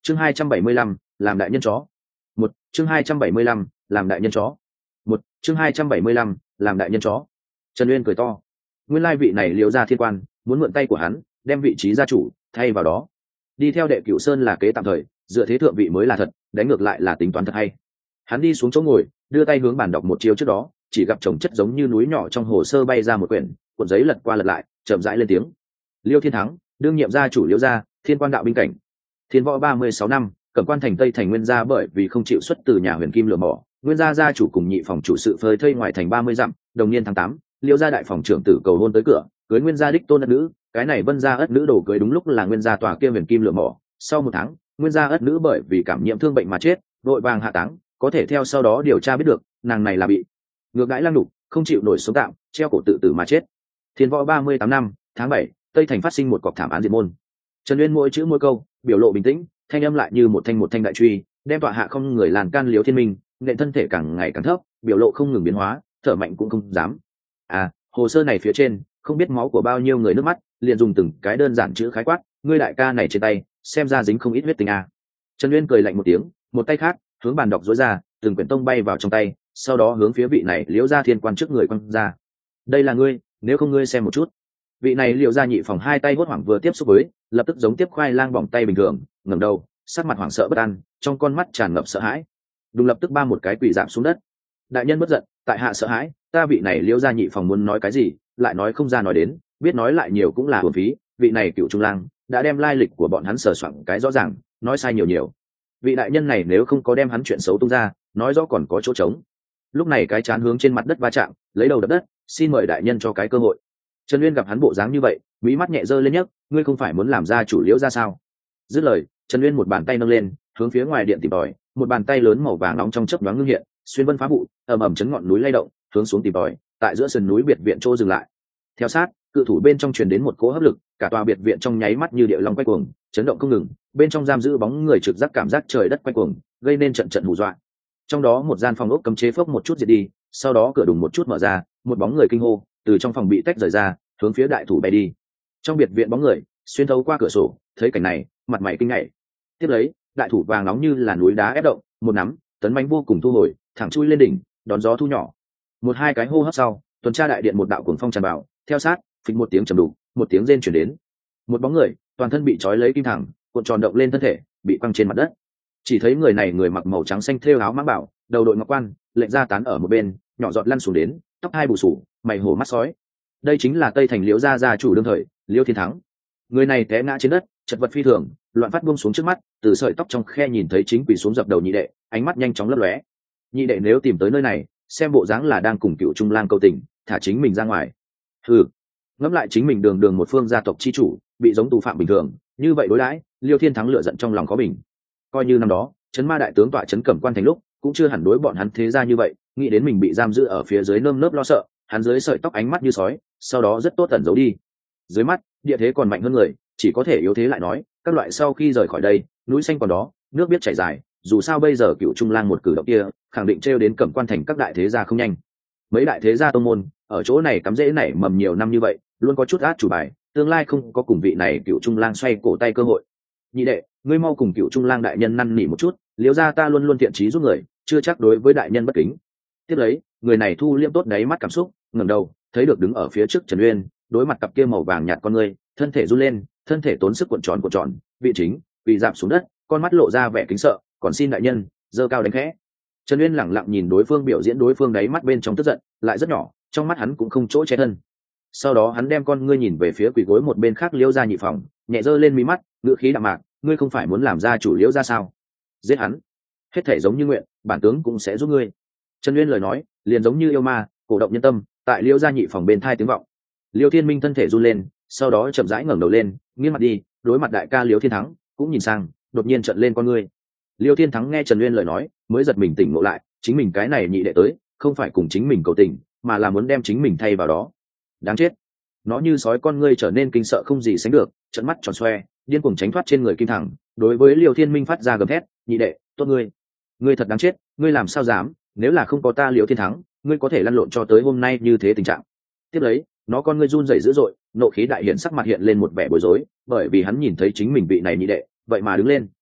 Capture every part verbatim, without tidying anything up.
chương hai trăm bảy mươi lăm làm đại nhân chó. Một chương hai trăm bảy mươi lăm làm đại nhân chó. Một chương hai trăm bảy mươi lăm làm đại nhân chó. Trần Uyên cười to, nguyên lai vị này Liễu gia thiên quan muốn mượn tay của hắn đem vị trí gia chủ thay vào đó, đi theo đệ cửu sơn là kế tạm thời, dựa thế thượng vị mới là thật, đánh ngược lại là tính toán thật hay. Hắn đi xuống chỗ ngồi, đưa tay hướng bàn đọc một chiều trước đó, chỉ gặp chồng chất giống như núi nhỏ trong hồ sơ bay ra một quyển, cuộn giấy lật qua lật lại, chậm rãi lên tiếng. Liêu Thiên Thắng, đương nhiệm gia chủ Liễu gia, thiên quan đạo binh cảnh. Thiên võ ba mươi sáu năm, cẩm quan thành Tây thành nguyên gia bởi vì không chịu xuất từ nhà huyền kim lửa mỏ, nguyên gia gia chủ cùng nhị phòng chủ sự phơi thây ngoài thành ba mươi dặm, đồng niên tháng tám, Liễu gia đại phòng trưởng tử cầu hôn tới cửa, cưới nguyên gia đích tôn ất nữ, cái này Vân gia ất nữ đồ cưới đúng lúc là nguyên gia tòa kia huyền kim lửa mỏ. Sau một tháng, nguyên gia ất nữ bởi vì cảm nhiễm thương bệnh mà chết, đội vàng hạ táng, có thể theo sau đó điều tra biết được, nàng này là bị ngược đãi lang đục, không chịu nổi sống tạm, treo cổ tự tử mà chết. Thiên võ ba mươi tám năm, tháng bảy, Tây thành phát sinh một cọc thảm án diệt môn. Trần Uyên mỗi chữ mỗi câu, biểu lộ bình tĩnh, thanh âm lại như một thanh một thanh đại truy, đem tọa hạ không người làn can Liễu Thiên Minh, nện thân thể càng ngày càng thấp, biểu lộ không ngừng biến hóa, thở mạnh cũng không dám. À, hồ sơ này phía trên, không biết máu của bao nhiêu người nước mắt, liền dùng từng cái đơn giản chữ khái quát, ngươi đại ca này trên tay, xem ra dính không ít huyết tình à. Trần Uyên cười lạnh một tiếng, một tay khác hướng bàn đọc dối ra, từng quyển tông bay vào trong tay, sau đó hướng phía vị này Liễu gia thiên quan trước người quăng ra. Đây là ngươi, nếu không ngươi xem một chút. Vị này Liễu gia nhị phòng hai tay hốt hoảng vừa tiếp xúc với, lập tức giống tiếp khoai lang bỏng tay bình thường, ngẩng đầu, sắc mặt hoảng sợ bất an, trong con mắt tràn ngập sợ hãi. Đúng lập tức ba một cái quỳ giảm xuống đất. Đại nhân bất giận, tại hạ sợ hãi, ta vị này Liễu gia nhị phòng muốn nói cái gì, lại nói không ra nói đến, biết nói lại nhiều cũng là uổng phí, vị này cựu trung lang đã đem lai lịch của bọn hắn sờ soạng cái rõ ràng, nói sai nhiều nhiều. Vị đại nhân này nếu không có đem hắn chuyện xấu tung ra, nói rõ còn có chỗ trống. Lúc này cái chán hướng trên mặt đất va chạm, lấy đầu đập đất, xin mời đại nhân cho cái cơ hội. Trần Uyên gặp hắn bộ dáng như vậy, mí mắt nhẹ giơ lên nhấc, ngươi không phải muốn làm gia chủ Liễu gia sao? Dứt lời, Trần Uyên một bàn tay nâng lên, hướng phía ngoài điện tìm tòi, một bàn tay lớn màu vàng nóng trong chớp nhoáng ngưng hiện, xuyên vân phá vụ, ầm ầm chấn ngọn núi lay động, hướng xuống tìm tòi, tại giữa sườn núi biệt viện chỗ dừng lại. Theo sát, cự thủ bên trong truyền đến một cỗ hấp lực, cả tòa biệt viện trong nháy mắt như địa long quay cuồng, chấn động không ngừng, bên trong giam giữ bóng người trực giác cảm giác trời đất quay cuồng, gây nên trận trận hù dọa. Trong đó một gian phòng ốc cấm chế phốc một chút diệt đi, sau đó cửa đùng một chút mở ra, một bóng người kinh hô từ trong phòng bị tách rời ra, hướng phía đại thủ bay đi. Trong biệt viện bóng người xuyên thấu qua cửa sổ, thấy cảnh này, mặt mày kinh ngạc. Tiếp lấy, đại thủ vàng nóng như là núi đá ép động, một nắm, tấn mãnh vô cùng thu hồi, thẳng chui lên đỉnh, đón gió thu nhỏ. Một hai cái hô hấp sau, tuần tra đại điện một đạo cuồng phong tràn vào, theo sát, phịch một tiếng trầm đục, một tiếng rên truyền đến. Một bóng người, toàn thân bị trói lấy kim thẳng, cuộn tròn động lên thân thể, bị quăng trên mặt đất. Chỉ thấy người này người mặc màu trắng xanh thêu áo mãng bảo, đầu đội ngọc quan, lệnh ra tán ở một bên, nhỏ giọt lăn xuống đến, tóc hai bù sủ, mày hổ mắt sói. Đây chính là Tây thành Liễu gia gia chủ đương thời, Liễu Thiên Thắng. Người này té ngã trên đất, chật vật phi thường, loạn phát buông xuống trước mắt, từ sợi tóc trong khe nhìn thấy chính quỳ xuống dập đầu nhị đệ, ánh mắt nhanh chóng lấp lóe. Nhị đệ nếu tìm tới nơi này, xem bộ dáng là đang cùng cựu trung lang câu tình, thả chính mình ra ngoài. Hừ, ngẫm lại chính mình đường đường một phương gia tộc chi chủ, bị giống tù phạm bình thường, như vậy đối đãi, Liêu Thiên Thắng lựa giận trong lòng có bình. Coi như năm đó, Trấn Ma đại tướng tọa trấn Cẩm Quan thành lúc, cũng chưa hẳn đối bọn hắn thế ra như vậy, nghĩ đến mình bị giam giữ ở phía dưới nơm nớp lo sợ, hắn dưới sợi tóc ánh mắt như sói, sau đó rất tốt tẩn giấu đi. Dưới mắt, địa thế còn mạnh hơn người, chỉ có thể yếu thế lại nói, các loại sau khi rời khỏi đây, núi xanh còn đó, nước biết chảy dài, dù sao bây giờ cựu trung lang một cử động kia, khẳng định trêu đến Cẩm Quan thành các đại thế gia không nhanh. Mấy đại thế gia tông môn, ở chỗ này cắm rễ nảy mầm nhiều năm như vậy, luôn có chút át chủ bài, tương lai không có cùng vị này cựu trung lang xoay cổ tay cơ hội. Nhị đệ, ngươi mau cùng cựu trung lang đại nhân năn nỉ một chút, Liễu gia ta luôn luôn thiện trí giúp người, chưa chắc đối với đại nhân bất kính. Tiếp lấy, người này thu liêm tốt đáy mắt cảm xúc, ngẩng đầu, thấy được đứng ở phía trước Trần Uyên, đối mặt cặp kia màu vàng nhạt con ngươi, thân thể run lên, thân thể tốn sức cuộn tròn cuộn tròn, vị chính, quỳ rạp xuống đất, con mắt lộ ra vẻ kính sợ, còn xin đại nhân, giơ cao đánh khẽ. Trần Uyên lẳng lặng nhìn đối phương biểu diễn, đối phương đáy mắt bên trong tức giận, lại rất nhỏ, trong mắt hắn cũng không chỗ che thân. Sau đó hắn đem con ngươi nhìn về phía quỳ gối một bên khác Liễu gia nhị phòng, nhẹ giơ lên mí mắt, ngữ khí đạm mạc, ngươi không phải muốn làm gia chủ Liễu gia sao? Giết hắn, hết thể giống như nguyện, bản tướng cũng sẽ giúp ngươi. Trần Uyên lời nói, liền giống như yêu ma, cổ động nhân tâm, tại Liễu gia nhị phòng bên thai tiếng vọng. Liễu Thiên Minh thân thể run lên, sau đó chậm rãi ngẩng đầu lên, nghiêng mặt đi, đối mặt đại ca Liễu Thiên Thắng, cũng nhìn sang, đột nhiên trợn lên con ngươi. Liễu Thiên Thắng nghe Trần Uyên lời nói, mới giật mình tỉnh ngộ lại, chính mình cái này nhị đệ tới, không phải cùng chính mình cầu tình, mà là muốn đem chính mình thay vào đó. Đáng chết. Nó như sói con ngươi trở nên kinh sợ không gì sánh được, trợn mắt tròn xoe, điên cuồng tránh thoát trên người Kim Thẳng, đối với Liễu Thiên Minh phát ra gầm thét, nhị đệ, tốt ngươi, ngươi thật đáng chết, ngươi làm sao dám, nếu là không có ta Liễu Thiên Thắng, ngươi có thể lăn lộn cho tới hôm nay như thế tình trạng. Tiếp lấy, nó con ngươi run rẩy dữ dội, nộ khí đại hiện, sắc mặt hiện lên một vẻ bối rối, bởi vì hắn nhìn thấy chính mình vị này nhị đệ, vậy mà đứng lên.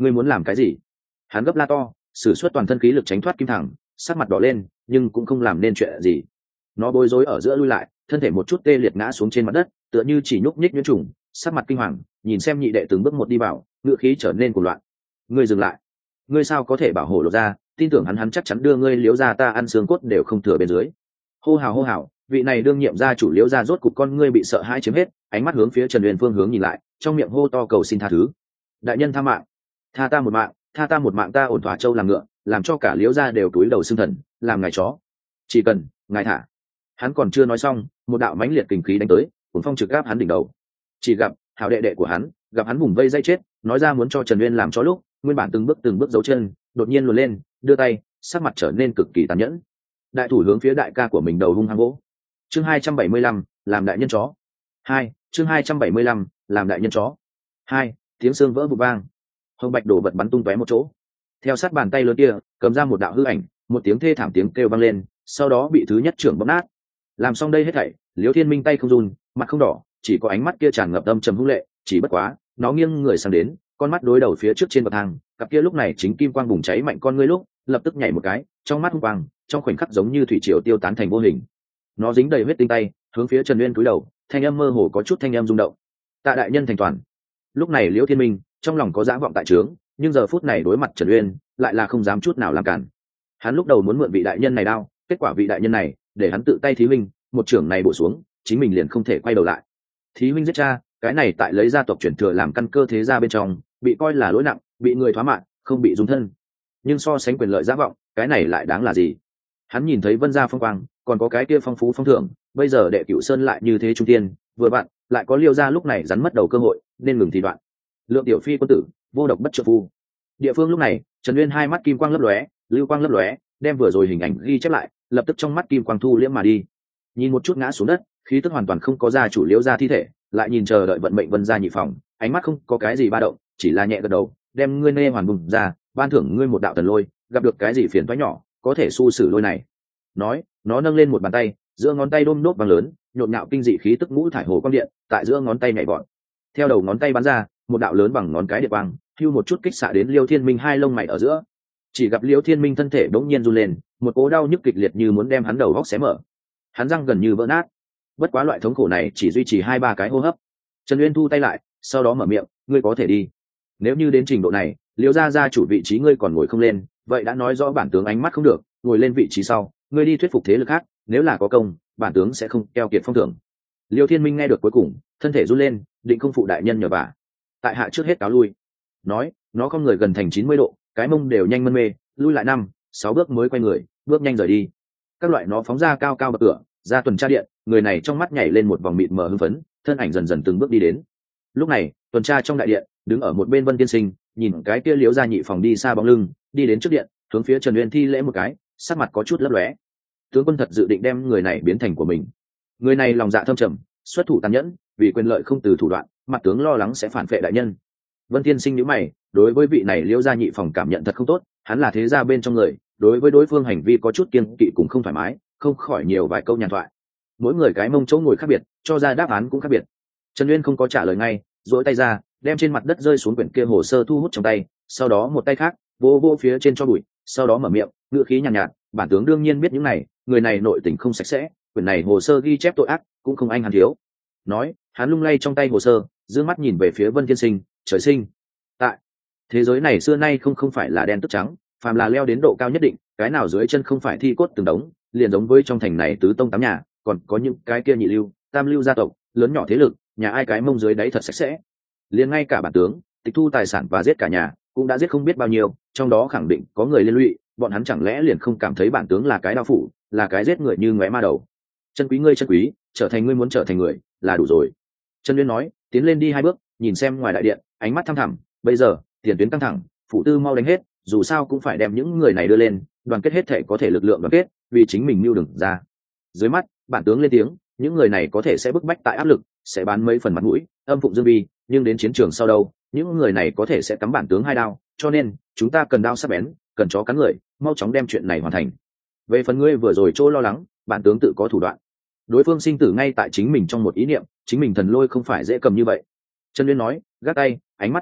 ngươi muốn làm cái gì? Hắn gấp la to, sử xuất toàn thân khí lực tránh thoát kim thẳng, sắc mặt đỏ lên nhưng cũng không làm nên chuyện gì. Nó bối rối ở giữa lui lại, thân thể một chút tê liệt ngã xuống trên mặt đất, tựa như chỉ nhúc nhích nhuyễn trùng, sắc mặt kinh hoàng nhìn xem nhị đệ từng bước một đi vào, ngựa khí trở nên cuồng loạn. Ngươi dừng lại, ngươi sao có thể bảo hộ lột ra? Tin tưởng hắn hắn chắc chắn đưa ngươi liếu ra ta ăn xương cốt đều không thừa bên dưới. Hô hào hô hào, vị này đương nhiệm gia chủ liếu ra rốt cục con ngươi bị sợ hãi chiếm hết, ánh mắt hướng phía Trần Uyên phương hướng nhìn lại, trong miệng hô to cầu xin tha thứ. Đại nhân tha mạng, tha ta một mạng, tha ta một mạng, ta ổn thỏa châu làm ngựa, làm cho cả liếu ra đều túi đầu xương thần, làm ngài chó, chỉ cần ngài thả. Hắn còn chưa nói xong, một đạo mãnh liệt kình khí đánh tới, cuồng phong trực gáp hắn đỉnh đầu. Chỉ gặp hảo đệ đệ của hắn, gặp hắn vùng vây dây chết, nói ra muốn cho Trần Uyên làm chó lúc, nguyên bản từng bước từng bước giấu chân, đột nhiên luồn lên, đưa tay, sắc mặt trở nên cực kỳ tàn nhẫn. Đại thủ hướng phía đại ca của mình đầu hung hăng vỗ. Chương hai trăm bảy mươi lăm, làm đại nhân chó. Hai, chương hai trăm bảy mươi lăm, làm đại nhân chó. Hai, tiếng xương vỡ vụn vang. Hồng bạch đổ vật bắn tung tóe một chỗ. Theo sát bàn tay lớn kia, cầm ra một đạo hư ảnh, một tiếng thê thảm tiếng kêu vang lên, sau đó bị thứ nhất trưởng bóp nát. Làm xong đây hết thảy, Liễu Thiên Minh tay không run, mặt không đỏ, chỉ có ánh mắt kia tràn ngập âm trầm hung lệ, chỉ bất quá, nó nghiêng người sang đến, con mắt đối đầu phía trước trên bậc thang, cặp kia lúc này chính kim quang bùng cháy mạnh con ngươi lúc, lập tức nhảy một cái, trong mắt hung quang, trong khoảnh khắc giống như thủy triều tiêu tán thành vô hình. Nó dính đầy huyết tinh tay, hướng phía Trần Uyên cúi đầu, thanh âm mơ hồ có chút thanh âm rung động. Tạ đại nhân thành toàn. Lúc này Liễu Thiên Minh trong lòng có dã vọng tại trướng, nhưng giờ phút này đối mặt Trần Uyên, lại là không dám chút nào làm cản. Hắn lúc đầu muốn mượn vị đại nhân này đao, kết quả vị đại nhân này, để hắn tự tay thí minh, một trưởng này bổ xuống, chính mình liền không thể quay đầu lại. Thí minh giết cha, cái này tại lấy gia tộc truyền thừa làm căn cơ thế gia bên trong, bị coi là lỗi nặng, bị người thoá mạng, không bị dung thân. Nhưng so sánh quyền lợi dã vọng, cái này lại đáng là gì? Hắn nhìn thấy Vân gia phong quang, còn có cái kia phong phú phong thưởng, bây giờ đệ cửu sơn lại như thế trung tiên, vừa bạn, lại có Liêu gia lúc này rắn mất đầu cơ hội, nên ngừng thì đoạn. Lượng tiểu phi quân tử, vô độc bất trợ phu. Địa phương lúc này, Trần Uyên hai mắt kim quang lấp lóe, lưu quang lấp lóe, đem vừa rồi hình ảnh ghi chép lại, lập tức trong mắt kim quang thu liễm mà đi. Nhìn một chút ngã xuống đất, khí tức hoàn toàn không có gia chủ Liễu gia thi thể, lại nhìn chờ đợi vận mệnh Vân gia nhị phòng, ánh mắt không có cái gì ba động, chỉ là nhẹ gật đầu, đem ngươi nê hoàn vùng ra, ban thưởng ngươi một đạo thần lôi, gặp được cái gì phiền toái nhỏ, có thể xu xử lôi này. Nói, nó nâng lên một bàn tay, giữa ngón tay đôm nốt vàng lớn, nhộn nhạo kinh dị khí tức ngũ thải hồ quang điện, tại giữa ngón tay nhảy vọt. Theo đầu ngón tay bắn ra, một đạo lớn bằng ngón cái điện quang, hưu một chút kích xạ đến Liêu Thiên Minh hai lông mày ở giữa. Chỉ gặp Liêu Thiên Minh thân thể bỗng nhiên run lên, một cỗ đau nhức kịch liệt như muốn đem hắn đầu góc xé mở. Hắn răng gần như vỡ nát. Bất quá loại thống khổ này chỉ duy trì hai ba cái hô hấp. Trần Uyên thu tay lại, sau đó mở miệng, ngươi có thể đi. Nếu như đến trình độ này, Liêu gia gia chủ vị trí ngươi còn ngồi không lên, vậy đã nói rõ bản tướng ánh mắt không được, ngồi lên vị trí sau, ngươi đi thuyết phục thế lực khác, nếu là có công, bản tướng sẽ không keo kiệt phong thưởng. Liêu Thiên Minh nghe được cuối cùng, thân thể run lên, định không phụ đại nhân nhờ vả. Tại hạ trước hết cáo lui. Nói, nó con người gần thành chín mươi độ, cái mông đều nhanh mân mê, lui lại năm, sáu bước mới quay người, bước nhanh rời đi. Các loại nó phóng ra cao cao bậc cửa, ra tuần tra điện, người này trong mắt nhảy lên một vòng mịt mờ hưng phấn, thân ảnh dần dần từng bước đi đến. Lúc này, tuần tra trong đại điện, đứng ở một bên Vân Tiên Sinh, nhìn cái kia Liễu gia nhị phòng đi xa bóng lưng, đi đến trước điện, hướng phía Trần Uyên thi lễ một cái, sắc mặt có chút lấp lóe. Tướng quân thật dự định đem người này biến thành của mình. Người này lòng dạ thâm trầm, xuất thủ tàn nhẫn, vì quyền lợi không từ thủ đoạn, mặt tướng lo lắng sẽ phản phệ đại nhân. Vân Tiên Sinh nhíu mày, đối với vị này Liễu gia nhị phòng cảm nhận thật không tốt, hắn là thế gia bên trong người, đối với đối phương hành vi có chút kiêng kỵ cũng không thoải mái, không khỏi nhiều vài câu nhàn thoại. Mỗi người cái mông chỗ ngồi khác biệt, cho ra đáp án cũng khác biệt. Trần Uyên không có trả lời ngay, duỗi tay ra, đem trên mặt đất rơi xuống quyển kia hồ sơ thu hút trong tay, sau đó một tay khác vô vô phía trên cho bụi, sau đó mở miệng, ngữ khí nhàn nhạt, nhạt, bản tướng đương nhiên biết những này, người này nội tình không sạch sẽ, quyển này hồ sơ ghi chép tội ác, cũng không anh hắn thiếu. Nói, hắn lung lay trong tay hồ sơ, dương mắt nhìn về phía Vân Thiên Sinh, trời sinh. Tại thế giới này xưa nay không không phải là đen tức trắng, phàm là leo đến độ cao nhất định, cái nào dưới chân không phải thi cốt từng đống, liền giống với trong thành này tứ tông tám nhà, còn có những cái kia nhị lưu, tam lưu gia tộc, lớn nhỏ thế lực, nhà ai cái mông dưới đáy thật sạch sẽ. Liền ngay cả bản tướng, tịch thu tài sản và giết cả nhà, cũng đã giết không biết bao nhiêu, trong đó khẳng định có người liên lụy, bọn hắn chẳng lẽ liền không cảm thấy bản tướng là cái đao phủ, là cái giết người như ngóe ma đầu. Chân quý ngươi chân quý, trở thành ngươi muốn trở thành người, là đủ rồi. Trần Uyên nói, tiến lên đi hai bước, nhìn xem ngoài đại điện, ánh mắt thăm thẳm, bây giờ, tiền tuyến căng thẳng, phụ tư mau đánh hết, dù sao cũng phải đem những người này đưa lên, đoàn kết hết thể có thể lực lượng đoàn kết, vì chính mình mưu đừng ra. Dưới mắt, bản tướng lên tiếng, những người này có thể sẽ bức bách tại áp lực, sẽ bán mấy phần mặt mũi, âm phụng dương vi, nhưng đến chiến trường sau đâu, những người này có thể sẽ cắm bản tướng hai đao, cho nên chúng ta cần đao sắc bén, cần chó cắn người, mau chóng đem chuyện này hoàn thành. Về phần ngươi vừa rồi chỗ lo lắng, bản tướng tự có thủ đoạn. Đối phương sinh tử ngay tại chính mình trong một ý niệm, chính mình thần lôi không phải dễ cầm như vậy. Trần Uyên nói, gác tay, ánh mắt chớp động,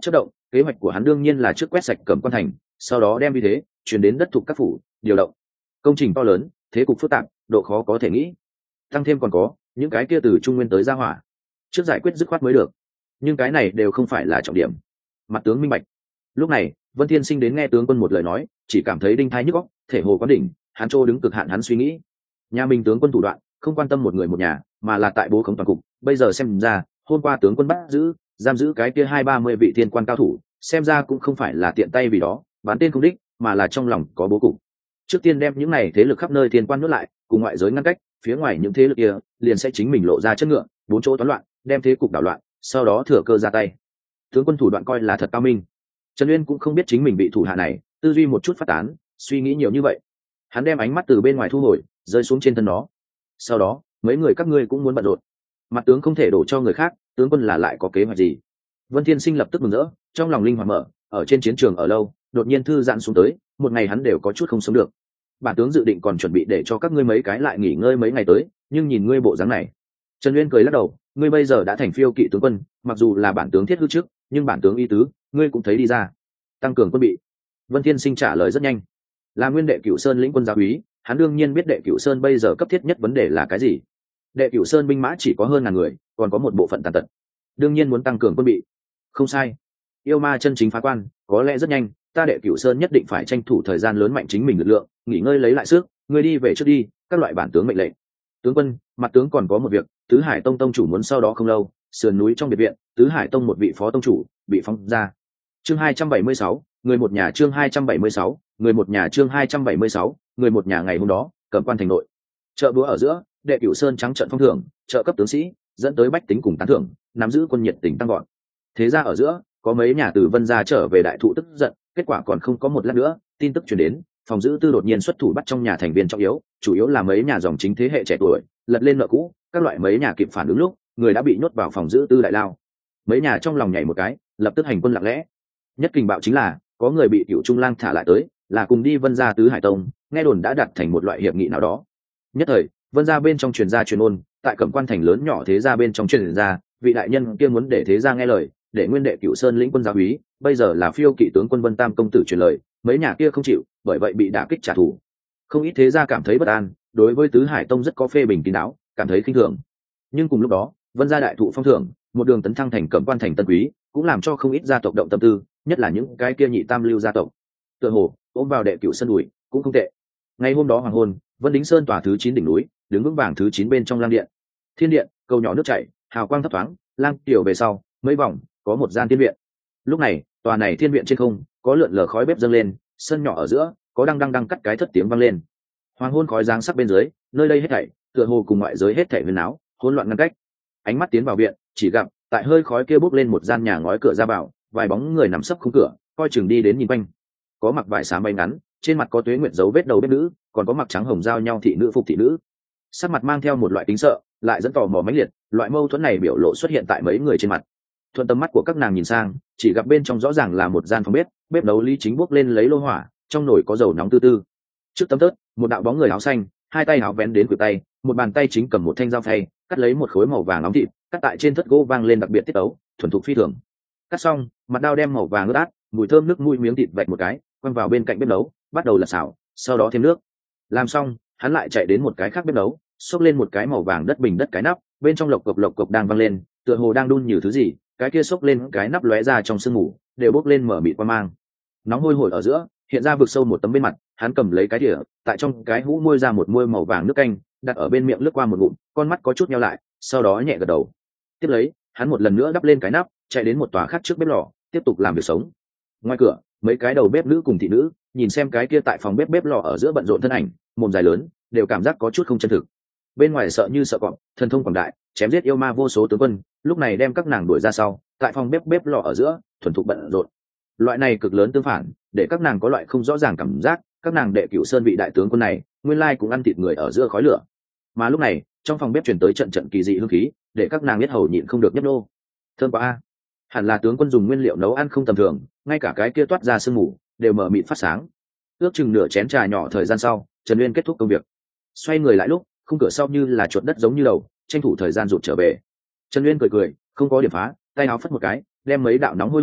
kế hoạch của hắn đương nhiên là trước quét sạch Cẩm Quan thành, sau đó đem vì thế chuyển đến đất thuộc các phủ điều động. Công trình to lớn, thế cục phức tạp, độ khó có thể nghĩ. Tăng thêm còn có những cái kia từ trung nguyên tới gia hỏa, trước giải quyết dứt khoát mới được. Nhưng cái này đều không phải là trọng điểm. Mặt tướng minh bạch. Lúc này Vân Thiên Sinh đến nghe tướng quân một lời nói, chỉ cảm thấy đinh thái nhức óc, thể hồ quán đỉnh. Hắn trô đứng cực hạn, hắn suy nghĩ nhà mình tướng quân thủ đoạn không quan tâm một người một nhà, mà là tại bố khống toàn cục. Bây giờ xem ra hôm qua tướng quân bắt giữ giam giữ cái kia hai ba mươi vị thiên quan cao thủ, xem ra cũng không phải là tiện tay vì đó bán tên không đích, mà là trong lòng có bố cục. Trước tiên đem những này thế lực khắp nơi thiên quan nuốt lại, cùng ngoại giới ngăn cách, phía ngoài những thế lực kia liền sẽ chính mình lộ ra chất ngựa, bốn chỗ toán loạn, đem thế cục đảo loạn, sau đó thừa cơ ra tay. Tướng quân thủ đoạn coi là thật cao minh. Trần Uyên cũng không biết chính mình bị thủ hạ này tư duy một chút phát tán, suy nghĩ nhiều như vậy. Hắn đem ánh mắt từ bên ngoài thu hồi, rơi xuống trên thân nó. Sau đó mấy người các ngươi cũng muốn bận rộn, mặt tướng không thể đổ cho người khác, tướng quân là lại có kế hoạch gì? Vân Thiên Sinh lập tức mừng rỡ, trong lòng linh hoạt mở, ở trên chiến trường ở lâu, đột nhiên thư giãn xuống tới, một ngày hắn đều có chút không sống được. Bản tướng dự định còn chuẩn bị để cho các ngươi mấy cái lại nghỉ ngơi mấy ngày tới, nhưng nhìn ngươi bộ dáng này. Trần Uyên cười lắc đầu, ngươi bây giờ đã thành phiêu kỵ tướng quân, mặc dù là bản tướng thiết hư trước, nhưng bản tướng y tứ, ngươi cũng thấy đi ra. Tăng cường quân bị. Vân Thiên Sinh trả lời rất nhanh. Là nguyên đệ Cửu Sơn lĩnh quân giáo úy, hắn đương nhiên biết đệ Cửu Sơn bây giờ cấp thiết nhất vấn đề là cái gì. Đệ Cửu Sơn binh mã chỉ có hơn ngàn người, còn có một bộ phận tàn tật, đương nhiên muốn tăng cường quân bị. Không sai. Yêu ma chân chính phá quan, có lẽ rất nhanh, ta đệ Cửu Sơn nhất định phải tranh thủ thời gian lớn mạnh chính mình lực lượng, nghỉ ngơi lấy lại sức, ngươi đi về trước đi, các loại bản tướng mệnh lệnh. Tướng quân, mặt tướng còn có một việc, Tứ Hải Tông tông chủ muốn sau đó không lâu, sườn núi trong biệt viện, Tứ Hải Tông một vị phó tông chủ bị phóng ra. Chương hai trăm bảy mươi sáu, người một nhà chương hai trăm bảy mươi sáu, người một nhà chương hai trăm bảy mươi sáu, người một nhà ngày hôm đó, Cẩm Quan thành nội. Chợ búa ở giữa, đệ Cửu Sơn trắng trận phong thưởng, trợ cấp tướng sĩ, dẫn tới bách tính cùng tán thưởng, nắm giữ quân nhiệt tình tăng gọn. Thế ra ở giữa, có mấy nhà từ Vân gia trở về đại thụ tức giận, kết quả còn không có một lát nữa, tin tức truyền đến, phòng giữ tư đột nhiên xuất thủ bắt trong nhà thành viên trọng yếu, chủ yếu là mấy nhà dòng chính thế hệ trẻ tuổi, lật lên nợ cũ, các loại mấy nhà kịp phản ứng lúc, người đã bị nhốt vào phòng giữ tư đại lao. Mấy nhà trong lòng nhảy một cái, lập tức hành quân lặng lẽ. Nhất kinh bạo chính là, có người bị Cửu Trung Lang thả lại tới, là cùng đi Vân gia Tứ Hải Tông, nghe đồn đã đặt thành một loại hiệp nghị nào đó. Nhất thời, Vân gia bên trong truyền ra truyền ôn, tại Cẩm Quan thành lớn nhỏ thế gia bên trong truyền ra, vị đại nhân kia muốn để thế gia nghe lời, để nguyên đệ Cửu Sơn lĩnh quân giáo úy, bây giờ là phiêu kỵ tướng quân Vân Tam công tử truyền lời, mấy nhà kia không chịu, bởi vậy bị đả kích trả thù. Không ít thế gia cảm thấy bất an, đối với Tứ Hải Tông rất có phê bình kín đáo, cảm thấy khinh thường. Nhưng cùng lúc đó, Vân gia đại thụ phong thưởng, một đường tấn thăng thành Cẩm Quan thành tân quý, cũng làm cho không ít gia tộc động tâm tư, nhất là những cái kia nhị tam lưu gia tộc. Tựa hồ ôm vào đệ Cửu Sơn đùi, cũng không tệ. Ngày hôm đó hoàng hôn, Vân Đính Sơn tòa thứ chín đỉnh núi, đứng vững vàng thứ chín bên trong lang điện. Thiên điện, cầu nhỏ nước chảy, hào quang thấp thoáng, lang tiểu về sau, mấy vòng, có một gian thiên viện. Lúc này, tòa này thiên viện trên không, có lượn lờ khói bếp dâng lên, sân nhỏ ở giữa, có đăng đăng đăng cắt cái thất tiếng vang lên. Hoàng hôn khói giáng sắc bên dưới, nơi đây hết thảy, tựa hồ cùng ngoại giới hết thảy huyền áo, hỗn loạn ngăn cách. Ánh mắt tiến vào viện, chỉ gặp tại hơi khói kia bốc lên một gian nhà ngói cửa ra vào, vài bóng người nằm sấp khung cửa, coi chừng đi đến nhìn quanh. Có mặc vải xám bay ngắn, trên mặt có tuế nguyệt dấu vết đầu bếp nữ, còn có mặc trắng hồng giao nhau thị nữ phục thị nữ. Sắc mặt mang theo một loại tính sợ, lại dẫn tò mò mãnh liệt, loại mâu thuẫn này biểu lộ xuất hiện tại mấy người trên mặt. Thuận tầm mắt của các nàng nhìn sang, chỉ gặp bên trong rõ ràng là một gian phòng bếp, bếp nấu Lý Chính bốc lên lấy lô hỏa, trong nồi có dầu nóng tư tư. Trước tấm tớt, một đạo bóng người áo xanh, hai tay áo vén đến khuỷu tay, một bàn tay chính cầm một thanh dao phay, cắt lấy một khối màu vàng nóng thịt, cắt tại trên thất gỗ vang lên đặc biệt tiết tấu, thuần thục phi thường. Cắt xong, mặt dao đem màu vàng ướt át, mùi thơm nước mũi miếng thịt vạch một cái, quăng vào bên cạnh bếp nấu, bắt đầu lật xào, sau đó thêm nước. Làm xong, hắn lại chạy đến một cái khác bếp nấu, xốc lên một cái màu vàng đất bình đất cái nắp, bên trong lộc cộc lộc cộc đang vang lên, tựa hồ đang đun nhiều thứ gì, cái kia xốc lên cái nắp lóe ra trong sương mù, đều bốc lên mở mịt qua mang. Nóng hôi hổi ở giữa, hiện ra vực sâu một tấm bên mặt, hắn cầm lấy cái đĩa, tại trong cái hũ môi ra một môi màu vàng nước canh, đặt ở bên miệng lướt qua một ngụm, con mắt có chút nheo lại, sau đó nhẹ gật đầu. Tiếp lấy, hắn một lần nữa đắp lên cái nắp, chạy đến một tòa khác trước bếp lò, tiếp tục làm việc sống. Ngoài cửa, mấy cái đầu bếp nữ cùng thị nữ, nhìn xem cái kia tại phòng bếp bếp lò ở giữa bận rộn thân ảnh, mồm dài lớn, đều cảm giác có chút không chân thực. Bên ngoài sợ như sợ cọp, thần thông quảng đại, chém giết yêu ma vô số tướng quân, lúc này đem các nàng đuổi ra sau, tại phòng bếp bếp lò ở giữa, thuần thục bận rộn. Loại này cực lớn tương phản, để các nàng có loại không rõ ràng cảm giác, các nàng đệ Cửu Sơn vị đại tướng quân này, nguyên lai cũng ăn thịt người ở giữa khói lửa. Mà lúc này, trong phòng bếp truyền tới trận trận kỳ dị hương khí, để các nàng biết hầu nhịn không được nhấp nô. Thơm quá a. Hẳn là tướng quân dùng nguyên liệu nấu ăn không tầm thường, ngay cả cái kia toát ra sương mù đều mở mịt phát sáng. Ước chừng nửa chén trà nhỏ thời gian sau, Trần Uyên kết thúc công việc, xoay người lại lúc, khung cửa sau như là chuột đất giống như đầu, tranh thủ thời gian rụt trở về. Trần Uyên cười cười, không có điểm phá, tay áo phất một cái, đem mấy đạo nóng hôi hổi,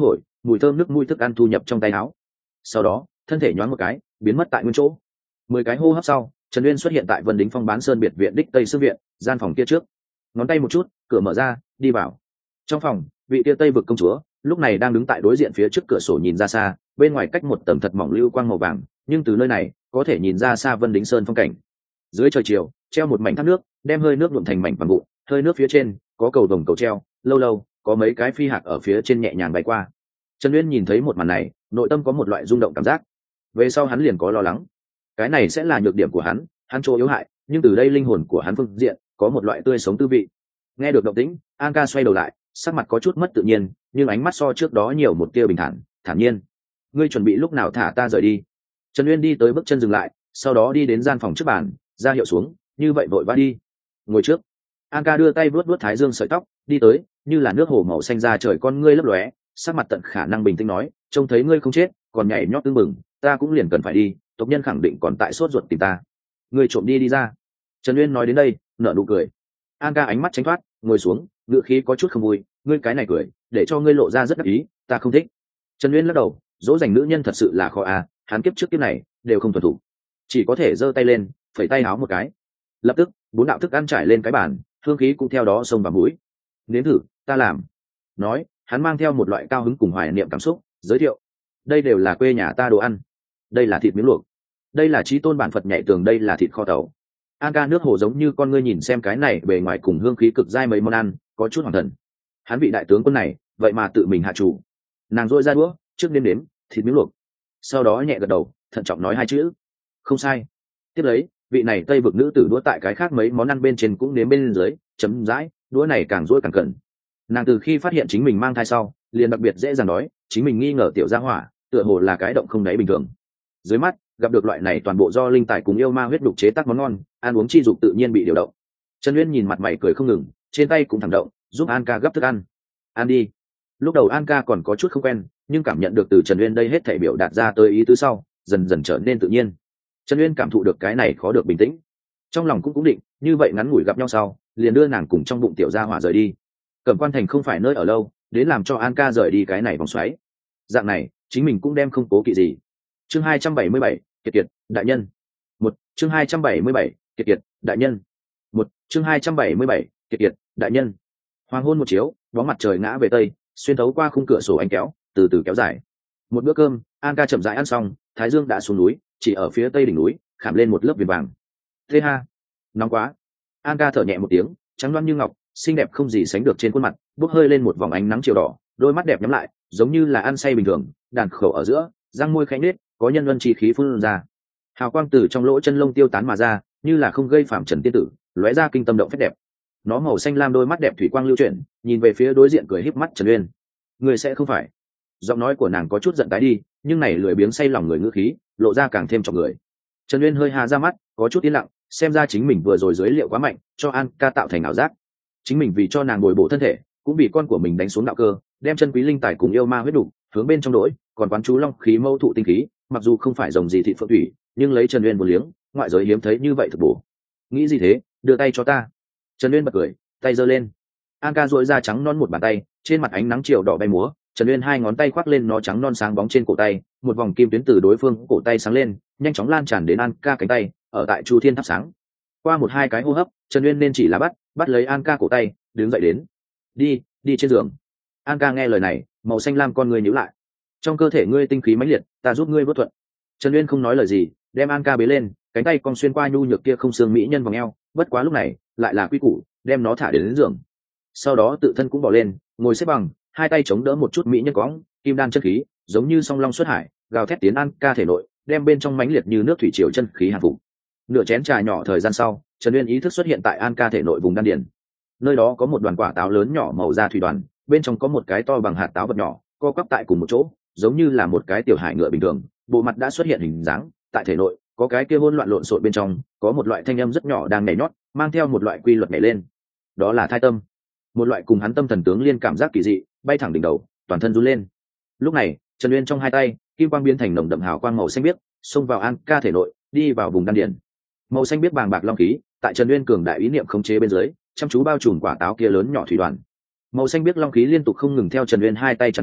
mùi thơm nước mùi thức ăn thu nhập trong tay áo. Sau đó thân thể nhoáng một cái biến mất tại nguyên chỗ. Mười cái hô hấp sau, Trần Uyên xuất hiện tại Vân Đính Phong bán sơn biệt viện đích tây sư viện, gian phòng kia trước. Ngón tay một chút, cửa mở ra, đi vào. Trong phòng, vị kia Tây vực công chúa lúc này đang đứng tại đối diện phía trước cửa sổ nhìn ra xa, bên ngoài cách một tầng thật mỏng lưu quang màu vàng, nhưng từ nơi này có thể nhìn ra xa Vân Đính Sơn phong cảnh. Dưới trời chiều, treo một mảnh thác nước, đem hơi nước nhuộm thành mảnh vàng vụn, hơi nước phía trên có cầu đồng cầu treo, lâu lâu có mấy cái phi hạc ở phía trên nhẹ nhàng bay qua. Trần Uyên nhìn thấy một màn này, nội tâm có một loại rung động cảm giác. Về sau hắn liền có lo lắng, cái này sẽ là nhược điểm của hắn, hắn chỗ yếu hại, nhưng từ đây linh hồn của hắn phương diện có một loại tươi sống tư vị. Nghe được động tĩnh, An Ca xoay đầu lại, sắc mặt có chút mất tự nhiên, nhưng ánh mắt so trước đó nhiều một tia bình thản, thản nhiên. Ngươi chuẩn bị lúc nào thả ta rời đi? Trần Uyên đi tới bước chân dừng lại, sau đó đi đến gian phòng trước bàn, ra hiệu xuống, như vậy vội vã đi. Ngồi trước. An Ca đưa tay vuốt vuốt thái dương sợi tóc, đi tới, như là nước hồ màu xanh ra trời con ngươi lấp lóe, sắc mặt tận khả năng bình tĩnh nói, trông thấy ngươi không chết, còn nhảy nhót tương mừng, ta cũng liền cần phải đi, tộc nhân khẳng định còn tại sốt ruột tìm ta. Ngươi trộm đi đi ra. Trần Uyên nói đến đây, nở nụ cười. An Ca ánh mắt tránh thoát, ngồi xuống, ngựa khí có chút không vui, ngươi cái này cười, để cho ngươi lộ ra rất đắc ý, ta không thích. Trần Uyên lắc đầu, dỗ dành nữ nhân thật sự là khó à, hắn kiếp trước kiếp này đều không thuần thủ, chỉ có thể giơ tay lên, phẩy tay háo một cái. Lập tức, bốn đạo thức ăn trải lên cái bàn, hương khí cũng theo đó xông vào mũi. Nếm thử, ta làm. Nói, hắn mang theo một loại cao hứng cùng hoài niệm cảm xúc, giới thiệu. Đây đều là quê nhà ta đồ ăn. Đây là thịt miếng luộc. Đây là chí tôn bản Phật nhảy tường, đây là thịt kho tàu. An Ca nước hồ giống như con ngươi nhìn xem cái này bề ngoài cùng hương khí cực dai mấy món ăn, có chút hoàng thần. Hắn vị đại tướng quân này, vậy mà tự mình hạ chủ. Nàng rôi ra đũa, trước nếm nếm thịt miếng luộc, sau đó nhẹ gật đầu, thận trọng nói hai chữ, không sai. Tiếp lấy, vị này Tây vực nữ tử đũa tại cái khác mấy món ăn bên trên cũng nếm bên dưới, chấm dãi, đũa này càng rỗi càng cẩn. Nàng từ khi phát hiện chính mình mang thai sau, liền đặc biệt dễ dàng nói, chính mình nghi ngờ tiểu gia hỏa, tựa hồ là cái động không đáy bình thường. Dưới mắt, gặp được loại này toàn bộ do linh tài cùng yêu ma huyết đục chế tác món ngon, ăn uống chi dục tự nhiên bị điều động. Trần Uyên nhìn mặt mày cười không ngừng, trên tay cũng thẳng động, giúp An Ca gấp thức ăn. Ăn đi. Lúc đầu An Ca còn có chút không quen, nhưng cảm nhận được từ Trần Uyên đây hết thảy biểu đạt ra tới ý tứ sau, dần dần trở nên tự nhiên. Trần Uyên cảm thụ được cái này khó được bình tĩnh, trong lòng cũng cũng định, như vậy ngắn ngủi gặp nhau sau, liền đưa nàng cùng trong bụng tiểu gia hỏa rời đi. Cẩm Quan Thành không phải nơi ở lâu, đến làm cho An Ca rời đi cái này vòng xoáy. Dạng này, chính mình cũng đem không cố kỵ gì. Chương hai trăm bảy mươi bảy, kiệt kiệt, đại nhân. Một, chương hai trăm bảy mươi bảy, kiệt kiệt, đại nhân. Một, chương hai trăm bảy mươi bảy, kiệt kiệt, đại nhân. Hoàng hôn một chiếu, bóng mặt trời ngã về tây, xuyên thấu qua khung cửa sổ ánh kéo, từ từ kéo dài. Một bữa cơm, An Ca chậm rãi ăn xong, thái dương đã xuống núi, chỉ ở phía tây đỉnh núi khảm lên một lớp viền vàng. Thế ha, nóng quá. An Ca thở nhẹ một tiếng, trắng loáng như ngọc, xinh đẹp không gì sánh được trên khuôn mặt, bốc hơi lên một vòng ánh nắng chiều đỏ, đôi mắt đẹp nhắm lại, giống như là ăn say bình thường, đàn khẩu ở giữa, răng môi khẽ nết, có nhân luân chi khí phun ra. Hào quang từ trong lỗ chân lông tiêu tán mà ra, như là không gây phạm trần tiên tử, lóe ra kinh tâm động phép đẹp. Nó màu xanh lam đôi mắt đẹp thủy quang lưu chuyển, nhìn về phía đối diện cười híp mắt Trần Uyên. Người sẽ không phải. Giọng nói của nàng có chút giận tái đi, nhưng này lười biếng say lòng người ngữ khí, lộ ra càng thêm trọng người. Trần Uyên hơi hà ra mắt, có chút yên lặng, xem ra chính mình vừa rồi dưới liệu quá mạnh, cho An Ca tạo thành ảo giác. Chính mình vì cho nàng bồi bổ thân thể, cũng vì con của mình đánh xuống đạo cơ, đem chân quý linh tài cùng yêu ma huyết đủ hướng bên trong đỗi, còn quán chú long khí mâu thụ tinh khí, mặc dù không phải rồng gì thị phượng thủy, nhưng lấy Trần Uyên một liếng, ngoại giới hiếm thấy như vậy thực bổ. Nghĩ gì thế, đưa tay cho ta. Trần Uyên bật cười, tay giơ lên. An Ca duỗi ra trắng non một bàn tay, trên mặt ánh nắng chiều đỏ bay múa, Trần Uyên hai ngón tay khoác lên nó trắng non sáng bóng trên cổ tay, một vòng kim tuyến từ đối phương cổ tay sáng lên, nhanh chóng lan tràn đến An Ca cánh tay, ở tại Chu Thiên thắp sáng. Qua một hai cái hô hấp, Trần Uyên nên chỉ là bắt, bắt lấy An Ca cổ tay, đứng dậy đến. Đi, đi trên giường. An Ca nghe lời này, màu xanh lam con ngươi nhíu lại. Trong cơ thể ngươi tinh khí mãnh liệt, ta giúp ngươi vớt thuận. Trần Uyên không nói lời gì, đem An Ca bế lên, cánh tay cong xuyên qua nhu nhược kia không xương mỹ nhân vòng eo, bất quá lúc này, lại là quy củ, đem nó thả đến, đến giường. Sau đó tự thân cũng bỏ lên, ngồi xếp bằng, hai tay chống đỡ một chút mỹ nhân cõng, kim đan chân khí, giống như song long xuất hải, gào thét tiến An Ca thể nội, đem bên trong mãnh liệt như nước thủy triều chân khí hàng phục. Nửa chén trà nhỏ thời gian sau, Trần Uyên ý thức xuất hiện tại An Ca thể nội vùng đan điền. Nơi đó có một đoàn quả táo lớn nhỏ màu da thủy đoàn, bên trong có một cái to bằng hạt táo vật nhỏ, co quắp tại cùng một chỗ, giống như là một cái tiểu hải ngựa bình thường, bộ mặt đã xuất hiện hình dáng, tại thể nội có cái kia hỗn loạn lộn xộn bên trong, có một loại thanh âm rất nhỏ đang nhảy nhót, mang theo một loại quy luật nhảy lên. Đó là thai tâm, một loại cùng hắn tâm thần tướng liên cảm giác kỳ dị, bay thẳng đỉnh đầu, toàn thân run lên. Lúc này, Trần Uyên trong hai tay, kim quang biến thành nồng đậm hào quang màu xanh biếc, xông vào An Ca thể nội, đi vào vùng đan điền. Màu xanh biếc bàng bạc long khí, tại Trần Uyên cường đại ý niệm khống chế bên dưới, chăm chú bao trùm quả táo kia lớn nhỏ thủy đoàn. Màu xanh biếc long khí liên tục không ngừng theo Trần Uyên hai tay tràn vào,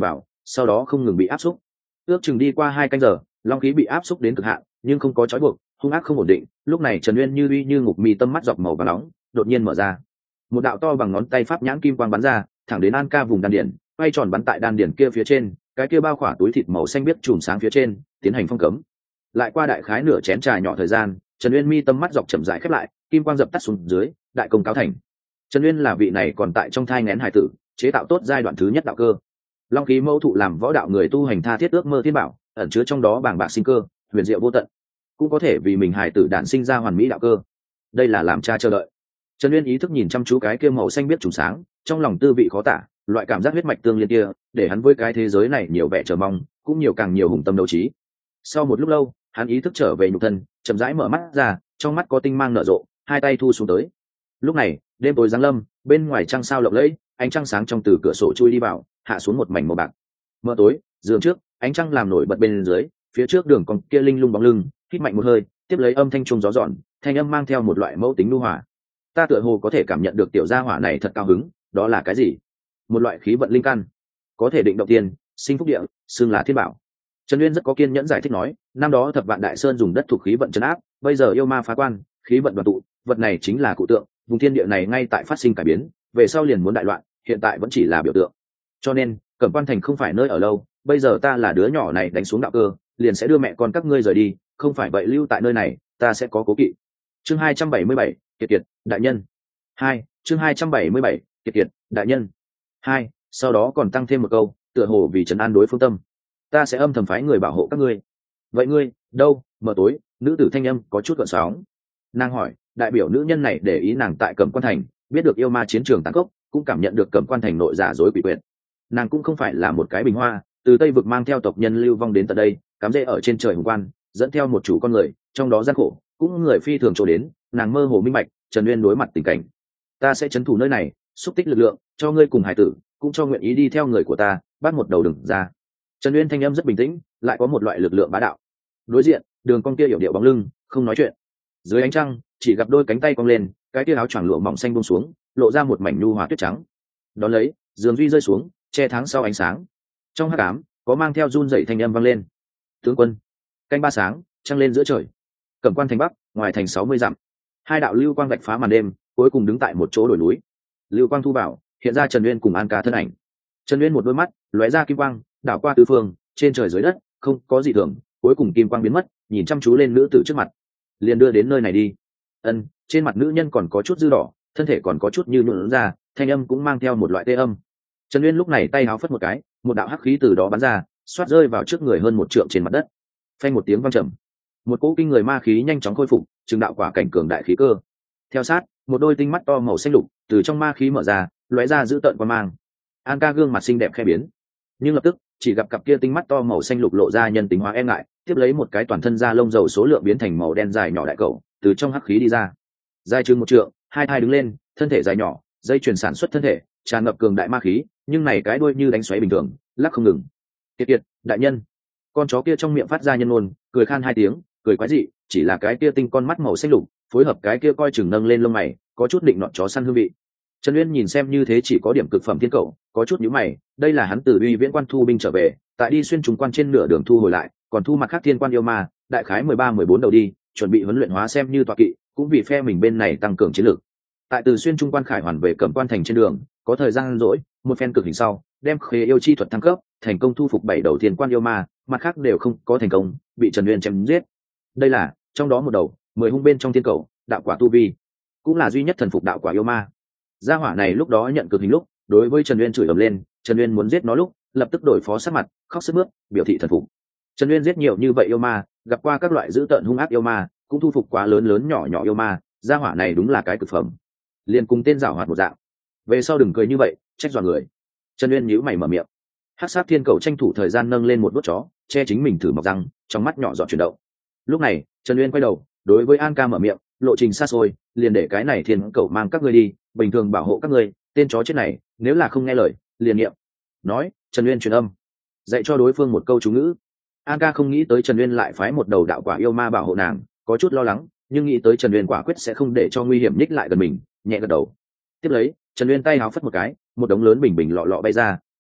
sau đó không ngừng bị áp xúc. Ước chừng đi qua hai canh giờ, long khí bị áp xúc đến cực hạn nhưng không có trói buộc, hung ác không ổn định. Lúc này Trần Uyên như uy như ngục, mi tâm mắt dọc màu vàng nóng đột nhiên mở ra, một đạo to bằng ngón tay pháp nhãn kim quang bắn ra thẳng đến An Ca vùng đan điển, quay tròn bắn tại đan điển kia phía trên, cái kia bao khỏa túi thịt màu xanh biếc chùm sáng phía trên tiến hành phong cấm. Lại qua đại khái nửa chén trà nhỏ thời gian, Trần Uyên mi tâm mắt dọc chậm rãi khép lại, kim quang dập tắt xuống dưới, đại công cáo thành. Trần Uyên là vị này còn tại trong thai nghén hải tử, chế tạo tốt giai đoạn thứ nhất đạo cơ. Long khí mẫu thụ làm võ đạo người tu hành tha thiết ước mơ thiên bảo, ẩn chứa trong đó bàng bạc sinh cơ, huyền diệu vô tận, cũng có thể vì mình hải tử đản sinh ra hoàn mỹ đạo cơ. Đây là làm cha chờ đợi. Trần Uyên ý thức nhìn chăm chú cái kia màu xanh biết trùng sáng, trong lòng tư vị khó tả, loại cảm giác huyết mạch tương liên kia, để hắn với cái thế giới này nhiều vẻ chờ mong, cũng nhiều càng nhiều hùng tâm đấu trí. Sau một lúc lâu, hắn ý thức trở về nhục thân, chậm rãi mở mắt ra, trong mắt có tinh mang nở rộ, hai tay thu xuống tới. Lúc này, đêm tối giáng lâm, bên ngoài trăng sao lộng lẫy, ánh trăng sáng trong từ cửa sổ chui đi vào, hạ xuống một mảnh màu bạc. Mờ tối, giường trước, ánh trăng làm nổi bật bên dưới, phía trước đường còn kia linh lung bóng lưng, hít mạnh một hơi, tiếp lấy âm thanh trung gió dọn, thanh âm mang theo một loại mẫu tính nhu hòa. Ta tựa hồ có thể cảm nhận được tiểu gia hỏa này thật cao hứng, đó là cái gì? Một loại khí vận linh căn, có thể định động tiền, sinh phúc địa, xưng là thiên bảo. Trần Uyên rất có kiên nhẫn giải thích nói, năm đó thập vạn đại sơn dùng đất thuộc khí vận trấn áp, bây giờ yêu ma phá quan, khí vận đoàn tụ, vật này chính là cụ tượng, vùng thiên địa này ngay tại phát sinh cải biến, về sau liền muốn đại loạn, hiện tại vẫn chỉ là biểu tượng. Cho nên, Cẩm Quan thành không phải nơi ở lâu, bây giờ ta là đứa nhỏ này đánh xuống đạo cơ, liền sẽ đưa mẹ con các ngươi rời đi, không phải vậy lưu tại nơi này, ta sẽ có cố kỵ. Chương hai trăm bảy mươi bảy, Kiệt Kiệt, đại nhân. Hai, chương hai trăm bảy mươi bảy, Kiệt Kiệt, đại nhân. Hai, sau đó còn tăng thêm một câu, tựa hồ vì trấn an đối phương tâm. Ta sẽ âm thầm phái người bảo hộ các ngươi. Vậy ngươi, đâu? Mờ tối, nữ tử thanh âm có chút gợn sóng. Nàng hỏi, đại biểu nữ nhân này để ý nàng tại Cẩm Quan thành, biết được yêu ma chiến trường tàn khốc, cũng cảm nhận được Cẩm Quan thành nội giả dối quỷ quyệt. Nàng cũng không phải là một cái bình hoa, từ Tây vực mang theo tộc nhân lưu vong đến tận đây, cắm rễ ở trên trời hùng quan, dẫn theo một chủ con người, trong đó gian khổ, cũng người phi thường trổ đến, nàng mơ hồ minh bạch, Trần Uyên đối mặt tình cảnh. Ta sẽ trấn thủ nơi này, xúc tích lực lượng, cho ngươi cùng hải tử, cũng cho nguyện ý đi theo người của ta, bắt một đầu đừng ra. Trần Uyên thanh âm rất bình tĩnh, lại có một loại lực lượng bá đạo. Đối diện, đường cong kia hiểu điệu bóng lưng, không nói chuyện. Dưới ánh trăng, chỉ gặp đôi cánh tay cong lên, cái kia áo choàng lụa mỏng xanh buông xuống, lộ ra một mảnh nhu hòa tuyết trắng. Đón lấy, giường duy rơi xuống, che tháng sau ánh sáng. Trong hắc ám, có mang theo run dậy thanh âm vang lên. Tướng quân, canh ba sáng, trăng lên giữa trời. Cẩm Quan thành bắc, ngoài thành sáu mươi dặm. Hai đạo lưu quang vạch phá màn đêm, cuối cùng đứng tại một chỗ đồi núi. Lưu quang thu vào, hiện ra Trần Uyên cùng An Ca thân ảnh. Trần Uyên một đôi mắt lóe ra kim quang, đảo qua tứ phương, trên trời dưới đất, không có gì thường, cuối cùng kim quang biến mất, nhìn chăm chú lên nữ tử trước mặt. Liền đưa đến nơi này đi. Ân, trên mặt nữ nhân còn có chút dư đỏ, thân thể còn có chút như nhuộn ra, thanh âm cũng mang theo một loại tê âm. Trần Uyên lúc này tay háo phất một cái, một đạo hắc khí từ đó bắn ra, xoát rơi vào trước người hơn một trượng trên mặt đất. Phanh một tiếng vang trầm, một cỗ kinh người ma khí nhanh chóng khôi phục, chứng đạo quả cảnh cường đại khí cơ. Theo sát, một đôi tinh mắt to màu xanh lục từ trong ma khí mở ra, lóe ra giữ tợn quan mang. An Ca gương mặt xinh đẹp khẽ biến, nhưng lập tức chỉ gặp cặp kia tinh mắt to màu xanh lục lộ ra nhân tính hóa e ngại, tiếp lấy một cái toàn thân da lông dầu số lượng biến thành màu đen dài nhỏ đại cầu từ trong hắc khí đi ra, dài chừng một trượng, hai thai đứng lên, thân thể dài nhỏ, dây chuyền sản xuất thân thể tràn ngập cường đại ma khí, nhưng này cái đuôi như đánh xoáy bình thường, lắc không ngừng. Kiệt Kiệt, đại nhân. Con chó kia trong miệng phát ra nhân ngôn, cười khan hai tiếng, cười quái dị, chỉ là cái kia tinh con mắt màu xanh lục phối hợp cái kia coi chừng nâng lên lông mày, có chút định nọt chó săn hương vị. Trần Uyên nhìn xem như thế chỉ có điểm cực phẩm thiên cậu, có chút nhíu mày, đây là hắn từ uy viễn quan thu binh trở về, tại đi xuyên trùng quan trên nửa đường thu hồi lại, còn thu mặt khác thiên quan yêu ma, đại khái mười ba mười bốn đầu đi, chuẩn bị huấn luyện hóa xem như tọa kỵ, cũng vì phe mình bên này tăng cường chiến lược. Tại từ xuyên trung quan khải hoàn về Cẩm Quan thành trên đường, có thời gian rỗi, một phen cực hình sau, đem khế yêu chi thuật thăng cấp, thành công thu phục bảy đầu thiên quan yêu ma, mặt khác đều không có thành công, bị Trần Uyên chém giết. Đây là trong đó một đầu, mười hung bên trong thiên cầu, đạo quả tu vi, cũng là duy nhất thần phục đạo quả yêu ma. Gia hỏa này lúc đó nhận cực hình lúc, đối với Trần Uyên chửi ầm lên, Trần Uyên muốn giết nó lúc, lập tức đổi phó sát mặt, khóc sướt mướt, biểu thị thần phục. Trần Uyên giết nhiều như vậy yêu ma, gặp qua các loại dữ tợn hung ác yêu ma, cũng thu phục quá lớn lớn nhỏ nhỏ yêu ma, gia hỏa này đúng là cái cực phẩm. Liền cùng tên giảo hoạt một dạng. Về sau đừng cười như vậy, trách dọa người. Trần Uyên nhíu mày mở miệng. Hắc sát thiên cầu tranh thủ thời gian nâng lên một đốt chó, che chính mình thử mọc răng, trong mắt nhỏ giọt chuyển động. Lúc này, Trần Uyên quay đầu, đối với An Ca mở miệng, lộ trình xa xôi, liền để cái này thiên cầu mang các ngươi đi, bình thường bảo hộ các ngươi, tên chó chết này, nếu là không nghe lời, liền nghiệm. Nói, Trần Uyên truyền âm, dạy cho đối phương một câu chú ngữ. An Ca không nghĩ tới Trần Uyên lại phái một đầu đạo quả yêu ma bảo hộ nàng, có chút lo lắng, nhưng nghĩ tới Trần Uyên quả quyết sẽ không để cho nguy hiểm nhích lại gần mình, nhẹ gật đầu. Tiếp lấy, Trần Uyên tay háo phất một cái, một đống lớn bình bình lọ lọ bay ra,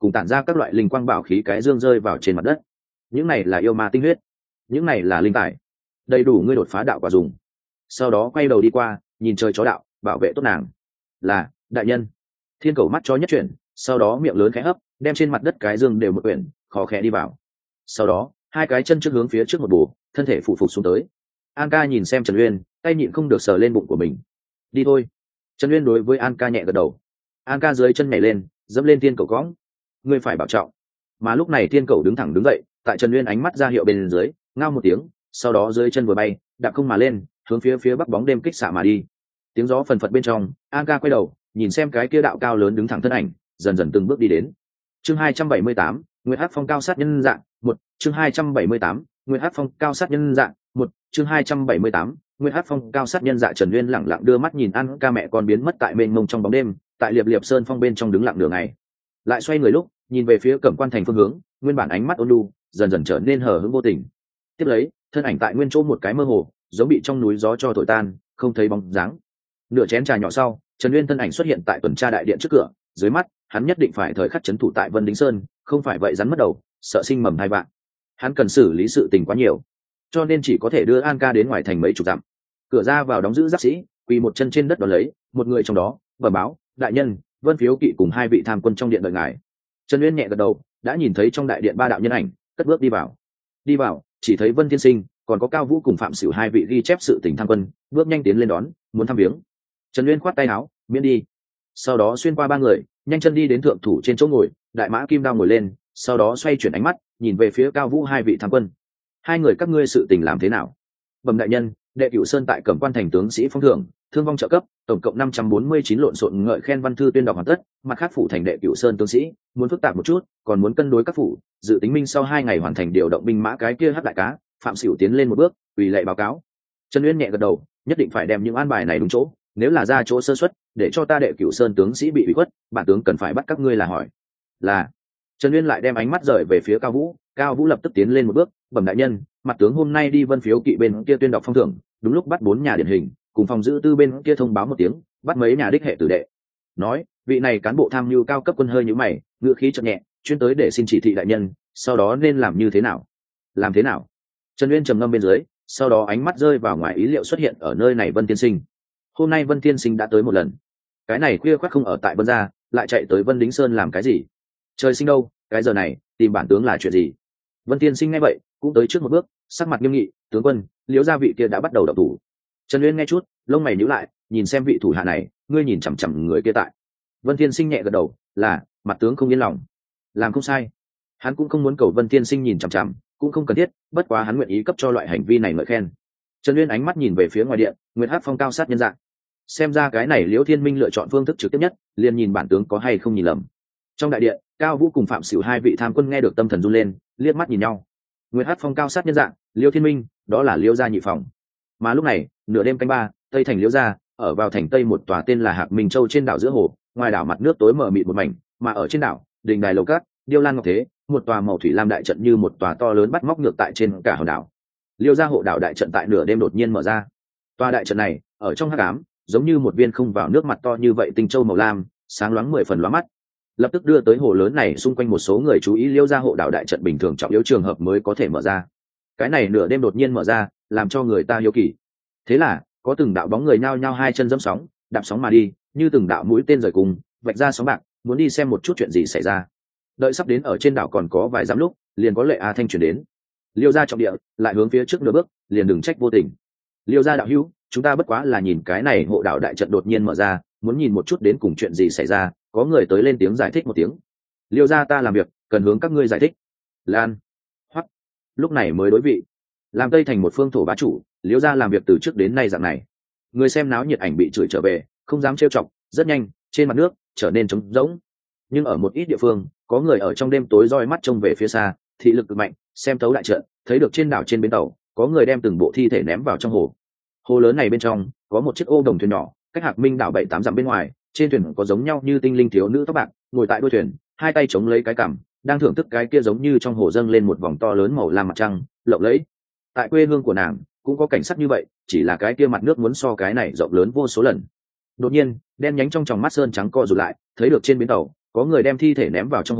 cùng tản ra các loại linh quang bảo khí cái dương rơi vào trên mặt đất. Những này là yêu ma tinh huyết, những này là linh tài, đầy đủ ngươi đột phá đạo quả dùng. Sau đó quay đầu đi qua, nhìn trời chó đạo, bảo vệ tốt nàng. Là đại nhân. Thiên Cầu mắt chó nhất chuyển, sau đó miệng lớn khẽ hấp, đem trên mặt đất cái dương đều một quyển, khó khẽ đi vào. Sau đó hai cái chân trước hướng phía trước một bù, thân thể phụ phục xuống tới. An ca nhìn xem Trần Uyên, tay nhịn không được sờ lên bụng của mình. Đi thôi. Trần Uyên đối với An ca nhẹ gật đầu. An ca dưới chân nhảy lên, dẫm lên Thiên Cầu cõng. Ngươi phải bảo trọng. Mà lúc này Thiên Cầu đứng thẳng đứng dậy, tại Trần Uyên ánh mắt ra hiệu bên dưới, ngao một tiếng, sau đó dưới chân vừa bay, đạp không mà lên, hướng phía phía bắc bóng đêm kích xạ mà đi. Tiếng gió phần phật bên trong, An ca quay đầu, nhìn xem cái kia đạo cao lớn đứng thẳng thân ảnh, dần dần từng bước đi đến. Chương hai trăm bảy mươi tám, Nguyệt Hắc Phong cao sát nhân dạng, một. Chương hai trăm bảy mươi tám, Nguyệt Hắc Phong cao sát nhân dạng, một. Chương hai trăm bảy mươi tám, Nguyệt Hắc Phong cao sát nhân dạ. Trần Uyên lẳng lặng đưa mắt nhìn An ca mẹ con biến mất tại mênh mông trong bóng đêm, tại Liệp Liệp Sơn Phong bên trong đứng lặng nửa ngày. Lại xoay người lúc, nhìn về phía Cẩm Quan thành phương hướng, nguyên bản ánh mắt ôn nhu, dần dần trở nên hờ hững vô tình. Tiếp lấy, thân ảnh tại nguyên chỗ một cái mơ hồ, giống bị trong núi gió cho thổi tan, không thấy bóng dáng. Nửa chén trà nhỏ sau, Trần Uyên thân ảnh xuất hiện tại tuần tra đại điện trước cửa, dưới mắt, hắn nhất định phải thời khắc trấn thủ tại Vân Đính Sơn, không phải vậy rắn mất đầu, sợ sinh mầm hai vạn. Hắn cần xử lý sự tình quá nhiều, cho nên chỉ có thể đưa An ca đến ngoài thành mấy chục dặm. Cửa ra vào đóng giữ giáp sĩ, quỳ một chân trên đất đón lấy, một người trong đó bẩm báo, đại nhân, Vân Phiếu Kỵ cùng hai vị tham quân trong điện đợi ngài. Trần Uyên nhẹ gật đầu, đã nhìn thấy trong đại điện ba đạo nhân ảnh, cất bước đi vào. Đi vào, chỉ thấy Vân Thiên Sinh, còn có Cao Vũ cùng Phạm Sửu hai vị ghi chép sự tình tham quân, bước nhanh tiến lên đón, muốn thăm viếng. Trần Uyên khoát tay áo, miễn đi. Sau đó xuyên qua ba người, nhanh chân đi đến thượng thủ trên chỗ ngồi, đại mã kim đao ngồi lên, sau đó xoay chuyển ánh mắt, nhìn về phía Cao Vũ hai vị tham quân. Hai người các ngươi sự tình làm thế nào? Bẩm đại nhân, đệ Cửu Sơn tại Cẩm Quan thành tướng sĩ phong thưởng, thương vong trợ cấp, tổng cộng năm trăm bốn mươi chín lộn xộn ngợi khen văn thư tuyên đọc hoàn tất, mặt khác phủ thành đệ Cửu Sơn tướng sĩ, muốn phức tạp một chút, còn muốn cân đối các phủ, dự tính minh sau hai ngày hoàn thành điều động binh mã cái kia hắc đại cá, Phạm Sửu tiến lên một bước, ủy lệ báo cáo. Trần Uyên nhẹ gật đầu, nhất định phải đem những an bài này đúng chỗ, nếu là ra chỗ sơ suất, để cho ta đệ Cửu Sơn tướng sĩ bị ủy khuất, bản tướng cần phải bắt các ngươi là hỏi. Là. Trần Uyên lại đem ánh mắt rời về phía Cao Vũ, Cao Vũ lập tức tiến lên một bước, bẩm đại nhân, mặt tướng hôm nay đi Vân Phiếu Kỵ bên kia tuyên đọc phong thưởng, đúng lúc bắt bốn nhà điển hình, cùng phòng giữ tư bên kia thông báo một tiếng, bắt mấy nhà đích hệ tử đệ. Nói, vị này cán bộ tham mưu cao cấp quân hơi nhíu mày, ngữ khí chậm nhẹ, chuyên tới để xin chỉ thị đại nhân, sau đó nên làm như thế nào? Làm thế nào? Trần Uyên trầm ngâm bên dưới, sau đó ánh mắt rơi vào ngoài ý liệu xuất hiện ở nơi này Vân Tiên Sinh. Hôm nay Vân Tiên Sinh đã tới một lần. Cái này khuya khoắt không ở tại Vân gia, lại chạy tới Vân Đính Sơn làm cái gì? Trời sinh đâu, cái giờ này, tìm bản tướng là chuyện gì? Vân Tiên Sinh nghe vậy, cũng tới trước một bước, sắc mặt nghiêm nghị, tướng quân, Liễu gia vị kia đã bắt đầu động thủ. Trần Uyên nghe chút, lông mày nhíu lại, nhìn xem vị thủ hạ này, ngươi nhìn chằm chằm người kia tại. Vân Tiên Sinh nhẹ gật đầu, là, mặt tướng không yên lòng. Làm không sai. Hắn cũng không muốn cầu Vân Tiên Sinh nhìn chằm chằm, cũng không cần thiết, bất quá hắn nguyện ý cấp cho loại hành vi này ngợi khen. Trần Uyên ánh mắt nhìn về phía ngoài điện, Nguyệt Hắc Phong cao sát nhân dạng. Xem ra cái này Liễu Thiên Minh lựa chọn phương thức trực tiếp nhất, liền nhìn bản tướng có hay không nhìn lầm. Trong đại điện, Cao Vũ cùng Phạm Sửu hai vị tham quân nghe được tâm thần run lên, liếc mắt nhìn nhau. Nguyệt Hắc Phong cao sát nhân dạng, Liễu Thiên Minh, đó là Liễu gia nhị phòng. Mà lúc này, nửa đêm canh ba, tây thành Liễu gia, ở vào thành tây một tòa tên là Hạc Minh Châu trên đảo giữa hồ, ngoài đảo mặt nước tối mờ mịt một mảnh, mà ở trên đảo, đình đài lầu cát, điêu lan ngọc thế, một tòa màu thủy lam đại trận như một tòa to lớn bắt móc ngược tại trên cả hòn đảo. Liễu gia hộ đảo đại trận tại nửa đêm đột nhiên mở ra. Tòa đại trận này, ở trong hắc ám, giống như một viên không vào nước mặt to như vậy tinh châu màu lam, sáng loáng mười phần lóa mắt. Lập tức đưa tới hồ lớn này xung quanh một số người chú ý Liễu gia hộ đảo đại trận bình thường trọng yếu trường hợp mới có thể mở ra. Cái này nửa đêm đột nhiên mở ra, làm cho người ta hiếu kỳ. Thế là, có từng đạo bóng người nhao nhao hai chân dẫm sóng, đạp sóng mà đi, như từng đạo mũi tên rời cùng, vạch ra sóng bạc, muốn đi xem một chút chuyện gì xảy ra. Đợi sắp đến ở trên đảo còn có vài dặm lúc, liền có lệ A Thanh chuyển đến. Liêu gia trọng địa, lại hướng phía trước nửa bước, liền đừng trách vô tình. Liêu gia đạo hữu, chúng ta bất quá là nhìn cái này hộ đảo đại trận đột nhiên mở ra, muốn nhìn một chút đến cùng chuyện gì xảy ra, có người tới lên tiếng giải thích một tiếng. Liêu gia ta làm việc, cần hướng các ngươi giải thích. Lan, Hoắc, lúc này mới đối vị. Làm Tây thành một phương thổ bá chủ, Liêu gia làm việc từ trước đến nay dạng này. Người xem náo nhiệt ảnh bị chửi trở về, không dám trêu chọc, rất nhanh, trên mặt nước trở nên trống rỗng. Nhưng ở một ít địa phương, có người ở trong đêm tối roi mắt trông về phía xa, thị lực cực mạnh, xem thấu đại trận, thấy được trên đảo trên bến tàu, có người đem từng bộ thi thể ném vào trong hồ. Hồ lớn này bên trong có một chiếc ô đồng thuyền nhỏ, cách Hạc Minh đảo bảy tám dặm bên ngoài, trên thuyền có giống nhau như tinh linh thiếu nữ tóc bạc, ngồi tại đuôi thuyền, hai tay chống lấy cái cằm, đang thưởng thức cái kia giống như trong hồ dâng lên một vòng to lớn màu lam mặt trăng, lộng lẫy. Tại quê hương của nàng cũng có cảnh sắc như vậy, chỉ là cái kia mặt nước muốn so cái này rộng lớn vô số lần. Đột nhiên, đen nhánh trong tròng mắt sơn trắng co rụt lại, thấy được trên bến tàu có người đem thi thể ném vào trong hồ,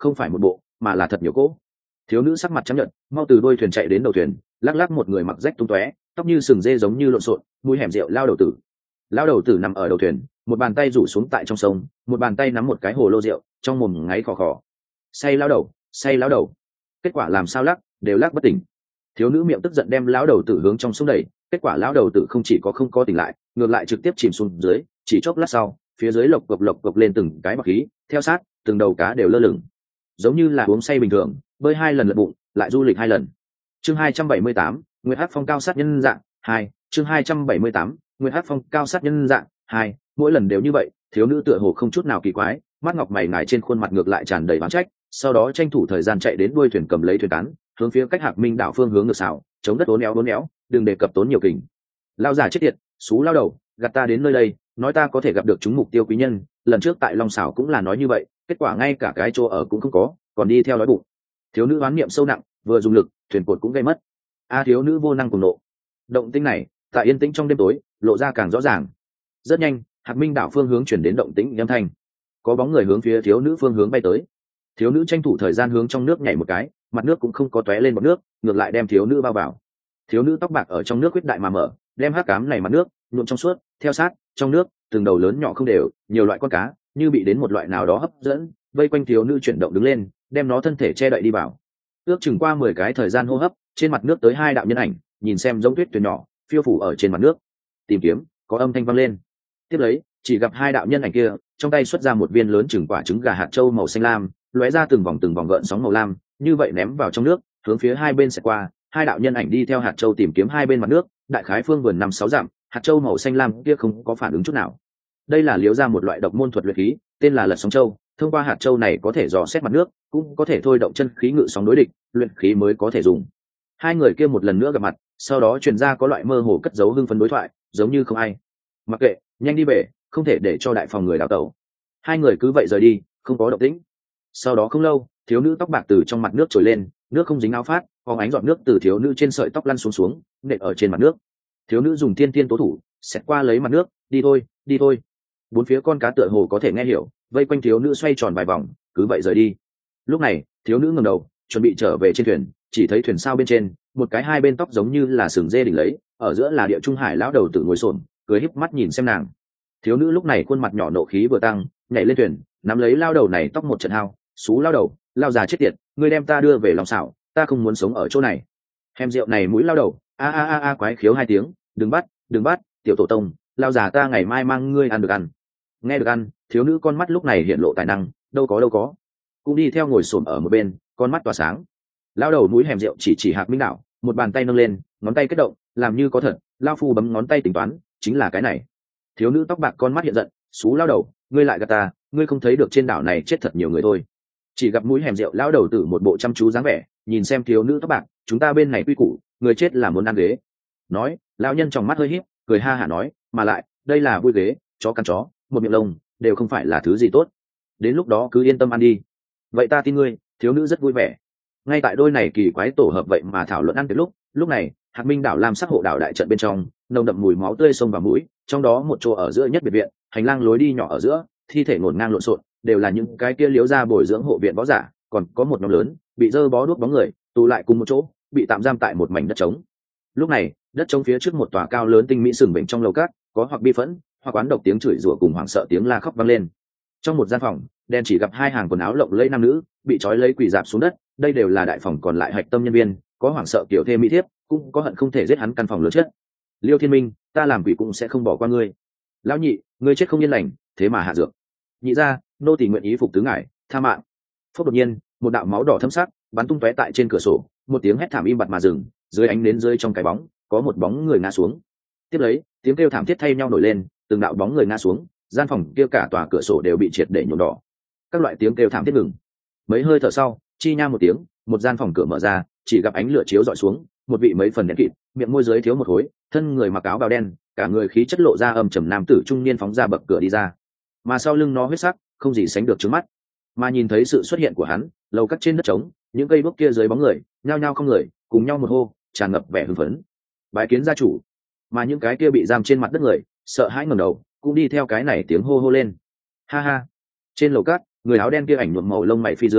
không phải một bộ mà là thật nhiều cỗ. Thiếu nữ sắc mặt trắng nhợt, mau từ đuôi thuyền chạy đến đầu thuyền, lắc lắc một người mặc rách tung tóe, tóc như sừng dê giống như lộn xộn, mũi hẻm rượu lao đầu tử. Lao đầu tử nằm ở đầu thuyền, một bàn tay rủ xuống tại trong sông, một bàn tay nắm một cái hồ lô rượu, trong mồm ngáy khò khò. Say lao đầu, say lao đầu. Kết quả làm sao lắc, đều lắc bất tỉnh. Thiếu nữ miệng tức giận đem lão đầu tử hướng trong sông đẩy, kết quả lão đầu tử không chỉ có không có tỉnh lại, ngược lại trực tiếp chìm xuống dưới, chỉ chốc lát sau, phía dưới lộc cộc lộc cộc lên từng cái bọt khí, theo sát, từng đầu cá đều lơ lửng, giống như là uống say bình thường, bơi hai lần lật bụng, lại du lịch hai lần. Chương hai trăm bảy mươi tám, Nguyệt Hắc Phong cao sát nhân dạng hai. Chương hai trăm bảy mươi tám, Nguyệt Hắc Phong cao sát nhân dạng hai. Mỗi lần đều như vậy, thiếu nữ tựa hồ không chút nào kỳ quái, mắt ngọc mày ngài trên khuôn mặt ngược lại tràn đầy oán trách, sau đó tranh thủ thời gian chạy đến đuôi thuyền cầm lấy thuyền cán, hướng phía cách Hạc Minh đảo phương hướng ngược xảo, chống đất uốn éo uốn éo, đừng đề cập tốn nhiều kình. Lao giả chết tiệt, xú lao đầu, gạt ta đến nơi đây, nói ta có thể gặp được chúng mục tiêu quý nhân, lần trước tại Long Xảo cũng là nói như vậy, kết quả ngay cả cái chỗ ở cũng không có, còn đi theo đói bụng. Thiếu nữ oán niệm sâu nặng, vừa dùng lực, thuyền cột cũng gây mất. A thiếu nữ vô năng cùng nộ. Động tĩnh này, tại yên tĩnh trong đêm tối, lộ ra càng rõ ràng. Rất nhanh, Hạc Minh đảo phương hướng chuyển đến động tĩnh âm thanh. Có bóng người hướng phía thiếu nữ phương hướng bay tới. Thiếu nữ tranh thủ thời gian hướng trong nước nhảy một cái, mặt nước cũng không có tóe lên bọt nước, ngược lại đem thiếu nữ bao vào. Thiếu nữ tóc bạc ở trong nước huyết đại mà mở, đem hắc cám này mặt nước nhuộm trong suốt, theo sát trong nước từng đầu lớn nhỏ không đều, nhiều loại con cá như bị đến một loại nào đó hấp dẫn, vây quanh thiếu nữ chuyển động đứng lên, đem nó thân thể che đậy đi vào. Ước chừng qua mười cái thời gian hô hấp, trên mặt nước tới hai đạo nhân ảnh, nhìn xem giống tuyết thuyền nhỏ phiêu phủ ở trên mặt nước. Tìm kiếm, có âm thanh vang lên. Tiếp lấy, chỉ gặp hai đạo nhân ảnh kia, trong tay xuất ra một viên lớn chừng quả trứng gà hạt châu màu xanh lam, lóe ra từng vòng từng vòng gợn sóng màu lam, như vậy ném vào trong nước, hướng phía hai bên sẽ qua. Hai đạo nhân ảnh đi theo hạt châu tìm kiếm hai bên mặt nước, đại khái phương vườn năm sáu dặm, hạt châu màu xanh lam kia không có phản ứng chút nào. Đây là liếu ra một loại độc môn thuật luyện khí, tên là lật sóng châu. Thông qua hạt châu này có thể dò xét mặt nước, cũng có thể thôi động chân khí ngự sóng đối địch, luyện khí mới có thể dùng. Hai người kia một lần nữa gặp mặt, sau đó truyền ra có loại mơ hồ cất giấu hưng phấn đối thoại, giống như không ai. Mặc kệ, nhanh đi về, không thể để cho đại phòng người đào tẩu. Hai người cứ vậy rời đi, không có động tĩnh. Sau đó không lâu, thiếu nữ tóc bạc từ trong mặt nước trồi lên, nước không dính áo phát, phóng ánh giọt nước từ thiếu nữ trên sợi tóc lăn xuống xuống, nện ở trên mặt nước. Thiếu nữ dùng thiên thiên tố thủ, xẹt qua lấy mặt nước, đi thôi, đi thôi. Bốn phía con cá tựa hồ có thể nghe hiểu, vây quanh thiếu nữ xoay tròn vài vòng, cứ vậy rời đi. Lúc này, thiếu nữ ngẩng đầu, chuẩn bị trở về trên thuyền, chỉ thấy thuyền sao bên trên, một cái hai bên tóc giống như là sừng dê đỉnh lấy, ở giữa là Địa Trung Hải lão đầu tử ngồi xổm, cười híp mắt nhìn xem nàng. Thiếu nữ lúc này khuôn mặt nhỏ nộ khí vừa tăng, nhảy lên thuyền, nắm lấy lao đầu này tóc một trận hao, xú lao đầu, lao già chết tiệt, ngươi đem ta đưa về lòng xảo, ta không muốn sống ở chỗ này. Hèm rượu này mũi lao đầu, a a a a quái khiếu hai tiếng, đừng bắt, đừng bắt, tiểu tổ tông, lao già ta ngày mai mang ngươi ăn được ăn. Nghe được ăn, thiếu nữ con mắt lúc này hiện lộ tài năng, đâu có đâu có, cũng đi theo ngồi xổm ở một bên, con mắt tỏa sáng. Lao đầu mũi hẻm rượu chỉ chỉ Hạc Minh đảo, một bàn tay nâng lên, ngón tay kết động, làm như có thật, lao phu bấm ngón tay tính toán, chính là cái này. Thiếu nữ tóc bạc con mắt hiện giận, xú lao đầu, ngươi lại gạt ta, ngươi không thấy được trên đảo này chết thật nhiều người thôi. Chỉ gặp mũi hẻm rượu lao đầu tử một bộ chăm chú dáng vẻ, nhìn xem thiếu nữ tóc bạc, chúng ta bên này quy củ, người chết là muốn ăn ghế. Nói, lão nhân trong mắt hơi híp, cười ha hả nói, mà lại, đây là vui ghế, chó cắn chó, một miệng lông, đều không phải là thứ gì tốt. Đến lúc đó cứ yên tâm ăn đi. Vậy ta tin ngươi. Thiếu nữ rất vui vẻ. Ngay tại đôi này kỳ quái tổ hợp vậy mà thảo luận ăn cái lúc, lúc này, Hạc Minh đảo lam sắc hộ đảo đại trận bên trong, nồng đậm mùi máu tươi xông vào mũi, trong đó một chỗ ở giữa nhất biệt viện, hành lang lối đi nhỏ ở giữa, thi thể ngổn ngang lộn xộn, đều là những cái kia liếu ra bồi dưỡng hộ viện võ giả, còn có một nhóm lớn bị dơ bó đuốc bóng người tụ lại cùng một chỗ, bị tạm giam tại một mảnh đất trống. Lúc này, đất trống phía trước một tòa cao lớn tinh mỹ sừng bệnh trong lầu cát, có hoặc bi phẫn, hoặc oán độc tiếng chửi rủa cùng hoảng sợ tiếng la khóc vang lên. Trong một gian phòng, đen chỉ gặp hai hàng quần áo lộng lẫy nam nữ bị trói lấy quỳ dạp xuống đất, đây đều là đại phòng còn lại hạch tâm nhân viên, có hoảng sợ kiểu thê mỹ thiếp, cũng có hận không thể giết hắn căn phòng lớn chết. Liêu Thiên Minh, ta làm quỷ cũng sẽ không bỏ qua ngươi. Lão nhị, ngươi chết không yên lành, thế mà hạ dược. Nhị gia, nô tỳ nguyện ý phục tứ ngài, tha mạng. Phốc đột nhiên, một đạo máu đỏ thâm sắc bắn tung tóe tại trên cửa sổ, một tiếng hét thảm im bặt mà dừng, dưới ánh nến rơi trong cái bóng, có một bóng người ngã xuống. Tiếp lấy, tiếng kêu thảm thiết thay nhau nổi lên, từng đạo bóng người ngã xuống, gian phòng kia cả tòa cửa sổ đều bị triệt để nhuộm đỏ. Các loại tiếng kêu thảm thiết ngừng. Mấy hơi thở sau, chi nha một tiếng, một gian phòng cửa mở ra, chỉ gặp ánh lửa chiếu dọi xuống, một vị mấy phần đen kịt, miệng môi dưới thiếu một khối, thân người mặc áo bào đen, cả người khí chất lộ ra âm trầm nam tử trung niên phóng ra bậc cửa đi ra, mà sau lưng nó huyết sắc không gì sánh được trước mắt. Mà nhìn thấy sự xuất hiện của hắn, lầu cắt trên đất trống, những cây bốc kia dưới bóng người nhao nhao không người, cùng nhau một hô, tràn ngập vẻ hưng phấn. Bái kiến gia chủ. Mà những cái kia bị giam trên mặt đất người sợ hãi ngẩng đầu, cũng đi theo cái này tiếng hô hô lên. Ha ha. Trên lầu cát, người áo đen kia ảnh nhuộm màu lông mày phi dương,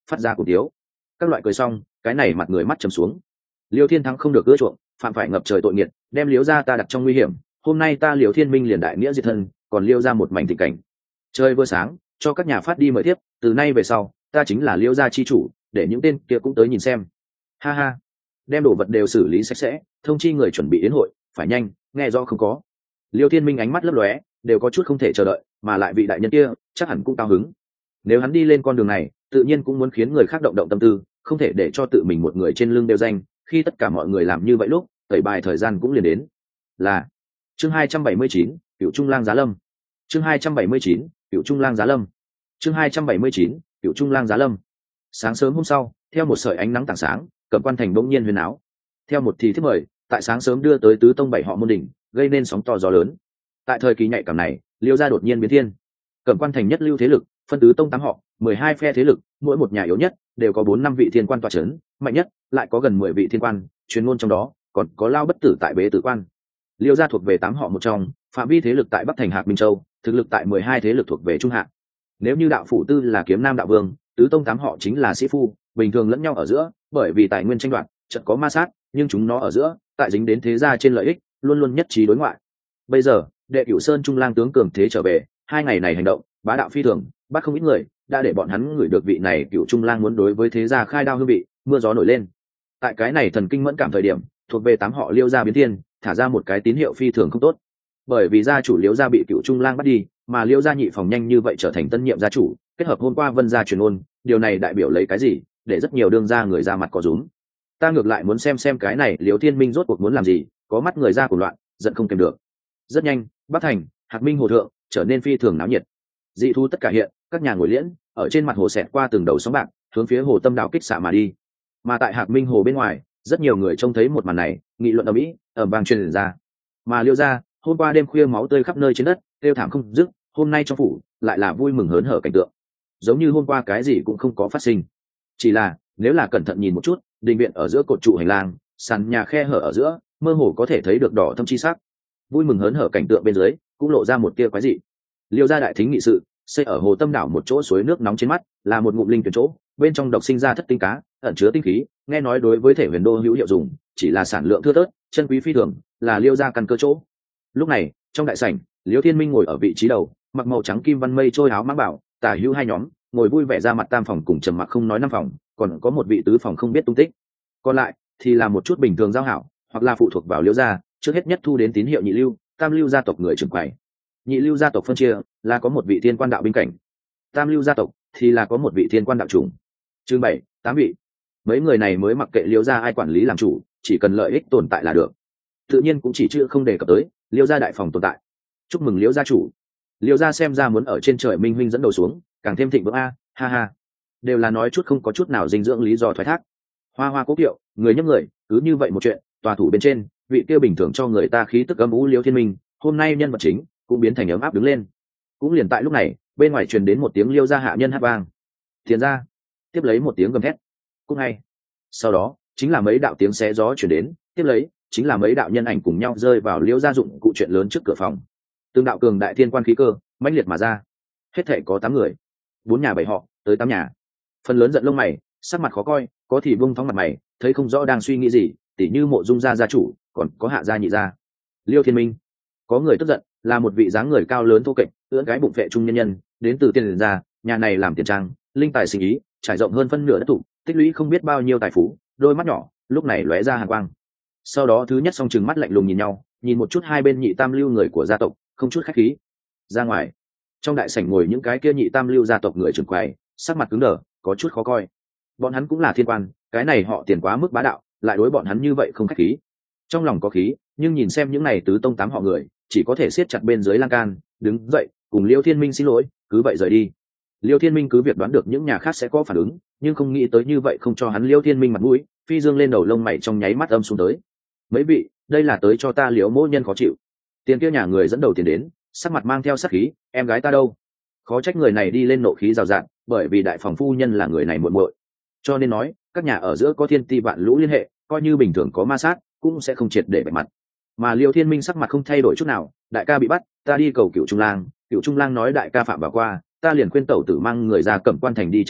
phát ra cùng tiếu. Các loại cười xong, cái này mặt người mắt trầm xuống. Liêu Thiên Thắng không được ưa chuộng, phạm phải ngập trời tội nghiệt, đem Liêu gia ta đặt trong nguy hiểm. Hôm nay ta Liêu Thiên Minh liền đại nghĩa diệt thân, còn Liêu ra một mảnh tình cảnh. Trời vừa sáng, cho các nhà phát đi mời tiếp, từ nay về sau, ta chính là Liêu gia chi chủ, để những tên kia cũng tới nhìn xem. Ha ha, đem đồ vật đều xử lý sạch sẽ, thông chi người chuẩn bị yến hội, phải nhanh, nghe rõ không có. Liêu Thiên Minh ánh mắt lấp lóe, đều có chút không thể chờ đợi, mà lại vị đại nhân kia, chắc hẳn cũng cao hứng. Nếu hắn đi lên con đường này, tự nhiên cũng muốn khiến người khác động động tâm tư, không thể để cho tự mình một người trên lưng đeo danh, khi tất cả mọi người làm như vậy lúc, tẩy bài thời gian cũng liền đến. Là chương hai trăm bảy mươi chín, Cựu Trung Lang Giá Lâm. Chương hai trăm bảy mươi chín, Cựu Trung Lang Giá Lâm. Chương hai trăm bảy mươi chín, Cựu Trung Lang Giá Lâm. Sáng sớm hôm sau, theo một sợi ánh nắng tảng sáng, Cẩm Quan thành bỗng nhiên huyền áo. Theo một thì thiết mời, tại sáng sớm đưa tới tứ tông bảy họ môn đỉnh, gây nên sóng to gió lớn. Tại thời kỳ nhạy cảm này, Liêu gia đột nhiên biến thiên. Cẩm Quan thành nhất lưu thế lực, phân tứ tông tám họ, mười hai phe thế lực, mỗi một nhà yếu nhất đều có bốn năm vị thiên quan tọa chấn, mạnh nhất lại có gần mười vị thiên quan, truyền ngôn trong đó còn có Lao Bất Tử tại Bế Tử Quan. Liêu gia thuộc về tám họ một trong, phạm vi thế lực tại Bắc thành Hạc Minh Châu, thực lực tại mười hai thế lực thuộc về trung hạng. Nếu như đạo phủ tư là Kiếm Nam đạo vương, tứ tông tám họ chính là sĩ phu, bình thường lẫn nhau ở giữa, bởi vì tài nguyên tranh đoạt, chợt có ma sát, nhưng chúng nó ở giữa, tại dính đến thế gia trên lợi ích, luôn luôn nhất trí đối ngoại. Bây giờ, Đệ Cửu Sơn Trung Lang tướng cường thế trở về, hai ngày này hành động, bá đạo phi thường, bắt không ít người, đã để bọn hắn ngửi được vị này Cửu Trung Lang muốn đối với thế gia khai đao hương vị, mưa gió nổi lên. Tại cái này thần kinh mẫn cảm thời điểm, thuộc về tám họ Liêu gia biến thiên, thả ra một cái tín hiệu phi thường không tốt. Bởi vì gia chủ Liêu gia bị Cửu Trung Lang bắt đi, mà Liêu gia nhị phòng nhanh như vậy trở thành tân nhiệm gia chủ, kết hợp hôm qua Vân gia truyền ôn, điều này đại biểu lấy cái gì? Để rất nhiều đương gia người ra mặt có rúm. Ta ngược lại muốn xem xem cái này Liêu Thiên Minh rốt cuộc muốn làm gì, có mắt người ra của loạn, giận không kèm được. Rất nhanh, Bắc thành, Hạc Minh hồ thượng trở nên phi thường náo nhiệt. Dị thú tất cả hiện, các nhà ngồi liễn ở trên mặt hồ xẹt qua từng đầu sóng bạc, hướng phía hồ Tâm Đạo kích xạ mà đi. Mà tại Hạc Minh hồ bên ngoài, rất nhiều người trông thấy một màn này, nghị luận ầm ĩ, ở vang truyền ra. Mà Liêu gia, hôm qua đêm khuya máu tươi khắp nơi trên đất, tiêu thảm không dứt, hôm nay trong phủ lại là vui mừng hớn hở cảnh tượng. Giống như hôm qua cái gì cũng không có phát sinh. Chỉ là, nếu là cẩn thận nhìn một chút, đình viện ở giữa cột trụ hành lang, sàn nhà khe hở ở giữa, mơ hồ có thể thấy được đỏ thâm chi sắc. Vui mừng hớn hở cảnh tượng bên dưới, cũng lộ ra một tia quái dị. Liêu gia đại thính nghị sự, xây ở hồ Tâm Đảo một chỗ suối nước nóng trên mắt, là một ngụm linh tuyển chỗ, bên trong độc sinh ra thất tinh cá, ẩn chứa tinh khí, nghe nói đối với thể huyền đô hữu hiệu dùng, chỉ là sản lượng thưa thớt, chân quý phi thường, là Liêu gia căn cơ chỗ. Lúc này, trong đại sảnh, Liêu Thiên Minh ngồi ở vị trí đầu, mặc màu trắng kim văn mây trôi áo mang bảo, tả hữu hai nhóm, ngồi vui vẻ ra mặt tam phòng cùng trầm mặc không nói năm phòng, còn có một vị tứ phòng không biết tung tích. Còn lại thì là một chút bình thường giao hảo, hoặc là phụ thuộc vào Liêu gia, trước hết nhất thu đến tín hiệu nhị lưu, tam lưu gia tộc người trưởng quầy. Nhị lưu gia tộc phân chia là có một vị thiên quan đạo binh cảnh, tam lưu gia tộc thì là có một vị thiên quan đạo chủng, chương bảy tám vị. Mấy người này mới mặc kệ Liêu gia ai quản lý làm chủ, chỉ cần lợi ích tồn tại là được. Tự nhiên cũng chỉ chưa không đề cập tới Liêu gia đại phòng tồn tại. Chúc mừng Liêu gia chủ. Liêu gia xem ra muốn ở trên trời minh huynh dẫn đầu xuống, càng thêm thịnh vượng a, ha ha. Đều là nói chút không có chút nào dinh dưỡng lý do thoái thác. Hoa hoa cố kiệu, người nhấc người, cứ như vậy một chuyện, tòa thủ bên trên, vị kia bình thường cho người ta khí tức âm u Liêu Thiên Minh, hôm nay nhân vật chính cũng biến thành ấm áp đứng lên. Cũng liền tại lúc này, bên ngoài truyền đến một tiếng Liêu gia hạ nhân hát vang. Tiền ra, tiếp lấy một tiếng gầm thét. Cũng ngay. Sau đó, chính là mấy đạo tiếng xé gió truyền đến, tiếp lấy, chính là mấy đạo nhân ảnh cùng nhau rơi vào Liêu gia dụng cụ chuyện lớn trước cửa phòng. Từng đạo cường đại thiên quan khí cơ, mãnh liệt mà ra. Hết thảy có tám người, bốn nhà bảy họ, tới tám nhà. Phần lớn giận lông mày, sắc mặt khó coi, có thì vung thóng mặt mày, thấy không rõ đang suy nghĩ gì, tỉ như Mộ Dung gia gia chủ, còn có Hạ gia nhị gia. Liêu Thiên Minh, có người tức giận, là một vị dáng người cao lớn thô kệch, ưỡn cái bụng vệ trung nhân nhân, đến từ tiền gia, nhà này làm tiền trang, linh tài sinh ý, trải rộng hơn phân nửa đất thủ, tích lũy không biết bao nhiêu tài phú, đôi mắt nhỏ, lúc này lóe ra hàn quang. Sau đó thứ nhất song trừng mắt lạnh lùng nhìn nhau, nhìn một chút hai bên nhị tam lưu người của gia tộc, không chút khách khí. Ra ngoài, trong đại sảnh ngồi những cái kia nhị tam lưu gia tộc người trưởng quầy, sắc mặt cứng đờ, có chút khó coi. Bọn hắn cũng là thiên quan, cái này họ tiền quá mức bá đạo, lại đối bọn hắn như vậy không khách khí. Trong lòng có khí, nhưng nhìn xem những này tứ tông tám họ người, chỉ có thể siết chặt bên dưới lan can, đứng dậy, cùng Liêu Thiên Minh xin lỗi, cứ vậy rời đi. Liêu Thiên Minh cứ việc đoán được những nhà khác sẽ có phản ứng, nhưng không nghĩ tới như vậy không cho hắn Liêu Thiên Minh mặt mũi, phi dương lên đầu lông mày trong nháy mắt âm xuống tới. Mấy vị, đây là tới cho ta Liễu mỗ nhân khó chịu. Tiền kia nhà người dẫn đầu tiền đến, sắc mặt mang theo sát khí, em gái ta đâu? Khó trách người này đi lên nộ khí rào rạt, bởi vì đại phòng phu nhân là người này muội muội. Cho nên nói, các nhà ở giữa có thiên ti vạn lũ liên hệ, coi như bình thường có ma sát, cũng sẽ không triệt để bạch mặt. Mà Liêu Thiên Minh sắc mặt không thay đổi chút nào, đại ca bị bắt, ta đi cầu Cựu Trung Lang, Cựu Trung Lang nói đại ca phạm vào qua, ta liền khuyên tẩu tử mang người ra Cẩm Quan thành đi tránh nạn,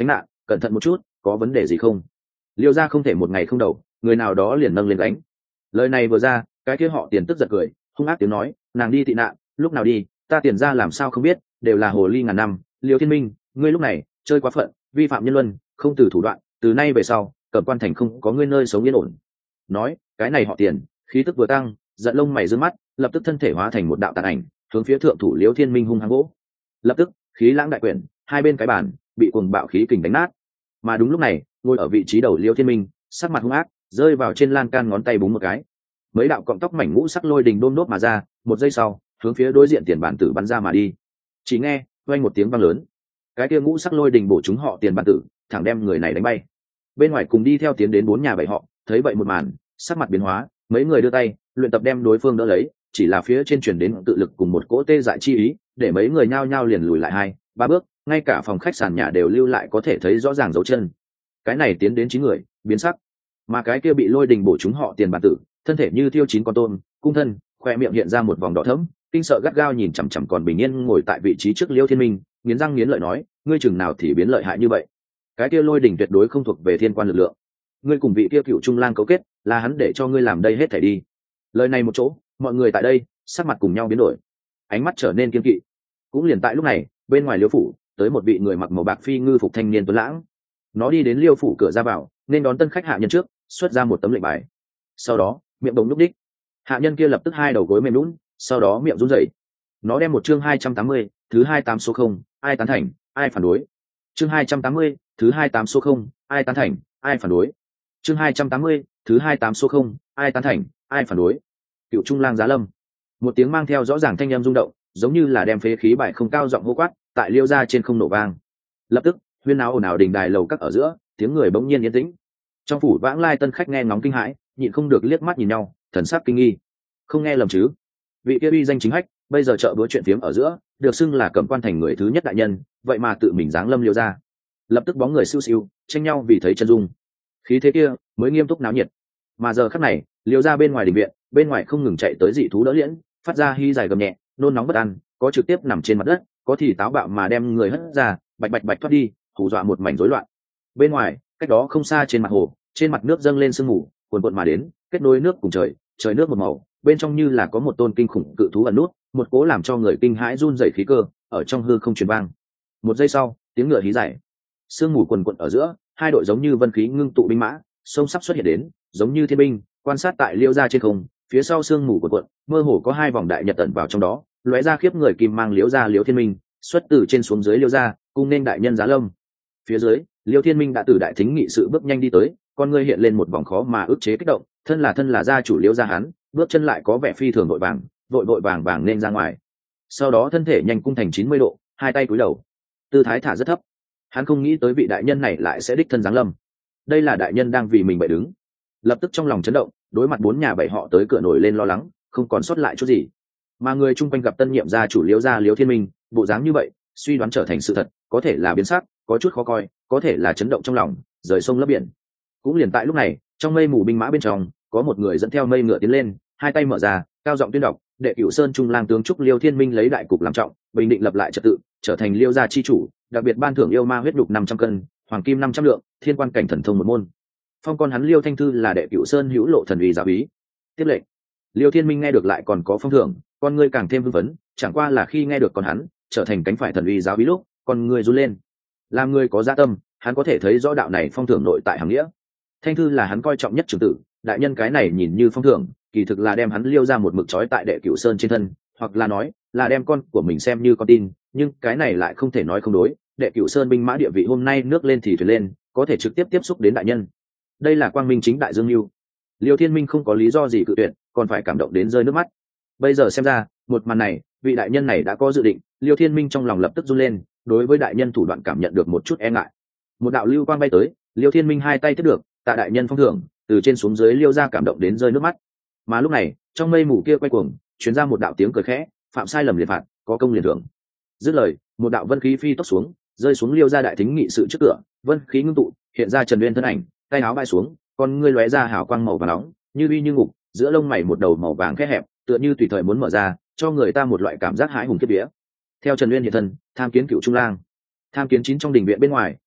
cẩn thận một chút, có vấn đề gì không? Liêu gia không thể một ngày không đầu, người nào đó liền nâng lên đánh. Lời này vừa ra, cái kia họ Tiền tức giật cười, hung ác tiếng nói, nàng đi tị nạn, lúc nào đi, ta Tiền gia làm sao không biết, đều là hồ ly ngàn năm. Liêu Thiên Minh, ngươi lúc này chơi quá phận, vi phạm nhân luân, không từ thủ đoạn, từ nay về sau, Cẩm Quan thành không có ngươi nơi sống yên ổn. Nói, cái này họ Tiền, khí tức vừa tăng, giận lông mày giương mắt, lập tức thân thể hóa thành một đạo tàn ảnh, hướng phía thượng thủ Liêu Thiên Minh hung hăng gỗ. Lập tức, khí lãng đại quyển, hai bên cái bàn bị cuồng bạo khí kình đánh nát. Mà đúng lúc này, ngồi ở vị trí đầu Liêu Thiên Minh, sắc mặt hung ác, rơi vào trên lan can ngón tay búng một cái, mấy đạo cọng tóc mảnh ngũ sắc lôi đình đôm đốt mà ra, một giây sau hướng phía đối diện Tiền bản tử bắn ra mà đi. Chỉ nghe vang một tiếng vang lớn, cái kia ngũ sắc lôi đình bổ chúng họ Tiền bản tử, thẳng đem người này đánh bay. Bên ngoài cùng đi theo tiến đến bốn nhà bảy họ, thấy vậy một màn, sắc mặt biến hóa, mấy người đưa tay luyện tập đem đối phương đỡ lấy, chỉ là phía trên truyền đến tự lực cùng một cỗ tê dại chi ý, để mấy người nhao nhao liền lùi lại hai ba bước, ngay cả phòng khách sàn nhà đều lưu lại có thể thấy rõ ràng dấu chân. Cái này tiến đến chín người biến sắc, mà cái kia bị lôi đình bổ chúng họ Tiền bản tử, thân thể như thiêu chín con tôm, cung thân khoe miệng hiện ra một vòng đỏ thẫm, kinh sợ gắt gao nhìn chằm chằm còn bình yên ngồi tại vị trí trước Liêu Thiên Minh, nghiến răng nghiến lợi nói, ngươi chừng nào thì biến lợi hại như vậy? Cái kia lôi đình tuyệt đối không thuộc về thiên quan lực lượng, ngươi cùng vị kia cựu trung lang cấu kết, là hắn để cho ngươi làm đây hết thảy đi. Lời này một chỗ, mọi người tại đây sắc mặt cùng nhau biến đổi, ánh mắt trở nên kiên kỵ. Cũng liền tại lúc này, bên ngoài Liêu phủ tới một vị người mặc màu bạc phi ngư phục thanh niên tuấn lãng, nó đi đến Liêu phủ cửa ra vào, nên đón tân khách hạ nhân trước, xuất ra một tấm lệnh bài. Sau đó miệng đồng núp đích, hạ nhân kia lập tức hai đầu gối mềm lún, sau đó miệng run rẩy. Nó đem một chương hai trăm tám mươi, thứ hai tám số không, ai tán thành, ai phản đối. Chương hai trăm tám mươi, thứ hai tám số không, ai tán thành, ai phản đối. Chương hai trăm tám mươi, thứ hai tám số không, ai tán thành, ai phản đối. Cựu Trung Lang Giá Lâm. Một tiếng mang theo rõ ràng thanh âm rung động, giống như là đem phế khí bài không cao giọng hô quát, tại Liêu gia trên không nổ vang. Lập tức, huyên áo ồn ào đình đài lầu các ở giữa, tiếng người bỗng nhiên yên tĩnh. Trong phủ vãng lai tân khách nghe ngóng kinh hãi, nhịn không được liếc mắt nhìn nhau, thần sắc kinh nghi. Không nghe lầm chứ? Vị kia uy danh chính hách, bây giờ chợ búa chuyện phiếm ở giữa, được xưng là Cẩm Quan thành người thứ nhất đại nhân, vậy mà tự mình giáng lâm Liêu gia. Lập tức bóng người siêu siêu, tranh nhau vì thấy chân dung. Khí thế kia mới nghiêm túc náo nhiệt. Mà giờ khắc này, Liêu gia bên ngoài đình viện, bên ngoài không ngừng chạy tới dị thú đỡ liễn, phát ra hy dài gầm nhẹ, nôn nóng bất an, có trực tiếp nằm trên mặt đất, có thì táo bạo mà đem người hất ra, bạch bạch bạch thoát đi, hù dọa một mảnh rối loạn. Bên ngoài, cách đó không xa trên mặt hồ, trên mặt nước dâng lên sương mù, cuồn cuộn mà đến, kết nối nước cùng trời, trời nước một màu, bên trong như là có một tôn kinh khủng cự thú ẩn nút, một cố làm cho người kinh hãi run rẩy khí cơ, ở trong hư không truyền vang. Một giây sau, tiếng ngựa hí dài, sương mù cuồn cuộn ở giữa, hai đội giống như vân khí ngưng tụ binh mã, sông sắp xuất hiện đến, giống như thiên binh, quan sát tại Liêu gia trên không, phía sau sương mù cuồn cuộn, mơ hồ có hai vòng đại nhật ẩn vào trong đó, lóe ra khiếp người kim mang Liêu gia Liêu Thiên Minh, xuất từ trên xuống dưới Liêu gia, cung nên đại nhân Giá Lâm. Phía dưới, Liêu Thiên Minh đã từ đại thính nghị sự bước nhanh đi tới, con ngươi hiện lên một vòng khó mà ức chế kích động, thân là thân là gia chủ Liêu gia hắn, bước chân lại có vẻ phi thường vội vàng, vội vội vàng vàng nên ra ngoài. Sau đó thân thể nhanh cung thành chín mươi độ, hai tay cúi đầu, tư thái thả rất thấp. Hắn không nghĩ tới vị đại nhân này lại sẽ đích thân giáng lâm. Đây là đại nhân đang vì mình bậy đứng. Lập tức trong lòng chấn động, đối mặt bốn nhà bảy họ tới cửa nổi lên lo lắng, không còn sót lại chút gì. Mà người chung quanh gặp tân nhiệm gia chủ Liêu gia Liêu Thiên Minh, bộ dáng như vậy, suy đoán trở thành sự thật, có thể là biến sắc, có chút khó coi, có thể là chấn động trong lòng, rời sông lấp biển. Cũng liền tại lúc này, trong mây mù binh mã bên trong, có một người dẫn theo mây ngựa tiến lên, hai tay mở ra, cao giọng tuyên đọc, đệ Cửu Sơn Trung Lang tướng chúc Liêu Thiên Minh lấy đại cục làm trọng, bình định lập lại trật tự, trở thành Liêu gia chi chủ, đặc biệt ban thưởng yêu ma huyết đục năm trăm cân, hoàng kim năm trăm lượng, thiên quan cảnh thần thông một môn. Phong con hắn Liêu Thanh Thư là đệ Cửu Sơn hữu lộ thần uy giáo úy. Tiếp lệnh. Liêu Thiên Minh nghe được lại còn có phong thưởng, con ngươi càng thêm hưng phấn, chẳng qua là khi nghe được con hắn trở thành cánh phải thần uy giáo úy lúc, con ngươi run lên. Làm người có dạ tâm, hắn có thể thấy rõ đạo này phong thưởng nội tại hàng nghĩa. Thanh Thư là hắn coi trọng nhất trưởng tử, đại nhân cái này nhìn như phong thưởng, kỳ thực là đem hắn Liêu ra một mực trói tại đệ Cửu Sơn trên thân, hoặc là nói là đem con của mình xem như con tin, nhưng cái này lại không thể nói không đối. Đệ Cửu Sơn binh mã địa vị hôm nay nước lên thì thuyền lên, có thể trực tiếp tiếp xúc đến đại nhân. Đây là quang minh chính đại dương lưu. Liêu Thiên Minh không có lý do gì cự tuyệt, còn phải cảm động đến rơi nước mắt. Bây giờ xem ra, một màn này, vị đại nhân này đã có dự định. Liêu Thiên Minh trong lòng lập tức run lên, đối với đại nhân thủ đoạn cảm nhận được một chút e ngại. Một đạo lưu quang bay tới, Liêu Thiên Minh hai tay tiếp được, tạ đại nhân phong thưởng, từ trên xuống dưới Liêu ra cảm động đến rơi nước mắt. Mà lúc này, trong mây mù kia quay cuồng, truyền ra một đạo tiếng cười khẽ, phạm sai lầm liền phạt, có công liền thưởng. Dứt lời, một đạo vân khí phi tốc xuống, rơi xuống Liêu ra đại thính nghị sự trước cửa, vân khí ngưng tụ, hiện ra Trần Uyên thân ảnh, tay áo bay xuống, con ngươi lóe ra hào quang màu vàng nóng, như uy như ngục, giữa lông mày một đầu màu vàng khẽ hẹp, tựa như tùy thời muốn mở ra, cho người ta một loại cảm giác hãi hùng kiếp vía. Theo Trần Uyên hiện thân, tham kiến Cựu Trung Lang. Tham kiến chín trong đình viện bên ngoài,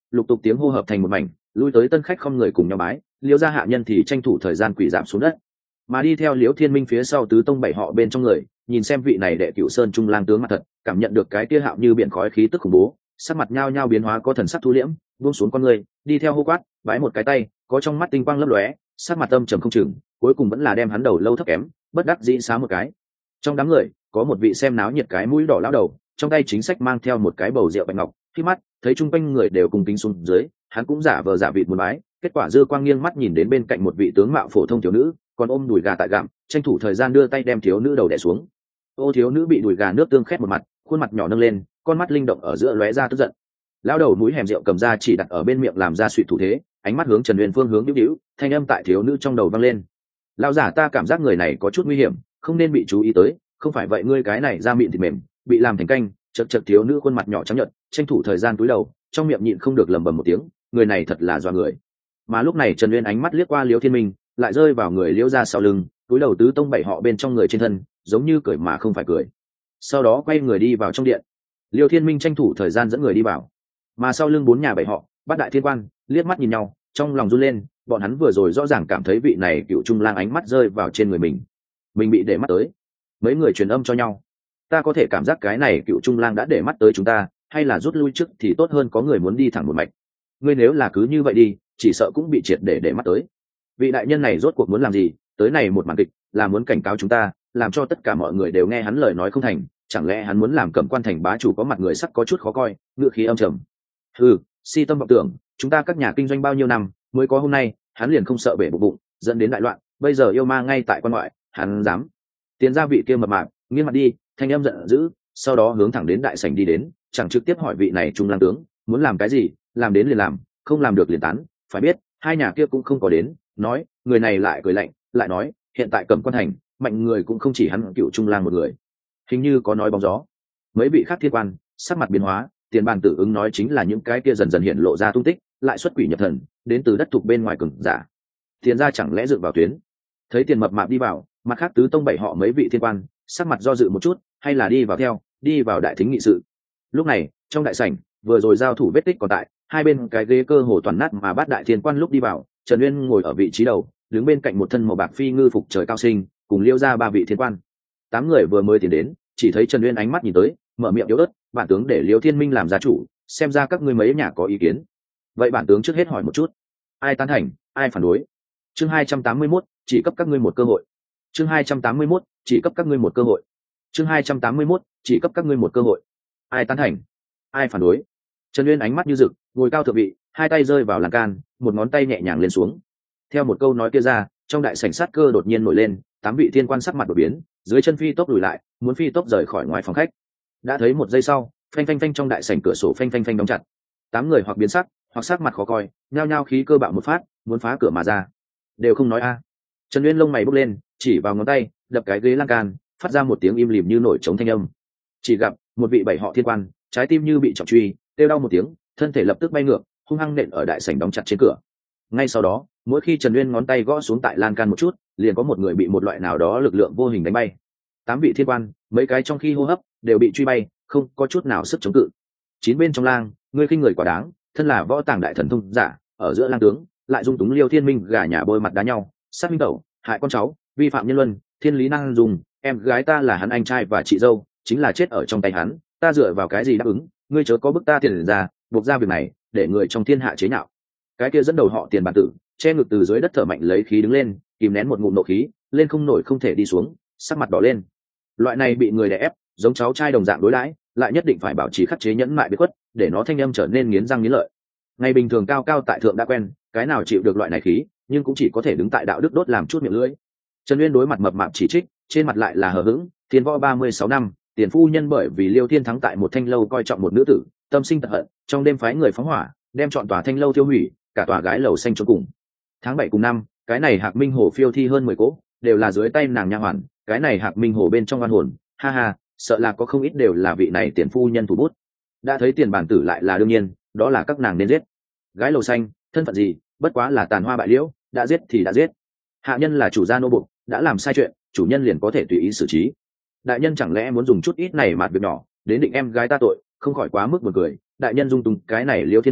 lục tục tiếng hô hợp thành một mảnh, lui tới tân khách không người cùng nhau bái, liêu gia hạ nhân thì tranh thủ thời gian quỳ giảm xuống đất. Mà đi theo Liễu Thiên Minh phía sau tứ tông bảy họ bên trong người, nhìn xem vị này đệ cửu sơn trung lang tướng mặt thật, cảm nhận được cái kia hạo như biển khói khí tức khủng bố, sắc mặt nhao nhao biến hóa, có thần sắc thu liễm, buông xuống con người, đi theo hô quát, bái một cái tay, có trong mắt tinh quang lấp lóe, sắc mặt âm trầm không chừng, cuối cùng vẫn là đem hắn đầu lâu thấp kém, bất đắc dĩ xá một cái. Trong đám người, có một vị xem náo nhiệt cái mũi đỏ lão đầu, trong tay chính sách mang theo một cái bầu rượu bạch ngọc, khi mắt thấy chung quanh người đều cùng kính xuống dưới, hắn cũng giả vờ giả vịt muốn bái, kết quả dư quang nghiêng mắt nhìn đến bên cạnh một vị tướng mạo phổ thông thiếu nữ, còn ôm đùi gà tại gặm, tranh thủ thời gian đưa tay đem thiếu nữ đầu đè xuống. Ô thiếu nữ bị đùi gà nước tương khét một mặt, khuôn mặt nhỏ nâng lên, con mắt linh động ở giữa lóe ra tức giận. Lão đầu mũi hẻm rượu cầm ra chỉ đặt ở bên miệng làm ra suy thủ thế, ánh mắt hướng Trần Uyên phương hướng điếu điếu, thanh âm tại thiếu nữ trong đầu vang lên. Lão giả, ta cảm giác người này có chút nguy hiểm, không nên bị chú ý tới, không phải vậy ngươi cái này da mịn thịt mềm, bị làm thành canh. Chật chật thiếu nữ khuôn mặt nhỏ trắng nhợt, tranh thủ thời gian cúi đầu, trong miệng nhịn không được lẩm bẩm một tiếng, người này thật là doa người. Mà lúc này Trần Uyên ánh mắt liếc qua Liễu Thiên Minh, lại rơi vào người Liễu gia sau lưng, cúi đầu tứ tông bảy họ bên trong người trên thân, giống như cười mà không phải cười. Sau đó quay người đi vào trong điện. Liễu Thiên Minh tranh thủ thời gian dẫn người đi vào, mà sau lưng bốn nhà bảy họ, bát đại thiên quan, liếc mắt nhìn nhau, trong lòng run lên, bọn hắn vừa rồi rõ ràng cảm thấy vị này cựu trung lang ánh mắt rơi vào trên người mình, mình bị để mắt tới. Mấy người truyền âm cho nhau, ta có thể cảm giác cái này cựu trung lang đã để mắt tới chúng ta, hay là rút lui trước thì tốt hơn, có người muốn đi thẳng một mạch. Ngươi nếu là cứ như vậy đi, chỉ sợ cũng bị triệt để để mắt tới. Vị đại nhân này rốt cuộc muốn làm gì? Tới này một màn kịch là muốn cảnh cáo chúng ta, làm cho tất cả mọi người đều nghe hắn lời nói không thành, chẳng lẽ hắn muốn làm Cẩm Quan thành bá chủ có mặt người sắc có chút khó coi, ngựa khí âm trầm. Ừ, si tâm vọng tưởng, chúng ta các nhà kinh doanh bao nhiêu năm mới có hôm nay, hắn liền không sợ bể bụng bụng, dẫn đến đại loạn, bây giờ yêu ma ngay tại quan ngoại, hắn dám. Tiến ra vị kia mập mạp, nghiêng mặt đi, thanh âm giận dữ, sau đó hướng thẳng đến đại sảnh đi đến, chẳng trực tiếp hỏi vị này trung lang tướng, muốn làm cái gì, làm đến liền làm, không làm được liền tán. Phải biết, hai nhà kia cũng không có đến, nói, người này lại cười lạnh, lại nói, hiện tại Cẩm Quan thành, mạnh người cũng không chỉ hắn cựu trung lang một người. Hình như có nói bóng gió. Mấy vị khác thiên quan, sắc mặt biến hóa, tiền bàn tử ứng nói chính là những cái kia dần dần hiện lộ ra tung tích, lại xuất quỷ nhập thần, đến từ đất thuộc bên ngoài cường giả. Tiền gia chẳng lẽ dựng vào tuyến. Thấy tiền mập mạp đi vào, mặt khác tứ tông bảy họ mấy vị thiên quan, sắc mặt do dự một chút, hay là đi vào theo, đi vào đại thính nghị sự. Lúc này, trong đại sảnh, vừa rồi giao thủ vết tích còn tại, hai bên cái ghế cơ hồ toàn nát, mà bát đại thiên quan lúc đi vào, Trần Uyên ngồi ở vị trí đầu, đứng bên cạnh một thân màu bạc phi ngư phục trời cao sinh, cùng liêu ra ba vị thiên quan. Tám người vừa mới tiến đến, chỉ thấy Trần Uyên ánh mắt nhìn tới, mở miệng yếu ớt, bản tướng để Liêu Thiên Minh làm gia chủ, xem ra các ngươi mấy nhà có ý kiến. Vậy bản tướng trước hết hỏi một chút, ai tán thành, ai phản đối? Chương hai trăm tám mươi mốt, chỉ cấp các ngươi một cơ hội. Chương hai trăm tám mươi mốt, chỉ cấp các ngươi một cơ hội. Chương hai trăm tám mươi mốt, chỉ cấp các ngươi một cơ hội. Ai tán thành, ai phản đối? Trần Uyên ánh mắt như rực, ngồi cao thượng vị, hai tay rơi vào lan can, một ngón tay nhẹ nhàng lên xuống. Theo một câu nói kia ra, trong đại sảnh sát cơ đột nhiên nổi lên, tám vị thiên quan sắc mặt đột biến, dưới chân phi tốc lùi lại, muốn phi tốc rời khỏi ngoài phòng khách. Đã thấy một giây sau, phanh phanh phanh trong đại sảnh cửa sổ phanh phanh phanh đóng chặt. Tám người hoặc biến sắc, hoặc sắc mặt khó coi, nhao nhao khí cơ bạo một phát, muốn phá cửa mà ra. Đều không nói a. Trần Uyên lông mày bốc lên, chỉ vào ngón tay, đập cái ghế lan can, phát ra một tiếng im lìm như nổi trống thanh âm. Chỉ gặp một vị bảy họ thiên quan, trái tim như bị trọng truy, kêu đau một tiếng, thân thể lập tức bay ngược, hung hăng nện ở đại sảnh đóng chặt trên cửa. Ngay sau đó, mỗi khi Trần Uyên ngón tay gõ xuống tại lan can một chút, liền có một người bị một loại nào đó lực lượng vô hình đánh bay. Tám vị thiên quan, mấy cái trong khi hô hấp đều bị truy bay, không có chút nào sức chống cự. Chín bên trong lang, ngươi khinh người quá đáng, thân là võ tàng đại thần thông giả, ở giữa lang tướng lại dung túng Liêu Thiên Minh gả nhà bôi mặt đá nhau, sát minh tẩu, hại con cháu, vi phạm nhân luân, thiên lý năng dùng, em gái ta là hắn anh trai và chị dâu, chính là chết ở trong tay hắn, ta dựa vào cái gì đáp ứng? Ngươi chớ có bức ta tiền ra, buộc ra việc này, để người trong thiên hạ chế nhạo. Cái kia dẫn đầu họ tiền bản tử, che ngực từ dưới đất thở mạnh lấy khí đứng lên, kìm nén một ngụm nộ khí, lên không nổi không thể đi xuống, sắc mặt đỏ lên. Loại này bị người đè ép, giống cháu trai đồng dạng đối đãi, lại nhất định phải bảo trì khắc chế nhẫn mại biệt khuất, để nó thanh âm trở nên nghiến răng nghiến lợi. Ngày bình thường cao cao tại thượng đã quen, cái nào chịu được loại này khí, nhưng cũng chỉ có thể đứng tại đạo đức đốt làm chút miệng lưỡi. Trần Uyên đối mặt mập mạp chỉ trích, trên mặt lại là hờ hững, tiền võ ba mươi sáu năm, tiền phu nhân bởi vì Liêu Thiên thắng tại một thanh lâu coi trọng một nữ tử, tâm sinh tật hận, trong đêm phái người phóng hỏa, đem chọn tòa thanh lâu tiêu hủy, cả tòa gái lầu xanh cho cùng. Tháng bảy cùng năm, cái này Hạc Minh Hồ phiêu thi hơn mười cỗ, đều là dưới tay nàng nha hoàn, cái này Hạc Minh Hồ bên trong oan hồn, ha ha, sợ là có không ít đều là vị này tiền phu nhân thủ bút. Đã thấy tiền bản tử lại là đương nhiên, đó là các nàng nên giết. Gái lầu xanh, thân phận gì, bất quá là tàn hoa bại liễu, đã giết thì đã giết. Hạ nhân là chủ gia nô buộc, đã làm sai chuyện, chủ nhân liền có thể tùy ý xử trí. Đại nhân chẳng lẽ muốn dùng chút ít này mạt việc nhỏ đến định em gái ta tội, không khỏi quá mức buồn cười. Đại nhân dung túng cái này Liêu Thiên Minh,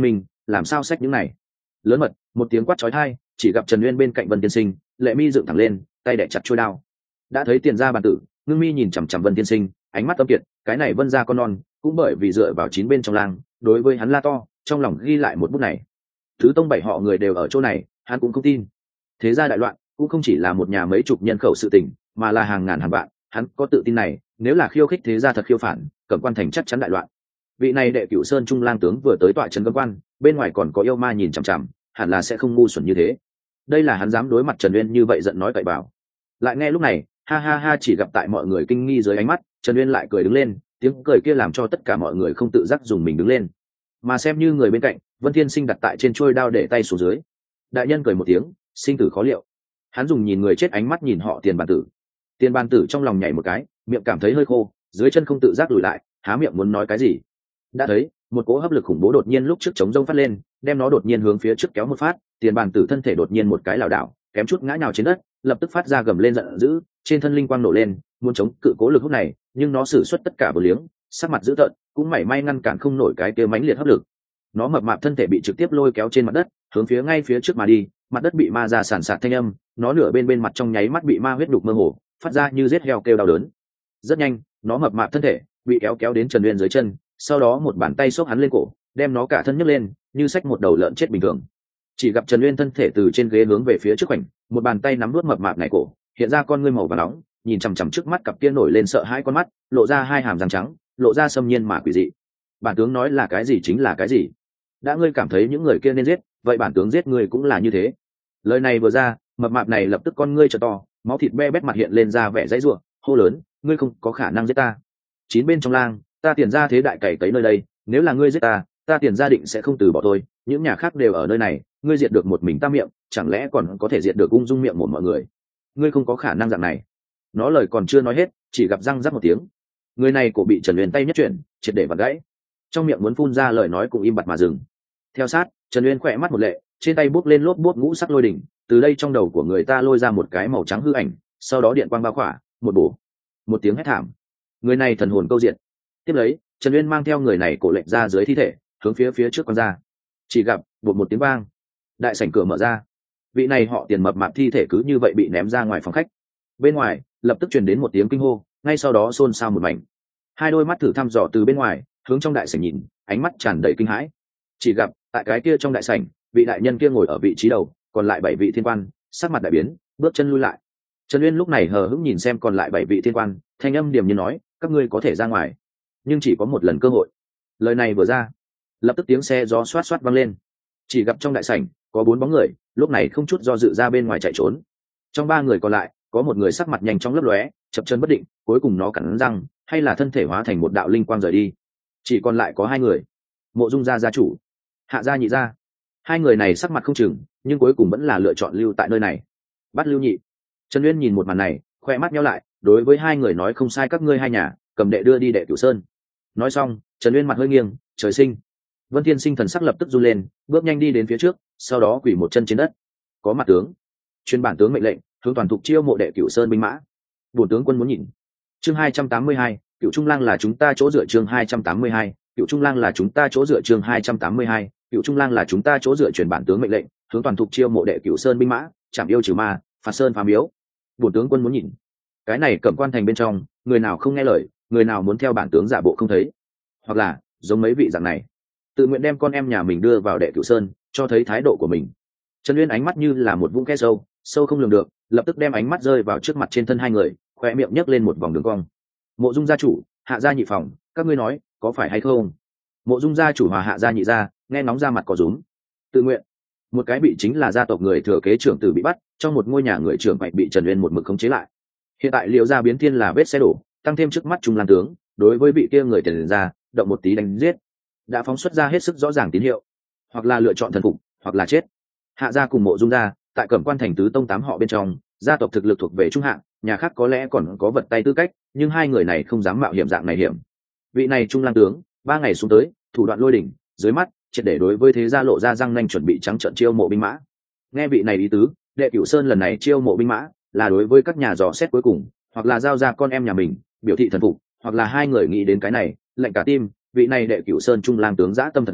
làm sao xách những này. Lớn mật, một tiếng quát chói tai, chỉ gặp Trần Uyên bên cạnh Vân Tiên Sinh, lệ mi dựng thẳng lên, tay đẻ chặt chuôi đao. Đã thấy tiền gia bàn tử, ngưng mi nhìn chằm chằm Vân Tiên Sinh, ánh mắt tâm kiệt, cái này Vân gia con non, cũng bởi vì dựa vào chín bên trong lang, đối với hắn la to, trong lòng ghi lại một bút này. Thứ tông bảy họ người đều ở chỗ này, hắn cũng không tin. Thế gia đại loạn, cũng không chỉ là một nhà mấy chục nhân khẩu sự tình, mà là hàng ngàn hàng vạn, hắn có tự tin này, nếu là khiêu khích thế gia thật khiêu phản, Cẩm Quan thành chắc chắn đại loạn. Vị này đệ Cửu Sơn trung lang tướng vừa tới tọa trấn Cẩm Quan, bên ngoài còn có yêu ma nhìn chằm chằm, hẳn là sẽ không ngu xuẩn như thế. Đây là hắn dám đối mặt Trần Uyên như vậy giận nói cậy bảo. Lại nghe lúc này, ha ha ha, chỉ gặp tại mọi người kinh nghi dưới ánh mắt, Trần Uyên lại cười đứng lên, tiếng cười kia làm cho tất cả mọi người không tự giác dùng mình đứng lên. Mà xem như người bên cạnh, Vân Thiên Sinh đặt tại trên chuôi đao để tay xuống dưới. Đại nhân cười một tiếng, sinh tử khó liệu. Hắn dùng nhìn người chết ánh mắt nhìn họ Tiền Bàn Tử. Tiền Bàn Tử trong lòng nhảy một cái, miệng cảm thấy hơi khô, dưới chân không tự giác lùi lại, há miệng muốn nói cái gì. Đã thấy một cỗ hấp lực khủng bố đột nhiên lúc trước chống rông phát lên, đem nó đột nhiên hướng phía trước kéo một phát, Tiền Bàn Tử thân thể đột nhiên một cái lảo đảo, kém chút ngã nhào trên đất, lập tức phát ra gầm lên giận dữ, trên thân linh quang nổ lên, muốn chống cự cố lực hút này, nhưng nó sử xuất tất cả bờ liếng, sắc mặt dữ tợn, cũng mảy may ngăn cản không nổi cái kia mãnh liệt hấp lực. Nó mập mạp thân thể bị trực tiếp lôi kéo trên mặt đất, hướng phía ngay phía trước mà đi, mặt đất bị ma ra sàn sạt thanh âm, nó nửa bên bên mặt trong nháy mắt bị ma huyết đục mơ hồ, phát ra như giết heo kêu đau đớn. Rất nhanh, nó mập mạp thân thể bị kéo kéo đến Trần Uyên dưới chân, sau đó một bàn tay xốc hắn lên cổ, đem nó cả thân nhấc lên, như xách một đầu lợn chết bình thường. Chỉ gặp Trần Uyên thân thể từ trên ghế hướng về phía trước khoảnh, một bàn tay nắm nuốt mập mạp này cổ, hiện ra con ngươi màu vàng nóng, nhìn chằm chằm trước mắt cặp kia nổi lên sợ hãi con mắt, lộ ra hai hàm răng trắng, lộ ra xâm nhiên mà quỷ dị. Bản tướng nói là cái gì chính là cái gì. Đã ngươi cảm thấy những người kia nên giết, vậy bản tướng giết ngươi cũng là như thế. Lời này vừa ra, mập mạp này lập tức con ngươi trở to, máu thịt be bét mặt hiện lên ra vẻ dãy rủa, hô lớn, ngươi không có khả năng giết ta. Chín bên trong lang, ta Tiền gia thế đại cày tới nơi đây, nếu là ngươi giết ta, ta Tiền gia định sẽ không từ bỏ tôi, những nhà khác đều ở nơi này, ngươi diệt được một mình ta miệng, chẳng lẽ còn có thể diệt được ung dung miệng một mọi người. Ngươi không có khả năng dạng này. Nó lời còn chưa nói hết, chỉ gặp răng rắc một tiếng, người này cổ bị Trần Uyên tay nhất chuyển, triệt để vặn gãy, trong miệng muốn phun ra lời nói cũng im bặt mà dừng. Theo sát, Trần Uyên khỏe mắt một lệ, trên tay bút lên lốp bút ngũ sắc lôi đỉnh, từ đây trong đầu của người ta lôi ra một cái màu trắng hư ảnh, sau đó điện quang bao khỏa, một bổ, một tiếng hét thảm, người này thần hồn câu diện. Tiếp lấy, Trần Uyên mang theo người này cổ lệnh ra dưới thi thể, hướng phía phía trước con ra. Chỉ gặp bột một tiếng vang, đại sảnh cửa mở ra, vị này họ Tiền mập mạp thi thể cứ như vậy bị ném ra ngoài phòng khách. Bên ngoài lập tức truyền đến một tiếng kinh hô, ngay sau đó xôn xao một mảnh. Hai đôi mắt thử thăm dò từ bên ngoài hướng trong đại sảnh nhìn, ánh mắt tràn đầy kinh hãi. Chỉ gặp tại cái kia trong đại sảnh, vị đại nhân kia ngồi ở vị trí đầu, còn lại bảy vị thiên quan sắc mặt đại biến, bước chân lui lại. Trần Uyên lúc này hờ hững nhìn xem còn lại bảy vị thiên quan, thanh âm điềm nhiên nói, các ngươi có thể ra ngoài, nhưng chỉ có một lần cơ hội. Lời này vừa ra, lập tức tiếng xe gió xoát xoát vang lên. Chỉ gặp trong đại sảnh có bốn bóng người, lúc này không chút do dự ra bên ngoài chạy trốn. Trong ba người còn lại, có một người sắc mặt nhanh chóng lấp lóe, chập chân bất định, cuối cùng nó cắn răng, hay là thân thể hóa thành một đạo linh quang rời đi. Chỉ còn lại có hai người, Mộ Dung gia gia chủ, Hạ gia nhị gia. Hai người này sắc mặt không chừng, nhưng cuối cùng vẫn là lựa chọn lưu tại nơi này. Bắt Lưu Nhị. Trần Uyên nhìn một màn này, khoe mắt nhíu lại, đối với hai người nói, không sai, các ngươi hai nhà, cầm đệ đưa đi đệ Cửu Sơn. Nói xong, Trần Uyên mặt hơi nghiêng, trời sinh. Vân Thiên Sinh thần sắc lập tức run lên, bước nhanh đi đến phía trước, sau đó quỳ một chân trên đất. Có mặt tướng, chuyên bản tướng mệnh lệnh, hướng toàn thục chiêu mộ đệ Cửu Sơn binh mã. Bổn tướng quân muốn nhìn. Chương hai trăm tám mươi hai, Cửu Trung Lang là chúng ta chỗ dựa. Chương hai trăm tám mươi hai, Cửu Trung Lang là chúng ta chỗ dựa. Chương hai trăm tám mươi hai, Cửu Trung Lang là chúng ta chỗ dựa. Truyền bản tướng mệnh lệnh, hướng toàn thục chiêu mộ đệ Cửu Sơn binh mã, chạm yêu trừ ma, phạt sơn phá miếu. Bổn tướng quân muốn nhìn. Cái này Cẩm Quan thành bên trong, người nào không nghe lời, người nào muốn theo bản tướng giả bộ không thấy, hoặc là giống mấy vị dạng này, tự nguyện đem con em nhà mình đưa vào đệ Cửu Sơn, cho thấy thái độ của mình. Trần Uyên ánh mắt như là một vũng khe sâu, sâu không lường được, lập tức đem ánh mắt rơi vào trước mặt trên thân hai người, khoe miệng nhấc lên một vòng đường cong. Mộ Dung gia chủ, Hạ gia nhị phòng, các ngươi nói có phải hay không? Mộ Dung gia chủ hòa Hạ gia nhị gia nghe nóng ra mặt có rúm. Tự nguyện. Một cái bị chính là gia tộc người thừa kế trưởng tử bị bắt, trong một ngôi nhà người trưởng mạnh bị Trần Uyên một mực khống chế lại. Hiện tại Liễu gia biến thiên là vết xe đổ, tăng thêm trước mắt Trung Lang tướng, đối với vị kia người tiền ra, động một tí đánh giết, đã phóng xuất ra hết sức rõ ràng tín hiệu, hoặc là lựa chọn thần phục, hoặc là chết. Hạ gia cùng Mộ Dung gia, tại Cẩm Quan thành tứ tông tám họ bên trong, gia tộc thực lực thuộc về trung hạng, nhà khác có lẽ còn có vật tay tư cách, nhưng hai người này không dám mạo hiểm dạng này hiểm. Vị này Trung Lang tướng, ba ngày xuống tới, thủ đoạn lôi đỉnh, dưới mắt, triệt để đối với thế gia lộ ra răng nanh chuẩn bị trắng trợn chiêu mộ binh mã. Nghe vị này ý tứ, đệ Cửu Sơn lần này chiêu mộ binh mã, là đối với các nhà dò xét cuối cùng, hoặc là giao ra con em nhà mình, biểu thị thần phục, hoặc là hai người nghĩ đến cái này, lệnh cả tim, vị này đệ Cửu Sơn Trung Lang tướng dã tâm thật lớn,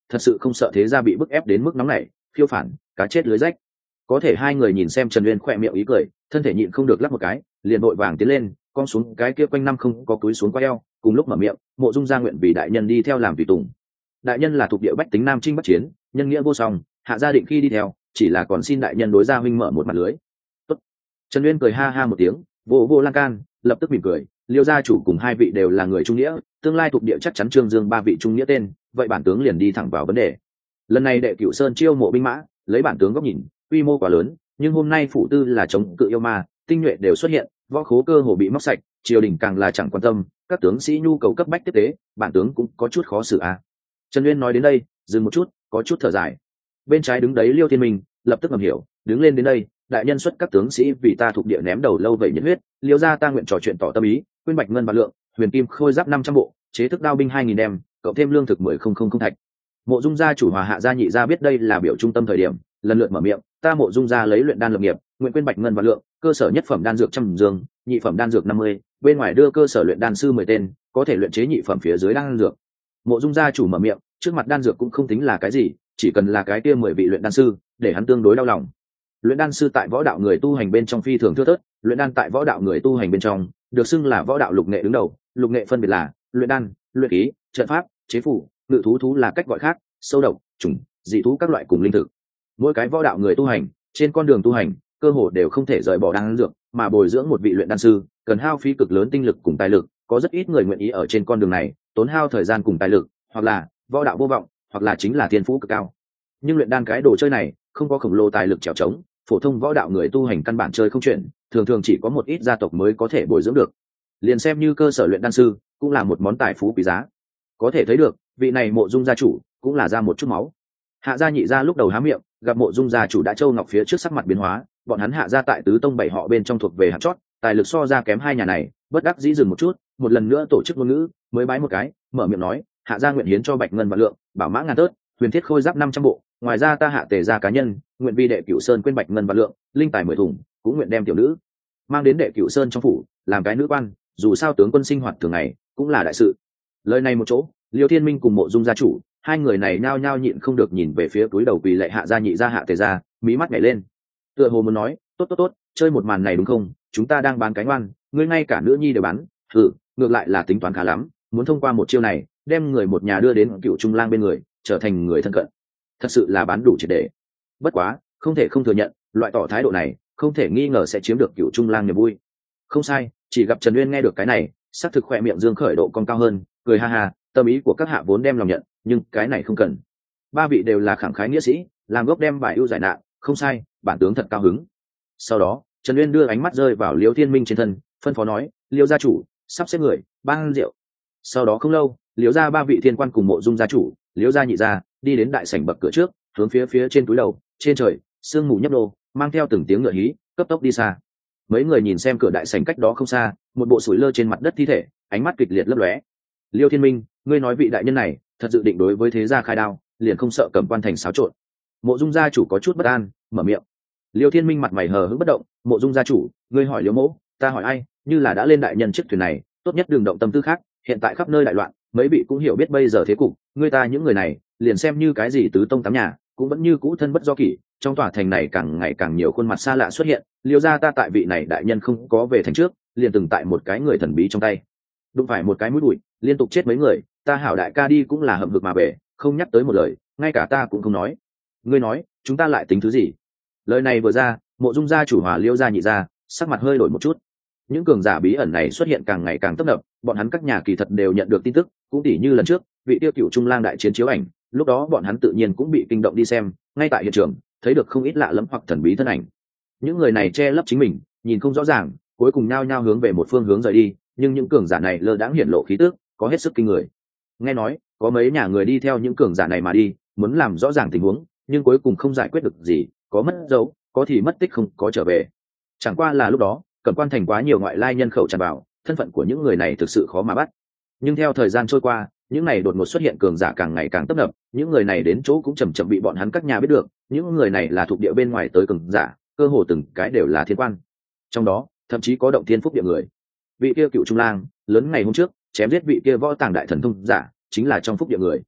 thật sự không sợ thế gia bị bức ép đến mức nóng này, phiêu phản cá chết lưới rách. Có thể hai người nhìn xem Trần Uyên khỏe miệng ý cười, thân thể nhịn không được lắc một cái, liền vội vàng tiến lên, con xuống cái kia quanh năm không có cúi xuống qua eo, cùng lúc mở miệng, Mộ Dung gia nguyện vì đại nhân đi theo làm tùy tùng. Đại nhân là thuộc địa bách tính nam chinh bắc chiến, nhân nghĩa vô song, hạ gia định khi đi theo, chỉ là còn xin đại nhân đối gia huynh mở một mặt lưới. Tốt. Trần Uyên cười ha ha một tiếng, vô vô lan can, lập tức mỉm cười, Liêu gia chủ cùng hai vị đều là người trung nghĩa, tương lai thuộc địa chắc chắn trương dương ba vị trung nghĩa tên, vậy bản tướng liền đi thẳng vào vấn đề. Lần này đệ cửu sơn chiêu mộ binh mã, lấy bản tướng góc nhìn, quy mô quá lớn, nhưng hôm nay phụ tư là chống cự yêu ma, tinh nhuệ đều xuất hiện, võ khố cơ hồ bị móc sạch, triều đình càng là chẳng quan tâm, các tướng sĩ nhu cầu cấp bách tiếp tế, bản tướng cũng có chút khó xử à. Trần Uyên nói đến đây, dừng một chút, có chút thở dài. Bên trái đứng đấy Liêu Thiên Minh, lập tức ngầm hiểu, đứng lên đến đây, đại nhân xuất các tướng sĩ vì ta thuộc địa ném đầu lâu vậy nhiệt huyết, Liêu gia ta nguyện trò chuyện tỏ tâm ý, quyên bạch ngân và lượng, huyền kim khôi giáp năm trăm bộ, chế thức đao binh hai nghìn đem, cộng thêm lương thực mười không không không thạch. Mộ Dung gia chủ hòa hạ gia nhị gia biết đây là biểu trung tâm thời điểm, lần lượt mở miệng, ta Mộ Dung gia lấy luyện đan lập nghiệp, nguyện quyên bạch ngân và lượng, cơ sở nhất phẩm đan dược trăm dương, nhị phẩm đan dược năm mươi, bên ngoài đưa cơ sở luyện đan sư mười tên, có thể luyện chế nhị phẩm phía dưới đan dược. Mộ Dung gia chủ mở miệng, trước mặt đan dược cũng không tính là cái gì, chỉ cần là cái kia mười vị luyện đan sư, để hắn tương đối đau lòng. Luyện đan sư tại võ đạo người tu hành bên trong phi thường thưa thớt, luyện đan tại võ đạo người tu hành bên trong được xưng là võ đạo lục nghệ đứng đầu, lục nghệ phân biệt là luyện đan, luyện khí, trận pháp, chế phủ, ngự thú thú là cách gọi khác, sâu độc, trùng, dị thú các loại cùng linh thực. Mỗi cái võ đạo người tu hành, trên con đường tu hành, cơ hồ đều không thể rời bỏ đan dược, mà bồi dưỡng một vị luyện đan sư, cần hao phí cực lớn tinh lực cùng tài lực, có rất ít người nguyện ý ở trên con đường này tốn hao thời gian cùng tài lực, hoặc là võ đạo vô vọng, hoặc là chính là thiên phú cực cao. Nhưng luyện đan cái đồ chơi này, không có khổng lồ tài lực trèo trống, phổ thông võ đạo người tu hành căn bản chơi không chuyện, thường thường chỉ có một ít gia tộc mới có thể bồi dưỡng được. Liền xem như cơ sở luyện đan sư, cũng là một món tài phú quý giá. Có thể thấy được, vị này Mộ Dung gia chủ cũng là ra một chút máu. Hạ gia nhị gia lúc đầu há miệng, gặp Mộ Dung gia chủ đã châu ngọc phía trước sắc mặt biến hóa, bọn hắn Hạ gia tại tứ tông bảy họ bên trong thuộc về hạng chót, tài lực so ra kém hai nhà này, bất đắc dĩ dừng một chút, một lần nữa tổ chức ngôn ngữ, mới bái một cái, mở miệng nói, Hạ gia nguyện hiến cho bạch ngân và lượng, bảo mã ngàn tớt, huyền thiết khôi giáp năm trăm bộ, ngoài ra ta Hạ tề gia cá nhân, nguyện vi đệ cửu sơn quên bạch ngân và lượng, linh tài mười thùng, cũng nguyện đem tiểu nữ mang đến đệ cửu sơn trong phủ, làm cái nữ quan, dù sao tướng quân sinh hoạt thường ngày cũng là đại sự. Lời này một chỗ, Liêu Thiên Minh cùng Mộ Dung gia chủ, hai người này nhao nhao nhịn không được nhìn về phía túi đầu quỳ lệ Hạ gia nhị gia Hạ tề gia, mí mắt nhảy lên. Tựa hồ muốn nói, tốt tốt tốt, chơi một màn này đúng không? Chúng ta đang bán cái ngoan, ngươi ngay cả nữ nhi đều bán, thử, ngược lại là tính toán khá lắm, muốn thông qua một chiêu này, đem người một nhà đưa đến cựu trung lang bên người, trở thành người thân cận. Thật sự là bán đủ triệt để. Bất quá, không thể không thừa nhận, loại tỏ thái độ này, không thể nghi ngờ sẽ chiếm được cựu trung lang niềm vui. Không sai, chỉ gặp Trần Uyên nghe được cái này, sắc thực khỏe miệng dương khởi độ cong cao hơn, cười ha ha, tâm ý của các hạ vốn đem lòng nhận, nhưng cái này không cần. Ba vị đều là khẳng khái nghĩa sĩ, làm gốc đem bài ưu giải nạn, không sai, bản tướng thật cao hứng. Sau đó, Trần Uyên đưa ánh mắt rơi vào Liêu Thiên Minh trên thân, phân phó nói, Liêu gia chủ, sắp xếp người, ban rượu. Sau đó không lâu, Liêu gia ba vị thiên quan cùng Mộ Dung gia chủ, Liêu gia nhị gia, đi đến đại sảnh bậc cửa trước, hướng phía phía trên túi đầu, trên trời, sương mù nhấp nô, mang theo từng tiếng ngựa hí, cấp tốc đi xa. Mấy người nhìn xem cửa đại sảnh cách đó không xa, một bộ sủi lơ trên mặt đất thi thể, ánh mắt kịch liệt lấp lóe. Liêu Thiên Minh, ngươi nói vị đại nhân này, thật dự định đối với thế gia khai đao, liền không sợ cầm quan thành xáo trộn. Mộ Dung gia chủ có chút bất an, mở miệng. Liêu Thiên Minh mặt mày hờ hững bất động, Mộ Dung gia chủ, ngươi hỏi Liêu mỗ, ta hỏi ai, như là đã lên đại nhân chiếc thuyền này, tốt nhất đừng động tâm tư khác, hiện tại khắp nơi đại loạn, mấy vị cũng hiểu biết bây giờ thế cục, ngươi ta những người này, liền xem như cái gì tứ tông tám nhà, cũng vẫn như cũ thân bất do kỷ, trong tòa thành này càng ngày càng nhiều khuôn mặt xa lạ xuất hiện, Liêu gia ta tại vị này đại nhân không có về thành trước, liền từng tại một cái người thần bí trong tay, đụng phải một cái mũi bụi, liên tục chết mấy người, ta hảo đại ca đi cũng là hậm hực mà về, không nhắc tới một lời, ngay cả ta cũng không nói. Ngươi nói, chúng ta lại tính thứ gì? Lời này vừa ra, Mộ Dung gia chủ hòa Liêu gia nhị gia, sắc mặt hơi đổi một chút. Những cường giả bí ẩn này xuất hiện càng ngày càng tấp nập, bọn hắn các nhà kỳ thật đều nhận được tin tức, cũng tỉ như lần trước, vị tiêu cựu trung lang đại chiến chiếu ảnh, lúc đó bọn hắn tự nhiên cũng bị kinh động đi xem, ngay tại hiện trường, thấy được không ít lạ lẫm hoặc thần bí thân ảnh. Những người này che lấp chính mình, nhìn không rõ ràng, cuối cùng nhao nhao hướng về một phương hướng rời đi, nhưng những cường giả này lơ đãng hiển lộ khí tức, có hết sức kinh người. Nghe nói, có mấy nhà người đi theo những cường giả này mà đi, muốn làm rõ ràng tình huống, nhưng cuối cùng không giải quyết được gì, có mất dấu, có thì mất tích không có trở về. Chẳng qua là lúc đó, Cẩm Quan thành quá nhiều ngoại lai nhân khẩu tràn vào, thân phận của những người này thực sự khó mà bắt. Nhưng theo thời gian trôi qua, những này đột ngột xuất hiện cường giả càng ngày càng tấp nập, những người này đến chỗ cũng chậm chậm bị bọn hắn các nhà biết được, những người này là thuộc địa bên ngoài tới cường giả, cơ hồ từng cái đều là thiên quan. Trong đó, thậm chí có động thiên phúc địa người. Vị kia cựu trung lang, lớn ngày hôm trước, chém giết vị kia võ tàng đại thần thông giả, chính là trong phúc địa người.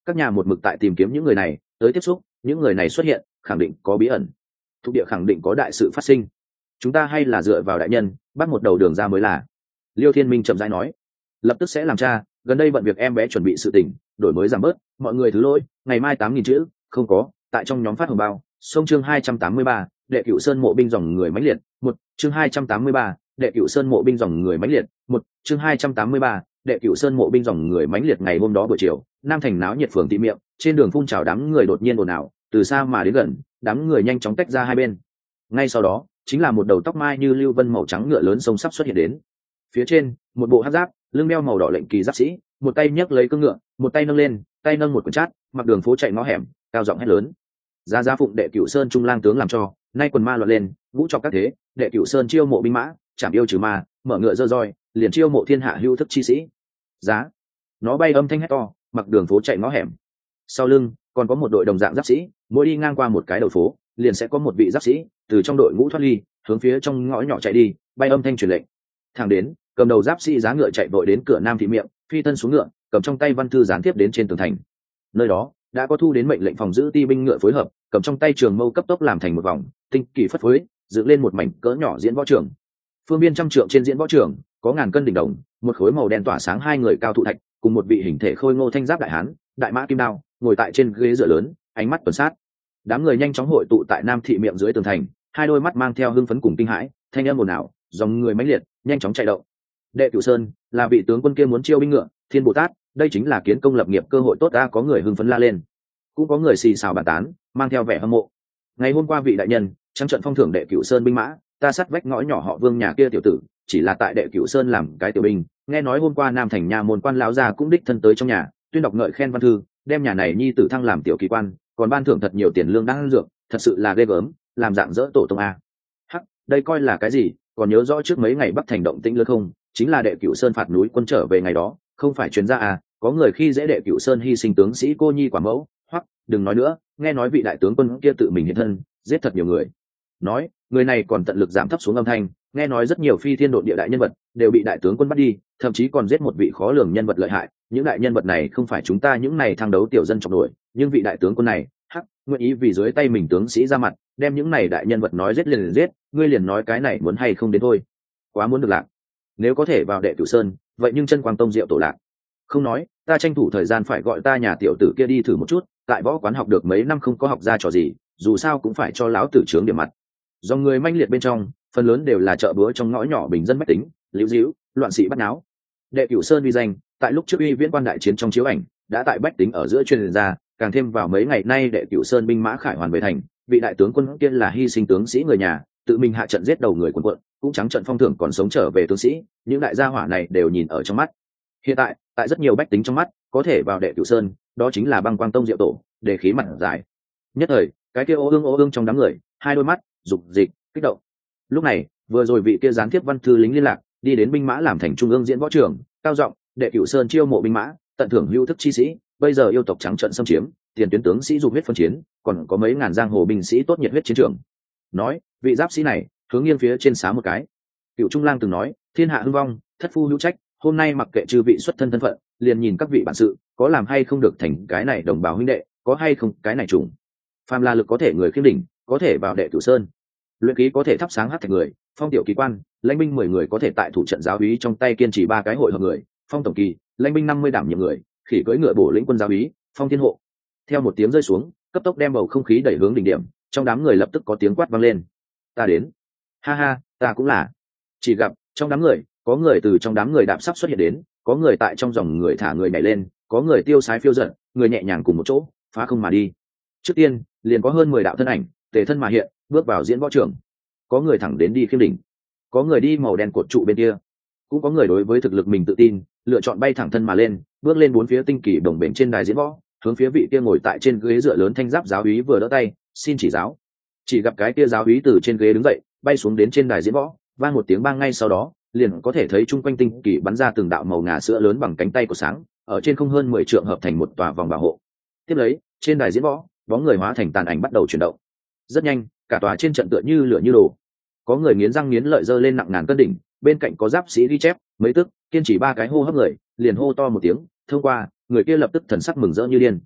các nhà một mực tại tìm kiếm những người này tới tiếp xúc, những người này xuất hiện khẳng định có bí ẩn, thuộc địa khẳng định có đại sự phát sinh. Chúng ta hay là dựa vào đại nhân bắt một đầu đường ra mới là. Liêu Thiên Minh chậm rãi nói, lập tức sẽ làm cha, gần đây bận việc em bé chuẩn bị sự tình, đổi mới giảm bớt, mọi người thứ lỗi, ngày mai tám nghìn chữ không có tại trong nhóm phát hồng bao. Sông chương hai trăm tám mươi ba, đệ cửu sơn mộ binh dòng người mãnh liệt. Một chương hai trăm tám mươi ba, đệ cửu sơn mộ binh dòng người mãnh liệt. Một chương hai trăm tám mươi ba, đệ cửu sơn mộ binh dòng người mãnh liệt. Ngày hôm đó buổi chiều, Nam Thành náo nhiệt phường Tị Miệng, trên đường phun trào đám người đột nhiên ồn ào, từ xa mà đến gần, đám người nhanh chóng tách ra hai bên. Ngay sau đó, chính là một đầu tóc mai như lưu vân màu trắng ngựa lớn sông sắp xuất hiện đến. Phía trên, một bộ hắc giáp, lưng đeo màu đỏ lệnh kỳ giáp sĩ, một tay nhấc lấy cương ngựa, một tay nâng lên, tay nâng một quyển chát, mặc đường phố chạy ngõ hẻm, cao giọng hét lớn. Giá giá phụng đệ cửu sơn trung lang tướng làm cho, nay quần ma loạn lên, vũ chọc các thế, đệ cửu sơn chiêu mộ binh mã, chạm yêu trừ ma, mở ngựa dơ roi, liền chiêu mộ thiên hạ hưu thức chi sĩ. Giá, nó bay âm thanh hét to, mặc đường phố chạy ngõ hẻm. Sau lưng còn có một đội đồng dạng giáp sĩ, mỗi đi ngang qua một cái đầu phố, liền sẽ có một vị giáp sĩ từ trong đội ngũ thoát ly, hướng phía trong ngõ nhỏ chạy đi, bay âm thanh truyền lệnh. Thẳng đến cầm đầu giáp sĩ giá ngựa chạy vội đến cửa Nam Thị Miệng, phi thân xuống ngựa, cầm trong tay văn thư gián tiếp đến trên tường thành. Nơi đó đã có thu đến mệnh lệnh phòng giữ ti binh ngựa phối hợp, cầm trong tay trường mâu cấp tốc làm thành một vòng, tinh kỳ phất phới, dựng lên một mảnh cỡ nhỏ diễn võ trường. Phương biên trăm trượng trên diễn võ trường, có ngàn cân đỉnh đồng, một khối màu đen tỏa sáng hai người cao thụ thạch, cùng một vị hình thể khôi ngô thanh giáp đại hán, đại mã kim đao, ngồi tại trên ghế dựa lớn, ánh mắt tuần sát. Đám người nhanh chóng hội tụ tại Nam Thị Miệng dưới tường thành, hai đôi mắt mang theo hưng phấn cùng kinh hãi, thanh âm ồn ào, dòng người mãnh liệt, nhanh chóng chạy động. Đệ Cửu Sơn là vị tướng quân kia muốn chiêu binh ngựa, Thiên Bồ Tát, đây chính là kiến công lập nghiệp cơ hội tốt ta. Có người hưng phấn la lên, cũng có người xì xào bàn tán, mang theo vẻ hâm mộ. Ngày hôm qua vị đại nhân trắng trận phong thưởng Đệ Cửu Sơn binh mã, ta sát vách ngõ nhỏ họ Vương nhà kia tiểu tử, chỉ là tại Đệ Cửu Sơn làm cái tiểu binh, nghe nói hôm qua Nam Thành nhà môn quan lão gia cũng đích thân tới trong nhà, tuyên đọc ngợi khen văn thư, đem nhà này nhi tử thăng làm tiểu kỳ quan, còn ban thưởng thật nhiều tiền lương đang dược, thật sự là ghê gớm, làm dạng dỡ tổ tông a. Hắc, đây coi là cái gì? Còn nhớ rõ trước mấy ngày Bắc Thành động tĩnh lớn không? Chính là Đệ Cửu Sơn phạt núi quân trở về ngày đó, không phải chuyến ra à? Có người khi dễ Đệ Cửu Sơn hy sinh tướng sĩ cô nhi quả mẫu, hoặc đừng nói nữa, nghe nói vị đại tướng quân kia tự mình hiện thân, giết thật nhiều người. Nói, người này còn tận lực giảm thấp xuống âm thanh, nghe nói rất nhiều phi thiên độn địa đại nhân vật đều bị đại tướng quân bắt đi, thậm chí còn giết một vị khó lường nhân vật lợi hại. Những đại nhân vật này không phải chúng ta những này thăng đấu tiểu dân chọc nổi, nhưng vị đại tướng quân này, hắc, nguyện ý vì dưới tay mình tướng sĩ ra mặt, đem những này đại nhân vật nói giết liền liền giết, ngươi liền nói cái này muốn hay không đến thôi. Quá muốn được lạc. Nếu có thể vào Đệ Cửu Sơn, vậy nhưng chân Quang Tông Diệu tổ lạc. Không nói, ta tranh thủ thời gian phải gọi ta nhà tiểu tử kia đi thử một chút, tại võ quán học được mấy năm không có học ra trò gì, dù sao cũng phải cho lão tử trướng điểm mặt. Do người manh liệt bên trong, phần lớn đều là chợ búa trong ngõ nhỏ bình dân bách tính, liễu díu, loạn sĩ bắt náo. Đệ Cửu Sơn uy danh, tại lúc trước uy viễn quan đại chiến trong chiếu ảnh, đã tại bách tính ở giữa truyền ra, càng thêm vào mấy ngày nay Đệ Cửu Sơn binh mã khải hoàn về thành, vị đại tướng quân kia là hy sinh tướng sĩ người nhà, tự mình hạ trận giết đầu người quần quận, cũng trắng trận phong thưởng còn sống trở về tướng sĩ, những đại gia hỏa này đều nhìn ở trong mắt. Hiện tại, tại rất nhiều bách tính trong mắt, có thể vào Đệ Cửu Sơn, đó chính là Băng Quang Tông Diệu tổ, để khí mặt dài. Nhất thời, cái kia ô ương ô ương trong đám người, hai đôi mắt dục dịch kích động. Lúc này, vừa rồi vị kia gián tiếp văn thư lính liên lạc đi đến binh mã làm thành trung ương diễn võ trường, cao giọng, Đệ Cửu Sơn chiêu mộ binh mã, tận thưởng hữu thức chi sĩ, bây giờ yêu tộc trắng trận xâm chiếm, tiền tuyến tướng sĩ dục huyết phân chiến, còn có mấy ngàn giang hồ binh sĩ tốt nhiệt huyết chiến trường. Nói, vị giáp sĩ này hướng nghiêng phía trên xá một cái. Cựu Trung Lang từng nói, thiên hạ hưng vong, thất phu hữu trách, hôm nay mặc kệ chư vị xuất thân thân phận, liền nhìn các vị bản sự, có làm hay không được thành cái này đồng bào huynh đệ, có hay không cái này trùng. Phàm là lực có thể người khiêm đỉnh, có thể vào Đệ Cửu Sơn. Luyện khí có thể thắp sáng hắc thạch người, phong tiểu kỳ quan, lãnh binh mười người có thể tại thủ trận giáo úy trong tay kiên trì ba cái hội hợp người, phong tổng kỳ, lãnh binh năm mươi đảm nhiệm người, khỉ cưỡi ngựa bổ lĩnh quân giáo úy, phong thiên hộ. Theo một tiếng rơi xuống, cấp tốc đem bầu không khí đẩy hướng đỉnh điểm, trong đám người lập tức có tiếng quát vang lên. Ta đến. Ha ha, ta cũng là. Chỉ gặp trong đám người, có người từ trong đám người đạp sắp xuất hiện đến, có người tại trong dòng người thả người nhảy lên, có người tiêu sái phiêu dật, người nhẹ nhàng cùng một chỗ, phá không mà đi. Trước tiên, liền có hơn mười đạo thân ảnh, tề thân mà hiện, bước vào diễn võ trường. Có người thẳng đến đi khiêm đỉnh, có người đi màu đen cột trụ bên kia, cũng có người đối với thực lực mình tự tin, lựa chọn bay thẳng thân mà lên, bước lên bốn phía tinh kỳ đồng bền trên đài diễn võ, hướng phía vị kia ngồi tại trên ghế dựa lớn thanh giáp giáo úy vừa đỡ tay, xin chỉ giáo. Chỉ gặp cái kia giáo úy từ trên ghế đứng dậy, bay xuống đến trên đài diễn võ, vang một tiếng bang, ngay sau đó liền có thể thấy chung quanh tinh kỳ bắn ra từng đạo màu ngà sữa lớn bằng cánh tay của sáng, ở trên không hơn mười trượng hợp thành một tòa vòng bảo hộ. Tiếp lấy, trên đài diễn võ, bóng người hóa thành tàn ảnh bắt đầu chuyển động. Rất nhanh, cả tòa trên trận tựa như lửa như đồ. Có người nghiến răng nghiến lợi giơ lên nặng ngàn cân đỉnh, bên cạnh có giáp sĩ ghi chép, mấy tức, kiên trì ba cái hô hấp người, liền hô to một tiếng, thông qua, người kia lập tức thần sắc mừng rỡ như điên.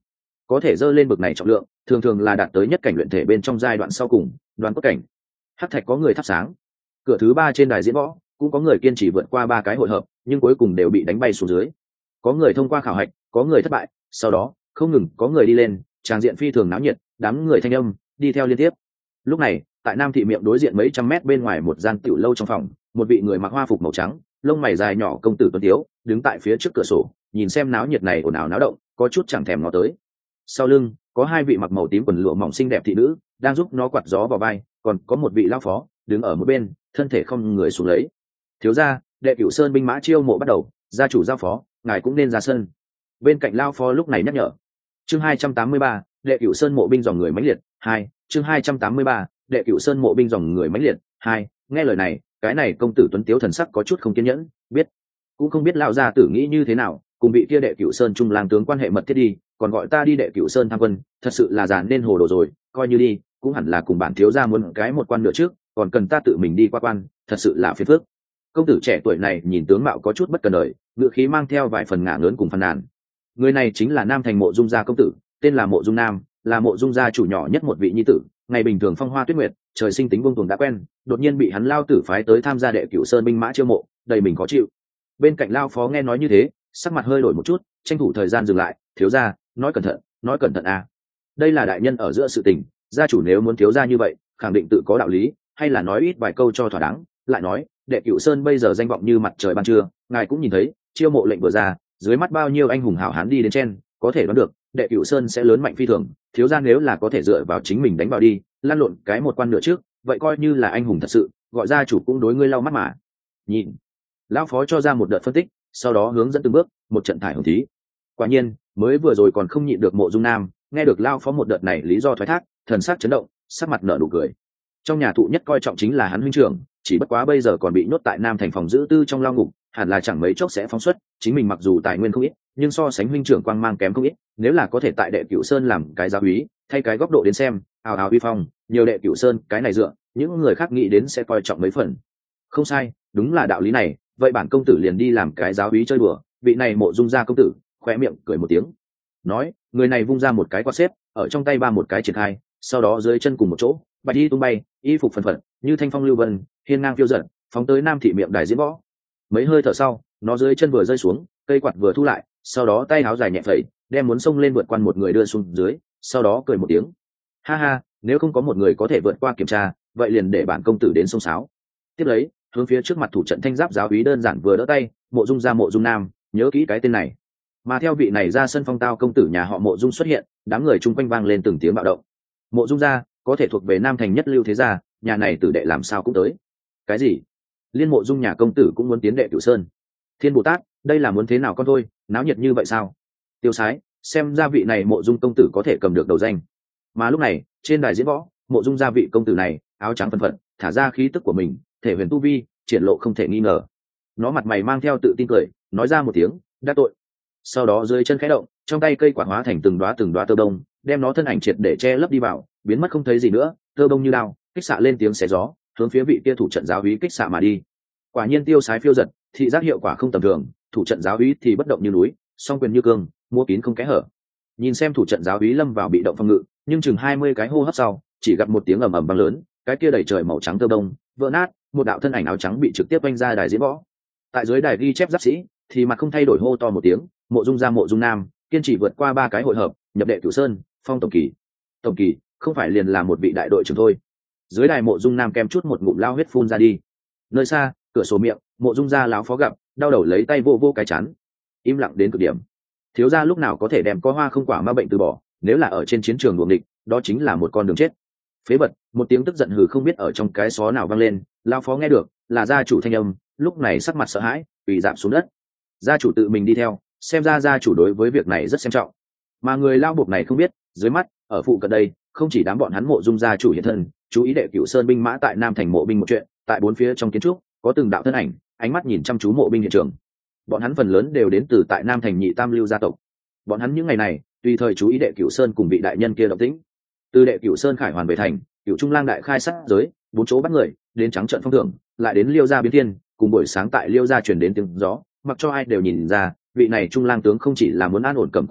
có thể dơ lên bực này trọng lượng thường thường là đạt tới nhất cảnh luyện thể bên trong giai đoạn sau cùng, đoán cốt cảnh. Hắc thạch có người thắp sáng. Cửa thứ ba trên đài diễn võ cũng có người kiên trì vượt qua ba cái hội hợp, nhưng cuối cùng đều bị đánh bay xuống dưới. Có người thông qua khảo hạch, có người thất bại, sau đó không ngừng có người đi lên, tràng diện phi thường náo nhiệt, đám người thanh âm đi theo liên tiếp. Lúc này, tại Nam thị miệng đối diện mấy trăm mét bên ngoài một gian tiểu lâu trong phòng, một vị người mặc hoa phục màu trắng, lông mày dài nhỏ công tử tuấn tiếu, đứng tại phía trước cửa sổ, nhìn xem náo nhiệt này ồn ào náo động, có chút chẳng thèm ngó tới. Sau lưng, có hai vị mặc màu tím quần lụa mỏng xinh đẹp thị nữ, đang giúp nó quạt gió vào vai, còn có một vị lão phó đứng ở một bên, thân thể không người xuống lấy. Thiếu gia, đệ cửu sơn binh mã chiêu mộ bắt đầu, gia chủ giao phó, ngài cũng nên ra sân. Bên cạnh lão phó lúc này nhắc nhở. Chương hai trăm tám mươi ba, đệ cửu sơn mộ binh dòng người mãnh liệt, hai, chương hai trăm tám mươi ba, đệ cửu sơn mộ binh dòng người mãnh liệt, hai. Nghe lời này, cái này công tử tuấn tiếu thần sắc có chút không kiên nhẫn, biết cũng không biết lão gia tử nghĩ như thế nào, cùng vị kia đệ cửu sơn trung lang tướng quan hệ mật thiết đi, còn gọi ta đi đệ cửu sơn tham quân, thật sự là già nên hồ đồ rồi, coi như đi cũng hẳn là cùng bản thiếu gia muốn cái một quan nữa trước, còn cần ta tự mình đi qua quan, thật sự là phiền phức. Công tử trẻ tuổi này nhìn tướng mạo có chút bất cần đời, ngựa khí mang theo vài phần ngả ngớn cùng phàn nàn. Người này chính là Nam thành Mộ Dung gia công tử, tên là Mộ Dung Nam, là Mộ Dung gia chủ nhỏ nhất một vị nhi tử, ngày bình thường phong hoa tuyết nguyệt, trời sinh tính buông tuồng đã quen, đột nhiên bị hắn lao tử phái tới tham gia đệ cửu sơn binh mã chiêu mộ, đầy mình khó chịu. Bên cạnh lao phó nghe nói như thế, sắc mặt hơi đổi một chút, tranh thủ thời gian dừng lại, thiếu gia, nói cẩn thận, nói cẩn thận à. Đây là đại nhân ở giữa sự tình, gia chủ nếu muốn thiếu gia như vậy, khẳng định tự có đạo lý, hay là nói ít vài câu cho thỏa đáng. Lại nói, đệ cửu sơn bây giờ danh vọng như mặt trời ban trưa, ngài cũng nhìn thấy, chiêu mộ lệnh vừa ra, dưới mắt bao nhiêu anh hùng hảo hán đi đến trên, có thể đoán được, đệ cửu sơn sẽ lớn mạnh phi thường, thiếu gia nếu là có thể dựa vào chính mình đánh vào đi, lăn lộn cái một quan nửa trước, vậy coi như là anh hùng thật sự, gọi gia chủ cũng đối ngươi lau mắt mà. Nhìn, lão phó cho ra một đợt phân tích, sau đó hướng dẫn từng bước, một trận thải hồng thí. Quả nhiên, mới vừa rồi còn không nhịn được Mộ Dung Nam, nghe được lao phó một đợt này lý do thoái thác, thần sắc chấn động, sắc mặt nở nụ cười. Trong nhà thụ nhất coi trọng chính là hắn huynh trưởng, chỉ bất quá bây giờ còn bị nhốt tại Nam thành phòng giữ tư trong lao ngục, hẳn là chẳng mấy chốc sẽ phóng xuất, chính mình mặc dù tài nguyên không ít, nhưng so sánh huynh trưởng quang mang kém không ít, nếu là có thể tại đệ cửu sơn làm cái giáo úy, thay cái góc độ đến xem, ào ào uy phong, nhiều đệ cửu sơn, cái này dựa, những người khác nghĩ đến sẽ coi trọng mấy phần. Không sai, đúng là đạo lý này, vậy bản công tử liền đi làm cái giáo úy chơi đùa, vị này Mộ Dung gia công tử, khóe miệng cười một tiếng. Nói, người này vung ra một cái quạt xếp, ở trong tay ba một cái triển khai, sau đó dưới chân cùng một chỗ, bạch y tung bay, y phục phần phật, như thanh phong lưu vân, hiên ngang phiêu dật, phóng tới Nam thị miệng đài diễn võ. Mấy hơi thở sau, nó dưới chân vừa rơi xuống, cây quạt vừa thu lại, sau đó tay áo dài nhẹ phẩy, đem muốn xông lên vượt qua một người đưa xuống dưới, sau đó cười một tiếng. Ha ha, nếu không có một người có thể vượt qua kiểm tra, vậy liền để bản công tử đến sông sáo. Tiếp lấy, hướng phía trước mặt thủ trận thanh giáp giáo úy đơn giản vừa đỡ tay, Mộ Dung gia Mộ Dung Nam, nhớ kỹ cái tên này. Mà theo vị này ra sân phong tao công tử nhà họ Mộ Dung xuất hiện, đám người chung quanh vang lên từng tiếng bạo động. Mộ Dung gia có thể thuộc về Nam thành nhất lưu thế gia, nhà này tử đệ làm sao cũng tới. Cái gì? Liên Mộ Dung nhà công tử cũng muốn tiến đệ cửu sơn? Thiên Bồ Tát, đây là muốn thế nào con thôi, náo nhiệt như vậy sao? Tiêu Sái, xem ra vị này Mộ Dung công tử có thể cầm được đầu danh. Mà lúc này, trên đài diễn võ, Mộ Dung gia vị công tử này, áo trắng phân phật, thả ra khí tức của mình, thể huyền tu vi, triển lộ không thể nghi ngờ. Nó mặt mày mang theo tự tin cười, nói ra một tiếng, đắc tội. Sau đó dưới chân khẽ động, trong tay cây quạt hóa thành từng đóa từng đóa tơ bông, đem nó thân ảnh triệt để che lấp đi vào, biến mất không thấy gì nữa. Tơ bông như đao, kích xạ lên tiếng xé gió, hướng phía vị kia thủ trận giáo úy kích xạ mà đi. Quả nhiên tiêu sái phiêu giật, thị giác hiệu quả không tầm thường, thủ trận giáo úy thì bất động như núi, song quyền như cương, múa kín không kẽ hở. Nhìn xem thủ trận giáo úy lâm vào bị động phòng ngự, nhưng chừng hai mươi cái hô hấp sau, chỉ gặp một tiếng ầm ầm vang lớn, cái kia đầy trời màu trắng tơ bông vỡ nát, một đạo thân ảnh áo trắng bị trực tiếp vanh ra đài diễn võ. Tại dưới đài ghi chép giáp sĩ thì mặt không thay đổi hô to một tiếng, Mộ Dung gia Mộ Dung Nam, kiên trì vượt qua ba cái hội hợp, nhập đệ cửu sơn, phong tổng kỳ. Tổng kỳ không phải liền là một vị đại đội trưởng thôi. Dưới đài Mộ Dung Nam kem chút một ngụm lao huyết phun ra đi. Nơi xa, cửa sổ miệng, Mộ Dung gia láo phó gặp, đau đầu lấy tay vô vô cái chán, im lặng đến cực điểm. Thiếu gia lúc nào có thể đem có hoa không quả ma bệnh từ bỏ, nếu là ở trên chiến trường đuổi địch, đó chính là một con đường chết. Phế vật, một tiếng tức giận hừ không biết ở trong cái xó nào vang lên, lao phó nghe được, là gia chủ thanh âm, lúc này sắc mặt sợ hãi, quỳ rạp xuống đất. Gia chủ tự mình đi theo, xem ra gia chủ đối với việc này rất xem trọng. Mà người lao buộc này không biết, dưới mắt, ở phụ cận đây, không chỉ đám bọn hắn Mộ Dung gia chủ hiện thân, chú ý đệ cửu sơn binh mã tại Nam thành mộ binh một chuyện, tại bốn phía trong kiến trúc, có từng đạo thân ảnh, ánh mắt nhìn chăm chú mộ binh hiện trường. Bọn hắn phần lớn đều đến từ tại Nam thành nhị tam lưu gia tộc. Bọn hắn những ngày này, tùy thời chú ý đệ cửu sơn cùng vị đại nhân kia động tĩnh. Từ đệ cửu sơn khải hoàn về thành, cửu trung lang đại khai sát giới, bốn chỗ bắt người, đến trắng trận phong thưởng, lại đến liêu gia biến thiên, cùng buổi sáng tại liêu gia truyền đến tiếng gió, mặc cho ai đều nhìn ra, vị này trung lang tướng không chỉ là muốn an ổn cầm quan thành,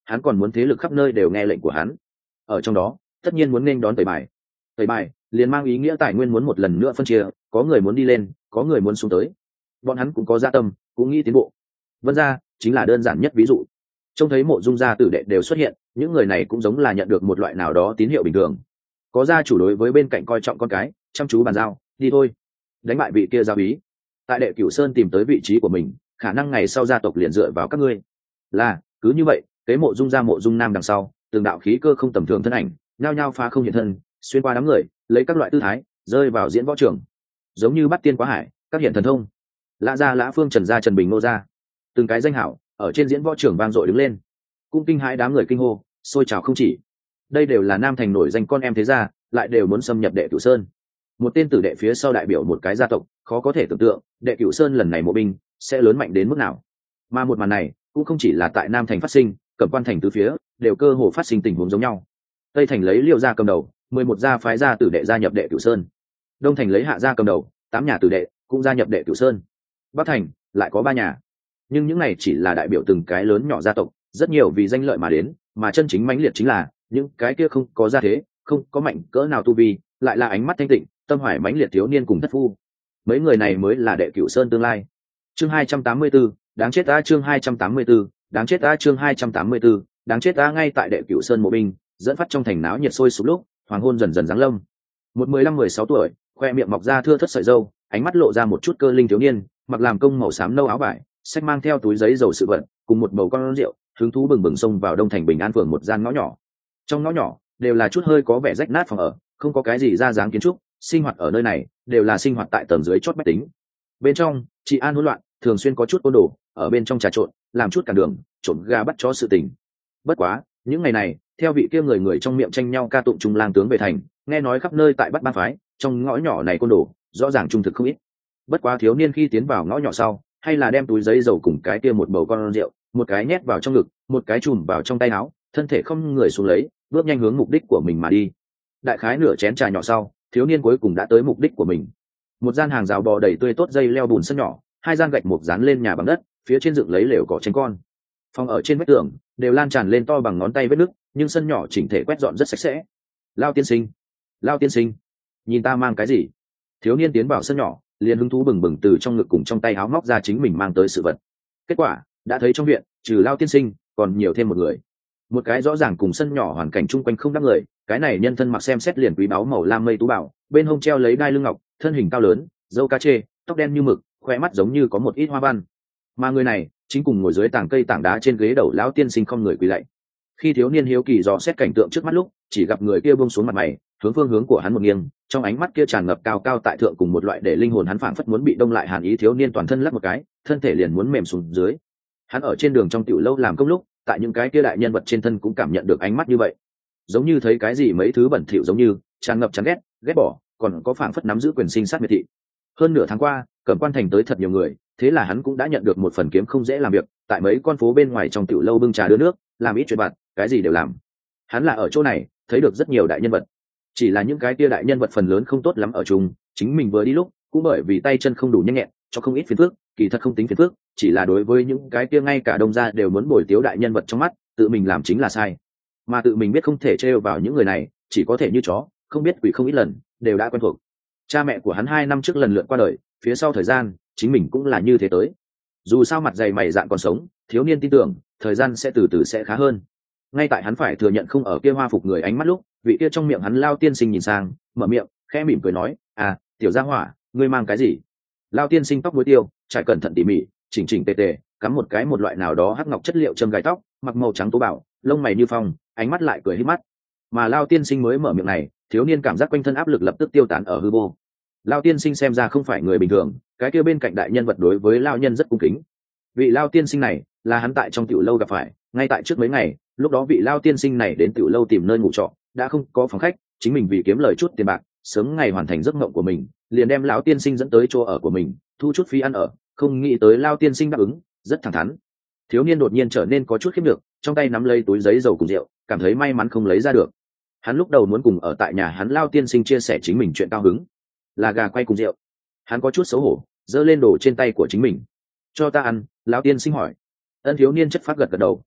hắn còn muốn thế lực khắp nơi đều nghe lệnh của hắn. Ở trong đó tất nhiên muốn nên đón tẩy bài. Tẩy bài liền mang ý nghĩa tài nguyên muốn một lần nữa phân chia, có người muốn đi lên, có người muốn xuống tới. Bọn hắn cũng có dạ tâm, cũng nghĩ tiến bộ. Vân gia chính là đơn giản nhất ví dụ. Trông thấy Mộ Dung gia tử đệ đều xuất hiện, những người này cũng giống là nhận được một loại nào đó tín hiệu bình thường. Có gia chủ đối với bên cạnh coi trọng con cái, chăm chú bàn giao, đi thôi, đánh bại vị kia gia úy, tại Đệ Cửu Sơn tìm tới vị trí của mình, khả năng ngày sau gia tộc liền dựa vào các ngươi. Là, cứ như vậy, kế Mộ Dung gia Mộ Dung Nam đằng sau, từng đạo khí cơ không tầm thường thân ảnh, nhao nhao phá không hiện thân, xuyên qua đám người, lấy các loại tư thái, rơi vào diễn võ trường. Giống như bắt tiên quá hải, các hiện thần thông. Lã gia, Lã Phương, Trần gia, Trần Bình, Nô gia, từng cái danh hảo ở trên diễn võ trường vang dội đứng lên, cũng kinh hãi đám người kinh hô, sôi trào không chỉ. Đây đều là Nam Thành nổi danh con em thế gia, lại đều muốn xâm nhập Đệ Cửu Sơn. Một tên tử đệ phía sau đại biểu một cái gia tộc, khó có thể tưởng tượng Đệ Cửu Sơn lần này mộ binh sẽ lớn mạnh đến mức nào. Mà một màn này cũng không chỉ là tại Nam Thành phát sinh, Cẩm Quan thành tứ phía đều cơ hồ phát sinh tình huống giống nhau. Tây Thành lấy Liêu gia cầm đầu, mười một gia phái gia tử đệ gia nhập Đệ Cửu Sơn. Đông Thành lấy Hạ gia cầm đầu, tám nhà tử đệ cũng gia nhập Đệ Cửu Sơn. Bắc Thành lại có ba nhà, nhưng những này chỉ là đại biểu từng cái lớn nhỏ gia tộc, rất nhiều vì danh lợi mà đến, mà chân chính mãnh liệt chính là những cái kia không có gia thế, không có mạnh cỡ nào tu vi, lại là ánh mắt thanh tịnh, tâm hoài mãnh liệt thiếu niên cùng thất phu. Mấy người này mới là Đệ Cửu Sơn tương lai. Chương hai trăm tám mươi 4, đáng chết ta. Chương hai trăm tám mươi 4, đáng chết ta. Chương hai trăm tám mươi 4, đáng chết ta. Ngay tại Đệ Cửu Sơn mộ binh dẫn phát trong thành náo nhiệt sôi sục lúc, hoàng hôn dần dần giáng lâm. Một mười lăm mười sáu tuổi, khoe miệng mọc ra thưa thớt sợi râu, ánh mắt lộ ra một chút cơ linh thiếu niên, mặc làm công màu xám nâu áo vải, sách mang theo túi giấy dầu sự vận, cùng một bầu con rượu, hứng thú bừng bừng xông vào Đông Thành Bình An phường một gian ngõ nhỏ. Trong ngõ nhỏ đều là chút hơi có vẻ rách nát phòng ở, không có cái gì ra dáng kiến trúc, sinh hoạt ở nơi này đều là sinh hoạt tại tầng dưới chót bách tính. Bên trong trị an hỗn loạn, thường xuyên có chút côn đồ ở bên trong trà trộn, làm chút cản đường, trộm gà bắt chó sự tình. Bất quá những ngày này, theo vị kia người người trong miệng tranh nhau ca tụng trung lang tướng về thành, nghe nói khắp nơi tại bắt ba phái, trong ngõ nhỏ này côn đồ rõ ràng trung thực không ít. Bất quá thiếu niên khi tiến vào ngõ nhỏ sau, hay là đem túi giấy dầu cùng cái kia một bầu con rượu, một cái nhét vào trong ngực, một cái chùm vào trong tay áo, thân thể không người xuống lấy, bước nhanh hướng mục đích của mình mà đi. Đại khái nửa chén trà nhỏ sau, thiếu niên cuối cùng đã tới mục đích của mình. Một gian hàng rào bò đầy tươi tốt dây leo bùn sân nhỏ, hai gian gạch mục dán lên nhà bằng đất, phía trên dựng lấy lều cỏ tranh con. Phòng ở trên vách tường đều lan tràn lên to bằng ngón tay vết nứt, nhưng sân nhỏ chỉnh thể quét dọn rất sạch sẽ. Lao tiên sinh, Lao tiên sinh, nhìn ta mang cái gì? Thiếu niên tiến vào sân nhỏ, liền hứng thú bừng bừng từ trong ngực cùng trong tay áo móc ra chính mình mang tới sự vật. Kết quả đã thấy trong viện trừ Lao tiên sinh còn nhiều thêm một người, một cái rõ ràng cùng sân nhỏ hoàn cảnh chung quanh không đáp người. Cái này nhân thân mặc xem xét liền quý báu màu lam mây tú bảo, bên hông treo lấy đai lưng ngọc, thân hình cao lớn, râu cá chê, tóc đen như mực, khóe mắt giống như có một ít hoa văn. Mà người này chính cùng ngồi dưới tảng cây tảng đá trên ghế đầu lão tiên sinh không người quỳ lạy. Khi thiếu niên hiếu kỳ dò xét cảnh tượng trước mắt lúc, chỉ gặp người kia buông xuống mặt mày, hướng phương hướng của hắn một nghiêng, trong ánh mắt kia tràn ngập cao cao tại thượng cùng một loại để linh hồn hắn phảng phất muốn bị đông lại hàn ý. Thiếu niên toàn thân lắc một cái, thân thể liền muốn mềm xuống dưới. Hắn ở trên đường trong tiểu lâu làm công lúc, tại những cái kia đại nhân vật trên thân cũng cảm nhận được ánh mắt như vậy, giống như thấy cái gì mấy thứ bẩn thỉu, giống như tràn ngập chán ghét, ghét bỏ, còn có phảng phất nắm giữ quyền sinh sát miệt thị. Hơn nửa tháng qua, Cẩm Quan thành tới thật nhiều người, thế là hắn cũng đã nhận được một phần kiếm không dễ làm việc, tại mấy con phố bên ngoài trong tiểu lâu bưng trà đưa nước, làm ít chuyện vặt, cái gì đều làm. Hắn là ở chỗ này thấy được rất nhiều đại nhân vật, chỉ là những cái kia đại nhân vật phần lớn không tốt lắm ở chung, chính mình vừa đi lúc cũng bởi vì tay chân không đủ nhanh nhẹn, cho không ít phiền phức. Kỳ thật không tính phiền phức, chỉ là đối với những cái kia ngay cả đông gia đều muốn bồi tiếu đại nhân vật trong mắt, tự mình làm chính là sai, mà tự mình biết không thể trêu vào những người này, chỉ có thể như chó không biết quỷ không ít lần, đều đã quen thuộc. Cha mẹ của hắn hai năm trước lần lượt qua đời, phía sau thời gian chính mình cũng là như thế tới. Dù sao mặt dày mày dạn còn sống, thiếu niên tin tưởng thời gian sẽ từ từ sẽ khá hơn. Ngay tại hắn phải thừa nhận không ở kia hoa phục người ánh mắt lúc, vị kia trong miệng hắn Lao tiên sinh nhìn sang, mở miệng khẽ mỉm cười nói: à tiểu gia hỏa, ngươi mang cái gì? Lao tiên sinh tóc muối tiêu, trải cẩn thận tỉ mỉ, chỉnh chỉnh tề tề, cắm một cái một loại nào đó hắc ngọc chất liệu châm gai tóc, mặc màu trắng tố bảo, lông mày như phong, ánh mắt lại cười hít mắt. Mà Lao tiên sinh mới mở miệng này, thiếu niên cảm giác quanh thân áp lực lập tức tiêu tán ở hư vô. Lao tiên sinh xem ra không phải người bình thường, cái kia bên cạnh đại nhân vật đối với Lao nhân rất cung kính. Vị Lao tiên sinh này là hắn tại trong tiểu lâu gặp phải, ngay tại trước mấy ngày, lúc đó vị Lao tiên sinh này đến tiểu lâu tìm nơi ngủ trọ, đã không có phòng khách, chính mình vì kiếm lời chút tiền bạc, sớm ngày hoàn thành giấc mộng của mình, liền đem lão tiên sinh dẫn tới chỗ ở của mình, thu chút phí ăn ở, không nghĩ tới Lao tiên sinh đáp ứng, rất thẳng thắn. Thiếu niên đột nhiên trở nên có chút khiếp được, trong tay nắm lấy túi giấy dầu cùng rượu, cảm thấy may mắn không lấy ra được. Hắn lúc đầu muốn cùng ở tại nhà hắn Lao tiên sinh chia sẻ chính mình chuyện cao hứng, là gà quay cùng rượu. Hắn có chút xấu hổ, giơ lên đồ trên tay của chính mình. Cho ta ăn, Lão tiên sinh hỏi. Ân thiếu niên chất phát gật gật đầu.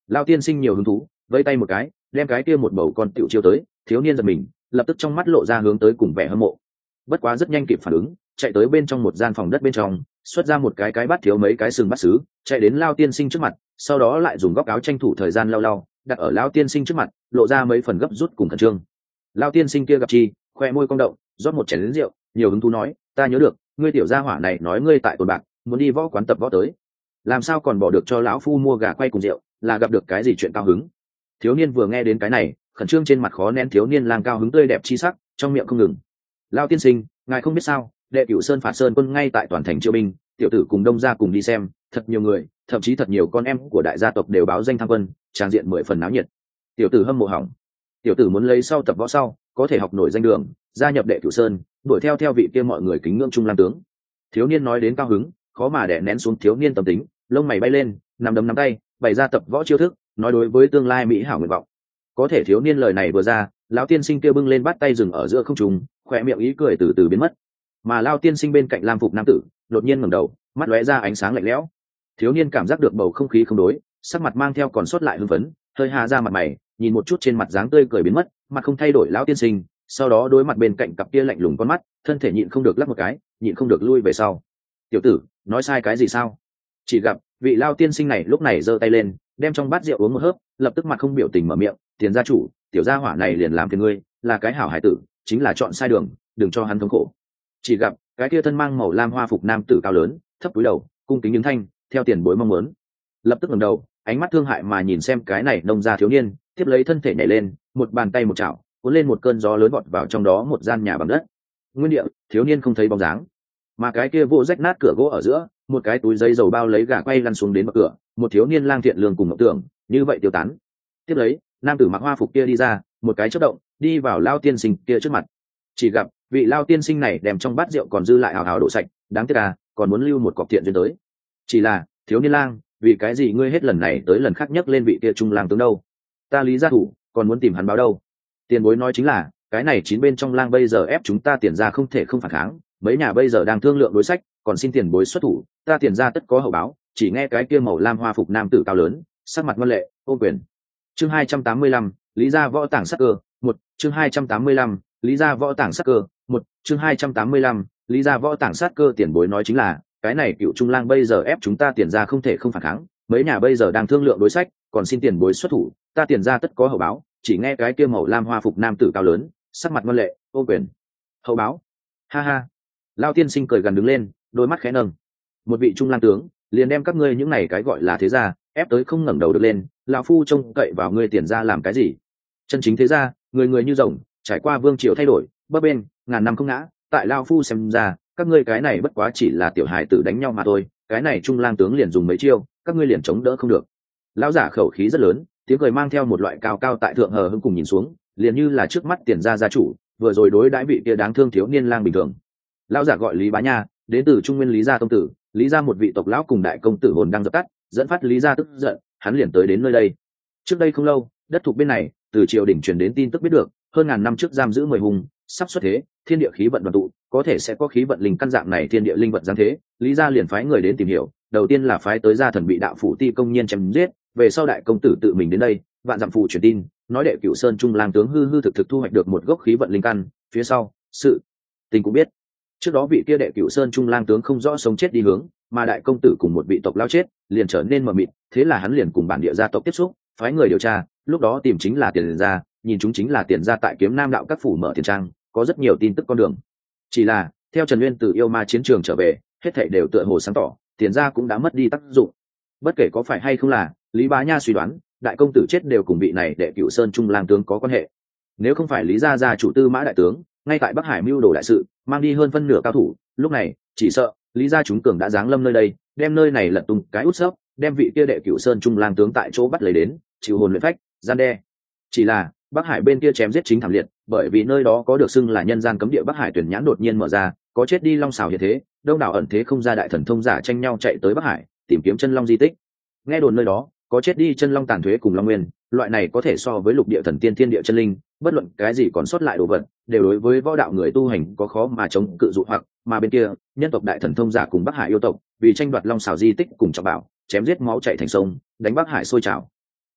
Lao tiên sinh nhiều hứng thú, vẫy tay một cái, đem cái kia một bầu con tiểu chiêu tới. Thiếu niên giật mình, lập tức trong mắt lộ ra hướng tới cùng vẻ hâm mộ. Bất quá rất nhanh kịp phản ứng, chạy tới bên trong một gian phòng đất bên trong, xuất ra một cái cái bát thiếu mấy cái sừng bát sứ, chạy đến Lao tiên sinh trước mặt, sau đó lại dùng góc áo tranh thủ thời gian lau lau, đặt ở Lao tiên sinh trước mặt, lộ ra mấy phần gấp rút cùng khẩn trương. Lao tiên sinh kia gặp chi, khoe môi cong động, rót một chén rượu, nhiều hứng thú nói, ta nhớ được, ngươi tiểu gia hỏa này nói ngươi tại tồn bạc, muốn đi võ quán tập võ tới, làm sao còn bỏ được cho lão phu mua gà quay cùng rượu, là gặp được cái gì chuyện cao hứng? Thiếu niên vừa nghe đến cái này, khẩn trương trên mặt khó nén thiếu niên lang cao hứng tươi đẹp chi sắc, trong miệng không ngừng. Lao tiên sinh, ngài không biết sao, đệ cửu sơn phạt sơn quân ngay tại toàn thành triệu binh, tiểu tử cùng đông gia cùng đi xem, thật nhiều người, thậm chí thật nhiều con em của đại gia tộc đều báo danh tham quân, trang diện mười phần náo nhiệt. Tiểu tử hâm mộ hỏng, tiểu tử muốn lấy sau tập võ sau, có thể học nổi danh đường, gia nhập đệ cửu sơn, đuổi theo theo vị kia mọi người kính ngưỡng trung lang tướng. Thiếu niên nói đến cao hứng, khó mà đè nén xuống thiếu niên tâm tính, lông mày bay lên, nắm đấm nắm tay, bày ra tập võ chiêu thức, nói đối với tương lai mỹ hảo nguyện vọng. Có thể thiếu niên lời này vừa ra, lão tiên sinh kia bưng lên bắt tay dừng ở giữa không trung, khỏe miệng ý cười từ từ biến mất. Mà Lão tiên sinh bên cạnh lam phục nam tử đột nhiên ngẩng đầu, mắt lóe ra ánh sáng lạnh lẽo. Thiếu niên cảm giác được bầu không khí không đối, sắc mặt mang theo còn sót lại hưng phấn, hơi hà ra mặt mày, nhìn một chút trên mặt dáng tươi cười biến mất, mặt không thay đổi lão tiên sinh, sau đó đối mặt bên cạnh cặp kia lạnh lùng con mắt, thân thể nhịn không được lắc một cái, nhịn không được lui về sau. Tiểu tử, nói sai cái gì sao? Chỉ gặp vị Lão tiên sinh này lúc này giơ tay lên, đem trong bát rượu uống một hớp, lập tức mặt không biểu tình mở miệng, tiền gia chủ, tiểu gia hỏa này liền làm phiền ngươi, là cái hảo hải tử, chính là chọn sai đường, đừng cho hắn thống khổ. Chỉ gặp cái kia thân mang màu lam hoa phục nam tử cao lớn, thấp cúi đầu, cung kính ứng thanh, theo tiền bối mong muốn. Lập tức ngẩng đầu, ánh mắt thương hại mà nhìn xem cái này nông gia thiếu niên, tiếp lấy thân thể nhảy lên, một bàn tay một chảo, cuốn lên một cơn gió lớn vọt vào trong đó một gian nhà bằng đất. Nguyên địa, thiếu niên không thấy bóng dáng, mà cái kia vô rách nát cửa gỗ ở giữa, một cái túi giấy dầu bao lấy gà quay lăn xuống đến bậc cửa, một thiếu niên lang thiện lương cùng ngọc tưởng, như vậy tiêu tán. Tiếp lấy, nam tử mặc hoa phục kia đi ra, một cái chớp động, đi vào Lao tiên sinh kia trước mặt. Chỉ gặp vị Lao tiên sinh này đem trong bát rượu còn dư lại hào hào đổ sạch, đáng tiếc à, còn muốn lưu một cọc thiện duyên tới. Chỉ là, thiếu niên lang, vì cái gì ngươi hết lần này tới lần khác nhấc lên vị kia trung lang tướng đâu? Ta Lý gia thủ, còn muốn tìm hắn báo đâu? Tiền bối nói chính là, cái này chín bên trong lang bây giờ ép chúng ta tiền ra không thể không phản kháng, mấy nhà bây giờ đang thương lượng đối sách, còn xin tiền bối xuất thủ, ta tiền ra tất có hậu báo. Chỉ nghe cái kia màu lam hoa phục nam tử cao lớn, sắc mặt ngoan lệ, ôm quyền. Chương hai trăm tám mươi lăm, Lý gia võ tàng sắc cơ, một, chương hai trăm tám mươi lăm, Lý gia võ tàng sắc cơ, một, chương hai trăm tám mươi lăm, Lý gia võ tàng sát cơ. Tiền bối nói chính là, cái này cựu trung lang bây giờ ép chúng ta tiền ra không thể không phản kháng, mấy nhà bây giờ đang thương lượng đối sách, còn xin tiền bối xuất thủ, ta tiền ra tất có hậu báo. Chỉ nghe cái kia màu lam hoa phục nam tử cao lớn, sắc mặt ngoan lệ, ôm quyền. Hậu báo? Ha ha. Lao tiên sinh cười gần đứng lên, đôi mắt khẽ nâng. Một vị trung lang tướng, liền đem các ngươi những này cái gọi là thế gia ép tới không ngẩng đầu được lên, lão phu trông cậy vào ngươi tiền ra làm cái gì? Chân chính thế gia, người người như rồng, trải qua vương triều thay đổi, bấp bênh, ngàn năm không ngã, tại lão phu xem ra, các ngươi cái này bất quá chỉ là tiểu hài tử đánh nhau mà thôi, cái này trung lang tướng liền dùng mấy chiêu, các ngươi liền chống đỡ không được. Lão giả khẩu khí rất lớn, tiếng cười mang theo một loại cao cao tại thượng hờ hững cùng nhìn xuống, liền như là trước mắt tiền gia gia chủ, vừa rồi đối đãi vị kia đáng thương thiếu niên lang bình thường. Lão giả gọi Lý Bá Nha, đến từ Trung Nguyên Lý gia tông tử, Lý gia một vị tộc lão cùng đại công tử hồn đang dập tắt, dẫn phát Lý gia tức giận, hắn liền tới đến nơi đây. Trước đây không lâu, đất thuộc bên này, từ triều đình truyền đến tin tức biết được, hơn ngàn năm trước giam giữ mười hùng, sắp xuất thế, thiên địa khí vận đoàn tụ, có thể sẽ có khí vận linh căn dạng này thiên địa linh vật giáng thế, Lý gia liền phái người đến tìm hiểu, đầu tiên là phái tới gia thần bị đạo phủ ti công nhiên chém giết, về sau đại công tử tự mình đến đây, vạn dặm phụ truyền tin, nói đệ cửu sơn trung lang tướng hư hư thực thực thu hoạch được một gốc khí vận linh căn, phía sau, sự tình cũng biết. Trước đó vị kia đệ cửu sơn trung lang tướng không rõ sống chết đi hướng, mà đại công tử cùng một vị tộc lao chết, liền trở nên mờ mịt, thế là hắn liền cùng bản địa gia tộc tiếp xúc, phái người điều tra, lúc đó tìm chính là tiền gia, nhìn chúng chính là tiền gia tại Kiếm Nam đạo các phủ mở tiền trang, có rất nhiều tin tức con đường. Chỉ là, theo Trần Nguyên từ yêu ma chiến trường trở về, hết thảy đều tựa hồ sáng tỏ, tiền gia cũng đã mất đi tác dụng. Bất kể có phải hay không là, Lý Bá Nha suy đoán, đại công tử chết đều cùng vị này đệ cửu sơn trung lang tướng có quan hệ. Nếu không phải Lý gia gia chủ Tư Mã đại tướng, ngay tại Bắc Hải mưu đồ đại sự, mang đi hơn phân nửa cao thủ, lúc này, chỉ sợ Lý gia chúng cường đã giáng lâm nơi đây, đem nơi này lật tung cái út sấp, đem vị kia đệ cửu sơn trung lang tướng tại chỗ bắt lấy đến, chịu hồn luyện phách, gian đe. Chỉ là, Bắc Hải bên kia chém giết chính thảm liệt, bởi vì nơi đó có được xưng là nhân gian cấm địa Bắc Hải tuyển nhãn đột nhiên mở ra, có chết đi long xảo hiện thế, đông đảo ẩn thế không ra đại thần thông giả tranh nhau chạy tới Bắc Hải, tìm kiếm chân long di tích. Nghe đồn nơi đó có chết đi chân long tàn thuế cùng long nguyên, loại này có thể so với lục địa thần tiên thiên địa chân linh, bất luận cái gì còn sót lại đồ vật, đều đối với võ đạo người tu hành có khó mà chống cự dụ hoặc, mà bên kia, nhân tộc đại thần thông giả cùng Bắc Hải yêu tộc, vì tranh đoạt long xảo di tích cùng trọng bảo, chém giết máu chảy thành sông, đánh Bắc Hải sôi trào.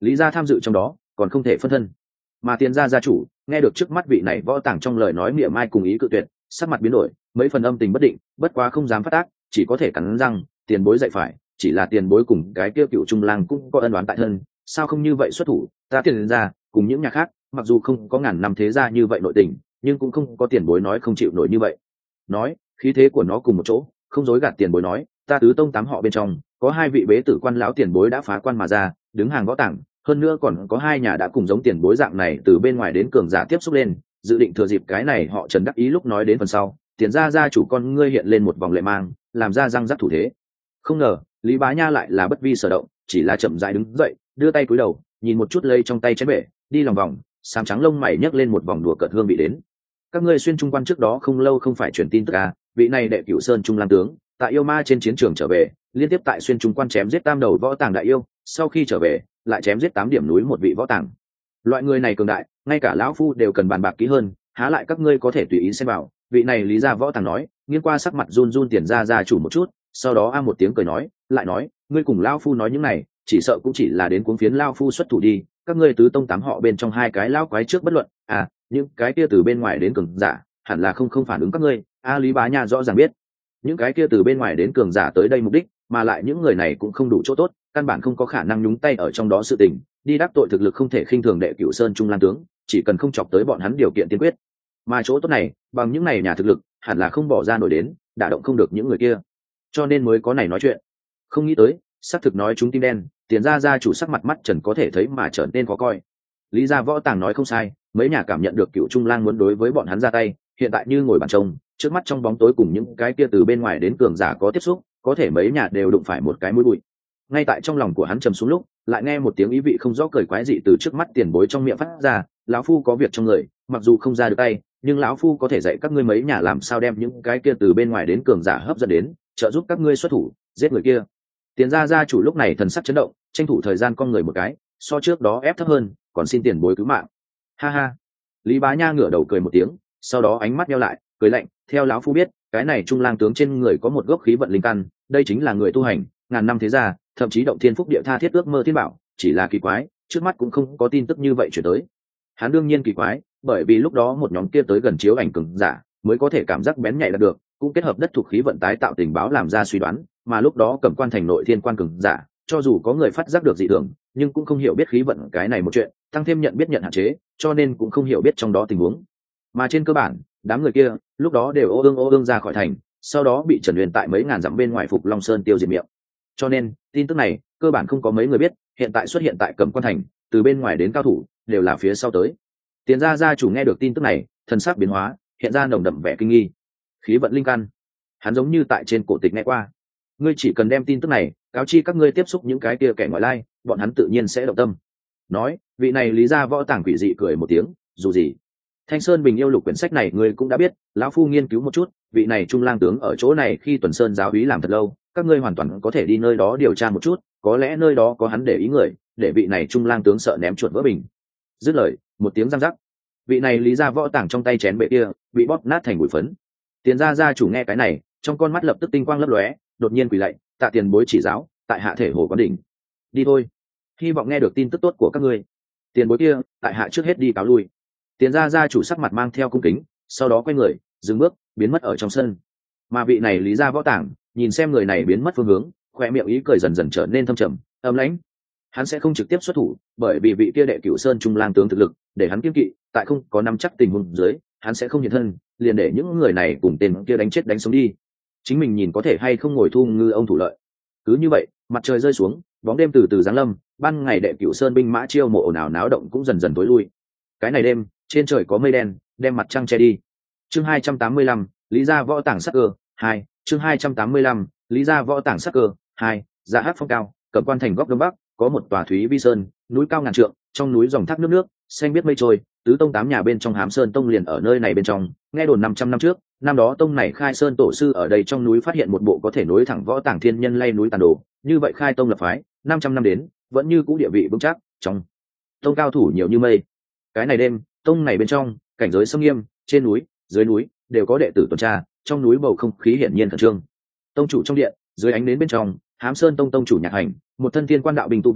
lý gia tham dự trong đó còn không thể phân thân. Mà tiền gia gia chủ nghe được trước mắt vị này võ tàng trong lời nói mỉa mai cùng ý cự tuyệt, sắc mặt biến đổi, mấy phần âm tình bất định, bất quá không dám phát tác, chỉ có thể cắn răng, tiền bối dạy phải, chỉ là tiền bối cùng cái kia cựu trung lang cũng có ân oán tại thân, sao không như vậy xuất thủ, ta tiền ra cùng những nhà khác mặc dù không có ngàn năm thế gia như vậy nội tình, nhưng cũng không có tiền bối nói không chịu nổi như vậy. Nói khí thế của nó cùng một chỗ, không dối gạt tiền bối nói, ta tứ tông tám họ bên trong có hai vị bế tử quan lão tiền bối đã phá quan mà ra, đứng hàng võ tàng, hơn nữa còn có hai nhà đã cùng giống tiền bối dạng này từ bên ngoài đến cường giả tiếp xúc lên, dự định thừa dịp cái này họ Trần đắc ý lúc nói đến phần sau, tiền gia gia chủ con ngươi hiện lên một vòng lệ mang, làm ra răng rắc thủ thế. Không ngờ Lý Bá Nha lại là bất vi sở động, chỉ là chậm rãi đứng dậy, đưa tay cúi đầu nhìn một chút lây trong tay chén bể, đi lòng vòng sám trắng lông mày nhấc lên một vòng đùa cợt hương vị đến. Các ngươi xuyên trung quan trước đó không lâu không phải truyền tin tức à, vị này đệ cửu sơn trung lang tướng tại yêu ma trên chiến trường trở về, liên tiếp tại xuyên trung quan chém giết tam đầu võ tàng đại yêu, sau khi trở về lại chém giết tám điểm núi một vị võ tàng. Loại người này cường đại, ngay cả lão phu đều cần bàn bạc kỹ hơn, há lại các ngươi có thể tùy ý xem vào. Vị này Lý gia võ tàng nói, nghiêng qua sắc mặt run run tiền gia gia chủ một chút, sau đó a một tiếng cười nói, lại nói, ngươi cùng lão phu nói những này, chỉ sợ cũng chỉ là đến cuống phiến lão phu xuất thủ đi, các ngươi tứ tông tám họ bên trong hai cái lão quái trước bất luận, à, những cái kia từ bên ngoài đến cường giả, hẳn là không không phản ứng các ngươi. A Lý Bá Nha rõ ràng biết, những cái kia từ bên ngoài đến cường giả tới đây mục đích, mà lại những người này cũng không đủ chỗ tốt, căn bản không có khả năng nhúng tay ở trong đó sự tình, đi đắc tội thực lực không thể khinh thường đệ cửu sơn trung lang tướng, chỉ cần không chọc tới bọn hắn điều kiện tiên quyết, mà chỗ tốt này bằng những này nhà thực lực hẳn là không bỏ ra nổi đến, đả động không được những người kia, cho nên mới có này nói chuyện. Không nghĩ tới xác thực nói chúng tim đen, tiền gia gia chủ sắc mặt mắt trần có thể thấy mà trở nên khó coi. Lý gia võ tàng nói không sai, mấy nhà cảm nhận được cựu trung lang muốn đối với bọn hắn ra tay, hiện tại như ngồi bàn trông, trước mắt trong bóng tối cùng những cái kia từ bên ngoài đến cường giả có tiếp xúc, có thể mấy nhà đều đụng phải một cái mũi bụi. Ngay tại trong lòng của hắn trầm xuống lúc, lại nghe một tiếng ý vị không rõ cười quái dị từ trước mắt tiền bối trong miệng phát ra, lão phu có việc trong người, mặc dù không ra được tay, nhưng lão phu có thể dạy các ngươi mấy nhà làm sao đem những cái kia từ bên ngoài đến cường giả hấp dẫn đến, trợ giúp các ngươi xuất thủ giết người kia. Tiền gia gia chủ lúc này thần sắc chấn động, tranh thủ thời gian con người một cái, so trước đó ép thấp hơn, còn xin tiền bối cứu mạng. Ha ha. Lý Bá Nha ngửa đầu cười một tiếng, sau đó ánh mắt nheo lại, cười lạnh, theo lão phu biết, cái này trung lang tướng trên người có một gốc khí vận linh căn, đây chính là người tu hành ngàn năm thế gia, thậm chí động thiên phúc địa tha thiết ước mơ thiên bảo, chỉ là kỳ quái, trước mắt cũng không có tin tức như vậy chuyển tới. Hắn đương nhiên kỳ quái, bởi vì lúc đó một nhóm kia tới gần chiếu ảnh cường giả, mới có thể cảm giác bén nhạy đạt được, cũng kết hợp đất thuộc khí vận tái tạo tình báo làm ra suy đoán, mà lúc đó Cẩm Quan thành nội thiên quan cường giả, cho dù có người phát giác được dị thường, nhưng cũng không hiểu biết khí vận cái này một chuyện, tăng thêm nhận biết nhận hạn chế, cho nên cũng không hiểu biết trong đó tình huống. Mà trên cơ bản, đám người kia lúc đó đều ô ương ô ương ra khỏi thành, sau đó bị Trần Uyên tại mấy ngàn dặm bên ngoài Phục Long Sơn tiêu diệt miệng. Cho nên tin tức này cơ bản không có mấy người biết, hiện tại xuất hiện tại Cẩm Quan thành, từ bên ngoài đến cao thủ đều là phía sau tới. Tiền gia gia chủ nghe được tin tức này, thần sắc biến hóa, hiện ra nồng đậm vẻ kinh nghi. Khí vận linh căn, hắn giống như tại trên cổ tịch nghe qua. Ngươi chỉ cần đem tin tức này cáo chi các ngươi tiếp xúc những cái kia kẻ ngoại lai, bọn hắn tự nhiên sẽ động tâm. Nói, vị này Lý gia võ tàng quỷ dị cười một tiếng, dù gì Thanh Sơn Bình yêu lục quyển sách này ngươi cũng đã biết, lão phu nghiên cứu một chút, vị này trung lang tướng ở chỗ này khi Tuần Sơn giáo úy làm thật lâu, các ngươi hoàn toàn có thể đi nơi đó điều tra một chút, có lẽ nơi đó có hắn để ý người, để vị này trung lang tướng sợ ném chuột vỡ bình. Dứt lời, một tiếng răng rắc, vị này Lý gia võ tàng trong tay chén bệ kia bị bóp nát thành bụi phấn. Tiền gia gia chủ nghe cái này, trong con mắt lập tức tinh quang lấp lóe, đột nhiên quỳ lạy, tạ tiền bối chỉ giáo, tại hạ thể hồ quán đỉnh. Đi thôi, hy vọng nghe được tin tức tốt của các ngươi. Tiền bối kia, tại hạ trước hết đi cáo lui. Tiền gia gia chủ sắc mặt mang theo cung kính, sau đó quay người dừng bước biến mất ở trong sân. Mà vị này Lý gia võ tàng nhìn xem người này biến mất phương hướng, khoe miệng ý cười dần dần trở nên thâm trầm âm lãnh. Hắn sẽ không trực tiếp xuất thủ, bởi vì vị kia đệ cửu sơn trung lang tướng thực lực để hắn kiêng kỵ, tại không có nắm chắc tình huống dưới hắn sẽ không hiện thân, liền để những người này cùng tên kia đánh chết đánh sống đi, chính mình nhìn có thể hay không ngồi thu ngư ông thủ lợi. Cứ như vậy, mặt trời rơi xuống, bóng đêm từ từ giáng lâm, ban ngày đệ cửu sơn binh mã chiêu mộ ồn ào náo động cũng dần dần tối lui. Cái này đêm trên trời có mây đen đem mặt trăng che đi. Chương hai trăm tám mươi lăm, Lý gia võ tàng sắc cơ hai. Chương hai trăm tám mươi lăm, Lý gia võ tàng sắc cơ hai. Dạ hát phong cao, Cẩm Quan thành góc đông bắc có một tòa Thúy Vi Sơn, núi cao ngàn trượng, trong núi dòng thác nước nước xanh biết mây trôi, tứ tông tám nhà bên trong Hám Sơn tông liền ở nơi này bên trong. Nghe đồn năm trăm năm trước, năm đó tông này khai sơn tổ sư ở đây trong núi phát hiện một bộ có thể nối thẳng võ tàng thiên nhân lay núi tàn đồ, như vậy khai tông lập phái, năm trăm năm đến vẫn như cũ địa vị vững chắc, trong tông cao thủ nhiều như mây. Cái này đêm, tông này bên trong cảnh giới sông nghiêm, trên núi dưới núi đều có đệ tử tuần tra, trong núi bầu không khí hiển nhiên khẩn trương. Tông chủ trong điện, dưới ánh nến bên trong, Hám Sơn tông tông chủ Nhạc Hành, một thân thiên quan đạo bình tu vi,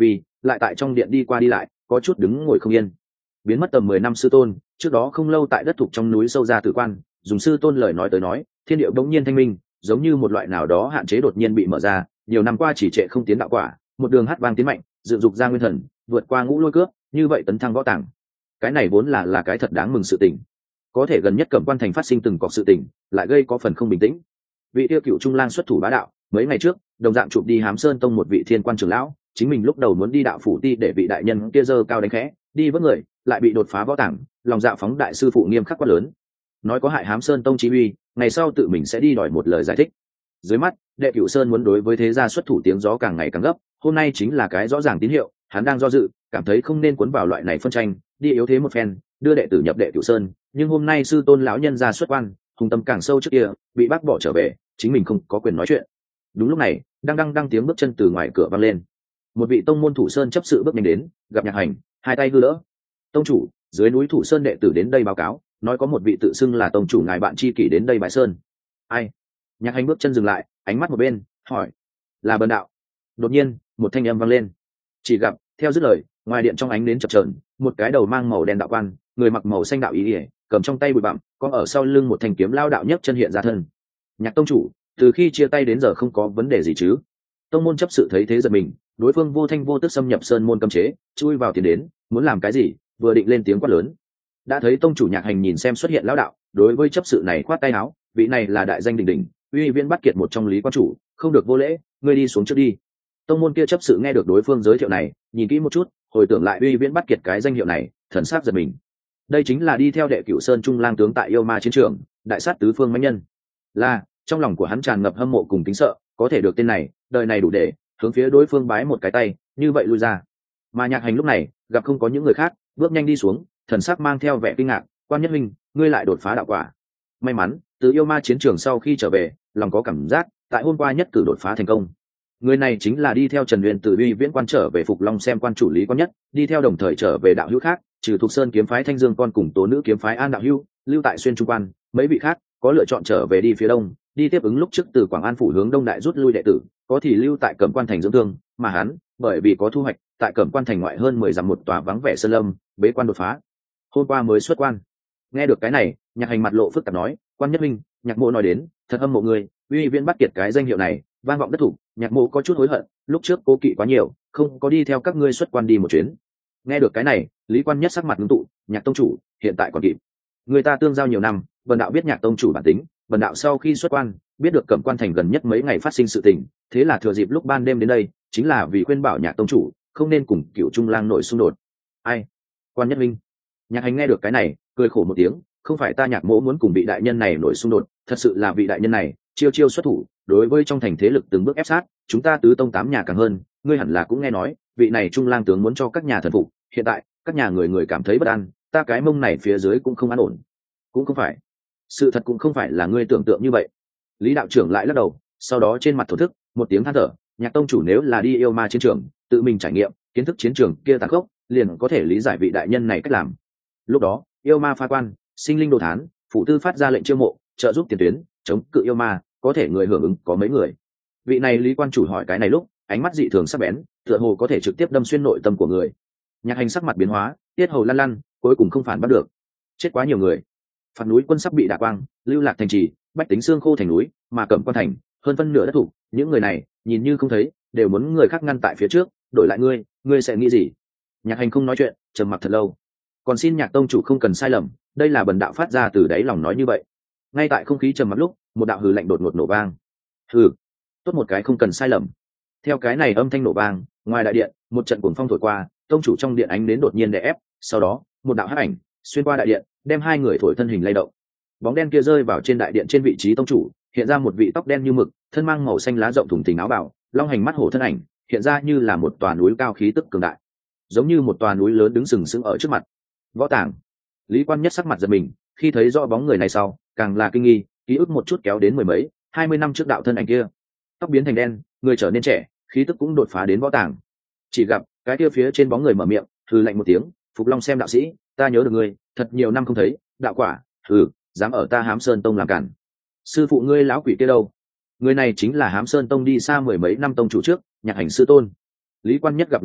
lại tại trong điện đi qua đi lại có chút đứng ngồi không yên. Biến mất tầm mười năm sư tôn, trước đó không lâu tại đất thục trong núi sâu ra tử quan, dùng sư tôn lời nói tới nói, thiên điệu đống nhiên thanh minh, giống như một loại nào đó hạn chế đột nhiên bị mở ra, nhiều năm qua chỉ trệ không tiến đạo quả, một đường hát vang tiến mạnh, dựng dục ra nguyên thần, vượt qua ngũ lôi cướp, như vậy tấn thăng võ tàng. Cái này vốn là là cái thật đáng mừng sự tình. Có thể gần nhất Cẩm Quan thành phát sinh từng cọc sự tình, lại gây có phần không bình tĩnh. Vị yêu cựu trung lang xuất thủ bá đạo, mấy ngày trước, đồng dạng chụp đi Hám Sơn tông một vị thiên quan trưởng lão, chính mình lúc đầu muốn đi đạo phủ ti để vị đại nhân kia giơ cao đánh khẽ, đi với người, lại bị đột phá võ tàng, lòng dạ phóng đại sư phụ nghiêm khắc quá lớn. Nói có hại Hám Sơn tông chí uy, ngày sau tự mình sẽ đi đòi một lời giải thích. Dưới mắt, đệ cửu sơn muốn đối với thế gia xuất thủ tiếng gió càng ngày càng gấp, hôm nay chính là cái rõ ràng tín hiệu, hắn đang do dự, cảm thấy không nên cuốn vào loại này phân tranh, đi yếu thế một phen, đưa đệ tử nhập đệ cửu sơn, nhưng hôm nay sư tôn lão nhân ra xuất quan, hùng tâm càng sâu trước kia, bị bác bỏ trở về, chính mình không có quyền nói chuyện. Đúng lúc này, đang đang đang tiếng bước chân từ ngoài cửa vang lên. Một vị tông môn thủ sơn chấp sự bước nhanh đến, gặp Nhạc Hành, hai tay hư đỡ. Tông chủ, dưới núi thủ sơn đệ tử đến đây báo cáo, nói có một vị tự xưng là tông chủ ngài bạn tri kỷ đến đây bái sơn. Ai? Nhạc Hành bước chân dừng lại, ánh mắt một bên, hỏi: là Bần đạo? Đột nhiên, một thanh âm vang lên. Chỉ gặp, theo dứt lời, ngoài điện trong ánh nến chập chờn, một cái đầu mang màu đen đạo quan, người mặc màu xanh đạo ý ỉa, cầm trong tay bụi bặm, có ở sau lưng một thanh kiếm lao đạo nhấc chân hiện ra thân. Nhạc tông chủ, từ khi chia tay đến giờ không có vấn đề gì chứ? Tông môn chấp sự thấy thế giật mình, đối phương vô thanh vô tức xâm nhập sơn môn cấm chế, chui vào tiền đến, muốn làm cái gì? Vừa định lên tiếng quát lớn, đã thấy tông chủ Nhạc Hành nhìn xem xuất hiện lão đạo, đối với chấp sự này khoát tay áo, vị này là đại danh đỉnh đỉnh, uy viễn bắt kiệt một trong lý quan chủ, không được vô lễ, ngươi đi xuống trước đi. Tông môn kia chấp sự nghe được đối phương giới thiệu này, nhìn kỹ một chút, hồi tưởng lại uy viễn bắt kiệt cái danh hiệu này, thần sắc giật mình. Đây chính là đi theo đệ cửu sơn trung lang tướng tại yêu ma chiến trường, đại sát tứ phương mãnh nhân. Là, trong lòng của hắn tràn ngập hâm mộ cùng kính sợ, có thể được tên này, đời này đủ để hướng phía đối phương bái một cái tay, như vậy lui ra. Mà Nhạc Hành lúc này gặp không có những người khác, bước nhanh đi xuống, thần sắc mang theo vẻ kinh ngạc, quan nhất minh, ngươi lại đột phá đạo quả. May mắn, từ yêu ma chiến trường sau khi trở về, lòng có cảm giác, tại hôm qua nhất cử đột phá thành công. Người này chính là đi theo Trần Uyên từ uy viễn quan trở về Phục Long xem quan chủ lý quan nhất, đi theo đồng thời trở về đạo hữu khác, trừ Thục Sơn kiếm phái Thanh Dương con cùng tố nữ kiếm phái An đạo hữu, lưu tại xuyên trung quan, mấy vị khác có lựa chọn trở về đi phía đông, đi tiếp ứng lúc trước từ Quảng An phủ hướng đông đại rút lui đệ tử, có thì lưu tại Cẩm Quan thành dưỡng thương, mà hắn, bởi vì có thu hoạch, tại Cẩm Quan thành ngoại hơn mười dặm một tòa vắng vẻ sơn lâm, bế quan đột phá. Hôm qua mới xuất quan. Nghe được cái này, Nhạc Hành mặt lộ phức tạp nói, quan nhất minh, Nhạc mộ nói đến, thật âm mộ người, uy viễn bắt kiệt cái danh hiệu này, vang vọng đất thủ, Nhạc mộ có chút hối hận, lúc trước cố kỵ quá nhiều, không có đi theo các ngươi xuất quan đi một chuyến. Nghe được cái này, Lý Quan Nhất sắc mặt ngưng tụ, Nhạc tông chủ, hiện tại còn kịp. Người ta tương giao nhiều năm, Vân đạo biết Nhạc tông chủ bản tính, Vân đạo sau khi xuất quan, biết được Cẩm Quan thành gần nhất mấy ngày phát sinh sự tình, thế là thừa dịp lúc ban đêm đến đây, chính là vì khuyên bảo Nhạc tông chủ, không nên cùng Cửu Trung Lang nổi xung đột. Ai? Quan Nhất Minh. Nhạc Hành nghe được cái này, cười khổ một tiếng, không phải ta Nhạc mỗ muốn cùng vị đại nhân này nổi xung đột, thật sự là vị đại nhân này chiêu chiêu xuất thủ, đối với trong thành thế lực từng bước ép sát, chúng ta tứ tông tám nhà càng hơn, ngươi hẳn là cũng nghe nói, vị này Trung Lang tướng muốn cho các nhà thần phục, hiện tại, các nhà người người cảm thấy bất an, ta cái mông này phía dưới cũng không an ổn. Cũng không phải, sự thật cũng không phải là ngươi tưởng tượng như vậy. Lý đạo trưởng lại lắc đầu, sau đó trên mặt thổ thức, một tiếng than thở, Nhạc tông chủ nếu là đi yêu ma chiến trường, tự mình trải nghiệm, kiến thức chiến trường kia tàn khốc, liền có thể lý giải vị đại nhân này cách làm. Lúc đó, yêu ma pha quan, sinh linh đồ thán, phụ tư phát ra lệnh chiêu mộ, trợ giúp tiền tuyến, chống cự yêu ma, có thể người hưởng ứng có mấy người. Vị này Lý quan chủ hỏi cái này lúc, ánh mắt dị thường sắc bén, tựa hồ có thể trực tiếp đâm xuyên nội tâm của người. Nhạc Hành sắc mặt biến hóa, tiết hầu lăn lăn, cuối cùng không phản bắt được. Chết quá nhiều người. Phạt núi quân sắp bị đả quang, lưu lạc thành trì, bách tính xương khô thành núi, mà Cẩm Quan thành hơn phân nửa đất thủ, những người này nhìn như không thấy, đều muốn người khác ngăn tại phía trước, đổi lại ngươi, ngươi sẽ nghĩ gì? Nhạc Hành không nói chuyện, trầm mặc thật lâu. Còn xin Nhạc tông chủ không cần sai lầm, đây là bần đạo phát ra từ đáy lòng nói như vậy. Ngay tại không khí trầm mặc lúc, một đạo hừ lạnh đột ngột nổ vang. Hừ, tốt một cái không cần sai lầm. Theo cái này âm thanh nổ vang, ngoài đại điện, một trận cuồng phong thổi qua, tông chủ trong điện ánh đến đột nhiên đè ép, sau đó, một đạo hắc ảnh xuyên qua đại điện, đem hai người thổi thân hình lay động. Bóng đen kia rơi vào trên đại điện trên vị trí tông chủ, hiện ra một vị tóc đen như mực, thân mang màu xanh lá rộng thùng thình áo bào, long hành mắt hổ thân ảnh, hiện ra như là một tòa núi cao khí tức cường đại, giống như một tòa núi lớn đứng sừng sững ở trước mặt. Võ Tàng. Lý Quan Nhất sắc mặt giật mình, khi thấy rõ bóng người này sau, càng là kinh nghi, ký ức một chút kéo đến mười mấy, hai mươi năm trước đạo thân ảnh kia, tóc biến thành đen, người trở nên trẻ, khí tức cũng đột phá đến Võ Tàng. Chỉ gặp cái kia phía trên bóng người mở miệng, hừ lạnh một tiếng, Phục Long xem đạo sĩ, ta nhớ được ngươi, thật nhiều năm không thấy, đạo quả, hừ, dám ở ta Hám Sơn tông làm cản. Sư phụ ngươi lão quỷ kia đâu? Người này chính là Hám Sơn tông đi xa mười mấy năm tông chủ trước, Nhạc Hành sư tôn. Lý Quan Nhất gặp người này,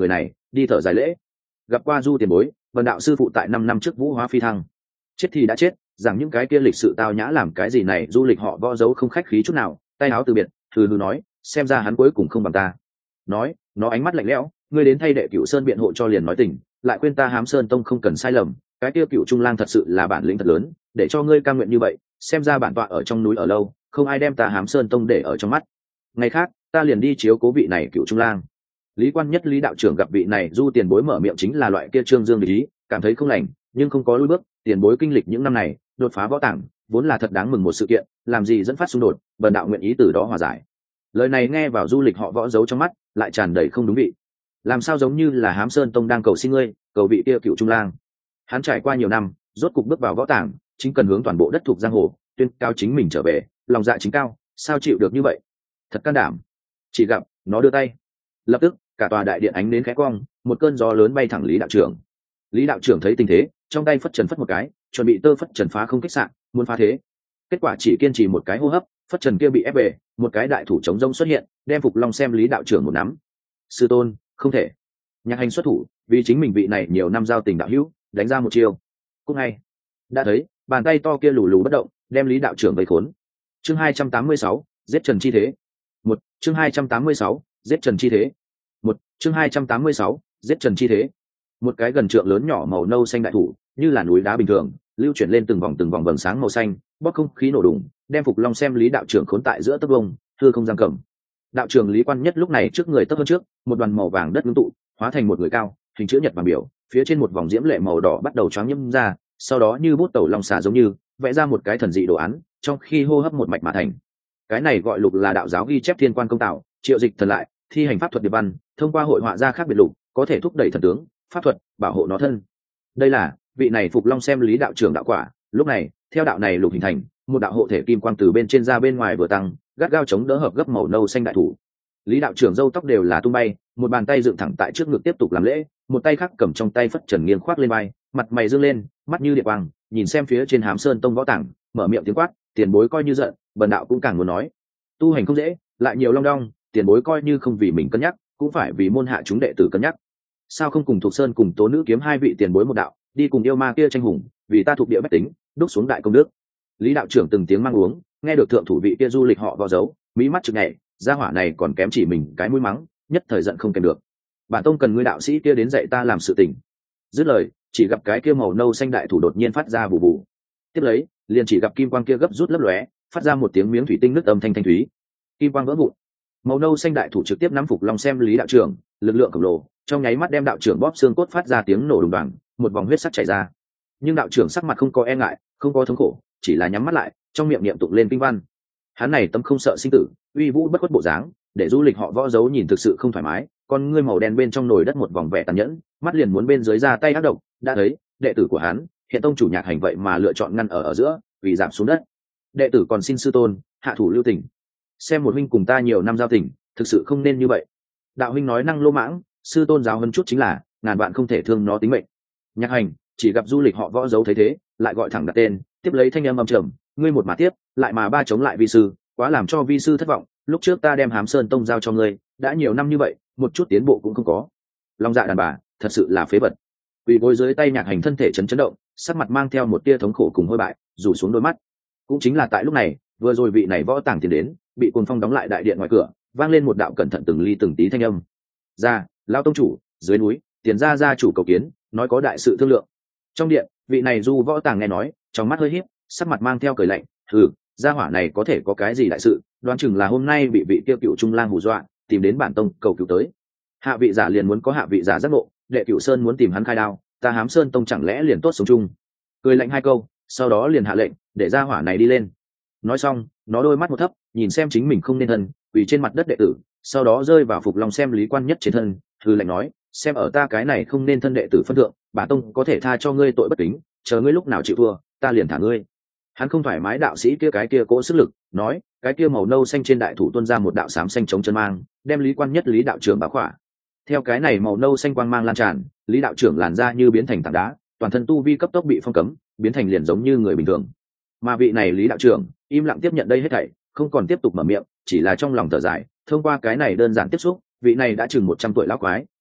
đi thở dài lễ. Gặp qua Du tiền bối, vần đạo sư phụ tại năm năm trước vũ hóa phi thăng, chết thì đã chết, rằng những cái kia lịch sự tao nhã làm cái gì này du lịch họ võ dấu không khách khí chút nào, tay áo từ biệt, thừ hừ nói, xem ra hắn cuối cùng không bằng ta. Nói, nó ánh mắt lạnh lẽo, ngươi đến thay đệ Cửu Sơn biện hộ cho liền nói tình, lại quên ta Hám Sơn tông không cần sai lầm, cái kia Cửu Trung Lang thật sự là bản lĩnh thật lớn, để cho ngươi cam nguyện như vậy, xem ra bản tọa ở trong núi ở lâu, không ai đem ta Hám Sơn tông để ở trong mắt. Ngày khác, ta liền đi chiếu cố vị này Cửu Trung Lang. Lý Quan Nhất Lý đạo trưởng gặp vị này Du tiền bối mở miệng chính là loại kia trương dương lý, cảm thấy không lành, nhưng không có lùi bước, tiền bối kinh lịch những năm này, đột phá võ tảng, vốn là thật đáng mừng một sự kiện, làm gì dẫn phát xung đột, bần đạo nguyện ý từ đó hòa giải. Lời này nghe vào du lịch họ võ giấu trong mắt, lại tràn đầy không đúng vị. Làm sao giống như là Hám Sơn tông đang cầu xin ngươi, cầu vị kia Cửu Trung Lang. Hắn trải qua nhiều năm, rốt cục bước vào võ tảng, chính cần hướng toàn bộ đất thuộc giang hồ, tuyên cao chính mình trở về, lòng dạ chính cao, sao chịu được như vậy? Thật can đảm. Chỉ gặp nó đưa tay, lập tức cả tòa đại điện ánh đến khẽ cong, một cơn gió lớn bay thẳng Lý đạo trưởng. Lý đạo trưởng thấy tình thế, trong tay phất trần phất một cái, chuẩn bị tơ phất trần phá không kích sạn, muốn phá thế. Kết quả chỉ kiên trì một cái hô hấp, phất trần kia bị ép về, một cái đại thủ chống rông xuất hiện, đem Phục Long xem Lý đạo trưởng một nắm. Sư tôn, không thể. Nhạc Hành xuất thủ, vì chính mình vị này nhiều năm giao tình đạo hữu, đánh ra một chiêu. Cũng hay. Đã thấy, bàn tay to kia lù lù bất động, đem Lý đạo trưởng vây khốn. Chương hai trăm tám mươi sáu, giết Trần chi thế. Một, chương hai trăm tám mươi sáu, giết Trần chi thế. Một, chương hai trăm tám mươi sáu, giết Trần chi thế. Một cái gần trượng lớn nhỏ màu nâu xanh đại thủ, như là núi đá bình thường, lưu chuyển lên từng vòng từng vòng vầng sáng màu xanh, bóp không khí nổ đùng, đem Phục Long xem Lý đạo trưởng khốn tại giữa tấc vông, thưa không giam cầm. Đạo trưởng Lý Quan Nhất lúc này trước người tấc hơn trước, một đoàn màu vàng đất ngưng tụ, hóa thành một người cao, hình chữ nhật vàng biểu, phía trên một vòng diễm lệ màu đỏ bắt đầu choáng nhiễm ra, sau đó như bút tẩu long xà giống như vẽ ra một cái thần dị đồ án, trong khi hô hấp một mạch mà thành. Cái này gọi lục là đạo giáo ghi chép thiên quan công tạo, triệu dịch thần lại, thi hành pháp thuật điệp văn, thông qua hội họa ra khác biệt lục, có thể thúc đẩy thần tướng, pháp thuật, bảo hộ nó thân. Đây là vị này Phục Long xem Lý đạo trưởng đạo quả. Lúc này, theo đạo này lục hình thành, một đạo hộ thể kim quang từ bên trên ra bên ngoài vừa tăng, gắt gao chống đỡ hợp gấp màu nâu xanh đại thủ. Lý đạo trưởng râu tóc đều là tung bay, một bàn tay dựng thẳng tại trước ngực tiếp tục làm lễ, một tay khác cầm trong tay phất trần nghiêng khoác lên vai, mặt mày dương lên, mắt như điện quang, nhìn xem phía trên Hám Sơn tông võ tảng, mở miệng tiếng quát, tiền bối coi như giận, bần đạo cũng càng muốn nói, tu hành không dễ, lại nhiều long đong, tiền bối coi như không vì mình cân nhắc, cũng phải vì môn hạ chúng đệ tử cân nhắc. Sao không cùng Thục Sơn cùng Tố Nữ kiếm hai vị tiền bối một đạo, đi cùng yêu ma kia tranh hùng, vì ta thuộc địa bách tính, đúc xuống đại công đức. Lý đạo trưởng từng tiếng mang uống, nghe được thượng thủ vị kia du lịch họ vào dấu, mỹ mắt chực nhảy, gia hỏa này còn kém chỉ mình cái mũi mắng, nhất thời giận không kèm được. Bản tông cần ngươi đạo sĩ kia đến dạy ta làm sự tình. Dứt lời, chỉ gặp cái kia màu nâu xanh đại thủ đột nhiên phát ra bù bù. Tiếp lấy, liền chỉ gặp kim quang kia gấp rút lấp lóe, phát ra một tiếng miếng thủy tinh nứt âm thanh thanh thúy. Kim quang vỡ vụn. Màu nâu xanh đại thủ trực tiếp nắm Phục Long xem Lý đạo trưởng, lực lượng khổng lồ, trong nháy mắt đem đạo trưởng bóp xương cốt phát ra tiếng nổ đùng đoàng, một vòng huyết sắc chảy ra. Nhưng đạo trưởng sắc mặt không có e ngại, không có thống khổ, chỉ là nhắm mắt lại, trong miệng niệm tụng lên kinh văn. Hắn này tâm không sợ sinh tử, uy vũ bất khuất bộ dáng, để du lịch họ võ dấu nhìn thực sự không thoải mái, con ngươi màu đen bên trong nồi đất một vòng vẻ tàn nhẫn, mắt liền muốn bên dưới ra tay ác độc. Đã thấy, đệ tử của hắn, hiện tông chủ Nhạc Hành vậy mà lựa chọn ngăn ở ở giữa, vì giảm xuống đất. Đệ tử còn xin sư tôn hạ thủ lưu tình, xem một huynh cùng ta nhiều năm giao tình, thực sự không nên như vậy. Đạo huynh nói năng lô mãng, sư tôn giáo hơn chút chính là ngàn vạn không thể thương nó tính mệnh. Nhạc Hành chỉ gặp du lịch họ võ dấu thấy thế, lại gọi thẳng đặt tên, tiếp lấy thanh âm âm trầm, ngươi một mà tiếp, lại mà ba chống lại vi sư, quá làm cho vi sư thất vọng. Lúc trước ta đem Hám Sơn tông giao cho ngươi, đã nhiều năm như vậy, một chút tiến bộ cũng không có. Long dạ đàn bà, thật sự là phế vật. Quỳ gối dưới tay Nhạc Hành thân thể chấn chấn động, sắc mặt mang theo một tia thống khổ cùng hôi bại, rủ xuống đôi mắt. Cũng chính là tại lúc này, vừa rồi vị này võ tàng tiến đến, bị cuồng phong đóng lại đại điện ngoài cửa, vang lên một đạo cẩn thận từng ly từng tí thanh âm. Ra, lão tông chủ, dưới núi, tiền gia gia chủ cầu kiến, nói có đại sự thương lượng. Trong điện, vị này du võ tàng nghe nói, trong mắt hơi híp, sắc mặt mang theo cười lạnh, hừ, gia hỏa này có thể có cái gì đại sự, đoán chừng là hôm nay bị vị tiêu cựu trung lang hù dọa, tìm đến bản tông cầu cứu tới. Hạ vị giả liền muốn có hạ vị giả giác ngộ, đệ cựu sơn muốn tìm hắn khai đao, ta Hám Sơn tông chẳng lẽ liền tốt sống chung. Cười lạnh hai câu, sau đó liền hạ lệnh, để gia hỏa này đi lên. Nói xong, nó đôi mắt một thấp, nhìn xem chính mình không nên thân, quỳ trên mặt đất đệ tử, sau đó rơi vào Phục Long xem Lý Quan Nhất trên thân, hừ lạnh nói, xem ở ta cái này không nên thân đệ tử phân thượng, bản tông có thể tha cho ngươi tội bất kính, chờ ngươi lúc nào chịu thua, ta liền thả ngươi. Hắn không thoải mái đạo sĩ kia cái kia cỗ sức lực, nói, cái kia màu nâu xanh trên đại thủ tuôn ra một đạo xám xanh chống chân mang, đem Lý Quan Nhất Lý đạo trưởng bá khỏa. Theo cái này màu nâu xanh quang mang lan tràn, Lý đạo trưởng làn ra như biến thành tảng đá, toàn thân tu vi cấp tốc bị phong cấm, biến thành liền giống như người bình thường. Mà vị này Lý đạo trưởng im lặng tiếp nhận đây hết thảy, không còn tiếp tục mở miệng, chỉ là trong lòng thở dài. Thông qua cái này đơn giản tiếp xúc, vị này đã chừng một trăm tuổi lão quái,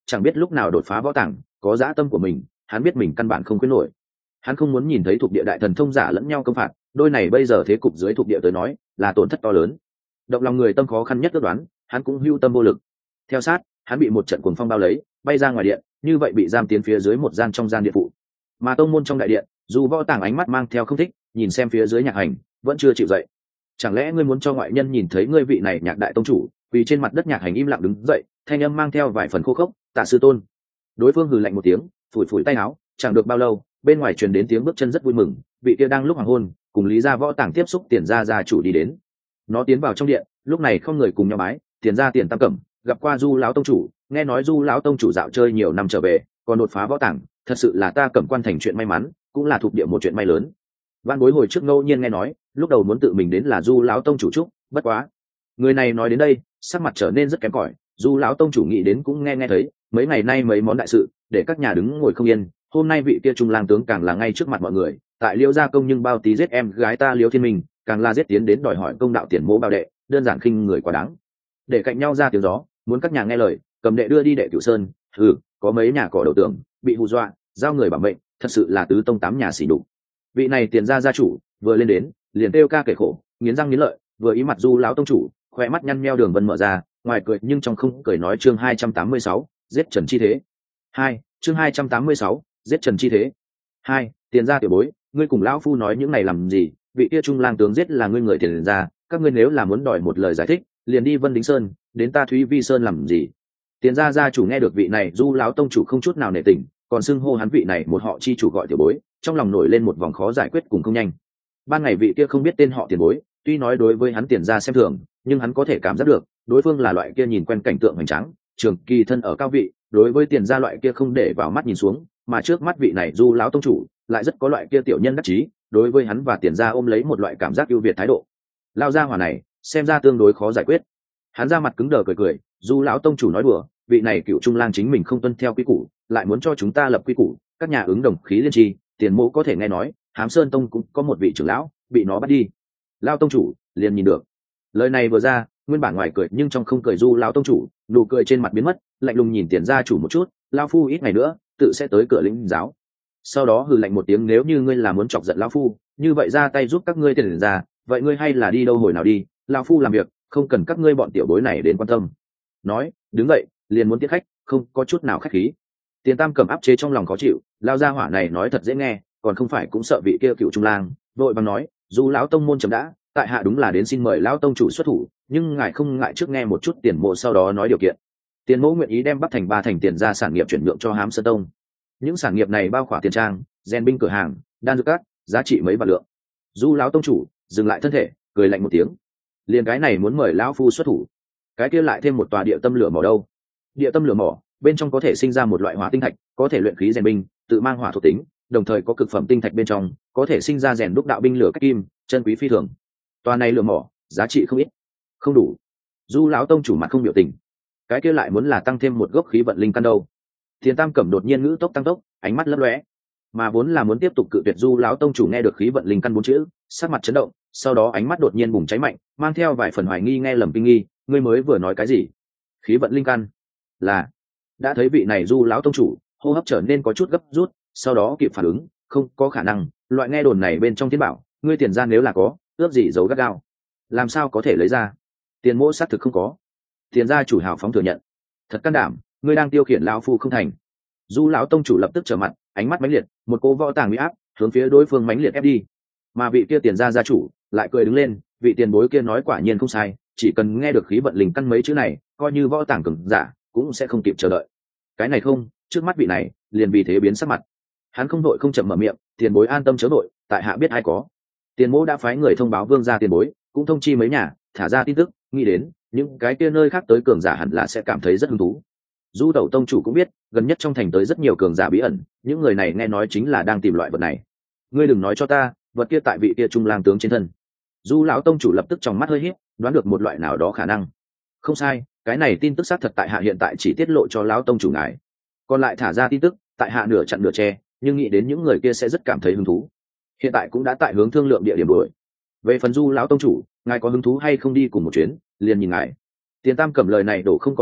chẳng biết lúc nào đột phá võ tàng, có dã tâm của mình, hắn biết mình căn bản không quyết nổi. Hắn không muốn nhìn thấy thuộc địa đại thần thông giả lẫn nhau công phạt, đôi này bây giờ thế cục dưới thuộc địa tới nói là tổn thất to lớn. Động lòng người tâm khó khăn nhất ước đoán, hắn cũng hưu tâm vô lực. Theo sát, hắn bị một trận cuồng phong bao lấy, bay ra ngoài điện, như vậy bị giam tiến phía dưới một gian trong gian điện phụ. Mà tông môn trong đại điện, dù võ tàng ánh mắt mang theo không thích, nhìn xem phía dưới nhạc hành, vẫn chưa chịu dậy. Chẳng lẽ ngươi muốn cho ngoại nhân nhìn thấy ngươi vị này nhạc đại tông chủ vì trên mặt đất? Nhạc hành im lặng đứng dậy, thanh âm mang theo vài phần khô khốc, tạ sư tôn. Đối phương hừ lạnh một tiếng, phủi phủi tay áo. Chẳng được bao lâu, bên ngoài truyền đến tiếng bước chân rất vui mừng, vị kia đang lúc hoàng hôn cùng lý gia võ tàng tiếp xúc tiền gia gia chủ đi đến. Nó tiến vào trong điện, lúc này không người cùng nhau bái. Tiền gia Tiền Tam Cẩm gặp qua Du lão tông chủ, nghe nói Du lão tông chủ dạo chơi nhiều năm trở về, còn đột phá võ tàng, thật sự là ta Cẩm quan thành chuyện may mắn, cũng là thuộc địa một chuyện may lớn. Văn bối hồi trước ngẫu nhiên nghe nói, lúc đầu muốn tự mình đến là Du lão tông chủ chúc, bất quá người này nói đến đây, sắc mặt trở nên rất kém cỏi. Du lão tông chủ nghĩ đến cũng nghe nghe thấy, mấy ngày nay mấy món đại sự để các nhà đứng ngồi không yên. Hôm nay vị kia trung lang tướng càng là ngay trước mặt mọi người, tại Liêu gia công nhưng bao tí giết em gái ta Liêu Thiên Minh, càng là giết tiến đến đòi hỏi công đạo tiền mỗ bao đệ, đơn giản khinh người quá đáng. Để cạnh nhau ra tiếng gió, muốn các nhà nghe lời, cầm đệ đưa đi đệ Cửu Sơn. Ừ, có mấy nhà cỏ đầu tường bị hù dọa, giao người bảo mệnh, thật sự là tứ tông tám nhà xỉ đục. Vị này Tiền gia gia chủ vừa lên đến, liền kêu ca kể khổ, nghiến răng nghiến lợi, vừa ý mặt Du lão tông chủ, khóe mắt nhăn nheo đường vân mở ra, ngoài cười nhưng trong không cười nói. Chương hai trăm tám mươi sáu, giết Trần Chi Thế. Hai, chương hai trăm tám mươi sáu, giết Trần Chi Thế. Hai, Tiền gia tiểu bối, ngươi cùng lão phu nói những này làm gì? Vị kia trung lang tướng giết là ngươi người Tiền gia, các ngươi nếu là muốn đòi một lời giải thích, liền đi Vân Đính Sơn, đến ta Thúy Vi Sơn làm gì? Tiền gia gia chủ nghe được vị này Du lão tông chủ không chút nào nể tình, còn xưng hô hắn vị này một họ chi chủ gọi tiểu bối, trong lòng nổi lên một vòng khó giải quyết cùng không nhanh. Ban ngày vị kia không biết tên họ Tiền bối, tuy nói đối với hắn Tiền gia xem thường, nhưng hắn có thể cảm giác được, đối phương là loại kia nhìn quen cảnh tượng hoành tráng, trường kỳ thân ở cao vị, đối với Tiền gia loại kia không để vào mắt nhìn xuống, mà trước mắt vị này Du lão tông chủ lại rất có loại kia tiểu nhân đắc chí, đối với hắn và Tiền gia ôm lấy một loại cảm giác ưu việt thái độ. Lao gia hỏa này, xem ra tương đối khó giải quyết. Hắn ra mặt cứng đờ cười cười, Du lão tông chủ nói đùa, vị này cựu trung lang chính mình không tuân theo quy củ, lại muốn cho chúng ta lập quy củ, các nhà ứng đồng khí liên tri, Tiền mỗ có thể nghe nói, Hám Sơn tông cũng có một vị trưởng lão bị nó bắt đi. Lao tông chủ liền nhìn được. Lời này vừa ra, nguyên bản ngoài cười nhưng trong không cười Du lão tông chủ, nụ cười trên mặt biến mất, lạnh lùng nhìn Tiền gia chủ một chút, lao phu ít ngày nữa tự sẽ tới cửa lĩnh giáo. Sau đó hừ lạnh một tiếng, nếu như ngươi là muốn chọc giận lão phu, như vậy ra tay giúp các ngươi Tiền gia, vậy ngươi hay là đi đâu hồi nào đi, lão phu làm việc không cần các ngươi bọn tiểu bối này đến quan tâm. Nói đứng dậy liền muốn tiết khách, không có chút nào khách khí. Tiền Tam Cẩm áp chế trong lòng khó chịu, lao gia hỏa này nói thật dễ nghe, còn không phải cũng sợ vị kia cựu trung lang, vội bằng nói, dù lão tông môn chấm đã, tại hạ đúng là đến xin mời lão tông chủ xuất thủ, nhưng ngài không ngại trước nghe một chút Tiền mộ sau đó nói điều kiện. Tiền mộ nguyện ý đem Bắc Thành ba thành tiền gia sản nghiệp chuyển nhượng cho Hám Sơn tông. Những sản nghiệp này bao khỏa tiền trang, rèn binh cửa hàng, đan dược cát, giá trị mấy vạn lượng. Du lão tông chủ dừng lại thân thể, cười lạnh một tiếng. Liền cái này muốn mời lão phu xuất thủ, cái kia lại thêm một tòa địa tâm lửa mỏ đâu? Địa tâm lửa mỏ bên trong có thể sinh ra một loại hỏa tinh thạch, có thể luyện khí rèn binh, tự mang hỏa thuộc tính, đồng thời có cực phẩm tinh thạch bên trong, có thể sinh ra rèn đúc đạo binh lửa cách kim, chân quý phi thường. Tòa này lửa mỏ giá trị không ít. Không đủ. Du lão tông chủ mặt không biểu tình. Cái kia lại muốn là tăng thêm một gốc khí vận linh căn đâu? Tiền Tam Cẩm đột nhiên ngữ tốc tăng tốc, ánh mắt lấp lóe. Mà vốn là muốn tiếp tục cự tuyệt Du lão tông chủ nghe được khí vận linh căn bốn chữ, sắc mặt chấn động, sau đó ánh mắt đột nhiên bùng cháy mạnh, mang theo vài phần hoài nghi, nghe lầm kinh nghi, ngươi mới vừa nói cái gì? Khí vận linh căn? Là. Đã thấy vị này Du lão tông chủ hô hấp trở nên có chút gấp rút, sau đó kịp phản ứng, không có khả năng, loại nghe đồn này bên trong Thiên bảo, ngươi Tiền gia nếu là có, ước gì giấu gắt gao, làm sao có thể lấy ra? Tiền mỗ xác thực không có. Tiền gia chủ hào phóng thừa nhận. Thật can đảm, ngươi đang tiêu khiển lão phu không thành? Du lão tông chủ lập tức trở mặt, ánh mắt mãnh liệt, một cô võ tàng uy áp hướng phía đối phương mãnh liệt ép đi. Mà vị kia Tiền gia gia chủ lại cười đứng lên, vị tiền bối kia nói quả nhiên không sai, chỉ cần nghe được khí vận linh căn mấy chữ này, coi như võ tàng cường giả cũng sẽ không kịp chờ đợi. Cái này không, trước mắt vị này liền vì thế biến sắc mặt. Hắn không đội không chậm mở miệng, tiền bối an tâm chớ đội, tại hạ biết ai có. Tiền mỗ đã phái người thông báo vương gia tiền bối, cũng thông chi mấy nhà, thả ra tin tức, nghĩ đến những cái kia nơi khác tới cường giả hẳn là sẽ cảm thấy rất hứng thú. Du tẩu tông chủ cũng biết, gần nhất trong thành tới rất nhiều cường giả bí ẩn, những người này nghe nói chính là đang tìm loại vật này. Ngươi đừng nói cho ta, vật kia tại vị kia trung lang tướng trên thân. Du lão tông chủ lập tức trong mắt hơi híp, đoán được một loại nào đó khả năng. Không sai, cái này tin tức xác thật tại hạ hiện tại chỉ tiết lộ cho lão tông chủ ngài, còn lại thả ra tin tức tại hạ nửa chặn nửa che, nhưng nghĩ đến những người kia sẽ rất cảm thấy hứng thú, hiện tại cũng đã tại hướng thương lượng địa điểm đuổi. Về phần Du lão tông chủ, ngài có hứng thú hay không đi cùng một chuyến, liền nhìn ngài. Tiền Tam Cẩm lời này đổ không có giả,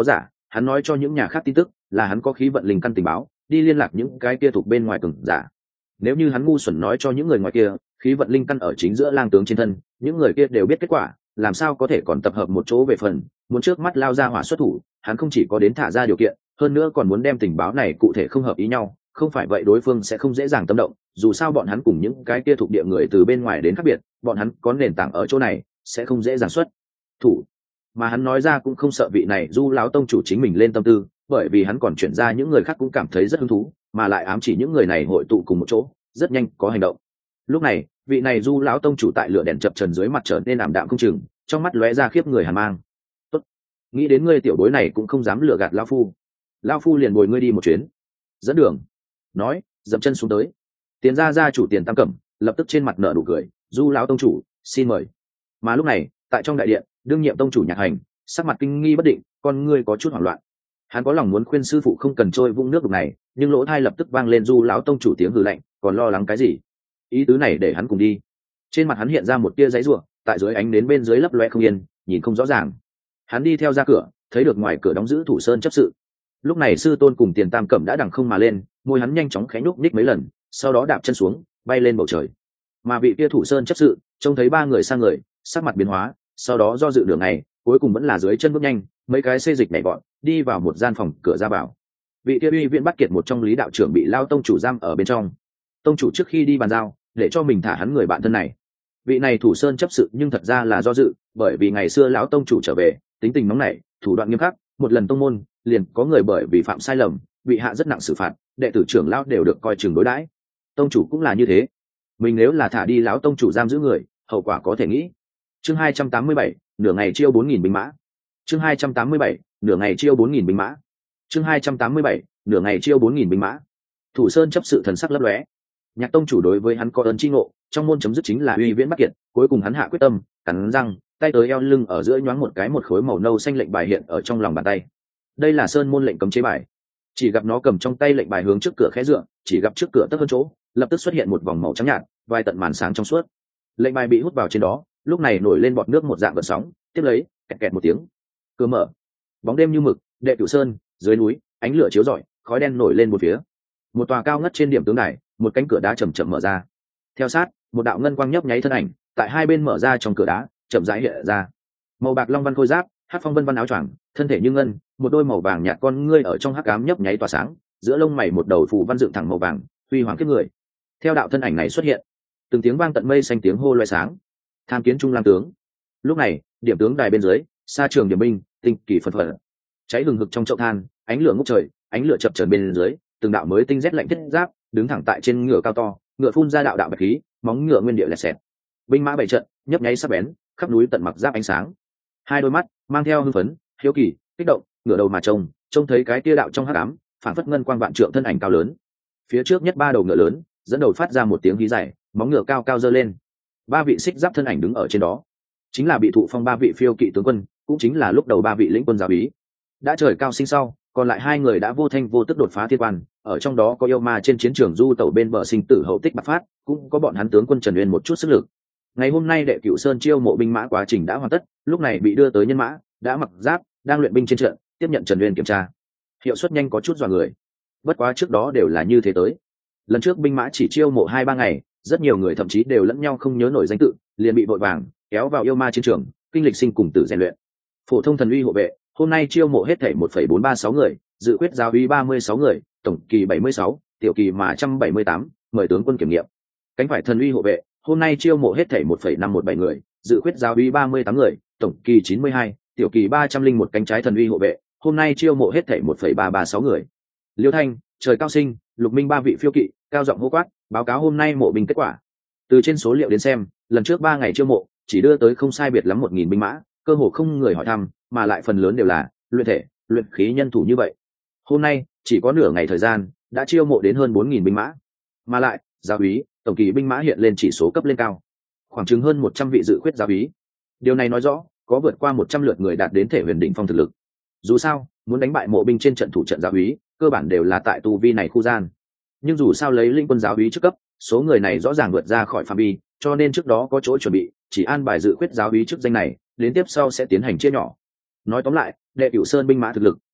hắn nói cho những nhà khác tin tức là hắn có khí vận linh căn tình báo, đi liên lạc những cái kia thuộc bên ngoài cường giả. Nếu như hắn ngu xuẩn nói cho những người ngoài kia khí vận linh căn ở chính giữa lang tướng trên thân, những người kia đều biết kết quả, làm sao có thể còn tập hợp một chỗ về phần muốn trước mắt lao ra hỏa xuất thủ. Hắn không chỉ có đến thả ra điều kiện, hơn nữa còn muốn đem tình báo này cụ thể không hợp ý nhau, không phải vậy đối phương sẽ không dễ dàng tâm động. Dù sao bọn hắn cùng những cái kia thuộc địa người từ bên ngoài đến khác biệt, bọn hắn có nền tảng ở chỗ này, sẽ không dễ dàng xuất thủ. Mà hắn nói ra cũng không sợ vị này Du lão tông chủ chính mình lên tâm tư, bởi vì hắn còn chuyển ra những người khác cũng cảm thấy rất hứng thú, mà lại ám chỉ những người này hội tụ cùng một chỗ, rất nhanh có hành động. Lúc này, vị này Du lão tông chủ tại lửa đèn chập trần dưới mặt trở nên ảm đạm không chừng, trong mắt lóe ra khiếp người hàn mang. Tốt, nghĩ đến ngươi tiểu bối này cũng không dám lừa gạt lão phu, lão phu liền bồi ngươi đi một chuyến. Dẫn đường. Nói, dậm chân xuống tới. Tiền gia gia chủ Tiền Tam Cẩm lập tức trên mặt nở nụ cười, Du lão tông chủ, xin mời. Mà lúc này, tại trong đại điện, đương nhiệm tông chủ Nhạc Hành sắc mặt kinh nghi bất định, con ngươi có chút hoảng loạn. Hắn có lòng muốn khuyên sư phụ không cần trôi vũng nước đục này, nhưng lỗ tai lập tức vang lên Du lão tông chủ tiếng hừ lạnh, còn lo lắng cái gì? Ý tứ này để hắn cùng đi. Trên mặt hắn hiện ra một tia giãy giụa, tại dưới ánh nến bên dưới lấp loe không yên, nhìn không rõ ràng. Hắn đi theo ra cửa, thấy được ngoài cửa đóng giữ thủ sơn chấp sự. Lúc này sư tôn cùng Tiền Tam Cẩm đã đằng không mà lên, môi hắn nhanh chóng khẽ nhúc nhích mấy lần, sau đó đạp chân xuống, bay lên bầu trời. Mà vị kia thủ sơn chấp sự trông thấy ba người sang người, sắc mặt biến hóa, sau đó do dự đường này, cuối cùng vẫn là dưới chân bước nhanh, mấy cái xê dịch nhảy vọt, đi vào một gian phòng cửa ra vào. Vị kia uy viện bắt kiệt một trong Lý đạo trưởng bị lao tông chủ giam ở bên trong. Tông chủ trước khi đi bàn giao, để cho mình thả hắn người bạn thân này. Vị này thủ sơn chấp sự nhưng thật ra là do dự, bởi vì ngày xưa lão tông chủ trở về, tính tình nóng nảy, thủ đoạn nghiêm khắc, một lần tông môn liền có người bởi vì phạm sai lầm bị hạ rất nặng xử phạt, đệ tử trưởng lão đều được coi chừng đối đãi. Tông chủ cũng là như thế, mình nếu là thả đi lão tông chủ giam giữ người, hậu quả có thể nghĩ. Chương hai trăm tám mươi bảy, nửa ngày chiêu bốn nghìn binh mã. Chương hai trăm tám mươi bảy, nửa ngày chiêu bốn nghìn binh mã. Chương hai trăm tám mươi bảy, nửa ngày chiêu bốn nghìn binh mã. Thủ sơn chấp sự thần sắc lấp lóe. Nhạc tông chủ đối với hắn có ơn chi ngộ, trong môn chấm dứt chính là uy viễn bắc kiệt, cuối cùng hắn hạ quyết tâm, cắn răng, tay tới eo lưng ở giữa nhoáng một cái một khối màu nâu xanh lệnh bài hiện ở trong lòng bàn tay. Đây là sơn môn lệnh cấm chế bài. Chỉ gặp nó cầm trong tay lệnh bài hướng trước cửa khẽ dựa, chỉ gặp trước cửa tấp hơn chỗ, lập tức xuất hiện một vòng màu trắng nhạt, vài tận màn sáng trong suốt. Lệnh bài bị hút vào trên đó, lúc này nổi lên bọt nước một dạng gợn sóng, tiếp lấy, kẹt kẹt một tiếng. Cửa mở. Bóng đêm như mực, đệ cửu sơn, dưới núi, ánh lửa chiếu rọi, khói đen nổi lên một phía. Một tòa cao ngất trên điểm tướng đài, một cánh cửa đá chậm chậm mở ra. Theo sát, một đạo ngân quang nhấp nháy thân ảnh, tại hai bên mở ra trong cửa đá, chậm rãi hiện ra. Màu bạc long văn khôi giáp, hắc phong vân vân áo choàng, thân thể như ngân, một đôi màu vàng nhạt con ngươi ở trong hắc ám nhấp nháy tỏa sáng, giữa lông mày một đầu phù văn dựng thẳng màu vàng, huy hoàng kiếp người. Theo đạo thân ảnh này xuất hiện, từng tiếng vang tận mây xanh tiếng hô loé sáng. Tham kiến trung lang tướng. Lúc này, điểm tướng đài bên dưới, xa trường điểm binh, tinh kỳ phần phật, cháy hừng hực trong chậu than, ánh lửa ngút trời, ánh lửa chập chờn bên dưới, từng đạo mới tinh rét lạnh thiết giáp, đứng thẳng tại trên ngựa cao to, ngựa phun ra đạo đạo bạch khí, móng ngựa nguyên địa lẹt xẹt. Binh mã bảy trận, nhấp nháy sắc bén, khắp núi tận mặc giáp ánh sáng. Hai đôi mắt mang theo hưng phấn, hiếu kỳ, kích động, ngửa đầu mà trông, trông thấy cái tia đạo trong hắc ám, phản phất ngân quang vạn trượng thân ảnh cao lớn. Phía trước nhất ba đầu ngựa lớn, dẫn đầu phát ra một tiếng hí dài, móng ngựa cao cao giơ lên. Ba vị xích giáp thân ảnh đứng ở trên đó, chính là bị thụ phong ba vị phiêu kỵ tướng quân, cũng chính là lúc đầu ba vị lĩnh quân giáo úy. Đã trời cao sinh sau, còn lại hai người đã vô thanh vô tức đột phá thiên quan, ở trong đó có yêu ma trên chiến trường du tẩu bên bờ sinh tử hậu tích bạc phát, cũng có bọn hắn tướng quân Trần Uyên một chút sức lực. Ngày hôm nay đệ cửu sơn chiêu mộ binh mã quá trình đã hoàn tất, lúc này bị đưa tới nhân mã đã mặc giáp, đang luyện binh trên trận, tiếp nhận Trần Uyên kiểm tra. Hiệu suất nhanh có chút dọa người. Bất quá trước đó đều là như thế tới. Lần trước binh mã chỉ chiêu mộ hai ba ngày, rất nhiều người thậm chí đều lẫn nhau không nhớ nổi danh tự, liền bị vội vàng kéo vào yêu ma chiến trường, kinh lịch sinh cùng tử rèn luyện. Phổ thông thần uy hộ vệ, hôm nay chiêu mộ hết thảy một phẩy bốn ba sáu người, dự quyết giáo úy ba mươi sáu người, tổng kỳ bảy mươi sáu, tiểu kỳ mà một trăm bảy mươi tám, mời tướng quân kiểm nghiệm. Cánh phải thần uy hộ vệ, hôm nay chiêu mộ hết thảy một phẩy năm một bảy người, dự quyết giáo úy ba mươi tám người, tổng kỳ chín mươi hai, tiểu kỳ ba trăm linh một. Cánh trái thần uy hộ vệ, hôm nay chiêu mộ hết thảy một phẩy ba ba sáu người. Liêu Thanh, Trời Cao Sinh, Lục Minh ba vị phiêu kỵ, cao giọng hô quát, báo cáo hôm nay mộ binh kết quả. Từ trên số liệu đến xem, lần trước ba ngày chiêu mộ, chỉ đưa tới không sai biệt lắm một nghìn binh mã, cơ hồ không người hỏi thăm, mà lại phần lớn đều là luyện thể, luyện khí nhân thủ như vậy. Hôm nay, chỉ có nửa ngày thời gian, đã chiêu mộ đến hơn bốn nghìn binh mã. Mà lại, giáo úy, tổng kỳ binh mã hiện lên chỉ số cấp lên cao. Khoảng chừng hơn một trăm vị dự khuyết giáo úy. Điều này nói rõ, có vượt qua một trăm lượt người đạt đến thể huyền đỉnh phong thực lực. Dù sao, muốn đánh bại mộ binh trên trận thủ trận giáo úy, cơ bản đều là tại tu vi này khu gian. Nhưng dù sao lấy linh quân giáo úy trước cấp, số người này rõ ràng vượt ra khỏi phạm vi, cho nên trước đó có chỗ chuẩn bị, chỉ an bài dự khuyết giáo úy chức danh này, đến tiếp sau sẽ tiến hành chia nhỏ. Nói tóm lại, đệ cửu sơn binh mã thực lực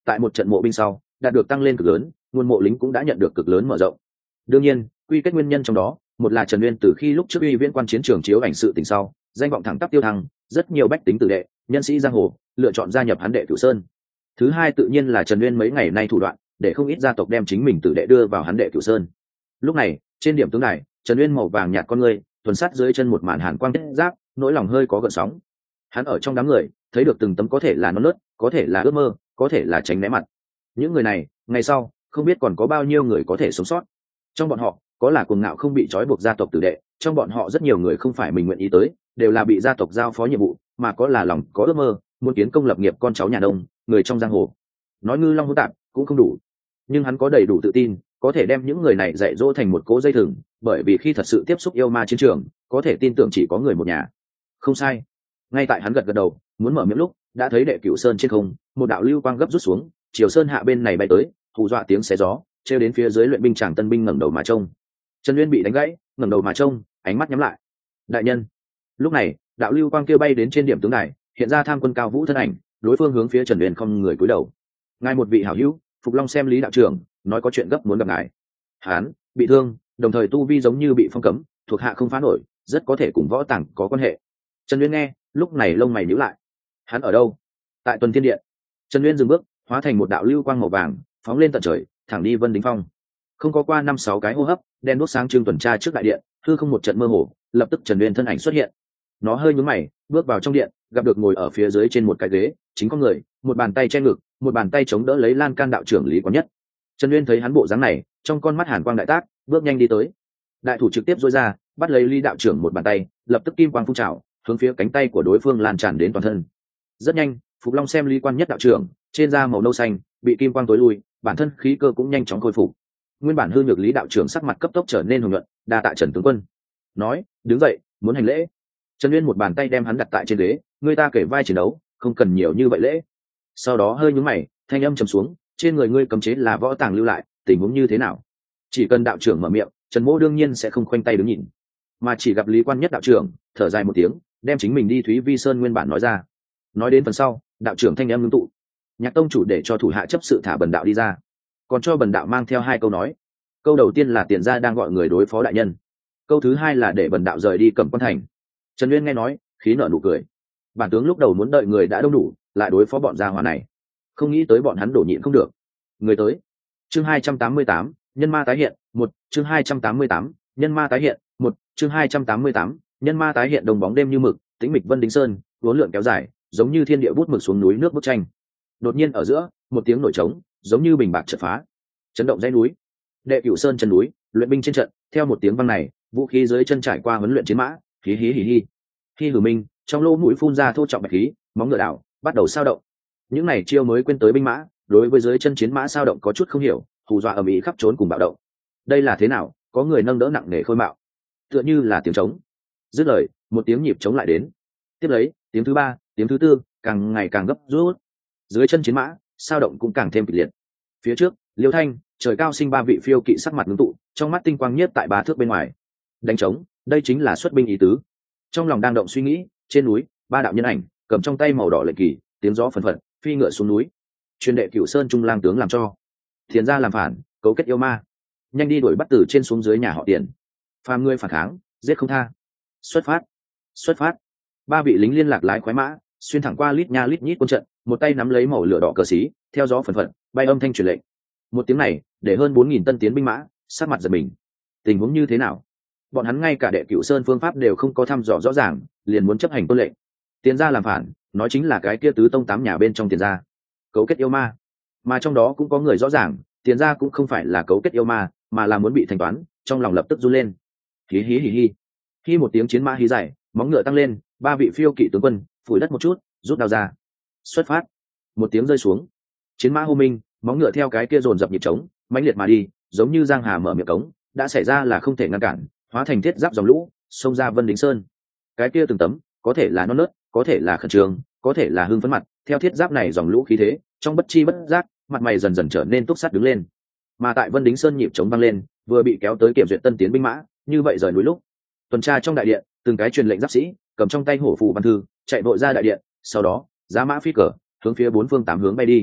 tại một trận mộ binh sau đạt được tăng lên cực lớn, nguồn mộ lính cũng đã nhận được cực lớn mở rộng. Đương nhiên quy kết nguyên nhân trong đó, một là Trần Uyên từ khi lúc trước uy viễn quan chiến trường chiếu ảnh sự tình sau danh vọng thẳng tắp tiêu thăng, rất nhiều bách tính tử đệ nhân sĩ giang hồ lựa chọn gia nhập hắn đệ Cửu Sơn. Thứ hai tự nhiên là Trần Uyên mấy ngày nay thủ đoạn, để không ít gia tộc đem chính mình tử đệ đưa vào hắn đệ Cửu Sơn. Lúc này trên điểm tướng này, Trần Uyên màu vàng nhạt con người tuần sát dưới chân một màn hàn quang thiết giáp, nỗi lòng hơi có gợn sóng. Hắn ở trong đám người thấy được từng tấm có thể là non nớt, có thể là ước mơ, có thể là tránh né mặt. Những người này ngày sau không biết còn có bao nhiêu người có thể sống sót. Trong bọn họ có là cuồng ngạo không bị trói buộc gia tộc tử đệ, trong bọn họ rất nhiều người không phải mình nguyện ý tới, đều là bị gia tộc giao phó nhiệm vụ, mà có là lòng có ước mơ muốn kiến công lập nghiệp con cháu nhà nông, người trong giang hồ. Nói ngư long hỗn tạp cũng không đủ, nhưng hắn có đầy đủ tự tin có thể đem những người này dạy dỗ thành một cỗ dây thừng, bởi vì khi thật sự tiếp xúc yêu ma chiến trường, có thể tin tưởng chỉ có người một nhà. Không sai. Ngay tại hắn gật gật đầu muốn mở miệng lúc, đã thấy đệ Cửu Sơn trên không một đạo lưu quang gấp rút xuống, chiều sơn hạ bên này bay tới, hù dọa tiếng xé gió treo đến phía dưới luyện binh chàng tân binh ngẩng đầu mà trông. Trần Uyên bị đánh gãy, ngẩng đầu mà trông, ánh mắt nhắm lại. Đại nhân. Lúc này đạo lưu quang kia bay đến trên điểm tướng này, hiện ra tham quân cao vũ thân ảnh, đối phương hướng phía Trần Uyên không người cúi đầu. Ngài một vị hảo hữu, Phục Long xem Lý đạo trưởng nói có chuyện gấp muốn gặp ngài. Hán bị thương, đồng thời tu vi giống như bị phong cấm, thuộc hạ không phá nổi, rất có thể cùng võ tàng có quan hệ. Trần Uyên nghe, lúc này lông mày nhíu lại. Hắn ở đâu? Tại Tuần Thiên Điện. Trần Uyên dừng bước, hóa thành một đạo lưu quang màu vàng, phóng lên tận trời, thẳng đi Vân Đính Phong. Không có qua năm sáu cái hô hấp, đen đuốc sáng trưng tuần tra trước đại điện, hư không một trận mơ hồ, lập tức Trần Uyên thân ảnh xuất hiện. Nó hơi nhướng mày, bước vào trong điện, gặp được ngồi ở phía dưới trên một cái ghế, chính có người, một bàn tay che ngực, một bàn tay chống đỡ lấy lan can đạo trưởng Lý Quán Nhất. Trần Uyên thấy hắn bộ dáng này, trong con mắt hàn quang đại tác, bước nhanh đi tới. Đại thủ trực tiếp duỗi ra, bắt lấy Lý đạo trưởng một bàn tay, lập tức kim quang phun trào, hướng phía cánh tay của đối phương lan tràn đến toàn thân. Rất nhanh, Phục Long xem Lý Quan Nhất đạo trưởng, trên da màu nâu xanh, bị kim quang tối lui, bản thân khí cơ cũng nhanh chóng khôi phục. Nguyên bản hư nhược Lý đạo trưởng sắc mặt cấp tốc trở nên hồng nhuận, đa tạ Trần tướng quân. Nói, đứng dậy, muốn hành lễ. Trần Uyên một bàn tay đem hắn đặt tại trên ghế, người ta kể vai chiến đấu, không cần nhiều như vậy lễ. Sau đó hơi nhướng mày, thanh âm trầm xuống, trên người ngươi cấm chế là võ tàng lưu lại, tình huống như thế nào? Chỉ cần đạo trưởng mở miệng, Trần Mỗ đương nhiên sẽ không khoanh tay đứng nhìn, mà chỉ gặp Lý Quan Nhất đạo trưởng thở dài một tiếng, đem chính mình đi Thúy Vi Sơn nguyên bản nói ra. Nói đến phần sau, đạo trưởng thanh âm ngưng tụ. Nhạc tông chủ để cho thủ hạ chấp sự thả bần đạo đi ra, còn cho bần đạo mang theo hai câu nói. Câu đầu tiên là tiền gia đang gọi người đối phó đại nhân, câu thứ hai là để bần đạo rời đi Cẩm Quan thành. Trần Uyên nghe nói, khí nở nụ cười. Bản tướng lúc đầu muốn đợi người đã đông đủ, lại đối phó bọn gia hỏa này, không nghĩ tới bọn hắn đổ nhịn không được. Người tới. Chương hai trăm tám mươi tám, nhân ma tái hiện, một, chương hai trăm tám mươi tám, nhân ma tái hiện, một, chương hai trăm tám mươi tám, nhân ma tái hiện. Đồng bóng đêm như mực, tĩnh mịch Vân Đính Sơn, uốn lượn kéo dài, giống như thiên địa bút mực xuống núi nước bức tranh. Đột nhiên ở giữa, một tiếng nổi trống, giống như bình bạc chợt phá, chấn động dãy núi. Đệ Cửu Sơn chân núi, luyện binh trên trận, theo một tiếng vang này, vũ khí dưới chân trải qua huấn luyện chiến mã, hí hí hí hí. Khi hử minh, trong lỗ mũi phun ra thô trọng bạch khí, móng ngựa đảo bắt đầu sao động. Những này chiêu mới quên tới binh mã, đối với dưới chân chiến mã sao động có chút không hiểu, hù dọa ầm ĩ khắp trốn cùng bạo động. Đây là thế nào? Có người nâng đỡ nặng nề khôi mạo, tựa như là tiếng trống. Dứt lời, một tiếng nhịp trống lại đến. Tiếp lấy, tiếng thứ ba, tiếng thứ tư, càng ngày càng gấp rút. Dưới chân chiến mã, sao động cũng càng thêm kịch liệt. Phía trước, Liêu Thanh, Trời Cao Sinh ba vị phiêu kỵ sắc mặt ngưng tụ, trong mắt tinh quang nhất tại ba thước bên ngoài. Đánh trống, đây chính là xuất binh ý tứ. Trong lòng đang động suy nghĩ, trên núi, ba đạo nhân ảnh cầm trong tay màu đỏ lệnh kỳ, tiếng gió phần phật, phi ngựa xuống núi. Truyền đệ Cửu Sơn trung lang tướng làm cho, thiền gia làm phản, cấu kết yêu ma, nhanh đi đuổi bắt từ trên xuống dưới nhà họ Tiền. Phàm ngươi phản kháng, giết không tha. Xuất phát, xuất phát. Ba vị lính liên lạc lái khoái mã, xuyên thẳng qua lít nha lít nhít quân trận, một tay nắm lấy màu lửa đỏ cờ xí, theo gió phần phật, bay âm thanh truyền lệnh. Một tiếng này, để hơn bốn nghìn tân tiến binh mã sát mặt giật mình. Tình huống như thế nào? Bọn hắn ngay cả đệ Cửu Sơn phương pháp đều không có thăm dò rõ ràng, liền muốn chấp hành tuân lệnh. Tiền gia làm phản, nói chính là cái kia tứ tông tám nhà bên trong Tiền gia cấu kết yêu ma, mà trong đó cũng có người rõ ràng, Tiền gia cũng không phải là cấu kết yêu ma, mà là muốn bị thanh toán. Trong lòng lập tức run lên. Hí hí hí hí. Khi một tiếng chiến mã hí dài, móng ngựa tăng lên, ba vị phiêu kỵ tướng quân phủi đất một chút, rút đao ra. Xuất phát. Một tiếng rơi xuống, chiến mã hô minh, móng ngựa theo cái kia dồn dập nhịp trống, mãnh liệt mà đi, giống như giang hà mở miệng cống, đã xảy ra là không thể ngăn cản, hóa thành thiết giáp dòng lũ, xông ra Vân Đính Sơn. Cái kia từng tấm, có thể là non nớt, có thể là khẩn trương, có thể là hưng phấn mặt, theo thiết giáp này dòng lũ khí thế, trong bất chi bất giác, mặt mày dần dần trở nên túc sắt đứng lên. Mà tại Vân Đính Sơn nhịp trống vang lên, vừa bị kéo tới kiểm duyệt tân tiến binh mã, như vậy rời núi lúc, tuần tra trong đại điện, từng cái truyền lệnh giáp sĩ, cầm trong tay hổ phù văn thư, chạy vội ra đại điện, sau đó, giá mã phi cờ, hướng phía bốn phương tám hướng bay đi.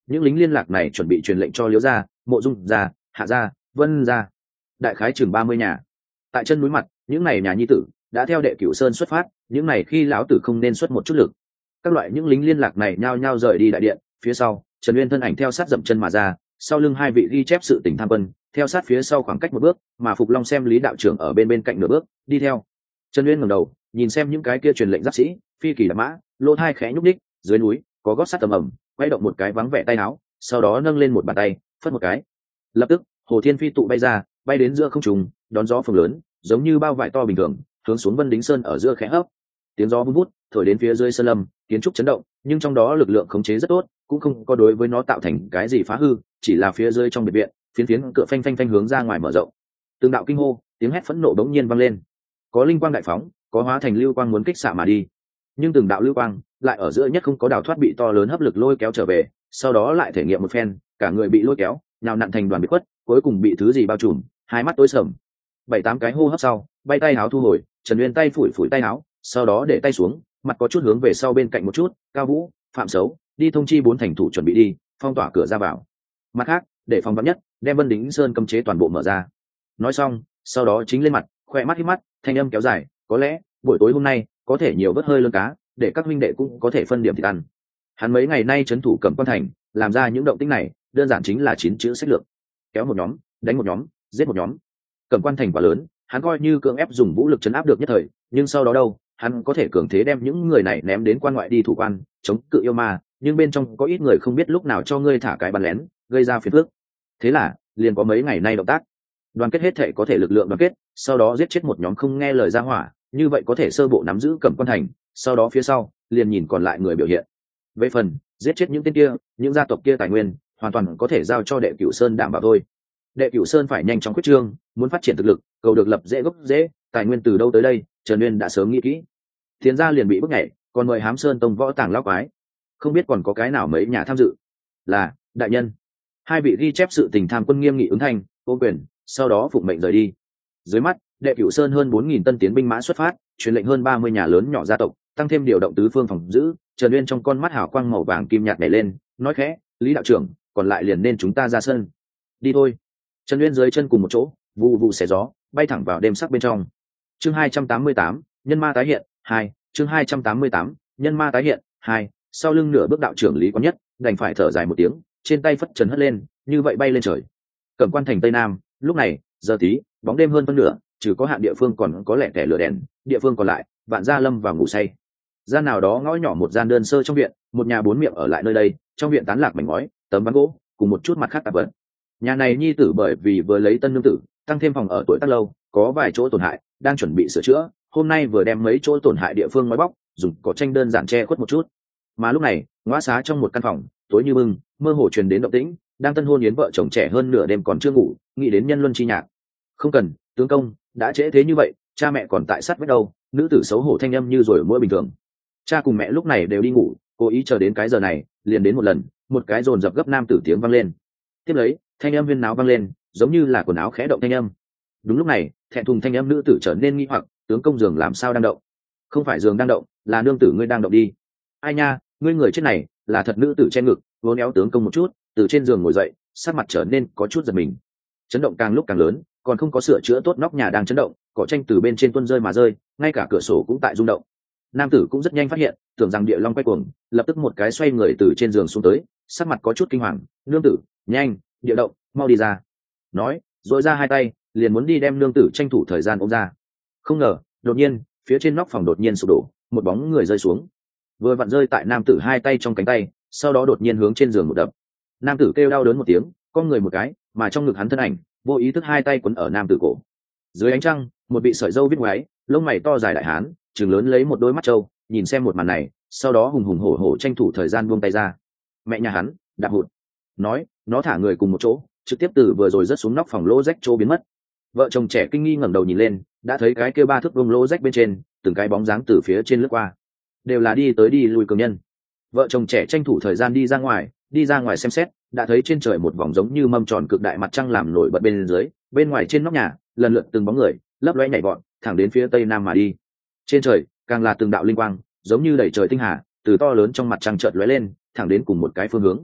những lính liên lạc này chuẩn bị truyền lệnh cho Liễu gia, Mộ Dung gia, Hạ gia, Vân gia, đại khái chừng ba mươi nhà. Tại chân núi mặt, những này nhà nhi tử đã theo đệ cửu sơn xuất phát, những này khi lão tử không nên xuất một chút lực. Các loại những lính liên lạc này nhao nhao rời đi đại điện, phía sau Trần Uyên thân ảnh theo sát dậm chân mà ra, sau lưng hai vị ghi chép sự tình tham quân theo sát phía sau khoảng cách một bước, mà Phục Long xem Lý đạo trưởng ở bên bên cạnh nửa bước đi theo. Trần Uyên ngẩng đầu nhìn xem những cái kia truyền lệnh giáp sĩ phi kỳ đạp mã, lỗ thai khẽ nhúc đích, dưới núi có gót sắt tầm ầm, quay động một cái vắng vẻ tay áo, sau đó nâng lên một bàn tay phất một cái, lập tức Hồ Thiên Phi tụ bay ra, bay đến giữa không trung, đón gió phường lớn giống như bao vải to bình thường hướng xuống Vân Đính Sơn ở giữa khẽ hấp. Tiếng gió vun vút thổi đến phía dưới sơn lâm, kiến trúc chấn động, nhưng trong đó lực lượng khống chế rất tốt, cũng không có đối với nó tạo thành cái gì phá hư, chỉ là phía dưới trong biệt viện phiến phiến cửa phanh phanh phanh hướng ra ngoài mở rộng. Từng đạo kinh hô, tiếng hét phẫn nộ bỗng nhiên vang lên, có linh quang đại phóng, có hóa thành lưu quang muốn kích xạ mà đi, nhưng từng đạo lưu quang lại ở giữa nhất không có đào thoát, bị to lớn hấp lực lôi kéo trở về, sau đó lại thể nghiệm một phen, cả người bị lôi kéo nào nặn thành đoàn bị quất, cuối cùng bị thứ gì bao trùm, hai mắt tối sầm. Bảy tám cái hô hấp sau, bay tay áo thu hồi, Trần Uyên tay phủi phủi tay áo, sau đó để tay xuống, mặt có chút hướng về sau bên cạnh một chút, Cao Vũ, Phạm Sấu, đi thông chi bốn thành thủ chuẩn bị đi, phong tỏa cửa ra vào. Mặt khác, để phòng vắn nhất, đem Vân Đính Sơn cấm chế toàn bộ mở ra. Nói xong, sau đó chính lên mặt, khoe mắt hít mắt, thanh âm kéo dài, có lẽ buổi tối hôm nay có thể nhiều vớt hơi lươn cá, để các huynh đệ cũng có thể phân điểm thịt ăn. Hắn mấy ngày nay trấn thủ Cẩm Quan thành, làm ra những động tĩnh này, đơn giản chính là chín chữ sách lược: kéo một nhóm, đánh một nhóm, giết một nhóm. Cẩm Quan thành quá lớn, hắn coi như cưỡng ép dùng vũ lực chấn áp được nhất thời, nhưng sau đó đâu, hắn có thể cường thế đem những người này ném đến quan ngoại đi thủ quan, chống cự yêu ma, nhưng bên trong có ít người không biết lúc nào cho ngươi thả cái bắn lén, gây ra phiền phức. Thế là, liền có mấy ngày nay động tác. Đoàn kết hết thể có thể lực lượng đoàn kết, sau đó giết chết một nhóm không nghe lời ra hỏa, như vậy có thể sơ bộ nắm giữ Cẩm Quan thành, sau đó phía sau, liền nhìn còn lại người biểu hiện. Về phần, giết chết những tên kia, những gia tộc kia tài nguyên, hoàn toàn có thể giao cho Đệ Cửu Sơn đảm bảo thôi. Đệ Cửu Sơn phải nhanh chóng quyết trương, muốn phát triển thực lực, cầu được lập dễ gốc dễ, tài nguyên từ đâu tới đây, Trần Uyên đã sớm nghĩ kỹ. Thiên gia liền bị bức nhảy, còn mời Hám Sơn Tông võ tàng lão quái, không biết còn có cái nào mấy nhà tham dự. Là đại nhân. Hai vị ghi chép sự tình tham quân nghiêm nghị ứng thanh, ôm quyền, sau đó phụng mệnh rời đi. Dưới mắt, Đệ Cửu Sơn hơn bốn nghìn tân tiến binh mã xuất phát, truyền lệnh hơn ba mươi nhà lớn nhỏ gia tộc, tăng thêm điều động tứ phương phòng giữ. Trần Uyên trong con mắt hào quang màu vàng kim nhạt nhảy lên, nói khẽ, Lý đạo trưởng, còn lại liền nên chúng ta ra sân. Đi thôi. Trần Uyên dưới chân cùng một chỗ, vụ vụ xé gió, bay thẳng vào đêm sắc bên trong. Chương hai trăm tám mươi tám, nhân ma tái hiện hai. Chương hai trăm tám mươi tám, nhân ma tái hiện hai. Sau lưng nửa bước đạo trưởng Lý Quán Nhất đành phải thở dài một tiếng, trên tay phất trần hất lên, như vậy bay lên trời. Cẩm Quan thành Tây Nam, lúc này giờ tí, bóng đêm hơn phân nửa, trừ có hạn địa phương còn có lẻ tẻ lửa đèn, địa phương còn lại vạn gia lâm vào ngủ say. Gian nào đó ngõ nhỏ một gian đơn sơ trong viện, một nhà bốn miệng ở lại nơi đây, trong viện tán lạc mảnh ngói, tấm ván gỗ, cùng một chút mặt khác tạp vật. Nhà này nhi tử bởi vì vừa lấy tân nương tử, tăng thêm phòng ở tuổi tác lâu, có vài chỗ tổn hại, đang chuẩn bị sửa chữa, hôm nay vừa đem mấy chỗ tổn hại địa phương ngói bóc, dùng cỏ tranh đơn giản che khuất một chút. Mà lúc này, ngõ xá trong một căn phòng, tối như bưng, mơ hồ truyền đến động tĩnh, đang tân hôn yến vợ chồng trẻ hơn nửa đêm còn chưa ngủ, nghĩ đến nhân luân chi nhạc. Không cần, tướng công, đã trễ thế như vậy, cha mẹ còn tại sát vách đâu. Nữ tử xấu hổ thanh âm như rồi mỗi bình thường. Cha cùng mẹ lúc này đều đi ngủ, cố ý chờ đến cái giờ này, liền đến một lần, một cái dồn dập gấp nam tử tiếng vang lên. Tiếp lấy, thanh âm viên náo vang lên, giống như là quần áo khẽ động thanh âm. Đúng lúc này, thẹn thùng thanh âm nữ tử trở nên nghi hoặc, tướng công giường làm sao đang động? Không phải giường đang động, là nương tử ngươi đang động đi. Ai nha, ngươi người chết này, là thật. Nữ tử che ngực, vốn éo tướng công một chút, từ trên giường ngồi dậy, sắc mặt trở nên có chút giật mình. Chấn động càng lúc càng lớn, còn không có sửa chữa tốt nóc nhà đang chấn động, cỏ tranh từ bên trên tuôn rơi mà rơi, ngay cả cửa sổ cũng tại rung động. Nam tử cũng rất nhanh phát hiện, tưởng rằng địa long quay cuồng, lập tức một cái xoay người từ trên giường xuống tới, sắc mặt có chút kinh hoàng. Nương tử, nhanh, địa động, mau đi ra. Nói, dội ra hai tay, liền muốn đi đem nương tử tranh thủ thời gian ôm ra. Không ngờ, đột nhiên, phía trên nóc phòng đột nhiên sụp đổ, một bóng người rơi xuống, vừa vặn rơi tại nam tử hai tay trong cánh tay, sau đó đột nhiên hướng trên giường một đập. Nam tử kêu đau đớn một tiếng, con người một cái, mà trong ngực hắn thân ảnh vô ý thức hai tay quấn ở nam tử cổ. Dưới ánh trăng, một bị sợi râu vít ngoáy, lông mày to dài đại hán, trừng lớn lấy một đôi mắt trâu, nhìn xem một màn này, sau đó hùng hùng hổ hổ tranh thủ thời gian buông tay ra. Mẹ nhà hắn đạp hụt. Nói, nó thả người cùng một chỗ, trực tiếp từ vừa rồi rớt xuống nóc phòng lỗ rách chỗ biến mất. Vợ chồng trẻ kinh nghi ngẩng đầu nhìn lên, đã thấy cái kia ba thước vuông lỗ rách bên trên, từng cái bóng dáng từ phía trên lướt qua, đều là đi tới đi lui cường nhân. Vợ chồng trẻ tranh thủ thời gian đi ra ngoài, đi ra ngoài xem xét, đã thấy trên trời một vòng giống như mâm tròn cực đại mặt trăng làm nổi bật bên dưới, bên ngoài trên nóc nhà, lần lượt từng bóng người lấp lóe nhảy vọt, thẳng đến phía tây nam mà đi. Trên trời, càng là từng đạo linh quang, giống như đẩy trời tinh hà, từ to lớn trong mặt trăng chợt lóe lên, thẳng đến cùng một cái phương hướng.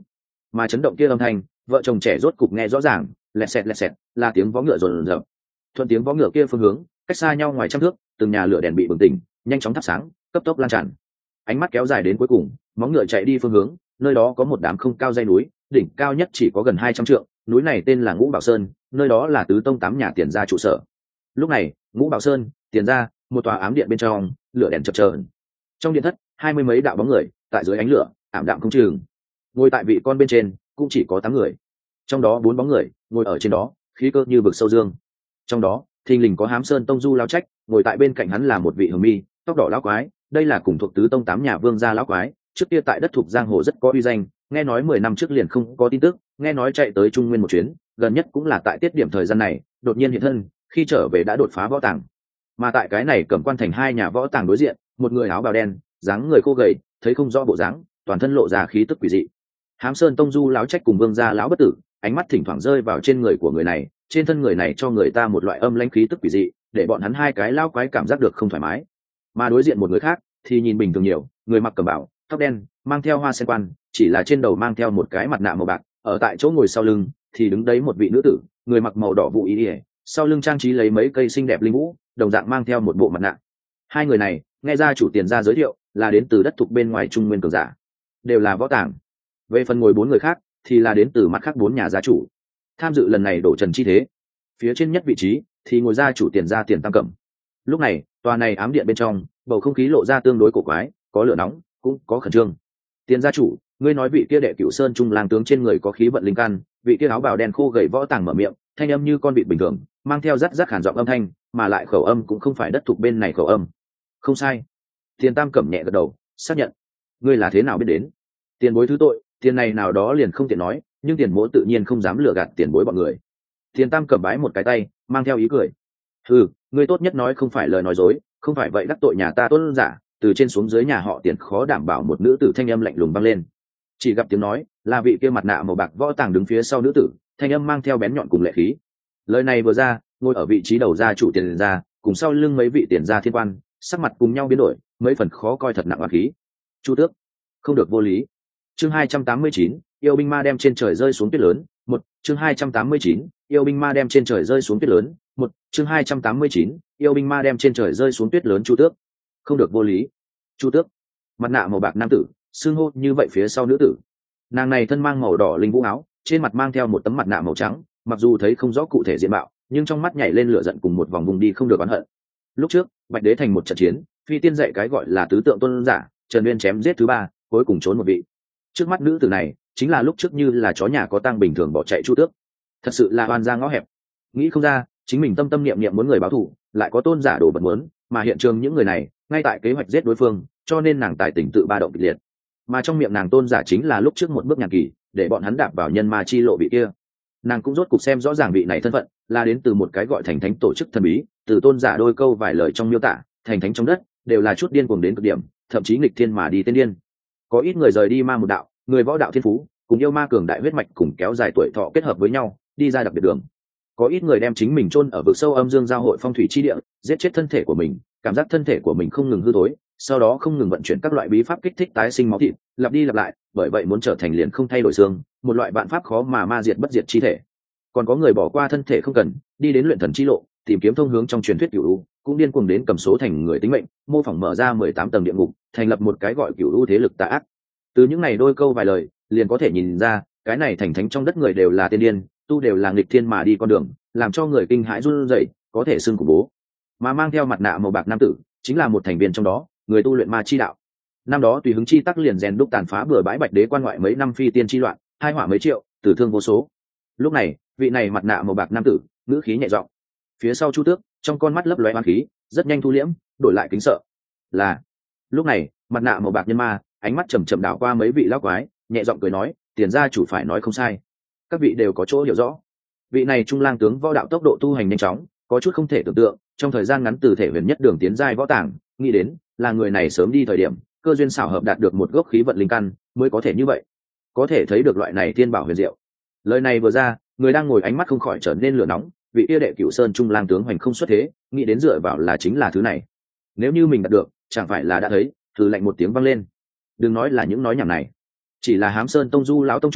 mà chấn động kia âm thanh vợ chồng trẻ rốt cục nghe rõ ràng, lẹt xẹt lẹt xẹt là tiếng vó ngựa rồn rập. Thuận tiếng vó ngựa kia phương hướng, cách xa nhau ngoài trăm thước, từng nhà lửa đèn bị bừng tỉnh, nhanh chóng thắp sáng, cấp tốc lan tràn. Ánh mắt kéo dài đến cuối cùng, móng ngựa chạy đi phương hướng, nơi đó có một đám không cao dãy núi, đỉnh cao nhất chỉ có gần hai trăm trượng, núi này tên là Ngũ Bảo Sơn, nơi đó là tứ tông tám nhà tiền gia trụ sở. Lúc này, Ngũ Bảo Sơn, tiền gia, một tòa ám điện bên trong, lửa đèn chập chờn. Trong điện thất, hai mươi mấy đạo bóng người, tại dưới ánh lửa, ảm đạm không chừng. Ngồi tại vị con bên trên, cũng chỉ có tám người. Trong đó bốn bóng người, ngồi ở trên đó, khí cơ như vực sâu dương. Trong đó, thình lình có Hám Sơn tông du lão trách, ngồi tại bên cạnh hắn là một vị hồng mi, tóc đỏ lão quái, đây là cùng thuộc tứ tông tám nhà vương gia lão quái, trước kia tại đất thuộc giang hồ rất có uy danh, nghe nói mười năm trước liền không có tin tức, nghe nói chạy tới Trung Nguyên một chuyến, gần nhất cũng là tại tiết điểm thời gian này, đột nhiên hiện thân, khi trở về đã đột phá võ tàng. Mà tại cái này Cẩm Quan thành hai nhà võ tàng đối diện, một người áo bào đen, dáng người khô gầy, thấy không rõ bộ dáng, toàn thân lộ ra khí tức quỷ dị. Hám Sơn tông du lão trách cùng vương gia lão bất tử, ánh mắt thỉnh thoảng rơi vào trên người của người này, trên thân người này cho người ta một loại âm lãnh khí tức quỷ dị, để bọn hắn hai cái lao quái cảm giác được không thoải mái. Mà đối diện một người khác thì nhìn bình thường nhiều, người mặc cẩm bào, tóc đen, mang theo hoa sen quan, chỉ là trên đầu mang theo một cái mặt nạ màu bạc, ở tại chỗ ngồi sau lưng thì đứng đấy một vị nữ tử, người mặc màu đỏ vụ y ỉa, sau lưng trang trí lấy mấy cây xinh đẹp linh vũ, đồng dạng mang theo một bộ mặt nạ. Hai người này nghe ra chủ tiền gia giới thiệu là đến từ đất thuộc bên ngoài Trung Nguyên cường giả, đều là võ tàng. Về phần ngồi bốn người khác thì là đến từ mặt khác bốn nhà gia chủ, tham dự lần này đổ trần chi thế. Phía trên nhất vị trí thì ngồi gia chủ tiền gia Tiền Tam Cẩm. Lúc này tòa này ám điện bên trong, bầu không khí lộ ra tương đối cổ quái, có lửa nóng cũng có khẩn trương. Tiền gia chủ, ngươi nói vị kia đệ Cửu Sơn trung lang tướng trên người có khí vận linh căn, vị kia áo bào đen khô gầy võ tàng mở miệng, thanh âm như con vịt bình thường, mang theo rát rát khản giọng âm thanh, mà lại khẩu âm cũng không phải đất thuộc bên này khẩu âm. Không sai. Tiền Tam Cẩm nhẹ gật đầu, xác nhận. Ngươi là thế nào biết đến? Tiền bối thứ tội, tiền này nào đó liền không tiện nói, nhưng tiền bối tự nhiên không dám lừa gạt tiền bối bọn người. Tiền Tam Cẩm bái một cái tay, mang theo ý cười. Ừ, ngươi tốt nhất nói không phải lời nói dối, không phải vậy đắc tội nhà ta tuân giả. Từ trên xuống dưới nhà họ Tiền khó đảm bảo. Một nữ tử thanh âm lạnh lùng vang lên. Chỉ gặp tiếng nói là vị kia mặt nạ màu bạc võ tàng đứng phía sau nữ tử, thanh âm mang theo bén nhọn cùng lệ khí. Lời này vừa ra, ngồi ở vị trí đầu gia chủ Tiền gia, cùng sau lưng mấy vị tiền gia thiên quan, sắc mặt cùng nhau biến đổi, mấy phần khó coi thật nặng oán khí. Chu Tước, không được vô lý. Chương hai trăm tám mươi chín, yêu binh ma đem trên trời rơi xuống tuyết lớn. Một chương hai trăm tám mươi chín, yêu binh ma đem trên trời rơi xuống tuyết lớn. Một chương hai trăm tám mươi chín, yêu binh ma đem trên trời rơi xuống tuyết lớn. Chu Tước, không được vô lý. Chu Tước, mặt nạ màu bạc nam tử, xưng hô như vậy phía sau nữ tử. Nàng này thân mang màu đỏ linh vũ áo, trên mặt mang theo một tấm mặt nạ màu trắng, mặc dù thấy không rõ cụ thể diện mạo, nhưng trong mắt nhảy lên lửa giận cùng một vòng vùng đi không được oán hận. Lúc trước Bạch Đế thành một trận chiến, phi tiên dạy cái gọi là tứ tượng tuân giả, Trần Uyên chém giết thứ ba, cuối cùng trốn một vị. Trước mắt nữ tử này chính là lúc trước như là chó nhà có tang bình thường bỏ chạy Chu Tước. Thật sự là oan ra ngõ hẹp, nghĩ không ra chính mình tâm tâm niệm niệm muốn người báo thù, lại có tôn giả đồ vật muốn, mà hiện trường những người này ngay tại kế hoạch giết đối phương, cho nên nàng tài tỉnh tự ba động kịch liệt. Mà trong miệng nàng tôn giả chính là lúc trước một bước nhàn kỳ, để bọn hắn đạp vào nhân ma chi lộ vị kia. Nàng cũng rốt cục xem rõ ràng vị này thân phận là đến từ một cái gọi thành thánh tổ chức thần bí, từ tôn giả đôi câu vài lời trong miêu tả, thành thánh trong đất đều là chút điên cuồng đến cực điểm, thậm chí nghịch thiên mà đi tiên điên. Có ít người rời đi ma một đạo, người võ đạo thiên phú cùng yêu ma cường đại huyết mạch cùng kéo dài tuổi thọ kết hợp với nhau, đi ra đặc biệt đường. Có ít người đem chính mình chôn ở vực sâu âm dương giao hội phong thủy chi địa, giết chết thân thể của mình, cảm giác thân thể của mình không ngừng hư thối, sau đó không ngừng vận chuyển các loại bí pháp kích thích tái sinh máu thịt, lặp đi lặp lại, bởi vậy muốn trở thành liền không thay đổi xương, một loại vạn pháp khó mà ma diệt bất diệt chi thể. Còn có người bỏ qua thân thể không cần, đi đến luyện thần chi lộ, tìm kiếm thông hướng trong truyền thuyết cửu u, cũng điên cuồng đến cầm số thành người tính mệnh, mô phỏng mở ra mười tám tầng địa ngục, thành lập một cái gọi cửu u thế lực tà ác. Từ những này đôi câu vài lời, liền có thể nhìn ra, cái này thành thánh trong đất người đều là tiên điên, tu đều là nghịch thiên mà đi con đường, làm cho người kinh hãi run rẩy, có thể xưng khủng bố. Mà mang theo mặt nạ màu bạc nam tử, chính là một thành viên trong đó, người tu luyện ma chi đạo. Năm đó tùy hứng chi tắc liền rèn đúc tàn phá bừa bãi Bạch Đế quan ngoại mấy năm phi tiên chi loạn, hai hỏa mấy triệu, tử thương vô số. Lúc này, vị này mặt nạ màu bạc nam tử, ngữ khí nhẹ giọng. Phía sau Chu Tước, trong con mắt lấp lóe oán khí, rất nhanh thu liễm, đổi lại kính sợ. Là. Lúc này, mặt nạ màu bạc nhân ma, ánh mắt chầm chậm đảo qua mấy vị lão quái, nhẹ giọng cười nói, tiền gia chủ phải nói không sai. Các vị đều có chỗ hiểu rõ. Vị này trung lang tướng võ đạo tốc độ tu hành nhanh chóng, có chút không thể tưởng tượng, trong thời gian ngắn từ thể huyền nhất đường tiến giai võ tàng, nghĩ đến là người này sớm đi thời điểm, cơ duyên xảo hợp đạt được một gốc khí vận linh căn, mới có thể như vậy. Có thể thấy được loại này thiên bảo huyền diệu. Lời này vừa ra, người đang ngồi ánh mắt không khỏi trở nên lửa nóng, vị kia đệ Cửu Sơn trung lang tướng hoành không xuất thế, nghĩ đến dựa vào là chính là thứ này. Nếu như mình đạt được, chẳng phải là đã thấy, từ lạnh một tiếng vang lên. Đừng nói là những nói nhảm này, chỉ là Hám Sơn tông du lão tông chủ,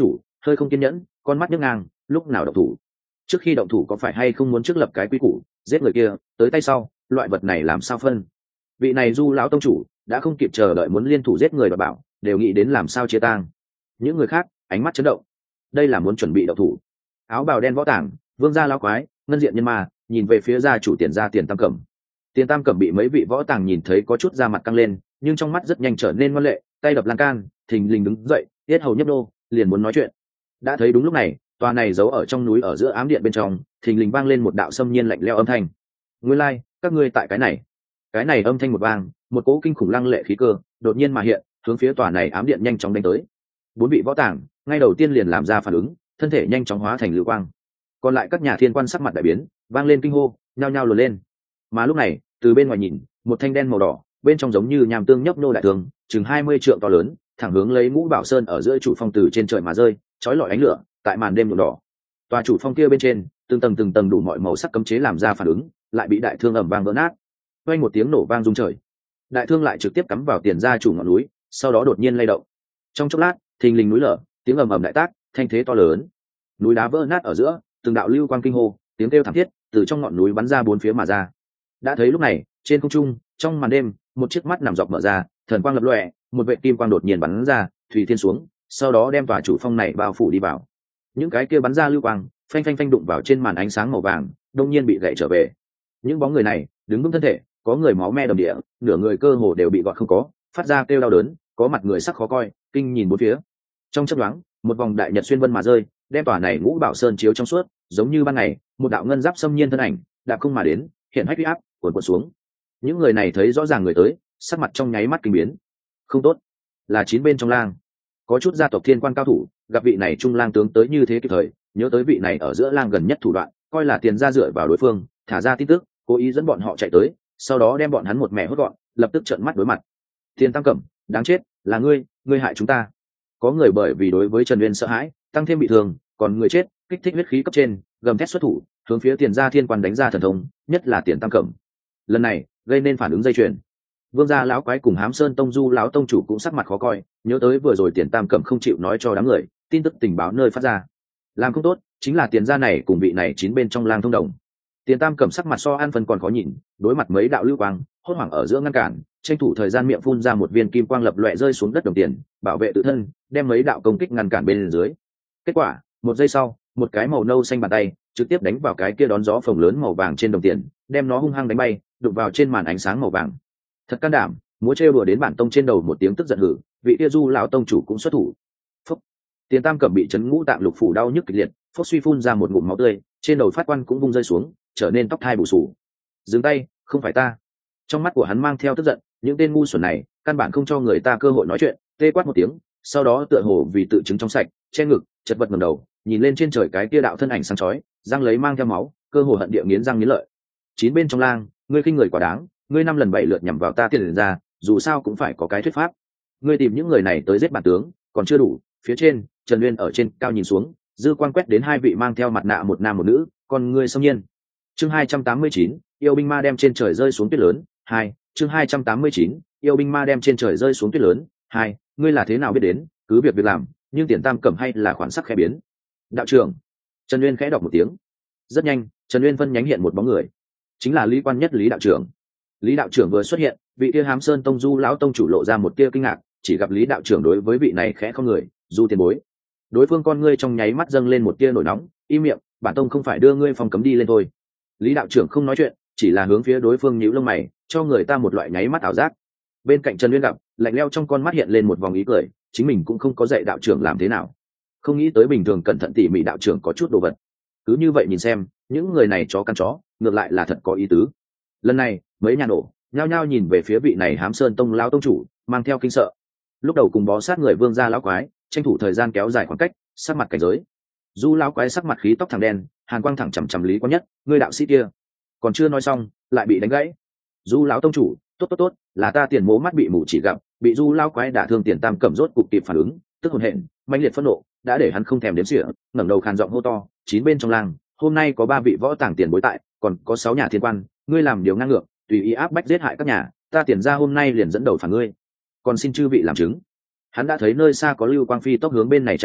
hơi không kiên nhẫn, con mắt nhức ngang, lúc nào động thủ. Trước khi động thủ có phải hay không muốn trước lập cái quy củ, giết người kia, tới tay sau, loại vật này làm sao phân. Vị này Du lão tông chủ đã không kịp chờ đợi muốn liên thủ giết người và bảo, đều nghĩ đến làm sao chia tang. Những người khác ánh mắt chấn động, đây là muốn chuẩn bị động thủ. Áo bào đen võ tàng, vương gia lão quái, ngân diện nhân ma, nhìn về phía gia chủ Tiền gia Tiền Tam Cẩm. Tiền Tam Cẩm bị mấy vị võ tàng nhìn thấy có chút da mặt căng lên, nhưng trong mắt rất nhanh trở nên ngoan lệ, tay đập lan can, thình lình đứng dậy, tiết hầu nhấp nô, liền muốn nói chuyện. Đã thấy đúng lúc này, tòa này giấu ở trong núi ở giữa ám điện bên trong, thình lình vang lên một đạo xâm nhiên lạnh lẽo âm thanh. Nguyên lai, like, các ngươi tại cái này. Cái này âm thanh một vang, một cỗ kinh khủng lăng lệ khí cơ đột nhiên mà hiện, hướng phía tòa này ám điện nhanh chóng đánh tới. Bốn vị võ tàng ngay đầu tiên liền làm ra phản ứng, thân thể nhanh chóng hóa thành lưu quang. Còn lại các nhà thiên quan sắc mặt đại biến, vang lên kinh hô, nhao nhao lùa lên. Mà lúc này, từ bên ngoài nhìn, một thanh đen màu đỏ, bên trong giống như nham tương nhấp nô đại tường, chừng hai mươi trượng to lớn, thẳng hướng lấy Ngũ Bảo Sơn ở giữa chủ phong từ trên trời mà rơi, chói lọi ánh lửa, tại màn đêm nhuộm đỏ. Tòa chủ phong kia bên trên, từng tầng từng tầng đủ mọi màu sắc cấm chế làm ra phản ứng, lại bị đại thương ầm vang vỡ nát. Vang một tiếng nổ vang rung trời. Đại thương lại trực tiếp cắm vào Tiền gia chủ ngọn núi, sau đó đột nhiên lay động. Trong chốc lát, thình lình núi lở, tiếng ầm ầm đại tác, thanh thế to lớn. Núi đá vỡ nát ở giữa, từng đạo lưu quang kinh hô, tiếng kêu thảm thiết từ trong ngọn núi bắn ra bốn phía mà ra. Đã thấy lúc này, trên không trung, trong màn đêm, một chiếc mắt nằm dọc mở ra, thần quang lập lòe, một vệ kim quang đột nhiên bắn ra, thủy thiên xuống, sau đó đem tòa chủ phong này bao phủ đi vào. Những cái kia bắn ra lưu quang, phanh phanh phanh đụng vào trên màn ánh sáng màu vàng, đông nhiên bị gãy trở về. Những bóng người này đứng vững thân thể, có người máu me đầm địa, nửa người cơ hồ đều bị gọt không có, phát ra kêu đau đớn, có mặt người sắc khó coi, kinh nhìn bốn phía. Trong chớp nhoáng, một vòng đại nhật xuyên vân mà rơi, đem tòa này Ngũ Bảo Sơn chiếu trong suốt, giống như ban ngày, một đạo ngân giáp xâm nhiên thân ảnh, đạp không mà đến, hiện hách uy áp, cuộn cuộn xuống. Những người này thấy rõ ràng người tới, sắc mặt trong nháy mắt kinh biến. Không tốt, là chín bên trong lang. Có chút gia tộc thiên quan cao thủ, gặp vị này trung lang tướng tới như thế kịp thời, nhớ tới vị này ở giữa lang gần nhất thủ đoạn, coi là Tiền gia dựa vào đối phương, thả ra tin tức, cố ý dẫn bọn họ chạy tới, sau đó đem bọn hắn một mẹ hốt gọn, lập tức trợn mắt đối mặt. Tiền Tam Cẩm, đáng chết, là ngươi, ngươi hại chúng ta. Có người bởi vì đối với Trần Uyên sợ hãi, tăng thêm bị thương, còn người chết, kích thích huyết khí cấp trên, gầm thét xuất thủ, hướng phía Tiền gia thiên quan đánh ra thần thông, nhất là Tiền Tam Cẩm. Lần này, gây nên phản ứng dây chuyền. Vương gia lão quái cùng Hám Sơn tông Du lão tông chủ cũng sắc mặt khó coi, nhớ tới vừa rồi Tiền Tam Cẩm không chịu nói cho đám người, tin tức tình báo nơi phát ra. Làm không tốt, chính là Tiền gia này cùng vị này chín bên trong lang thông đồng. Tiền Tam Cẩm sắc mặt so an phân còn khó nhìn, đối mặt mấy đạo lưu quang, hốt hoảng ở giữa ngăn cản, tranh thủ thời gian miệng phun ra một viên kim quang lập loè rơi xuống đất đồng tiền, bảo vệ tự thân, đem mấy đạo công kích ngăn cản bên dưới. Kết quả, một giây sau, một cái màu nâu xanh bàn tay trực tiếp đánh vào cái kia đón gió phồng lớn màu vàng trên đồng tiền, đem nó hung hăng đánh bay, đụng vào trên màn ánh sáng màu vàng. Thật can đảm, múa trêu đùa đến bản tông trên đầu một tiếng tức giận hử, vị kia Du lão tông chủ cũng xuất thủ. Phúc. Tiền Tam Cẩm bị chấn ngũ tạng lục phủ đau nhức kịch liệt, phốc suy phun ra một ngụm máu tươi, trên đầu phát quan cũng vung rơi xuống, trở nên tóc thai bù sù. Dừng tay, không phải ta. Trong mắt của hắn mang theo tức giận, những tên ngu xuẩn này căn bản không cho người ta cơ hội nói chuyện, tê quát một tiếng, sau đó tựa hồ vì tự chứng trong sạch, che ngực, chật vật ngẩng đầu, nhìn lên trên trời cái kia đạo thân ảnh sáng chói, răng lấy mang theo máu, cơ hồ hận địa nghiến răng nghiến lợi. Chín bên trong lang, ngươi khinh người quá đáng, ngươi năm lần bảy lượt nhằm vào ta Tiền ra, dù sao cũng phải có cái thuyết pháp. Ngươi tìm những người này tới giết bản tướng, còn chưa đủ. Phía trên, Trần Uyên ở trên cao nhìn xuống, dư quan quét đến hai vị mang theo mặt nạ một nam một nữ, còn ngươi xâm nhiên. Chương hai trăm tám mươi chín, yêu binh ma đem trên trời rơi xuống tuyết lớn. Hai, chương hai trăm tám mươi chín, yêu binh ma đem trên trời rơi xuống tuyết lớn. Hai, ngươi là thế nào biết đến, cứ việc việc làm, nhưng Tiền Tam Cẩm hay là khoản sắc khẽ biến. Đạo trưởng. Trần Uyên khẽ đọc một tiếng. Rất nhanh, Trần Uyên phân nhánh hiện một bóng người, chính là Lý Quan Nhất Lý đạo trưởng. Lý đạo trưởng vừa xuất hiện, vị kia Hám Sơn tông Du lão tông chủ lộ ra một tia kinh ngạc, chỉ gặp Lý đạo trưởng đối với vị này khẽ không người, Du tiền bối. Đối phương con ngươi trong nháy mắt dâng lên một tia nổi nóng, im miệng, bản tông không phải đưa ngươi phòng cấm đi lên thôi. Lý đạo trưởng không nói chuyện, chỉ là hướng phía đối phương nhíu lông mày, cho người ta một loại nháy mắt ảo giác. Bên cạnh Trần Uyên gặp, lạnh lẽo trong con mắt hiện lên một vòng ý cười, chính mình cũng không có dạy đạo trưởng làm thế nào, không nghĩ tới bình thường cẩn thận tỉ mỉ đạo trưởng có chút đồ vật. Cứ như vậy nhìn xem, những người này chó căn chó, ngược lại là thật có ý tứ. Lần này, mấy nhà nổ, nhao nhao nhìn về phía vị này Hám Sơn tông lão tông chủ, mang theo kinh sợ. Lúc đầu cùng bó sát người Vương gia lão quái, tranh thủ thời gian kéo dài khoảng cách, sắc mặt cảnh giới. Du lão quái sắc mặt khí tóc thẳng đen, hàn quang thẳng chằm chằm Lý Quan Nhất, ngươi đạo sĩ kia. Còn chưa nói xong, lại bị đánh gãy. Du lão tông chủ, tốt tốt tốt, là ta Tiền mố mắt bị mù chỉ gặp, bị Du lão quái đả thương Tiền Tam Cẩm rốt cục kịp phản ứng, tức hồn hện, mãnh liệt phẫn nộ, đã để hắn không thèm đếm xỉa, ngẩng đầu khàn giọng hô to, chín bên trong làng, hôm nay có ba vị võ tàng tiền bối tại, còn có sáu nhà thiên quan, ngươi làm điều ngang ngược, tùy ý áp bách giết hại các nhà, ta Tiền ra hôm nay liền dẫn đầu phản ngươi, còn xin chư vị làm chứng. Hắn đã thấy nơi xa có lưu quang phi tốc hướng bên này chạy đến,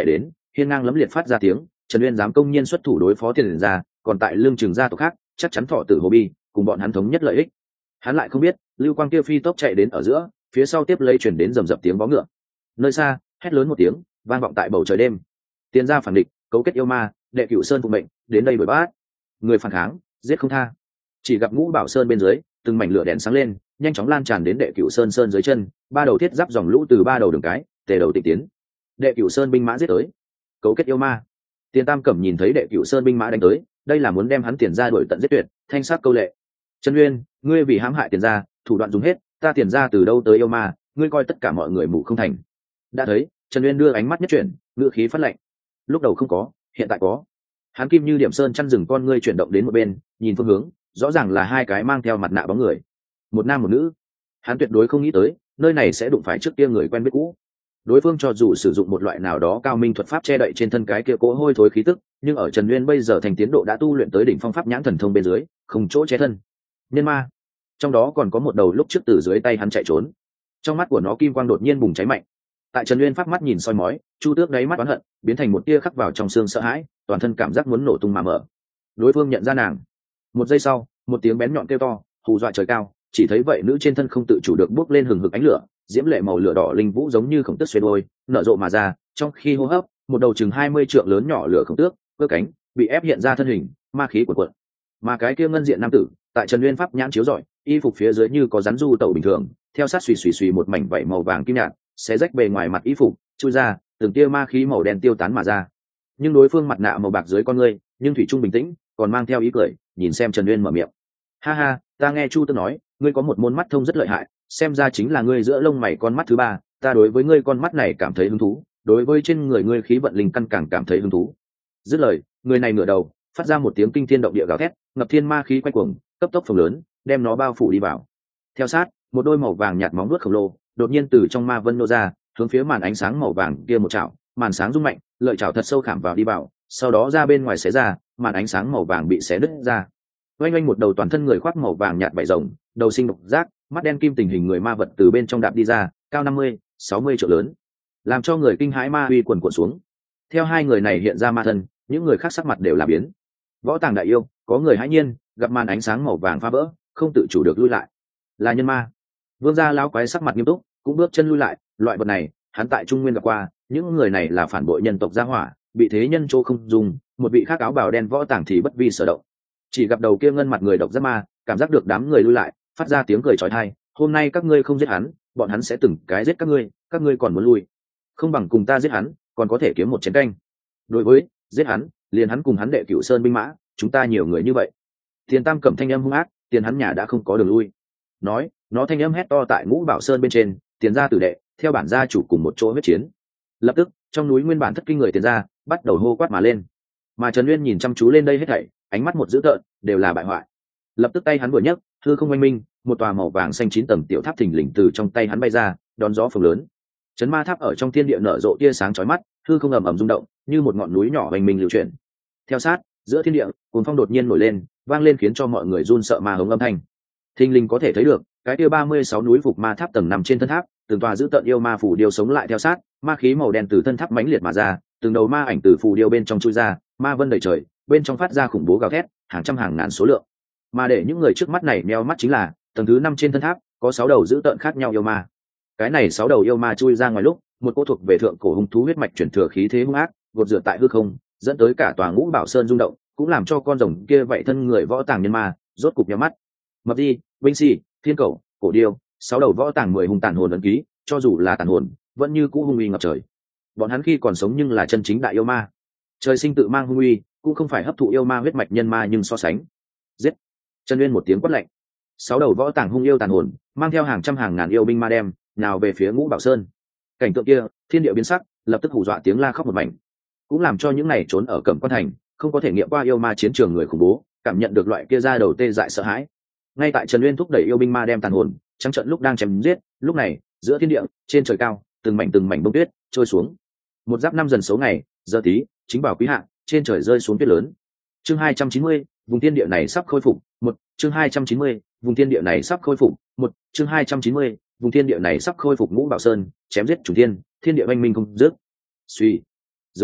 hiên ngang lẫm liệt phát ra tiếng. Trần Uyên dám công nhiên xuất thủ đối phó tiền gia, còn tại lương trường gia tộc khác chắc chắn thọ tử hồ bi, cùng bọn hắn thống nhất lợi ích. Hắn lại không biết lưu quang kia phi tốc chạy đến ở giữa, phía sau tiếp lấy chuyển đến rầm rập tiếng vó ngựa. Nơi xa hét lớn một tiếng vang vọng tại bầu trời đêm. Tiền gia phản địch, cấu kết yêu ma, đệ cửu sơn phụ mệnh đến đây đuổi bắt. Người phản kháng giết không tha. Chỉ gặp ngũ bảo sơn bên dưới từng mảnh lửa đèn sáng lên, nhanh chóng lan tràn đến đệ cửu sơn sơn dưới chân, ba đầu thiết giáp dòng lũ từ ba đầu đường cái tề đầu tịnh tiến. Đệ cửu sơn binh mã giết tới, cấu kết yêu ma. Tiền Tam Cẩm nhìn thấy đệ cửu sơn binh mã đánh tới, đây là muốn đem hắn Tiền gia đuổi tận giết tuyệt, thanh sát câu lệ. Trần Uyên, ngươi vì hãm hại Tiền gia, thủ đoạn dùng hết, ta Tiền gia từ đâu tới yêu ma, ngươi coi tất cả mọi người mù không thành. Đã thấy Trần Uyên đưa ánh mắt nhất chuyển, ngữ khí phát lệnh. Lúc đầu không có, hiện tại có. Hắn kim như điểm sơn chăn rừng con ngươi chuyển động đến một bên, nhìn phương hướng, rõ ràng là hai cái mang theo mặt nạ bóng người, một nam một nữ. Hắn tuyệt đối không nghĩ tới nơi này sẽ đụng phải trước kia người quen biết cũ. Đối phương cho dù sử dụng một loại nào đó cao minh thuật pháp che đậy trên thân cái kia cỗ hôi thối khí tức, nhưng ở Trần Uyên bây giờ thành tiến độ đã tu luyện tới đỉnh phong pháp nhãn thần thông bên dưới, không chỗ che thân. Nhân ma, trong đó còn có một đầu lúc trước từ dưới tay hắn chạy trốn. Trong mắt của nó kim quang đột nhiên bùng cháy mạnh. Tại Trần Uyên phát mắt nhìn soi mói, Chu Tước đáy mắt oán hận biến thành một tia khắc vào trong xương sợ hãi, toàn thân cảm giác muốn nổ tung mà mở. Đối phương nhận ra nàng. Một giây sau, một tiếng bén nhọn kêu to, hù dọa trời cao, chỉ thấy vậy nữ trên thân không tự chủ được bốc lên hừng hực ánh lửa, diễm lệ màu lửa đỏ linh vũ giống như khổng tước xuyên đôi nở rộ mà ra. Trong khi hô hấp, một đầu chừng hai mươi trượng lớn nhỏ lửa khổng tước cơ cánh bị ép hiện ra thân hình, ma khí của quận. Mà cái kia ngân diện nam tử tại Trần Uyên pháp nhãn chiếu rọi, y phục phía dưới như có rắn du tẩu bình thường, theo sát xùy xùy xùy một mảnh vảy màu vàng kim nhạt xé rách bề ngoài mặt y phục chui ra, từng tia ma khí màu đen tiêu tán mà ra. Nhưng đối phương mặt nạ màu bạc dưới con ngươi nhưng thủy trung bình tĩnh, còn mang theo ý cười nhìn xem Trần Uyên mở miệng. Ha ha, ta nghe Chu Tước nói ngươi có một môn mắt thông rất lợi hại, xem ra chính là ngươi giữa lông mày con mắt thứ ba, ta đối với ngươi con mắt này cảm thấy hứng thú, đối với trên người ngươi khí vận linh căn càng cảm thấy hứng thú. Dứt lời, người này ngửa đầu phát ra một tiếng kinh thiên động địa gào thét, ngập thiên ma khí quay cuồng, cấp tốc phồng lớn, đem nó bao phủ đi vào. Theo sát, một đôi màu vàng nhạt móng vuốt khổng lồ đột nhiên từ trong ma vân nô ra, hướng phía màn ánh sáng màu vàng kia một chảo, màn sáng rung mạnh, lợi chảo thật sâu khảm vào đi vào, sau đó ra bên ngoài xé ra, màn ánh sáng màu vàng bị xé đứt ra. Oanh oanh một đầu toàn thân người khoác màu vàng nhạt vảy rồng, đầu sinh độc giác, mắt đen kim tình hình người ma vật từ bên trong đạp đi ra, cao năm mươi, sáu mươi trượng lớn, làm cho người kinh hãi ma uy quần quần xuống. Theo hai người này hiện ra ma thân, những người khác sắc mặt đều là biến. Võ Tàng đại yêu, có người hãi nhiên, gặp màn ánh sáng màu vàng phá vỡ, không tự chủ được lui lại. Là nhân ma. Vương gia lão quái sắc mặt nghiêm túc, cũng bước chân lui lại, loại vật này, hắn tại Trung Nguyên gặp qua, những người này là phản bội nhân tộc gia hỏa, bị thế nhân chỗ không dùng, một vị khác áo bào đen Võ Tàng thì bất vi sở động. Chỉ gặp đầu kia ngân mặt người độc giác ma, cảm giác được đám người lui lại, phát ra tiếng cười chói tai, hôm nay các ngươi không giết hắn, bọn hắn sẽ từng cái giết các ngươi, các ngươi còn muốn lui, không bằng cùng ta giết hắn, còn có thể kiếm một chén canh. Đối với giết hắn, liền hắn cùng hắn đệ cửu sơn binh mã, chúng ta nhiều người như vậy. Tiền Tam Cẩm thanh âm hung ác, tiền hắn nhà đã không có đường lui. Nói, nó thanh âm hét to tại Ngũ Bảo Sơn bên trên, tiền gia tử đệ, theo bản gia chủ cùng một chỗ huyết chiến. Lập tức, trong núi nguyên bản thất kinh người tiền gia, bắt đầu hô quát mà lên. Mà Trần Uyên nhìn chăm chú lên đây hết thảy, ánh mắt một dữ tợn, đều là bại hoại. Lập tức tay hắn vừa nhấc, hư không oanh minh, một tòa màu vàng xanh chín tầng tiểu tháp thình lình từ trong tay hắn bay ra, đón gió phồng lớn. Chấn ma tháp ở trong thiên địa nở rộ tia sáng chói mắt, hư không ầm ầm rung động, như một ngọn núi nhỏ oanh minh lưu chuyển. Theo sát, giữa thiên địa, cuồng phong đột nhiên nổi lên, vang lên khiến cho mọi người run sợ ma hống âm thanh. Thình lình có thể thấy được, cái kia ba mươi sáu núi phục ma tháp tầng nằm trên thân tháp, từng tòa giữ tợn yêu ma phủ điêu sống lại theo sát, ma khí màu đen từ thân tháp mãnh liệt mà ra, từng đầu ma ảnh từ phù điêu bên trong chui ra, ma vân đầy trời, bên trong phát ra khủng bố gào thét, hàng trăm hàng ngàn số lượng. Mà để những người trước mắt này meo mắt chính là, tầng thứ năm trên thân tháp, có sáu đầu giữ tợn khác nhau yêu ma. Cái này sáu đầu yêu ma chui ra ngoài lúc, một cô thuộc về thượng cổ hung thú huyết mạch chuyển thừa khí thế hung ác, gột rửa tại hư không, dẫn tới cả tòa Ngũ Bảo Sơn rung động, cũng làm cho con rồng kia vậy thân người Võ Tàng nhân ma rốt cục nhắm mắt. Mập đi, binh sĩ, thiên cầu, cổ điêu, sáu đầu Võ Tàng mười hung tàn hồn ấn ký, cho dù là tàn hồn, vẫn như cũ hung uy ngập trời. Bọn hắn khi còn sống nhưng là chân chính đại yêu ma, trời sinh tự mang hung uy, cũng không phải hấp thụ yêu ma huyết mạch nhân ma nhưng so sánh. Giết! Trần Uyên một tiếng quát lạnh, sáu đầu Võ Tàng hung yêu tàn hồn mang theo hàng trăm hàng ngàn yêu binh ma đem nào về phía Ngũ Bảo Sơn. Cảnh tượng kia, thiên địa biến sắc, lập tức hù dọa tiếng la khóc một mảnh, cũng làm cho những này trốn ở Cẩm Quan thành không có thể nghiệm qua yêu ma chiến trường người khủng bố cảm nhận được loại kia ra đầu tê dại sợ hãi. Ngay tại Trần Uyên thúc đẩy yêu binh ma đem tàn hồn trắng trận lúc đang chém giết, lúc này giữa thiên địa trên trời cao từng mảnh từng mảnh bông tuyết trôi xuống. Một giáp năm dần số ngày, giờ tí chính bảo quý hạ, trên trời rơi xuống tuyết lớn. Chương hai trăm chín mươi, vùng thiên địa này sắp khôi phục. Một chương hai trăm chín mươi, vùng thiên địa này sắp khôi phục. Một chương hai trăm chín mươi, vùng thiên địa này sắp khôi phục. Ngũ Bảo Sơn chém giết chủ thiên, thiên địa oanh minh không dứt. Suy, dưới núi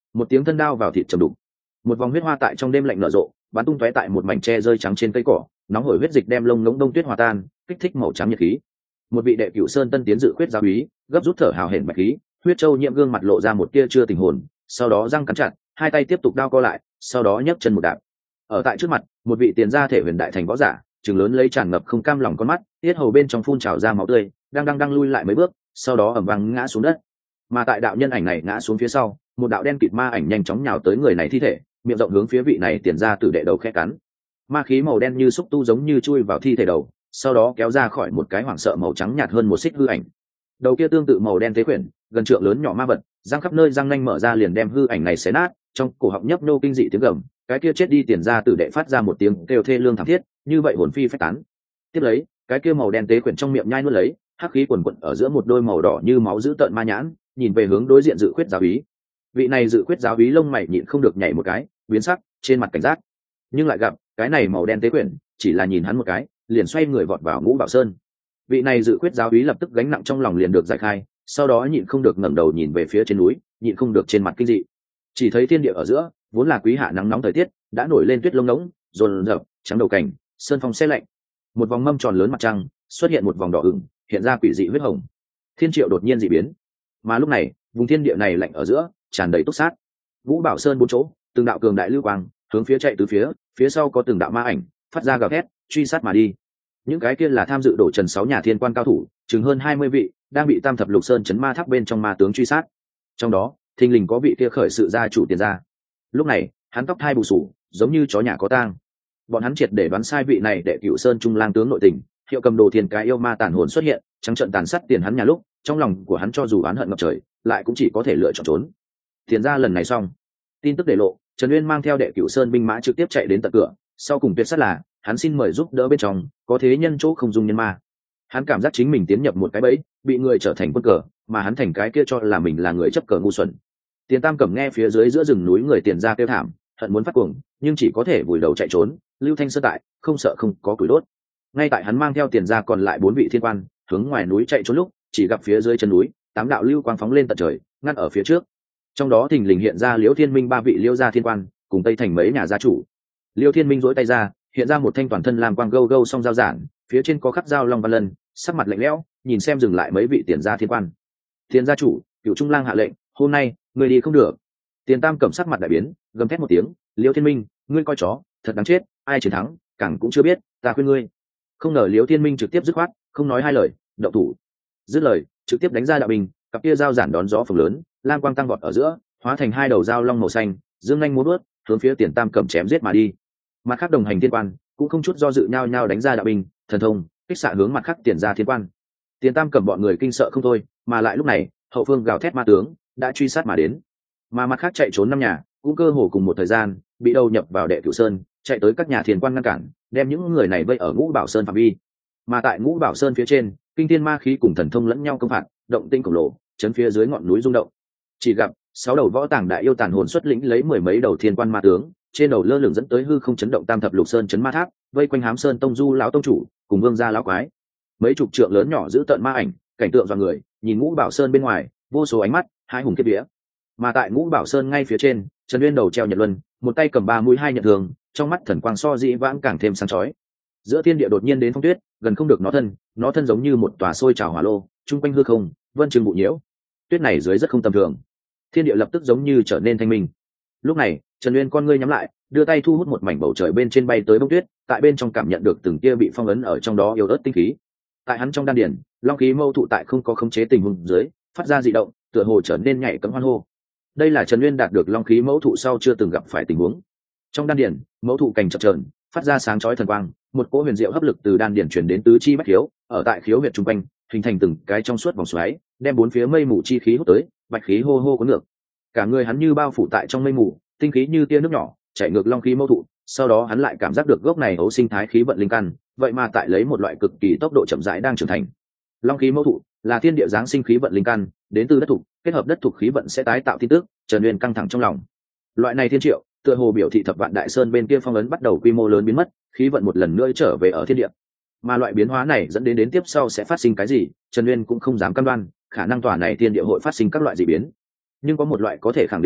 một tiếng thân đao vào thịt trầm đục, một vòng huyết hoa tại trong đêm lạnh nở rộ, bắn tung tóe tại một mảnh tre rơi trắng trên cây cỏ, nóng hổi huyết dịch đem lông ngỗng đông tuyết hòa tan, kích thích màu trắng nhiệt khí. Một vị đệ cửu sơn tân tiến dự khuyết giáo úy, gấp rút thở hào hển bạch khí, huyết châu nhiễm gương mặt lộ ra một tia chưa tình hồn, sau đó răng cắn chặt, hai tay tiếp tục đao co lại, sau đó nhấc chân một đạp. Ở tại trước mặt, một vị tiền gia thể huyền đại thành võ giả, trừng lớn lấy tràn ngập không cam lòng con mắt, tiết hầu bên trong phun trào ra máu tươi, đang đang đang lui lại mấy bước, sau đó ầm vang ngã xuống đất. Mà tại đạo nhân ảnh này ngã xuống phía sau, một đạo đen kịt ma ảnh nhanh chóng nhào tới người này thi thể, miệng rộng hướng phía vị này tiền gia tử đệ đầu khẽ cắn. Ma khí màu đen như xúc tu giống như chui vào thi thể đầu, sau đó kéo ra khỏi một cái hoảng sợ màu trắng nhạt hơn một xích hư ảnh. Đầu kia tương tự màu đen tế quyển, gần trượng lớn nhỏ ma vật, răng khắp nơi răng nanh mở ra liền đem hư ảnh này xé nát, trong cổ họng nhấp nô kinh dị tiếng gầm, cái kia chết đi tiền gia tử đệ phát ra một tiếng kêu thê lương thảm thiết, như vậy hồn phi phách tán. Tiếp lấy, cái kia màu đen tế quyển trong miệng nhai nuốt lấy, hắc khí quần quật ở giữa một đôi màu đỏ như máu dữ tợn ma nhãn, nhìn về hướng đối diện dự khuyết giáo úy. Vị này dự khuyết giáo úy lông mày nhịn không được nhảy một cái, biến sắc, trên mặt cảnh giác. Nhưng lại gặp, cái này màu đen tế quyển, chỉ là nhìn hắn một cái, liền xoay người vọt vào Ngũ Bảo Sơn. Vị này dự khuyết giáo úy lập tức gánh nặng trong lòng liền được giải khai, sau đó nhịn không được ngẩng đầu nhìn về phía trên núi, nhịn không được trên mặt kinh dị. Chỉ thấy thiên địa ở giữa, vốn là quý hạ nắng nóng thời tiết, đã nổi lên tuyết lông ngỗng, rồn rập, trắng đầu cảnh, sơn phong se lạnh. Một vòng mâm tròn lớn mặt trăng, xuất hiện một vòng đỏ ửng, hiện ra quỷ dị huyết hồng. Thiên triệu đột nhiên dị biến. Mà lúc này, vùng thiên địa này lạnh ở giữa, tràn đầy túc sát. Vũ Bảo Sơn bốn chỗ, từng đạo cường đại lưu quang, hướng phía chạy tứ phía, phía sau có từng đạo ma ảnh, phát ra gào thét, truy sát mà đi. Những cái kia là tham dự đổ trần sáu nhà thiên quan cao thủ, chừng hơn hai mươi vị, đang bị Tam Thập Lục Sơn chấn ma tháp bên trong ma tướng truy sát. Trong đó, thình lình có vị kia khởi sự gia chủ tiền gia. Lúc này, hắn tóc thai bù sù, giống như chó nhà có tang. Bọn hắn triệt để đoán sai vị này đệ cửu sơn trung lang tướng nội tình, hiệu cầm đồ thiên cái yêu ma tàn hồn xuất hiện, trắng trợn tàn sát tiền hắn nhà lúc, trong lòng của hắn cho dù oán hận ngập trời, lại cũng chỉ có thể lựa chọn trốn. Tiền gia lần này xong, tin tức để lộ, Trần Uyên mang theo đệ cửu sơn binh mã trực tiếp chạy đến tận cửa, sau cùng tuyệt sát là, hắn xin mời giúp đỡ bên trong, có thế nhân chỗ không dung nhân ma. Hắn cảm giác chính mình tiến nhập một cái bẫy, bị người trở thành quân cờ, mà hắn thành cái kia cho là mình là người chấp cờ ngu xuẩn. Tiền Tam Cẩm nghe phía dưới giữa rừng núi người tiền gia kêu thảm, hận muốn phát cuồng, nhưng chỉ có thể vùi đầu chạy trốn. Lưu Thanh Sơn tại, không sợ không có củi đốt. Ngay tại hắn mang theo tiền gia còn lại bốn vị thiên quan, hướng ngoài núi chạy trốn lúc, chỉ gặp phía dưới chân núi, tám đạo lưu quang phóng lên tận trời, ngăn ở phía trước. Trong đó thình lình hiện ra Liễu Thiên Minh ba vị Liễu gia thiên quan, cùng Tây Thành mấy nhà gia chủ. Liễu Thiên Minh duỗi tay ra, hiện ra một thanh toàn thân làm quang gâu gâu song dao giản, phía trên có khắc dao long văn lân, sắc mặt lạnh lẽo, nhìn xem dừng lại mấy vị tiền gia thiên quan. Tiền gia chủ, Cửu Trung Lang hạ lệnh, hôm nay người đi không được. Tiền Tam Cẩm sắc mặt đại biến, gầm thét một tiếng, Liễu Thiên Minh, ngươi coi chó, thật đáng chết, ai chiến thắng, càng cũng chưa biết, ta khuyên ngươi. Không ngờ Liễu Thiên Minh trực tiếp dứt khoát, không nói hai lời, động thủ. Dứt lời, trực tiếp đánh ra đạo binh, cặp kia dao giản đón gió phồng lớn, lam quang tăng vọt ở giữa, hóa thành hai đầu dao long màu xanh, dương nhanh múa vớt, hướng phía Tiền Tam Cẩm chém giết mà đi. Mặt khác đồng hành thiên quan cũng không chút do dự nhau nhau đánh ra đạo binh, thần thông, kích xạ hướng mặt khác tiền gia thiên quan. Tiền Tam Cẩm bọn người kinh sợ không thôi, mà lại lúc này, hậu phương gào thét ma tướng đã truy sát mà đến. Mà mặt khác chạy trốn năm nhà, cũng cơ hồ cùng một thời gian, bị đầu nhập vào đệ cửu sơn, chạy tới các nhà thiên quan ngăn cản, đem những người này vây ở Ngũ Bảo Sơn phạm vi. Mà tại Ngũ Bảo Sơn phía trên, kinh thiên ma khí cùng thần thông lẫn nhau công phạt, động tinh khổng lồ, chấn phía dưới ngọn núi rung động. Chỉ gặp sáu đầu võ tàng đại yêu tàn hồn xuất lĩnh lấy mười mấy đầu thiên quan ma tướng, trên đầu lơ lửng dẫn tới hư không chấn động Tam Thập Lục Sơn chấn ma tháp, vây quanh Hám Sơn tông du lão tông chủ, cùng vương gia lão quái. Mấy chục trượng lớn nhỏ giữ tận ma ảnh, cảnh tượng dọa người, nhìn Ngũ Bảo Sơn bên ngoài, vô số ánh mắt, hai hùng kiếp vía. Mà tại Ngũ Bảo Sơn ngay phía trên, Trần Uyên đầu treo nhật luân, một tay cầm ba mũi hai nhận thường, trong mắt thần quang so dĩ vãng càng thêm sáng chói. Giữa thiên địa đột nhiên đến phong tuyết, gần không được nó thân, nó thân giống như một tòa sôi trào hỏa lô, trung quanh hư không, vân trường bụ nhiễu. Tuyết này dưới rất không tầm thường. Thiên địa lập tức giống như trở nên thanh minh. Lúc này, Trần Uyên con ngươi nhắm lại, đưa tay thu hút một mảnh bầu trời bên trên bay tới bông tuyết, tại bên trong cảm nhận được từng tia bị phong ấn ở trong đó yếu ớt tinh khí. Tại hắn trong đan điển, long khí mâu thụ tại không có khống chế tình huống dưới, phát ra dị động, tựa hồ trở nên nhảy cẫng hoan hô. Đây là Trần Uyên đạt được long khí mẫu thụ sau chưa từng gặp phải tình huống. Trong đan điển, mẫu thụ cành chập chờn, phát ra sáng chói thần quang, một cỗ huyền diệu hấp lực từ đan điển truyền đến tứ chi bách khiếu, ở tại khiếu huyệt trung quanh, hình thành từng cái trong suốt vòng xoáy, đem bốn phía mây mù chi khí hút tới, bạch khí hô hô cuốn ngược. Cả người hắn như bao phủ tại trong mây mù, tinh khí như tia nước nhỏ, chảy ngược long khí mẫu thụ, sau đó hắn lại cảm giác được gốc này ấu sinh thái khí vận linh căn, vậy mà tại lấy một loại cực kỳ tốc độ chậm rãi đang trưởng thành. Long khí mẫu thụ là thiên địa giáng sinh khí vận linh căn, đến từ đất thục, kết hợp đất thục khí vận sẽ tái tạo thiên tức. Trần Uyên căng thẳng trong lòng. Loại này thiên triệu, tựa hồ biểu thị Thập Vạn Đại Sơn bên kia phong ấn bắt đầu quy mô lớn biến mất, khí vận một lần nữa trở về ở thiên địa. Mà loại biến hóa này dẫn đến đến tiếp sau sẽ phát sinh cái gì, Trần Uyên cũng không dám cam đoan, khả năng tòa này thiên địa hội phát sinh các loại dị biến. Nhưng có một loại có thể khẳng định là,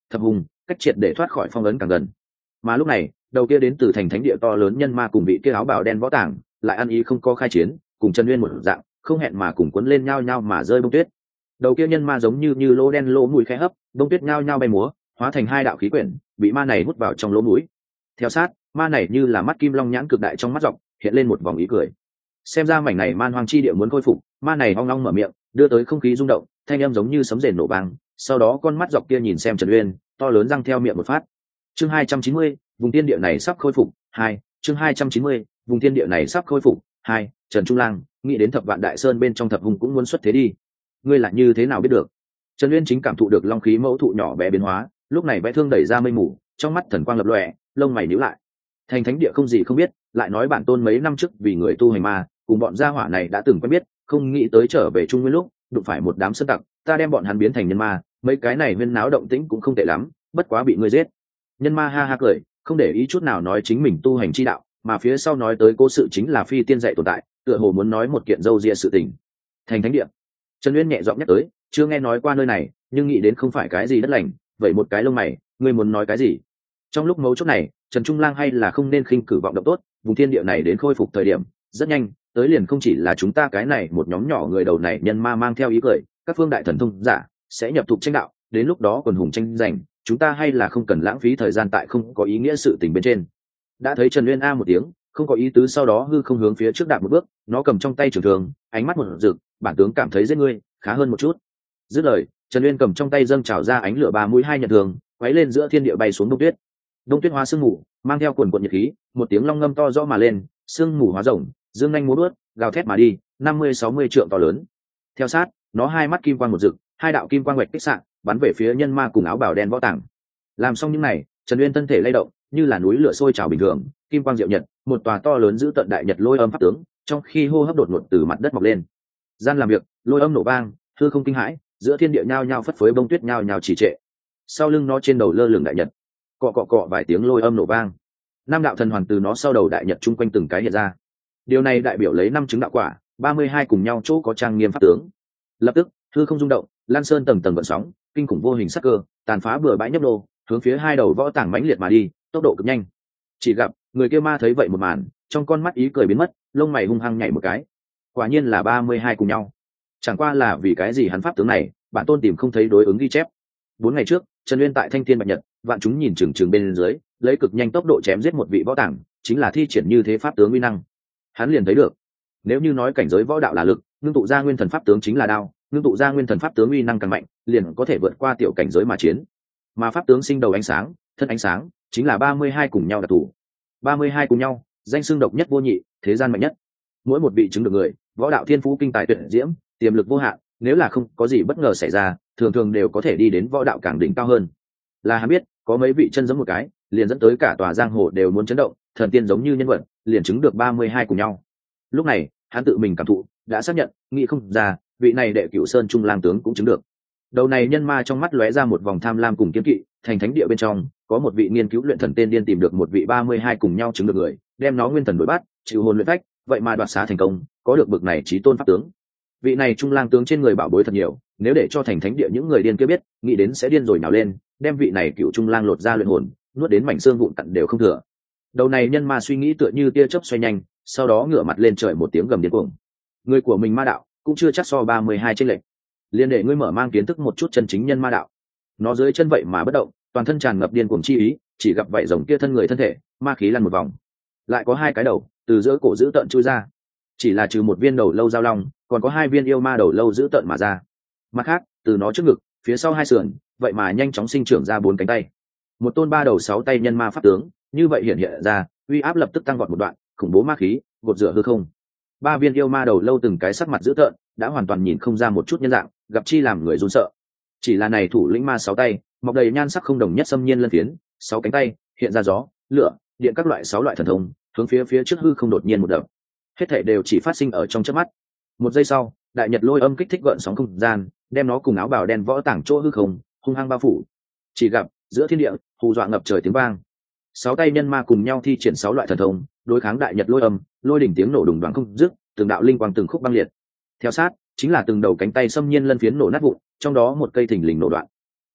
thập hùng cách triệt để thoát khỏi phong ấn càng gần. Mà lúc này đầu kia đến từ thành thánh địa to lớn nhân ma cùng vị kia áo bào đen võ tàng lại ăn ý không có khai chiến, cùng Trần Uyên một dạng không hẹn mà cùng cuốn lên nhau nhau mà rơi bông tuyết. Đầu kia nhân ma giống như như lỗ đen lỗ mũi khẽ hấp, bông tuyết nhau nhau bay múa, hóa thành hai đạo khí quyển bị ma này hút vào trong lỗ mũi. Theo sát, ma này như là mắt kim long nhãn cực đại trong mắt dọc hiện lên một vòng ý cười. Xem ra mảnh này man hoang chi địa muốn khôi phục, ma này ong long mở miệng đưa tới không khí rung động, thanh âm giống như sấm rền nổ vang. Sau đó con mắt dọc kia nhìn xem Trần Uyên, to lớn răng theo miệng một phát. Chương hai trăm chín mươi, vùng tiên địa này sắp khôi phục. Hai, chương hai trăm chín mươi, vùng tiên địa này sắp khôi phục. Hai, Trần Trung Lang, nghĩ đến Thập Vạn Đại Sơn bên trong Thập Hùng cũng muốn xuất thế đi. Ngươi là như thế nào biết được? Trần Uyên chính cảm thụ được long khí mẫu thụ nhỏ bé biến hóa, lúc này vẽ thương đẩy ra mây mù, trong mắt thần quang lập lòe, lông mày nhíu lại. Thành thánh địa không gì không biết, lại nói bản tôn mấy năm trước vì người tu hành ma, cùng bọn gia hỏa này đã từng quen biết, không nghĩ tới trở về Trung Nguyên lúc, đụng phải một đám sơn tặc, ta đem bọn hắn biến thành nhân ma, mấy cái này huyên náo động tĩnh cũng không tệ lắm, bất quá bị ngươi giết. Nhân ma ha ha cười, không để ý chút nào nói chính mình tu hành chi đạo, mà phía sau nói tới cố sự chính là phi tiên dạy tồn tại, tựa hồ muốn nói một kiện dâu ria sự tình. Thành thánh địa. Trần Uyên nhẹ giọng nhắc tới, chưa nghe nói qua nơi này, nhưng nghĩ đến không phải cái gì đất lành, vậy một cái lông mày, ngươi muốn nói cái gì? Trong lúc mấu chốt này, Trần Trung Lang hay là không nên khinh cử vọng động tốt, vùng thiên địa này đến khôi phục thời điểm, rất nhanh, tới liền không chỉ là chúng ta cái này một nhóm nhỏ người đầu này nhân ma mang theo ý cười, các phương đại thần thông giả sẽ nhập tục tranh đạo, đến lúc đó quần hùng tranh giành, chúng ta hay là không cần lãng phí thời gian tại không có ý nghĩa sự tình bên trên. Đã thấy Trần Uyên a một tiếng, không có ý tứ, sau đó hư không hướng phía trước đạp một bước, nó cầm trong tay trường thường, ánh mắt một rực, bản tướng cảm thấy giết ngươi khá hơn một chút. Dứt lời, Trần Uyên cầm trong tay dâng trào ra ánh lửa ba mũi hai nhận thường, quấy lên giữa thiên địa bay xuống đông tuyết. Đông tuyết hóa sương mù, mang theo cuồn cuộn nhiệt khí, một tiếng long ngâm to rõ mà lên, sương mù hóa rồng, dương nhanh múa bước, gào thét mà đi, năm mươi sáu mươi trượng to lớn. Theo sát, nó hai mắt kim quang một rực, hai đạo kim quang quạch kích xạ, bắn về phía nhân ma cùng áo bào đen võ tàng. Làm xong những này, Trần Uyên thân thể lay động, như là núi lửa sôi trào bình thường, kim quang diệu nhật, một tòa to lớn giữ tận đại nhật lôi âm pháp tướng, trong khi hô hấp đột ngột từ mặt đất mọc lên. Gian làm việc, lôi âm nổ vang, hư không kinh hãi, giữa thiên địa nhao nhao phất phới bông tuyết nhao nhao trì trệ. Sau lưng nó trên đầu lơ lửng đại nhật, cọ cọ cọ vài tiếng lôi âm nổ vang. Năm đạo thần hoàn từ nó sau đầu đại nhật chung quanh từng cái hiện ra. Điều này đại biểu lấy năm chứng đạo quả, ba mươi hai cùng nhau chỗ có trang nghiêm pháp tướng. Lập tức, hư không rung động, lan sơn tầng tầng gợn sóng, kinh khủng vô hình sắc cơ, tàn phá bừa bãi nhấp nô, hướng phía hai đầu võ tàng mãnh liệt mà đi, tốc độ cực nhanh. Chỉ gặp người kia ma thấy vậy một màn, trong con mắt ý cười biến mất, lông mày hung hăng nhảy một cái. Quả nhiên là ba mươi hai cùng nhau. Chẳng qua là vì cái gì hắn pháp tướng này, bản tôn tìm không thấy đối ứng ghi chép. Bốn ngày trước, Trần Uyên tại Thanh Thiên Bạch Nhật, vạn chúng nhìn chừng chừng bên dưới, lấy cực nhanh tốc độ chém giết một vị võ tàng, chính là thi triển như thế pháp tướng uy năng. Hắn liền thấy được, nếu như nói cảnh giới võ đạo là lực, ngưng tụ ra nguyên thần pháp tướng chính là đao, ngưng tụ ra nguyên thần pháp tướng uy năng càng mạnh, liền có thể vượt qua tiểu cảnh giới mà chiến. Mà pháp tướng sinh đầu ánh sáng, thân ánh sáng, chính là ba mươi hai cùng nhau đặc thủ. ba mươi hai cùng nhau, danh xưng độc nhất vô nhị, thế gian mạnh nhất. Mỗi một vị chứng được người, võ đạo thiên phú kinh tài tuyệt diễm, tiềm lực vô hạn, nếu là không có gì bất ngờ xảy ra, thường thường đều có thể đi đến võ đạo càng đỉnh cao hơn. Là hắn biết, có mấy vị chân giống một cái, liền dẫn tới cả tòa giang hồ đều muốn chấn động, thần tiên giống như nhân vật, liền chứng được ba mươi hai cùng nhau. Lúc này, hắn tự mình cảm thụ, đã xác nhận, nghĩ không ra, vị này đệ cửu sơn trung lang tướng cũng chứng được. Đầu này nhân ma trong mắt lóe ra một vòng tham lam cùng kiên kỵ, thành thánh địa bên trong, có một vị nghiên cứu luyện thần tên điên tìm được một vị ba mươi hai cùng nhau chứng được người, đem nó nguyên thần đổi bát, chịu hồn luyện phách, vậy mà đoạt xá thành công, có được bực này chí tôn pháp tướng. Vị này trung lang tướng trên người bảo bối thật nhiều, nếu để cho thành thánh địa những người điên kia biết, nghĩ đến sẽ điên rồi nhào lên, đem vị này cựu trung lang lột ra luyện hồn, nuốt đến mảnh xương vụn tận đều không thừa. Đầu này nhân ma suy nghĩ tựa như tia chớp xoay nhanh, sau đó ngửa mặt lên trời một tiếng gầm điên cuồng. Người của mình ma đạo cũng chưa chắc so ba mươi hai trên lệnh, liền để ngươi mở mang kiến thức một chút chân chính nhân ma đạo. Nó dưới chân vậy mà bất động, toàn thân tràn ngập điên cuồng chi ý, chỉ gặp vảy rồng kia thân người thân thể, ma khí lăn một vòng, lại có hai cái đầu từ giữa cổ giữ tận chui ra, chỉ là trừ một viên đầu lâu giao long, còn có hai viên yêu ma đầu lâu giữ tận mà ra. Mặt khác, từ nó trước ngực, phía sau hai sườn, vậy mà nhanh chóng sinh trưởng ra bốn cánh tay. Một tôn ba đầu sáu tay nhân ma pháp tướng, như vậy hiện hiện ra, uy áp lập tức tăng vọt một đoạn, khủng bố ma khí, gột rửa hư không. Ba viên yêu ma đầu lâu từng cái sắc mặt dữ tợn, đã hoàn toàn nhìn không ra một chút nhân dạng, gặp chi làm người run sợ. Chỉ là này thủ lĩnh ma sáu tay, mọc đầy nhan sắc không đồng nhất xâm nhiên lân phiến, sáu cánh tay, hiện ra gió, lửa, điện các loại sáu loại thần thông, hướng phía phía trước hư không đột nhiên một đập. Hết thảy đều chỉ phát sinh ở trong chớp mắt. Một giây sau, đại nhật lôi âm kích thích gợn sóng không gian, đem nó cùng áo bào đen võ tảng chỗ hư không, hung hăng bao phủ. Chỉ gặp giữa thiên địa, hù dọa ngập trời tiếng vang. Sáu tay nhân ma cùng nhau thi triển sáu loại thần thông, đối kháng đại nhật lôi âm, lôi đỉnh tiếng nổ đùng đoán không dứt, từng đạo linh quang từng khúc băng liệt. Theo sát, chính là từng đầu cánh tay xâm nhiên lân phiến nổ nát vụn, trong đó một cây thình lình nổ đoạn.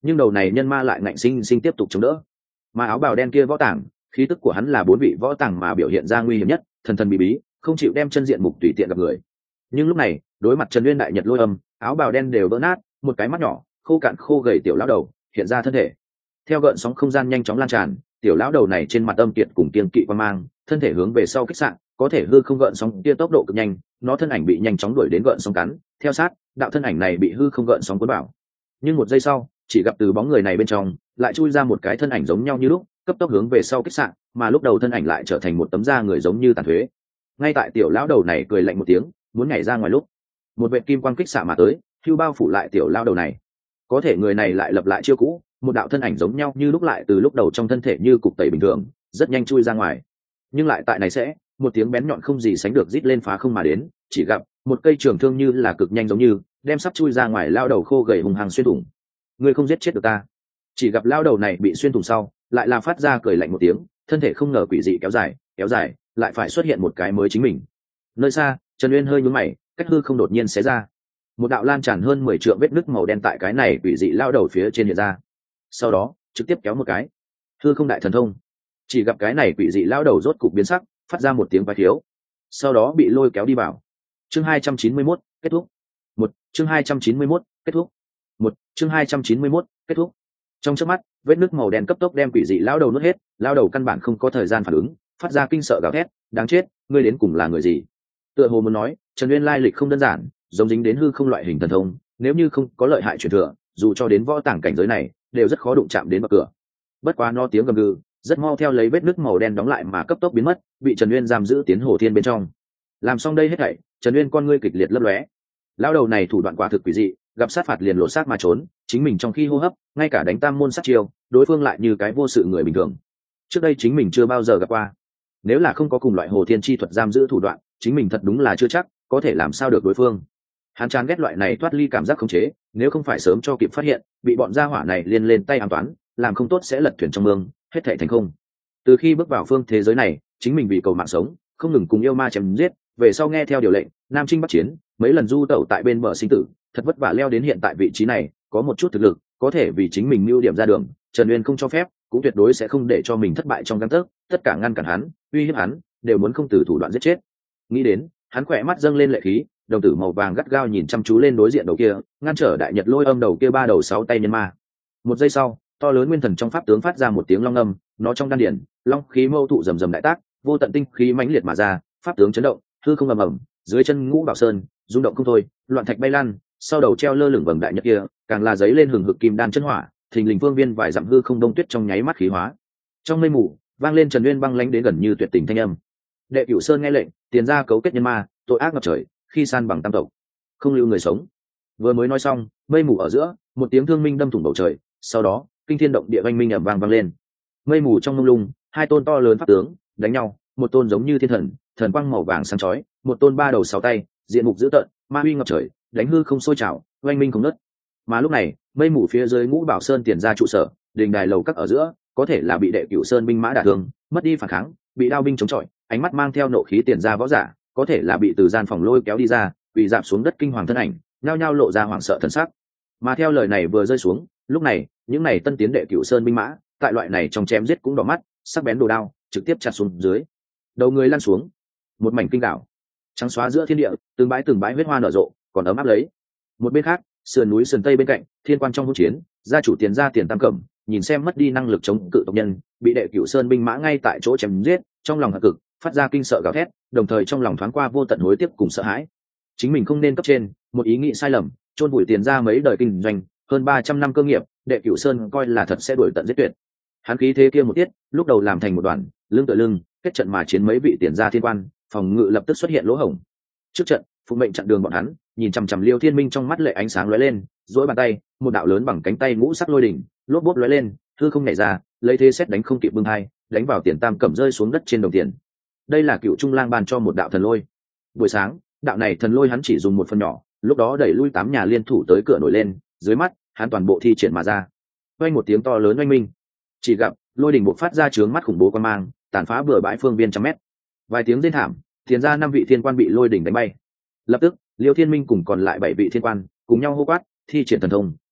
nhưng đầu này nhân ma lại ngạnh sinh sinh tiếp tục chống đỡ. Mà áo bào đen kia võ tàng, khí tức của hắn là bốn vị võ tàng mà biểu hiện ra nguy hiểm nhất, thần thần bí bí, không chịu đem chân diện mục tùy tiện gặp người. Nhưng lúc này, đối mặt Trần Uyên đại nhật lôi âm, áo bào đen đều vỡ nát, một cái mắt nhỏ, khô cạn khô gầy tiểu lão đầu hiện ra thân thể. Theo gợn sóng không gian nhanh chóng lan tràn, tiểu lão đầu này trên mặt âm kiệt cùng kiên kỵ quan mang, thân thể hướng về sau kích sạn, có thể hư không gợn sóng kia tốc độ cực nhanh, nó thân ảnh bị nhanh chóng đuổi đến gợn sóng cắn, theo sát, đạo thân ảnh này bị hư không gợn sóng cuốn vào. Nhưng một giây sau, chỉ gặp từ bóng người này bên trong, lại chui ra một cái thân ảnh giống nhau như lúc, cấp tốc hướng về sau kích sạn, mà lúc đầu thân ảnh lại trở thành một tấm da người giống như tàn thuế. Ngay tại tiểu lão đầu này cười lạnh một tiếng, muốn nhảy ra ngoài lúc, một vệt kim quang kích xạ mà tới, hưu bao phủ lại tiểu lão đầu này. Có thể người này lại lập lại chiêu cũ, một đạo thân ảnh giống nhau như lúc lại từ lúc đầu trong thân thể như cục tẩy bình thường, rất nhanh chui ra ngoài. Nhưng lại tại này sẽ, một tiếng bén nhọn không gì sánh được rít lên phá không mà đến, chỉ gặp một cây trường thương như là cực nhanh giống như, đem sắp chui ra ngoài lao đầu khô gầy hùng hăng xuyên thủng. Ngươi không giết chết được ta. Chỉ gặp lao đầu này bị xuyên thủng sau, lại là phát ra cười lạnh một tiếng, thân thể không ngờ quỷ dị kéo dài, kéo dài, lại phải xuất hiện một cái mới chính mình. Nơi xa, Trần Uyên hơi nhướng mày, cách hư không đột nhiên xé ra, một đạo lan tràn hơn mười trượng vết nứt màu đen tại cái này quỷ dị lao đầu phía trên hiện ra. Sau đó, trực tiếp kéo một cái, hư không đại thần thông. Chỉ gặp cái này quỷ dị lao đầu rốt cục biến sắc, phát ra một tiếng vái khiếu, sau đó bị lôi kéo đi vào. Chương hai trăm chín mươi mốt, kết thúc. Một, chương hai trăm chín mươi mốt, kết thúc. Một, chương hai trăm chín mươi mốt, kết thúc. Trong chớp mắt, vết nứt màu đen cấp tốc đem quỷ dị lao đầu nuốt hết, lao đầu căn bản không có thời gian phản ứng, phát ra kinh sợ gào thét, đáng chết, ngươi đến cùng là người gì? Tựa hồ muốn nói, Trần Uyên lai lịch không đơn giản, giống dính đến hư không loại hình thần thông, nếu như không có lợi hại truyền thừa, dù cho đến võ tàng cảnh giới này, đều rất khó đụng chạm đến bậc cửa. Bất quá nó tiếng gầm gừ, rất mau theo lấy vết nứt màu đen đóng lại mà cấp tốc biến mất, bị Trần Uyên giam giữ tiến hồ thiên bên trong. Làm xong đây hết thảy, Trần Uyên con ngươi kịch liệt lấp lóe. Lão đầu này thủ đoạn quả thực quỷ dị, gặp sát phạt liền lộ sát mà trốn, chính mình trong khi hô hấp, ngay cả đánh tam môn sát chiêu, đối phương lại như cái vô sự người bình thường. Trước đây chính mình chưa bao giờ gặp qua. Nếu là không có cùng loại hồ thiên chi thuật giam giữ thủ đoạn, chính mình thật đúng là chưa chắc có thể làm sao được đối phương. Hắn chán ghét loại này thoát ly cảm giác khống chế, nếu không phải sớm cho kịp phát hiện, bị bọn gia hỏa này liên lên tay ám toán, làm không tốt sẽ lật thuyền trong mương, hết thảy thành không. Từ khi bước vào phương thế giới này, chính mình vì cầu mạng sống, không ngừng cùng yêu ma chém giết, về sau nghe theo điều lệnh, nam chinh bắc chiến, mấy lần du tẩu tại bên bờ sinh tử, thật vất vả leo đến hiện tại vị trí này, có một chút thực lực, có thể vì chính mình mưu điểm ra đường, Trần Uyên không cho phép, cũng tuyệt đối sẽ không để cho mình thất bại trong gang tấc, tất cả ngăn cản hắn, uy hiếp hắn, đều muốn không từ thủ đoạn giết chết. Nghĩ đến, hắn khỏe mắt dâng lên lệ khí, đồng tử màu vàng gắt gao nhìn chăm chú lên đối diện đầu kia, ngăn trở đại nhật lôi âm đầu kia ba đầu sáu tay nhân ma. Một giây sau, to lớn nguyên thần trong pháp tướng phát ra một tiếng long âm, nó trong đan điển, long khí mâu thụ rầm rầm đại tác, vô tận tinh khí mãnh liệt mà ra, pháp tướng chấn động, hư không ầm ầm, dưới chân ngũ bảo sơn rung động không thôi, loạn thạch bay lan, sau đầu treo lơ lửng vầng đại nhật kia, càng là giấy lên hừng hực kim đan chân hỏa, thình lình phương viên vài dặm hư không đông tuyết trong nháy mắt khí hóa. Trong mây mù, vang lên Trần Uyên băng lãnh đến gần như tuyệt tình thanh âm. Đệ Cửu Sơn nghe lệnh, tiền ra cấu kết nhân ma, tội ác ngập trời, khi san bằng tam tộc, không lưu người sống. Vừa mới nói xong, mây mù ở giữa, một tiếng thương minh đâm thủng bầu trời, sau đó, kinh thiên động địa oanh minh ầm vang vang lên. Mây mù trong mông lung, hai tôn to lớn pháp tướng đánh nhau, một tôn giống như thiên thần, thần quang màu vàng sáng chói, một tôn ba đầu sáu tay, diện mục dữ tợn, ma uy ngập trời, đánh hư không sôi trào, oanh minh không ngớt. Mà lúc này, mây mù phía dưới Ngũ Bảo Sơn tiền ra trụ sở, đình đài lầu các ở giữa, có thể là bị Đệ Cửu Sơn binh mã đả thương, mất đi phản kháng, bị đao binh chống chọi, ánh mắt mang theo nộ khí tiền ra võ giả, có thể là bị từ gian phòng lôi kéo đi ra, bị dạp xuống đất kinh hoàng thân ảnh, nhao nhao lộ ra hoảng sợ thần sắc. Mà theo lời này vừa rơi xuống, lúc này, những này tân tiến Đệ Cửu Sơn binh mã, tại loại này trong chém giết cũng đỏ mắt, sắc bén đồ đao, trực tiếp chặt xuống dưới. Đầu người lăn xuống, một mảnh kinh đảo, trắng xóa giữa thiên địa, từng bãi từng bãi huyết hoa nở rộ, còn ấm áp lấy. Một bên khác, sườn núi sườn tây bên cạnh, thiên quan trong hỗn chiến, gia chủ tiền gia tiền tam cẩm, nhìn xem mất đi năng lực chống cự tộc nhân, bị Đệ Cửu Sơn binh mã ngay tại chỗ chém giết, trong lòng hận cực, phát ra kinh sợ gào thét, đồng thời trong lòng thoáng qua vô tận hối tiếc cùng sợ hãi. Chính mình không nên cấp trên, một ý nghĩ sai lầm, chôn vùi tiền gia mấy đời kinh doanh, hơn ba trăm năm cơ nghiệp, Đệ Cửu Sơn coi là thật sẽ đuổi tận giết tuyệt. Hắn khí thế kia một tiết, lúc đầu làm thành một đoàn, lưng tựa lưng, kết trận mà chiến mấy vị tiền gia thiên quan, phòng ngự lập tức xuất hiện lỗ hổng. Trước trận, phụ mệnh chặn đường bọn hắn, nhìn chằm chằm Liêu Thiên Minh trong mắt lệ ánh sáng lóe lên, duỗi bàn tay, một đạo lớn bằng cánh tay ngũ sắc lôi đỉnh, lốp bốp lóe lên, hư không nhảy ra, lấy thế xét đánh không kịp bưng hai, đánh vào tiền tam cẩm rơi xuống đất trên đồng tiền. Đây là Cựu Trung Lang ban cho một đạo thần lôi. Buổi sáng, đạo này thần lôi hắn chỉ dùng một phần nhỏ, lúc đó đẩy lui tám nhà liên thủ tới cửa nổi lên, dưới mắt, hắn toàn bộ thi triển mà ra. Vang một tiếng to lớn oanh minh, chỉ gặp lôi đỉnh bộc phát ra chướng mắt khủng bố quan mang, tàn phá bừa bãi phương viên trăm mét. Vài tiếng rên thảm, tiền ra năm vị thiên quan bị lôi đỉnh đánh bay. Lập tức, Liêu Thiên Minh cùng còn lại bảy vị thiên quan cùng nhau hô quát, thi triển thần thông,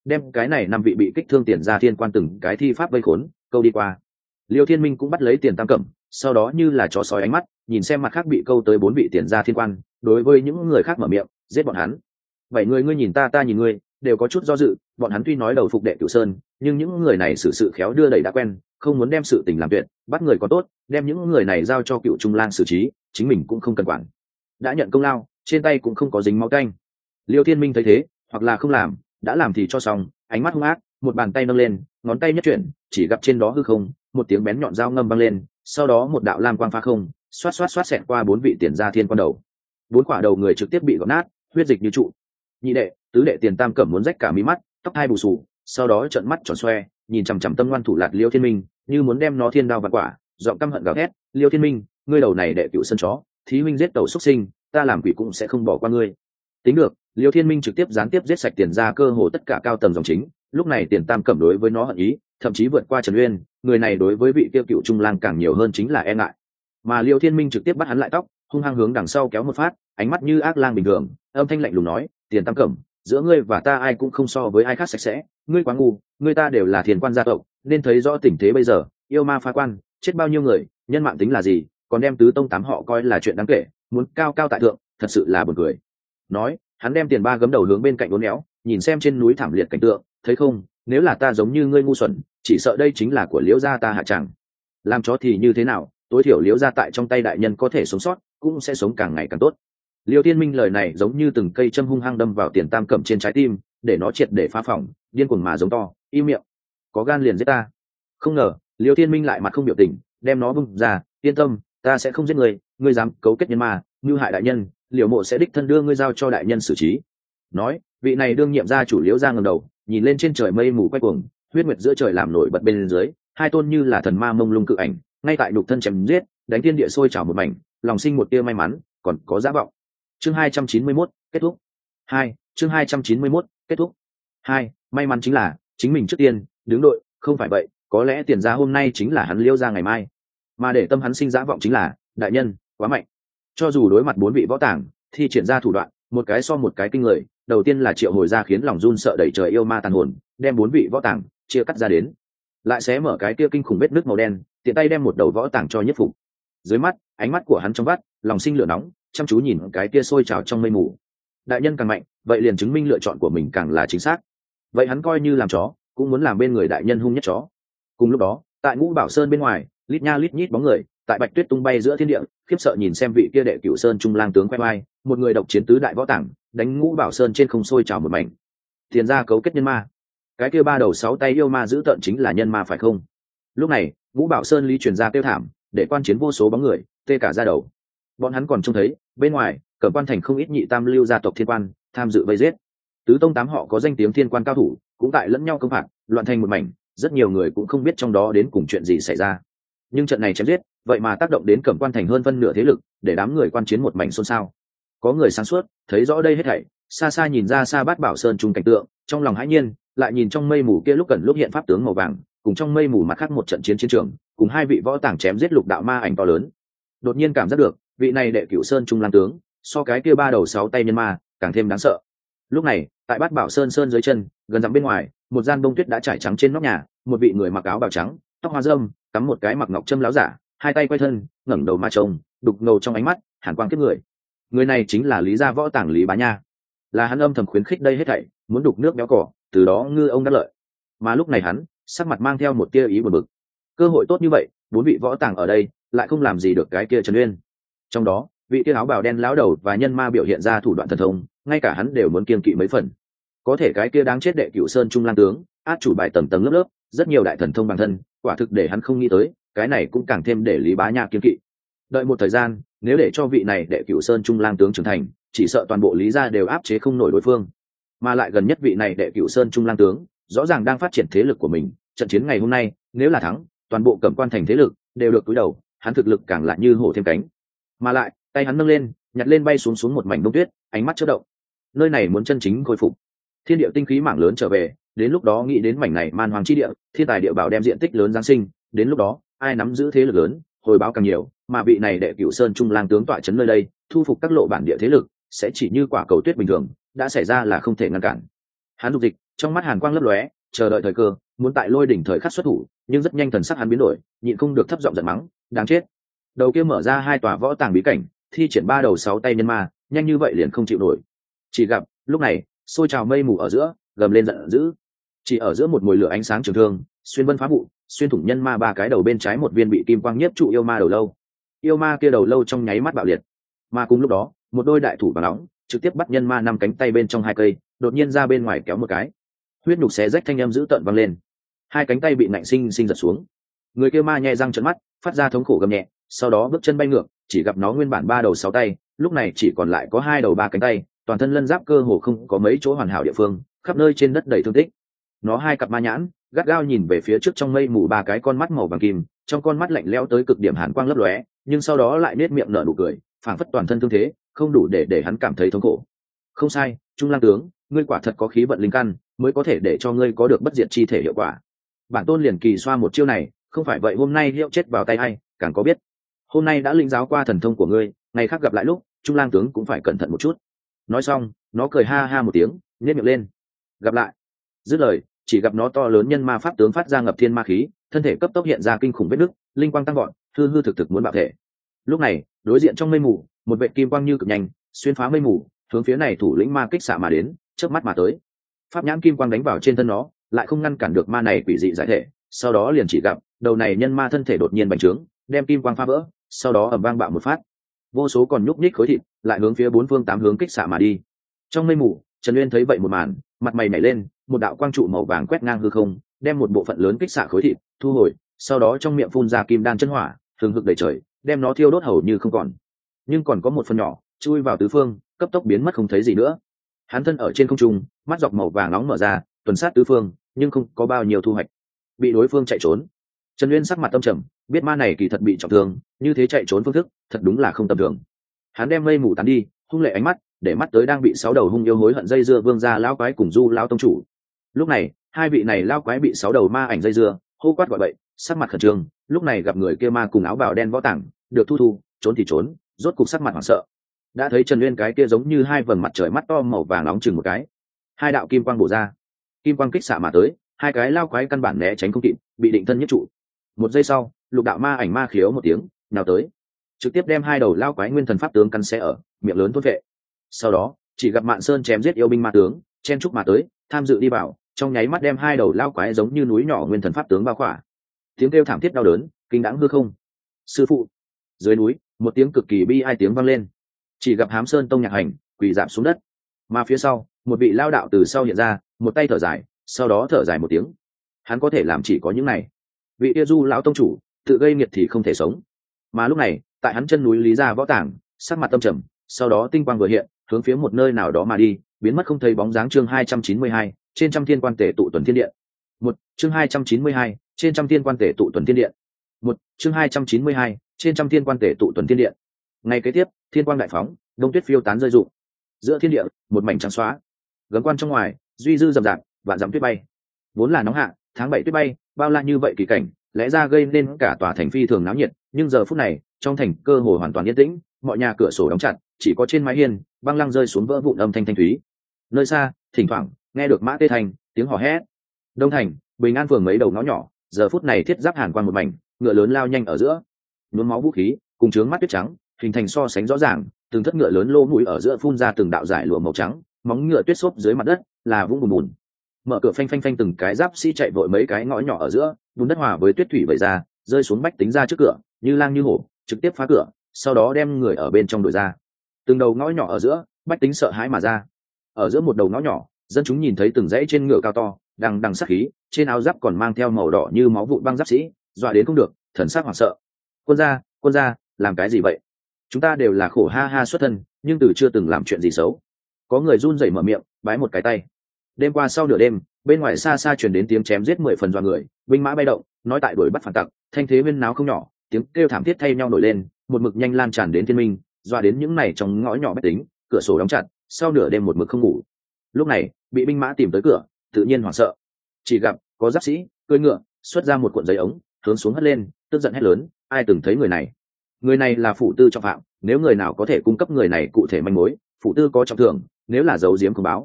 đem cái này năm vị bị kích thương tiền gia thiên quan từng cái thi pháp vây khốn câu đi qua. Liêu Thiên Minh cũng bắt lấy Tiền Tam Cẩm, sau đó như là chó sói ánh mắt nhìn xem mặt khác bị câu tới bốn vị tiền gia thiên quan, đối với những người khác mở miệng giết bọn hắn. Bảy người ngươi nhìn ta ta nhìn ngươi, đều có chút do dự. Bọn hắn tuy nói đầu phục đệ Cửu Sơn, nhưng những người này xử sự khéo đưa đẩy đã quen, không muốn đem sự tình làm tuyệt, bắt người có tốt, đem những người này giao cho Cựu Trung Lang xử trí, chính mình cũng không cần quản. Đã nhận công lao, trên tay cũng không có dính máu tanh. Liêu Thiên Minh thấy thế, hoặc là không làm, đã làm thì cho xong, ánh mắt hung ác, một bàn tay nâng lên, ngón tay nhất chuyển, chỉ gặp trên đó hư không, một tiếng bén nhọn dao ngâm vang lên, sau đó một đạo lam quang phá không, xoát xoát xoát xẹt qua bốn vị tiền gia thiên quan đầu. Bốn quả đầu người trực tiếp bị gọt nát, huyết dịch như trụ. Nhị đệ, tứ đệ Tiền Tam Cẩm muốn rách cả mí mắt, tóc hai bù xù, sau đó trợn mắt tròn xoe, nhìn chằm chằm Tâm Ngoan Thủ Lạt Liêu Thiên Minh, như muốn đem nó thiên đao vạn quả, giọng căm hận gào thét, "Liêu Thiên Minh, ngươi đầu này đệ Cửu Sơn chó, thí huynh giết tẩu xuất sinh, ta làm quỷ cũng sẽ không bỏ qua ngươi." Tính được, Liêu Thiên Minh trực tiếp gián tiếp giết sạch Tiền gia cơ hồ tất cả cao tầng dòng chính, lúc này Tiền Tam Cẩm đối với nó hận ý, thậm chí vượt qua Trần Uyên, người này đối với vị tiêu Cựu Trung Lang càng nhiều hơn chính là e ngại. Mà Liêu Thiên Minh trực tiếp bắt hắn lại tóc, hung hăng hướng đằng sau kéo một phát, ánh mắt như ác lang bình thường, âm thanh lạnh lùng nói, "Tiền Tam Cẩm, giữa ngươi và ta ai cũng không so với ai khác sạch sẽ, ngươi quá ngu, ngươi ta đều là thiên quan gia tộc, nên thấy rõ tình thế bây giờ, yêu ma phá quan, chết bao nhiêu người, nhân mạng tính là gì, còn đem tứ tông tám họ coi là chuyện đáng kể, muốn cao cao tại thượng, thật sự là buồn cười." Nói, hắn đem Tiền Ba gấm đầu hướng bên cạnh uốn éo, nhìn xem trên núi thảm liệt cảnh tượng, thấy không, nếu là ta giống như ngươi ngu xuẩn, chỉ sợ đây chính là của Liễu gia ta hạ tràng. Làm chó thì như thế nào, tối thiểu Liễu gia tại trong tay đại nhân có thể sống sót, cũng sẽ sống càng ngày càng tốt. Liêu Thiên Minh lời này giống như từng cây châm hung hăng đâm vào Tiền Tam Cẩm trên trái tim, để nó triệt để phá phỏng, điên cuồng mà giống to, "Im miệng, có gan liền giết ta." Không ngờ, Liêu Thiên Minh lại mặt không biểu tình, đem nó bung ra, "Yên tâm, ta sẽ không giết ngươi, ngươi dám cấu kết nhân ma, mưu hại đại nhân, Liễu mộ sẽ đích thân đưa ngươi giao cho đại nhân xử trí." Nói, vị này đương nhiệm gia chủ Liễu gia ngẩng đầu, nhìn lên trên trời mây mù quay cuồng, huyết nguyệt giữa trời làm nổi bật bên dưới, hai tôn như là thần ma mông lung cự ảnh, ngay tại nhục thân chém giết, đánh thiên địa sôi trào một mảnh, lòng sinh một tia may mắn, còn có giá vọng. Chương hai trăm chín mươi mốt, kết thúc. Hai, chương hai trăm chín mươi mốt, kết thúc. Hai, may mắn chính là chính mình trước tiên đứng đội, không phải vậy, có lẽ Tiền gia hôm nay chính là hắn Liêu gia ngày mai. Mà để tâm hắn sinh dã vọng chính là, đại nhân quá mạnh. Cho dù đối mặt bốn vị võ tàng, thi triển ra thủ đoạn, một cái so một cái kinh người, đầu tiên là triệu hồi ra khiến lòng run sợ đẩy trời yêu ma tàn hồn, đem bốn vị võ tàng chia cắt ra đến, lại xé mở cái kia kinh khủng vết nước màu đen, tiện tay đem một đầu võ tàng cho nhất phục. Dưới mắt, ánh mắt của hắn trong vắt, lòng sinh lửa nóng, chăm chú nhìn cái kia sôi trào trong mây mù. Đại nhân càng mạnh, vậy liền chứng minh lựa chọn của mình càng là chính xác. Vậy hắn coi như làm chó, cũng muốn làm bên người đại nhân hung nhất chó. Cùng lúc đó, tại Ngũ Bảo Sơn bên ngoài, lít nha lít nhít bóng người, tại Bạch Tuyết tung bay giữa thiên địa, khiếp sợ nhìn xem vị kia đệ Cửu Sơn Trung Lang tướng quay vai, một người độc chiến tứ đại võ tàng, đánh Ngũ Bảo Sơn trên không sôi trào một mảnh. Tiền gia cấu kết nhân ma, cái kia ba đầu sáu tay yêu ma giữ tận chính là nhân ma phải không? Lúc này, Ngũ Bảo Sơn lý truyền ra tiêu thảm, để quan chiến vô số bóng người, tê cả da đầu. Bọn hắn còn trông thấy, bên ngoài, Cẩm Quan thành không ít nhị tam lưu gia tộc thiên quan tham dự vây giết. Tứ tông tám họ có danh tiếng thiên quan cao thủ, cũng tại lẫn nhau công phạt, loạn thành một mảnh, rất nhiều người cũng không biết trong đó đến cùng chuyện gì xảy ra. Nhưng trận này chém giết, vậy mà tác động đến Cẩm Quan thành hơn phân nửa thế lực, để đám người quan chiến một mảnh xôn xao. Có người sáng suốt, thấy rõ đây hết thảy, xa xa nhìn ra xa Bát Bảo Sơn trung cảnh tượng, trong lòng hãi nhiên, lại nhìn trong mây mù kia lúc cần lúc hiện pháp tướng màu vàng, cùng trong mây mù mặt khác một trận chiến chiến trường, cùng hai vị võ tàng chém giết lục đạo ma ảnh to lớn. Đột nhiên cảm giác được, vị này đệ Cửu Sơn trung lang tướng, so cái kia ba đầu sáu tay nhân ma, càng thêm đáng sợ. Lúc này, tại Bát Bảo Sơn sơn dưới chân, gần dặm bên ngoài, một gian bông tuyết đã trải trắng trên nóc nhà, một vị người mặc áo bào trắng, tóc hoa râm, cắm một cái mặc ngọc trâm láo giả, hai tay quay thân, ngẩng đầu mà trông, đục ngầu trong ánh mắt, hàn quang kiếp người. Người này chính là Lý gia võ tàng Lý Bá Nha, là hắn âm thầm khuyến khích đây hết thảy, muốn đục nước béo cỏ, từ đó ngư ông đắc lợi. Mà lúc này hắn, sắc mặt mang theo một tia ý buồn bực. Cơ hội tốt như vậy, bốn vị võ tàng ở đây, lại không làm gì được cái kia Trần Uyên. Trong đó, vị kia áo bào đen lão đầu và nhân ma biểu hiện ra thủ đoạn thần thông, ngay cả hắn đều muốn kiêng kỵ mấy phần. Có thể cái kia đáng chết đệ Cửu Sơn trung lang tướng, át chủ bài tầng tầng lớp lớp, rất nhiều đại thần thông bằng thân, quả thực để hắn không nghĩ tới, cái này cũng càng thêm để Lý Bá Nha kiêng kỵ. Đợi một thời gian, nếu để cho vị này đệ Cửu Sơn trung lang tướng trưởng thành, chỉ sợ toàn bộ Lý gia đều áp chế không nổi đối phương. Mà lại gần nhất vị này đệ Cửu Sơn trung lang tướng, rõ ràng đang phát triển thế lực của mình, trận chiến ngày hôm nay, nếu là thắng, toàn bộ Cẩm Quan thành thế lực đều được cúi đầu, hắn thực lực càng lại như hổ thêm cánh. Mà lại, tay hắn nâng lên, nhặt lên bay xuống xuống một mảnh bông tuyết, ánh mắt chớp động. Nơi này muốn chân chính khôi phục, thiên địa tinh khí mảng lớn trở về, đến lúc đó nghĩ đến mảnh này man hoàng chi địa, thiên tài địa bảo đem diện tích lớn giáng sinh, đến lúc đó, ai nắm giữ thế lực lớn, hồi báo càng nhiều, mà vị này đệ Cửu Sơn trung lang tướng tọa trấn nơi đây, thu phục các lộ bản địa thế lực, sẽ chỉ như quả cầu tuyết bình thường, đã xảy ra là không thể ngăn cản. Hắn dục dịch, trong mắt hàn quang lấp lóe, chờ đợi thời cơ, muốn tại lôi đỉnh thời khắc xuất thủ, nhưng rất nhanh thần sắc hắn biến đổi, nhịn không được thấp giọng giận mắng, đáng chết. Đầu kia mở ra hai tòa võ tàng bí cảnh, thi triển ba đầu sáu tay nhân ma, nhanh như vậy liền không chịu nổi. Chỉ gặp lúc này xôi trào mây mù ở giữa, gầm lên giận dữ, chỉ ở giữa một mùi lửa ánh sáng trường thương xuyên vân phá vụ, xuyên thủng nhân ma ba cái đầu bên trái một viên bị kim quang nhiếp trụ yêu ma đầu lâu. Yêu ma kia đầu lâu trong nháy mắt bạo liệt, mà cùng lúc đó một đôi đại thủ vàng nóng trực tiếp bắt nhân ma năm cánh tay bên trong hai cây, đột nhiên ra bên ngoài kéo một cái, huyết nhục xé rách thanh âm dữ tợn vang lên, hai cánh tay bị nạnh sinh sinh giật xuống. Người kia ma nhẹ răng trợn mắt, phát ra thống khổ gầm nhẹ, sau đó bước chân bay ngược, chỉ gặp nó nguyên bản ba đầu sáu tay, lúc này chỉ còn lại có hai đầu ba cánh tay, toàn thân lân giáp cơ hồ không có mấy chỗ hoàn hảo địa phương, khắp nơi trên đất đầy thương tích. Nó hai cặp ma nhãn gắt gao nhìn về phía trước trong mây mù ba cái con mắt màu vàng kim, trong con mắt lạnh lẽo tới cực điểm hàn quang lấp lóe, nhưng sau đó lại nết miệng nở nụ cười, phảng phất toàn thân thương thế không đủ để để hắn cảm thấy thống khổ. Không sai, Trung Lang tướng, ngươi quả thật có khí vận linh căn, mới có thể để cho ngươi có được bất diệt chi thể hiệu quả. Bản tôn liền kỳ xoa một chiêu này, không phải vậy hôm nay hiệu chết vào tay hay, càng có biết. Hôm nay đã linh giáo qua thần thông của ngươi, ngày khác gặp lại lúc, Trung Lang tướng cũng phải cẩn thận một chút. Nói xong, nó cười ha ha một tiếng, nhếch miệng lên. Gặp lại. Dứt lời, chỉ gặp nó to lớn nhân ma pháp tướng phát ra ngập thiên ma khí, thân thể cấp tốc hiện ra kinh khủng vết nứt, linh quang tăng gọn, hư hư thực thực muốn bạo thể. Lúc này, đối diện trong mây mù, một vệ kim quang như cực nhanh, xuyên phá mây mù, hướng phía này thủ lĩnh ma kích xạ mà đến, chớp mắt mà tới. Pháp nhãn kim quang đánh vào trên thân nó, lại không ngăn cản được ma này quỷ dị giải thể, sau đó liền chỉ gặp, đầu này nhân ma thân thể đột nhiên bành trướng, đem kim quang phá vỡ, sau đó ầm vang bạo một phát. Vô số còn nhúc nhích khối thịt, lại hướng phía bốn phương tám hướng kích xạ mà đi. Trong mây mù, Trần Uyên thấy vậy một màn, mặt mày nhảy lên, một đạo quang trụ màu vàng quét ngang hư không, đem một bộ phận lớn kích xạ khối thịt thu hồi, sau đó trong miệng phun ra kim đan chân hỏa, hừng hực đầy trời, đem nó thiêu đốt hầu như không còn. Nhưng còn có một phần nhỏ chui vào tứ phương, cấp tốc biến mất không thấy gì nữa. Hắn thân ở trên không trung, mắt dọc màu vàng nóng mở ra, tuần sát tứ phương, nhưng không có bao nhiêu thu hoạch. Bị đối phương chạy trốn. Trần Uyên sắc mặt tâm trầm, biết ma này kỳ thật bị trọng thương, như thế chạy trốn phương thức, thật đúng là không tầm thường. Hắn đem mây mù tán đi, hung lệ ánh mắt, để mắt tới đang bị sáu đầu hung yêu hối hận dây dưa vương gia lão quái cùng Du lão tông chủ. Lúc này, hai vị này lão quái bị sáu đầu ma ảnh dây dưa, hô quát gọi bậy, sắc mặt khẩn trương. Lúc này gặp người kia ma cùng áo bào đen võ tảng, được thu thu, trốn thì trốn, rốt cục sắc mặt hoảng sợ. Đã thấy Trần Uyên cái kia giống như hai vầng mặt trời mắt to màu vàng nóng chừng một cái, hai đạo kim quang bổ ra, kim quang kích xạ mà tới, hai cái lão quái căn bản né tránh không kịp, bị định thân nhất trụ. Một giây sau, lục đạo ma ảnh ma khiếu một tiếng, nào tới, trực tiếp đem hai đầu lão quái nguyên thần pháp tướng căn xé ở, miệng lớn thôn vệ. Sau đó, chỉ gặp Mạn Sơn chém giết yêu binh ma tướng, chen trúc mà tới, tham dự đi vào, trong nháy mắt đem hai đầu lão quái giống như núi nhỏ nguyên thần pháp tướng bao khỏa. Tiếng kêu thảm thiết đau đớn, kinh đãng hư không. Sư phụ! Dưới núi, một tiếng cực kỳ bi ai tiếng vang lên. Chỉ gặp Hám Sơn tông Nhạc Hành quỳ rạp xuống đất, mà phía sau, một vị lao đạo từ sau hiện ra, một tay thở dài, sau đó thở dài một tiếng. Hắn có thể làm chỉ có những này. Vị yêu du lão tông chủ, tự gây nghiệt thì không thể sống. Mà lúc này, tại hắn chân núi Lý Gia Võ Tàng, sắc mặt tâm trầm, sau đó tinh quang vừa hiện, hướng phía một nơi nào đó mà đi, biến mất không thấy bóng dáng. Chương hai trăm chín mươi hai, trên trăm thiên quan tể tụ tuần thiên điện. Một, chương hai trăm chín mươi hai, trên trăm thiên quan tể tụ tuần thiên điện. Một, chương hai trăm chín mươi hai, trên trăm thiên quan tể tụ tuần thiên điện. Ngày kế tiếp, thiên quang đại phóng, đông tuyết phiêu tán rơi rụng. Giữa thiên địa, một mảnh trắng xóa. Gấm quan trong ngoài, duy dư rậm rạp, vạn dặm tuyết bay. Vốn là nóng hạ, tháng bảy tuyết bay, bao la như vậy kỳ cảnh, lẽ ra gây nên cả tòa thành phi thường náo nhiệt, nhưng giờ phút này, trong thành cơ hồ hoàn toàn yên tĩnh, mọi nhà cửa sổ đóng chặt, chỉ có trên mái hiên băng lăng rơi xuống vỡ vụn âm thanh thanh thúy. Nơi xa, thỉnh thoảng nghe được mã tê thành, tiếng hò hét. Đông thành, Bình An phường mấy đầu ngõ nhỏ, giờ phút này thiết giáp hàn quan một mảnh, ngựa lớn lao nhanh ở giữa, nhuốm máu vũ khí, cùng trướng mắt tuyết trắng, hình thành so sánh rõ ràng. Từng thất ngựa lớn lô mũi ở giữa phun ra từng đạo giải lụa màu trắng, móng ngựa tuyết xốp dưới mặt đất là vũng bùn bùn. Mở cửa phanh phanh phanh, từng cái giáp sĩ chạy vội mấy cái ngõ nhỏ ở giữa, bùn đất hòa với tuyết thủy vẩy ra, rơi xuống bách tính ra trước cửa, như lang như hổ, trực tiếp phá cửa, sau đó đem người ở bên trong đuổi ra. Từng đầu ngõ nhỏ ở giữa, bách tính sợ hãi mà ra. Ở giữa một đầu ngõ nhỏ, dân chúng nhìn thấy từng dãy trên ngựa cao to, đằng đằng sát khí, trên áo giáp còn mang theo màu đỏ như máu vụn băng giáp sĩ, dọa đến không được, thần sắc hoảng sợ. Quân gia, quân gia, làm cái gì vậy? Chúng ta đều là khổ ha ha xuất thân, nhưng từ chưa từng làm chuyện gì xấu. Có người run rẩy mở miệng, bái một cái tay. Đêm qua sau nửa đêm, bên ngoài xa xa truyền đến tiếng chém giết mười phần dọa người, binh mã bay động, nói tại đuổi bắt phản tặc, thanh thế huyên náo không nhỏ, tiếng kêu thảm thiết thay nhau nổi lên, một mực nhanh lan tràn đến thiên minh, dọa đến những này trong ngõ nhỏ bách tính, cửa sổ đóng chặt, sau nửa đêm một mực không ngủ. Lúc này, bị binh mã tìm tới cửa, tự nhiên hoảng sợ. Chỉ gặp có giáp sĩ cưỡi ngựa, xuất ra một cuộn giấy ống, hướng xuống hất lên, tức giận hét lớn, ai từng thấy người này? Người này là phụ tư trọng phạm, nếu người nào có thể cung cấp người này cụ thể manh mối, phụ tư có trọng thưởng, nếu là giấu giếm không báo.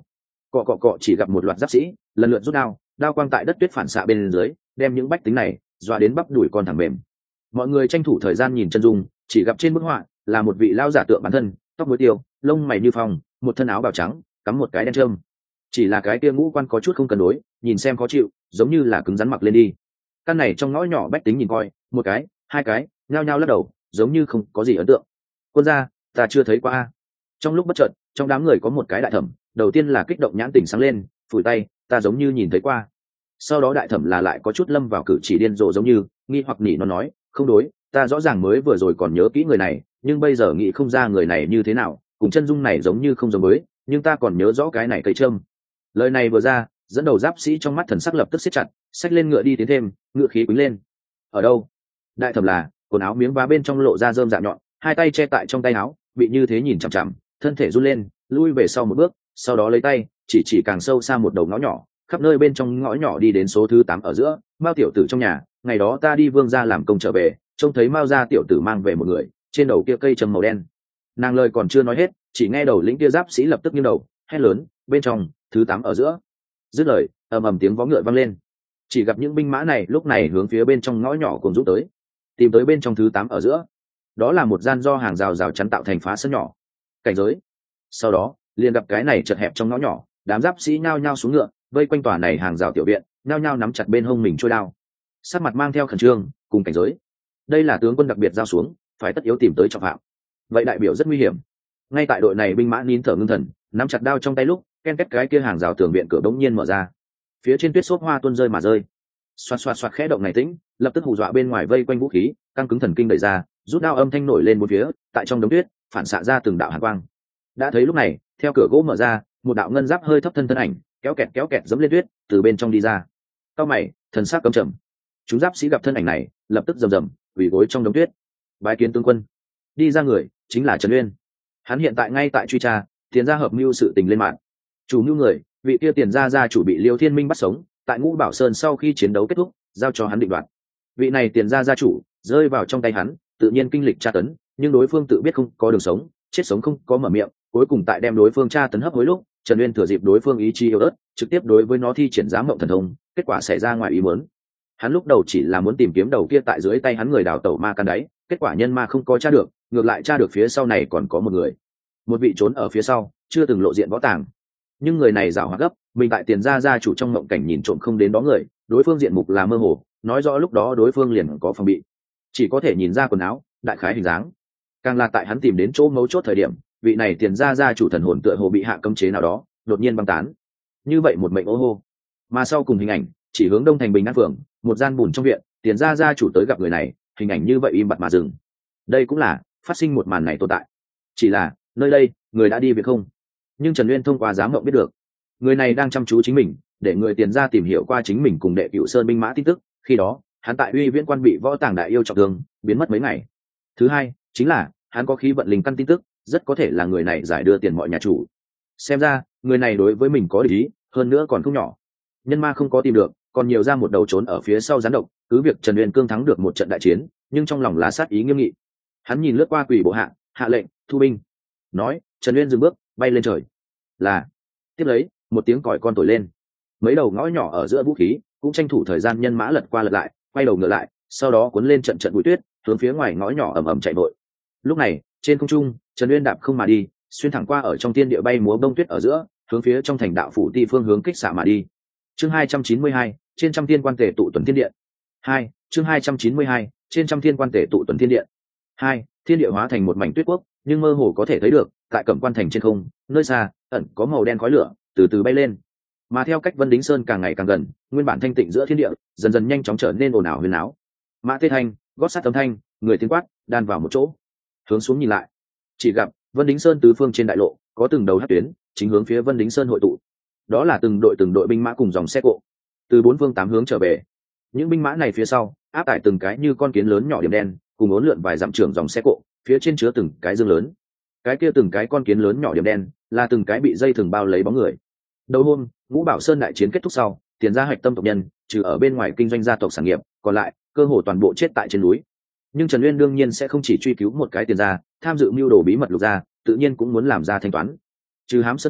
cọ cọ cọ, chỉ gặp một loạt giáp sĩ lần lượt rút đao, đao quang tại đất tuyết phản xạ bên dưới đem những bách tính này dọa đến bắp đùi con thẳng mềm. Mọi người tranh thủ thời gian nhìn chân dung, chỉ gặp trên bức họa là một vị lao giả tượng bản thân, tóc muối tiêu, lông mày như phong, một thân áo bào trắng, cắm một cái đen trơm. Chỉ là cái kia ngũ quan có chút không cân đối, nhìn xem khó chịu, giống như là cứng rắn mặc lên đi. Căn này trong ngõ nhỏ bách tính nhìn coi, một cái, hai cái, nhao nhao lắc đầu, giống như không có gì ấn tượng. Quân gia, ta chưa thấy qua a. Trong lúc bất chợt, trong đám người có một cái đại thẩm, đầu tiên là kích động nhãn tình sáng lên, phủi tay, ta giống như nhìn thấy qua. Sau đó đại thẩm là lại có chút lâm vào cử chỉ điên rồ giống như, nghi hoặc nỉ nó nói, không đối, ta rõ ràng mới vừa rồi còn nhớ kỹ người này, nhưng bây giờ nghĩ không ra người này như thế nào, cùng chân dung này giống như không giống mới, nhưng ta còn nhớ rõ cái này cây trâm. Lời này vừa ra, dẫn đầu giáp sĩ trong mắt thần sắc lập tức siết chặt, xách lên ngựa đi tiến thêm, ngựa khí quýnh lên. Ở đâu? Đại thẩm là quần áo miếng vá bên trong lộ ra rơm dạ nhọn, hai tay che tại trong tay áo, bị như thế nhìn chằm chằm, thân thể run lên, lui về sau một bước, sau đó lấy tay chỉ chỉ càng sâu xa một đầu ngõ nhỏ, khắp nơi bên trong ngõ nhỏ đi đến số thứ tám ở giữa, Mao tiểu tử trong nhà, ngày đó ta đi Vương gia làm công trở về, trông thấy Mao gia tiểu tử mang về một người, trên đầu kia cây trầm màu đen. Nàng lời còn chưa nói hết, chỉ nghe đầu lĩnh kia giáp sĩ lập tức nghiêng đầu, hét lớn, bên trong, thứ tám ở giữa. Dứt lời, ầm ầm tiếng vó ngựa vang lên. Chỉ gặp những binh mã này lúc này hướng phía bên trong ngõ nhỏ cùng rút tới, tìm tới bên trong thứ tám ở giữa. Đó là một gian do hàng rào rào chắn tạo thành phá sân nhỏ. Cảnh giới. Sau đó, liền gặp cái này chật hẹp trong ngõ nhỏ, đám giáp sĩ nhao nhao xuống ngựa, vây quanh tòa này hàng rào tiểu viện, nhao nhao nắm chặt bên hông mình trôi đao. Sắc mặt mang theo khẩn trương, cùng cảnh giới. Đây là tướng quân đặc biệt giao xuống, phải tất yếu tìm tới trọng phạm. Vậy đại biểu rất nguy hiểm. Ngay tại đội này binh mã nín thở ngưng thần, nắm chặt đao trong tay lúc, ken két cái kia hàng rào tường viện cửa bỗng nhiên mở ra. Phía trên tuyết xốp hoa tuôn rơi mà rơi. Xoạt xoạt xoạt, khẽ động này tĩnh, lập tức hù dọa bên ngoài vây quanh vũ khí, căng cứng thần kinh đẩy ra, rút đao âm thanh nổi lên bốn phía, tại trong đống tuyết, phản xạ ra từng đạo hàn quang. Đã thấy lúc này, theo cửa gỗ mở ra, một đạo ngân giáp hơi thấp thân thân ảnh, kéo kẹt kéo kẹt giẫm lên tuyết, từ bên trong đi ra. Cao mày, thần sắc căm trầm. Chúng giáp sĩ gặp thân ảnh này, lập tức rầm rầm, quỳ gối trong đống tuyết. Bái kiến tướng quân. Đi ra người, chính là Trần Uyên. Hắn hiện tại ngay tại truy tra, tiền gia hợp mưu sự tình lên mạng. Chủ mưu người, vị kia tiền gia gia chủ bị Liêu Thiên Minh bắt sống, tại Ngũ Bảo Sơn sau khi chiến đấu kết thúc, giao cho hắn định đoạt. Vị này tiền gia gia chủ rơi vào trong tay hắn, tự nhiên kinh lịch tra tấn, nhưng đối phương tự biết không có đường sống, chết sống không có mở miệng, cuối cùng tại đem đối phương tra tấn hấp hối lúc, Trần Uyên thừa dịp đối phương ý chí yếu ớt, trực tiếp đối với nó thi triển giám mộng thần thông, kết quả xảy ra ngoài ý muốn. Hắn lúc đầu chỉ là muốn tìm kiếm đầu kia tại dưới tay hắn người đào tẩu ma can đáy, kết quả nhân ma không có tra được, ngược lại tra được phía sau này còn có một người, một vị trốn ở phía sau, chưa từng lộ diện võ tàng. Nhưng người này giảo hoạt gấp, mình tại tiền gia gia chủ trong mộng cảnh nhìn trộm không đến đó người, đối phương diện mục là mơ hồ, nói rõ lúc đó đối phương liền có phòng bị, chỉ có thể nhìn ra quần áo, đại khái hình dáng. Càng là tại hắn tìm đến chỗ mấu chốt thời điểm, vị này tiền gia gia chủ thần hồn tựa hồ bị hạ cấm chế nào đó, đột nhiên băng tán. Như vậy một mệnh ô hô. Mà sau cùng hình ảnh, chỉ hướng đông thành Bình An phường, một gian bùn trong viện, tiền gia gia chủ tới gặp người này, hình ảnh như vậy im bặt mà dừng. Đây cũng là phát sinh một màn này tồn tại. Chỉ là, nơi đây, người đã đi việc không? Nhưng Trần Uyên thông qua giám mộng biết được, người này đang chăm chú chính mình, để người tiền gia tìm hiểu qua chính mình cùng đệ Cửu Sơn binh mã tin tức, khi đó, hắn tại Uy Viễn quan bị võ tàng đại yêu trọng thương, biến mất mấy ngày. Thứ hai, chính là, hắn có khí vận linh căn tin tức, rất có thể là người này giải đưa tiền mọi nhà chủ. Xem ra, người này đối với mình có địch ý, hơn nữa còn không nhỏ. Nhân ma không có tìm được, còn nhiều ra một đầu trốn ở phía sau gián độc, cứ việc Trần Uyên cương thắng được một trận đại chiến, nhưng trong lòng là sát ý nghiêm nghị. Hắn nhìn lướt qua quỷ bộ hạ, hạ lệnh, thu binh. Nói, Trần Uyên dừng bước, bay lên trời. Là. Tiếp lấy, một tiếng còi con thổi lên. Mấy đầu ngõ nhỏ ở giữa vũ khí, cũng tranh thủ thời gian nhân mã lật qua lật lại, quay đầu ngựa lại, sau đó cuốn lên trận trận bụi tuyết, hướng phía ngoài ngõ nhỏ ầm ầm chạy vội. Lúc này, trên không trung, Trần Uyên đạp không mà đi, xuyên thẳng qua ở trong thiên địa bay múa bông tuyết ở giữa, hướng phía trong thành đạo phủ ti phương hướng kích xạ mà đi. Chương hai trăm chín mươi hai, trên trăm thiên quan tề tụ tuần thiên điện. Hai, chương hai trăm chín mươi hai, trên trăm thiên quan tề tụ tuần thiên điện. Hai, thiên địa hóa thành một mảnh tuyết quốc, nhưng mơ hồ có thể thấy được, tại Cẩm Quan thành trên không, nơi xa, ẩn có màu đen khói lửa, từ từ bay lên. Mà theo cách Vân Đính Sơn càng ngày càng gần, nguyên bản thanh tịnh giữa thiên địa, dần dần nhanh chóng trở nên ồn ào huyên náo. Mã tê thanh, gót sát âm thanh, người tiếng quát, đan vào một chỗ. Hướng xuống nhìn lại, chỉ gặp Vân Đính Sơn tứ phương trên đại lộ, có từng đầu hắc tuyến, chính hướng phía Vân Đính Sơn hội tụ. Đó là từng đội từng đội binh mã cùng dòng xe cộ, từ bốn phương tám hướng trở về. Những binh mã này phía sau, áp tải từng cái như con kiến lớn nhỏ điểm đen, cùng uốn lượn vài dặm trường dòng xe cộ, phía trên chứa từng cái dương lớn. Cái kia từng cái con kiến lớn nhỏ điểm đen, là từng cái bị dây thừng bao lấy bóng người. Đầu hôm, Ngũ Bảo Sơn đại chiến kết thúc sau, tiền gia hạch tâm tộc nhân, trừ ở bên ngoài kinh doanh gia tộc sản nghiệp, còn lại, cơ hồ toàn bộ chết tại trên núi. Nhưng Trần Uyên đương nhiên sẽ không chỉ truy cứu một cái tiền gia, tham dự mưu đồ bí mật lục gia, tự nhiên cũng muốn làm ra thanh toán. Trừ Hám Sơn Tông,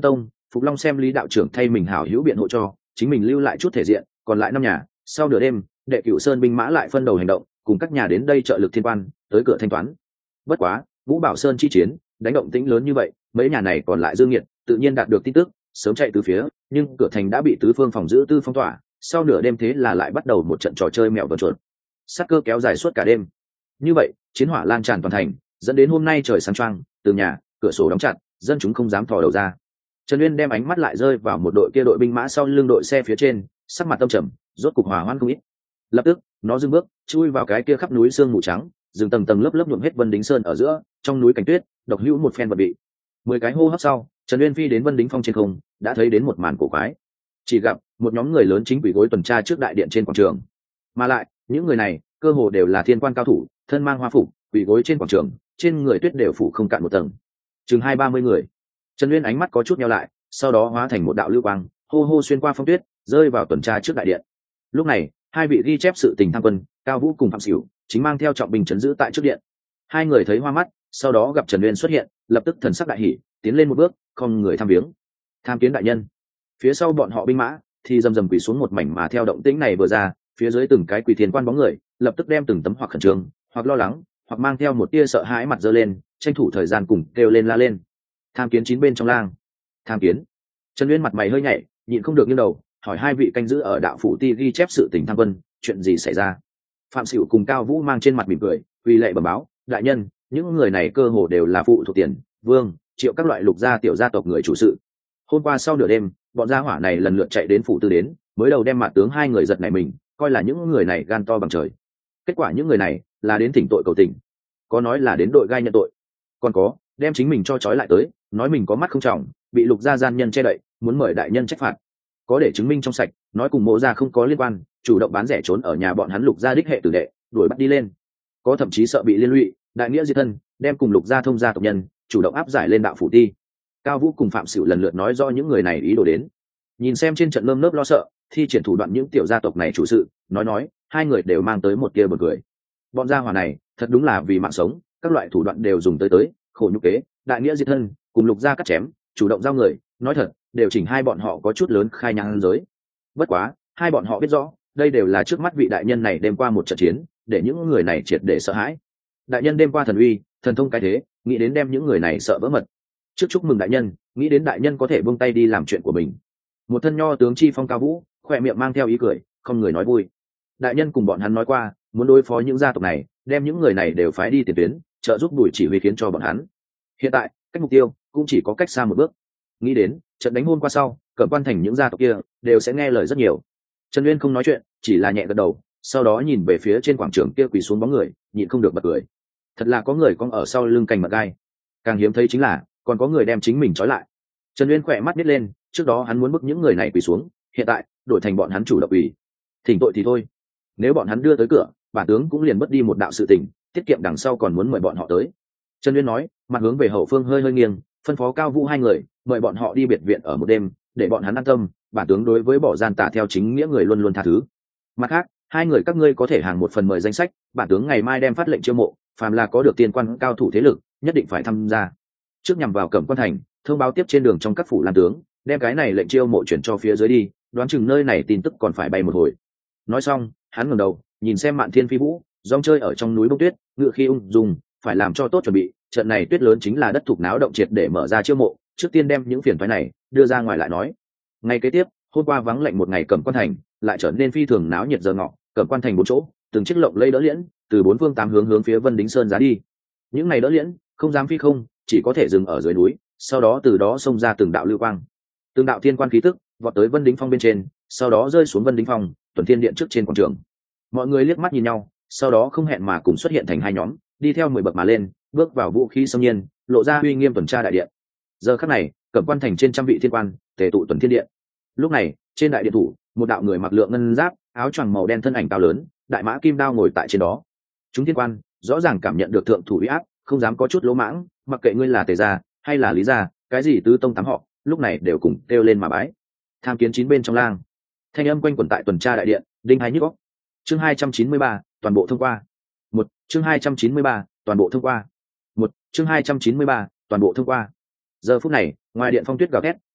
Phục Long xem Lý đạo trưởng thay mình hảo hữu biện hộ cho, chính mình lưu lại chút thể diện, còn lại năm nhà. Sau nửa đêm, đệ Cửu Sơn binh mã lại phân đầu hành động, cùng các nhà đến đây trợ lực thiên quan, tới cửa thanh toán. Bất quá, Vũ Bảo Sơn chi chiến, đánh động tĩnh lớn như vậy, mấy nhà này còn lại dương nghiệt, tự nhiên đạt được tin tức, sớm chạy từ phía, nhưng cửa thành đã bị tứ phương phòng giữ tư phong tỏa. Sau nửa đêm thế là lại bắt đầu một trận trò chơi mèo vờn chuột, sát cơ kéo dài suốt cả đêm. Như vậy, chiến hỏa lan tràn toàn thành, dẫn đến hôm nay trời sáng choang, tường nhà, cửa sổ đóng chặt, dân chúng không dám thò đầu ra. Trần Uyên đem ánh mắt lại rơi vào một đội kia đội binh mã sau lưng đội xe phía trên, sắc mặt tâm trầm, rốt cục hòa hoãn không ít. Lập tức, nó dừng bước, chui vào cái kia khắp núi sương mù trắng, rừng tầng tầng lớp lớp nhuộm hết Vân Đính Sơn ở giữa, trong núi cảnh tuyết, độc hữu một phen vật bị. Mười cái hô hấp sau, Trần Uyên phi đến Vân Đính Phong trên không, đã thấy đến một màn cổ quái. Chỉ gặp một nhóm người lớn chính quỷ gối tuần tra trước đại điện trên quảng trường, mà lại những người này cơ hồ đều là thiên quan cao thủ, thân mang hoa phục, quỷ gối trên quảng trường, trên người tuyết đều phủ không cạn một tầng, chừng hai ba mươi người. Trần Uyên ánh mắt có chút nheo lại, sau đó hóa thành một đạo lưu quang, hô hô xuyên qua phong tuyết, rơi vào tuần tra trước đại điện. Lúc này, hai vị ghi chép sự tình tham quân, Cao Vũ cùng Phạm Sửu, chính mang theo trọng binh trấn giữ tại trước điện. Hai người thấy hoa mắt, sau đó gặp Trần Uyên xuất hiện, lập tức thần sắc đại hỉ, tiến lên một bước, không người tham viếng. Tham kiến đại nhân. Phía sau bọn họ binh mã thì rầm rầm quỳ xuống một mảnh, mà theo động tĩnh này vừa ra, phía dưới từng cái quỳ thiên quan bóng người, lập tức đem từng tấm hoặc khẩn trương, hoặc lo lắng, hoặc mang theo một tia sợ hãi mặt giơ lên, tranh thủ thời gian cùng kêu lên la lên. Tham kiến chín bên trong lang. Tham kiến. Trần Uyên mặt mày hơi nhảy, nhịn không được nghiêng đầu, hỏi hai vị canh giữ ở đạo phủ ti ghi chép sự tình tham quân, chuyện gì xảy ra? Phạm Sửu cùng Cao Vũ mang trên mặt mỉm cười, quỳ lệ bẩm báo, đại nhân, những người này cơ hồ đều là phụ thuộc tiền, vương, triệu các loại lục gia tiểu gia tộc người chủ sự. Hôm qua sau nửa đêm, bọn gia hỏa này lần lượt chạy đến phủ tư đến, mới đầu đem mặt tướng hai người giật nảy mình, coi là những người này gan to bằng trời. Kết quả những người này là đến thỉnh tội cầu tình, có nói là đến đội gai nhận tội, còn có đem chính mình cho trói lại tới, nói mình có mắt không trọng, bị lục gia gian nhân che đậy, muốn mời đại nhân trách phạt. Có để chứng minh trong sạch, nói cùng mộ gia không có liên quan, chủ động bán rẻ trốn ở nhà bọn hắn lục gia đích hệ tử đệ, đuổi bắt đi lên. Có thậm chí sợ bị liên lụy, đại nghĩa diệt thân, đem cùng lục gia thông gia tộc nhân, chủ động áp giải lên đạo phủ ti. Cao Vũ cùng Phạm Sửu lần lượt nói rõ những người này ý đồ đến. Nhìn xem trên trận lơm lớp lo sợ, thi triển thủ đoạn những tiểu gia tộc này chủ sự, nói nói, hai người đều mang tới một tia bật cười. Bọn gia hỏa này, thật đúng là vì mạng sống, các loại thủ đoạn đều dùng tới tới, khổ nhục kế, đại nghĩa diệt thân, cùng lục gia cắt chém, chủ động giao người, nói thật, đều chỉnh hai bọn họ có chút lớn khai nhang giới. Bất quá, hai bọn họ biết rõ, đây đều là trước mắt vị đại nhân này đêm qua một trận chiến, để những người này triệt để sợ hãi. Đại nhân đêm qua thần uy, thần thông cái thế, nghĩ đến đem những người này sợ vỡ mật. Trước chúc mừng đại nhân, nghĩ đến đại nhân có thể buông tay đi làm chuyện của mình. Một thân nho tướng chi phong Cao Vũ, khỏe miệng mang theo ý cười, không người nói vui. Đại nhân cùng bọn hắn nói qua, muốn đối phó những gia tộc này, đem những người này đều phái đi tiền tuyến, trợ giúp Bùi chỉ huy khiến cho bọn hắn. Hiện tại, cách mục tiêu cũng chỉ có cách xa một bước. Nghĩ đến trận đánh hôm qua sau, Cẩm Quan thành những gia tộc kia đều sẽ nghe lời rất nhiều. Trần Uyên không nói chuyện, chỉ là nhẹ gật đầu, sau đó nhìn về phía trên quảng trường kia quỳ xuống bóng người, nhịn không được bật cười. Thật là có người con ở sau lưng cành mật gai. Càng hiếm thấy chính là còn có người đem chính mình trói lại. Trần Uyên khỏe mắt nít lên, trước đó hắn muốn bức những người này quỳ xuống, hiện tại đổi thành bọn hắn chủ động quỳ. Thỉnh tội thì thôi, nếu bọn hắn đưa tới cửa, bản tướng cũng liền mất đi một đạo sự tình, tiết kiệm đằng sau còn muốn mời bọn họ tới. Trần Uyên nói, mặt hướng về hậu phương hơi hơi nghiêng, phân phó Cao Vũ hai người, mời bọn họ đi biệt viện ở một đêm, để bọn hắn an tâm, bản tướng đối với bỏ gian tà theo chính nghĩa người luôn luôn tha thứ. Mặt khác, hai người các ngươi có thể hàng một phần mời danh sách, bản tướng ngày mai đem phát lệnh chiêu mộ, phàm là có được tiên quan cao thủ thế lực, nhất định phải tham gia. Trước nhằm vào Cẩm Quan thành, thông báo tiếp trên đường trong các phủ lan tướng, đem cái này lệnh chiêu mộ chuyển cho phía dưới đi, đoán chừng nơi này tin tức còn phải bay một hồi. Nói xong, hắn ngẩng đầu, nhìn xem Mạn Thiên Phi Vũ, rong chơi ở trong núi bông tuyết, ngựa khi ung dung, phải làm cho tốt chuẩn bị, trận này tuyết lớn chính là đất thục náo động triệt để mở ra chiêu mộ, trước tiên đem những phiền toái này đưa ra ngoài lại nói. Ngày kế tiếp, hôm qua vắng lạnh một ngày Cẩm Quan thành, lại trở nên phi thường náo nhiệt giờ ngọ, Cẩm Quan thành bốn chỗ, từng chiếc lộng lây đỡ liễn, từ bốn phương tám hướng hướng phía Vân Đính Sơn giá đi. Những này đỡ liễn, không dám phi không, chỉ có thể dừng ở dưới núi, sau đó từ đó xông ra từng đạo lưu quang, từng đạo thiên quan khí tức, vọt tới Vân Đính Phong bên trên, sau đó rơi xuống Vân Đính Phong, tuần thiên điện trước trên quảng trường. Mọi người liếc mắt nhìn nhau, sau đó không hẹn mà cùng xuất hiện thành hai nhóm, đi theo mười bậc mà lên, bước vào vũ khí xâm nhiên, lộ ra uy nghiêm tuần tra đại điện. Giờ khắc này, Cẩm Quan thành trên trăm vị thiên quan tề tụ tuần thiên điện. Lúc này, trên đại điện thủ, một đạo người mặc lượng ngân giáp, áo choàng màu đen thân ảnh cao lớn, đại mã kim đao ngồi tại trên đó. Chúng thiên quan rõ ràng cảm nhận được thượng thủ uy áp, không dám có chút lỗ mãng, mặc kệ ngươi là Tề gia hay là Lý gia, cái gì tứ tông tám họ, lúc này đều cùng kêu lên mà bái. Tham kiến chín bên trong lang. Thanh âm quanh quẩn tại tuần tra đại điện, đinh hai nhức óc. Chương hai trăm chín mươi ba, toàn bộ thông qua. Một, chương hai trăm chín mươi ba, toàn bộ thông qua. Một, chương hai trăm chín mươi ba, toàn bộ thông qua. Giờ phút này, ngoài điện phong tuyết gào thét,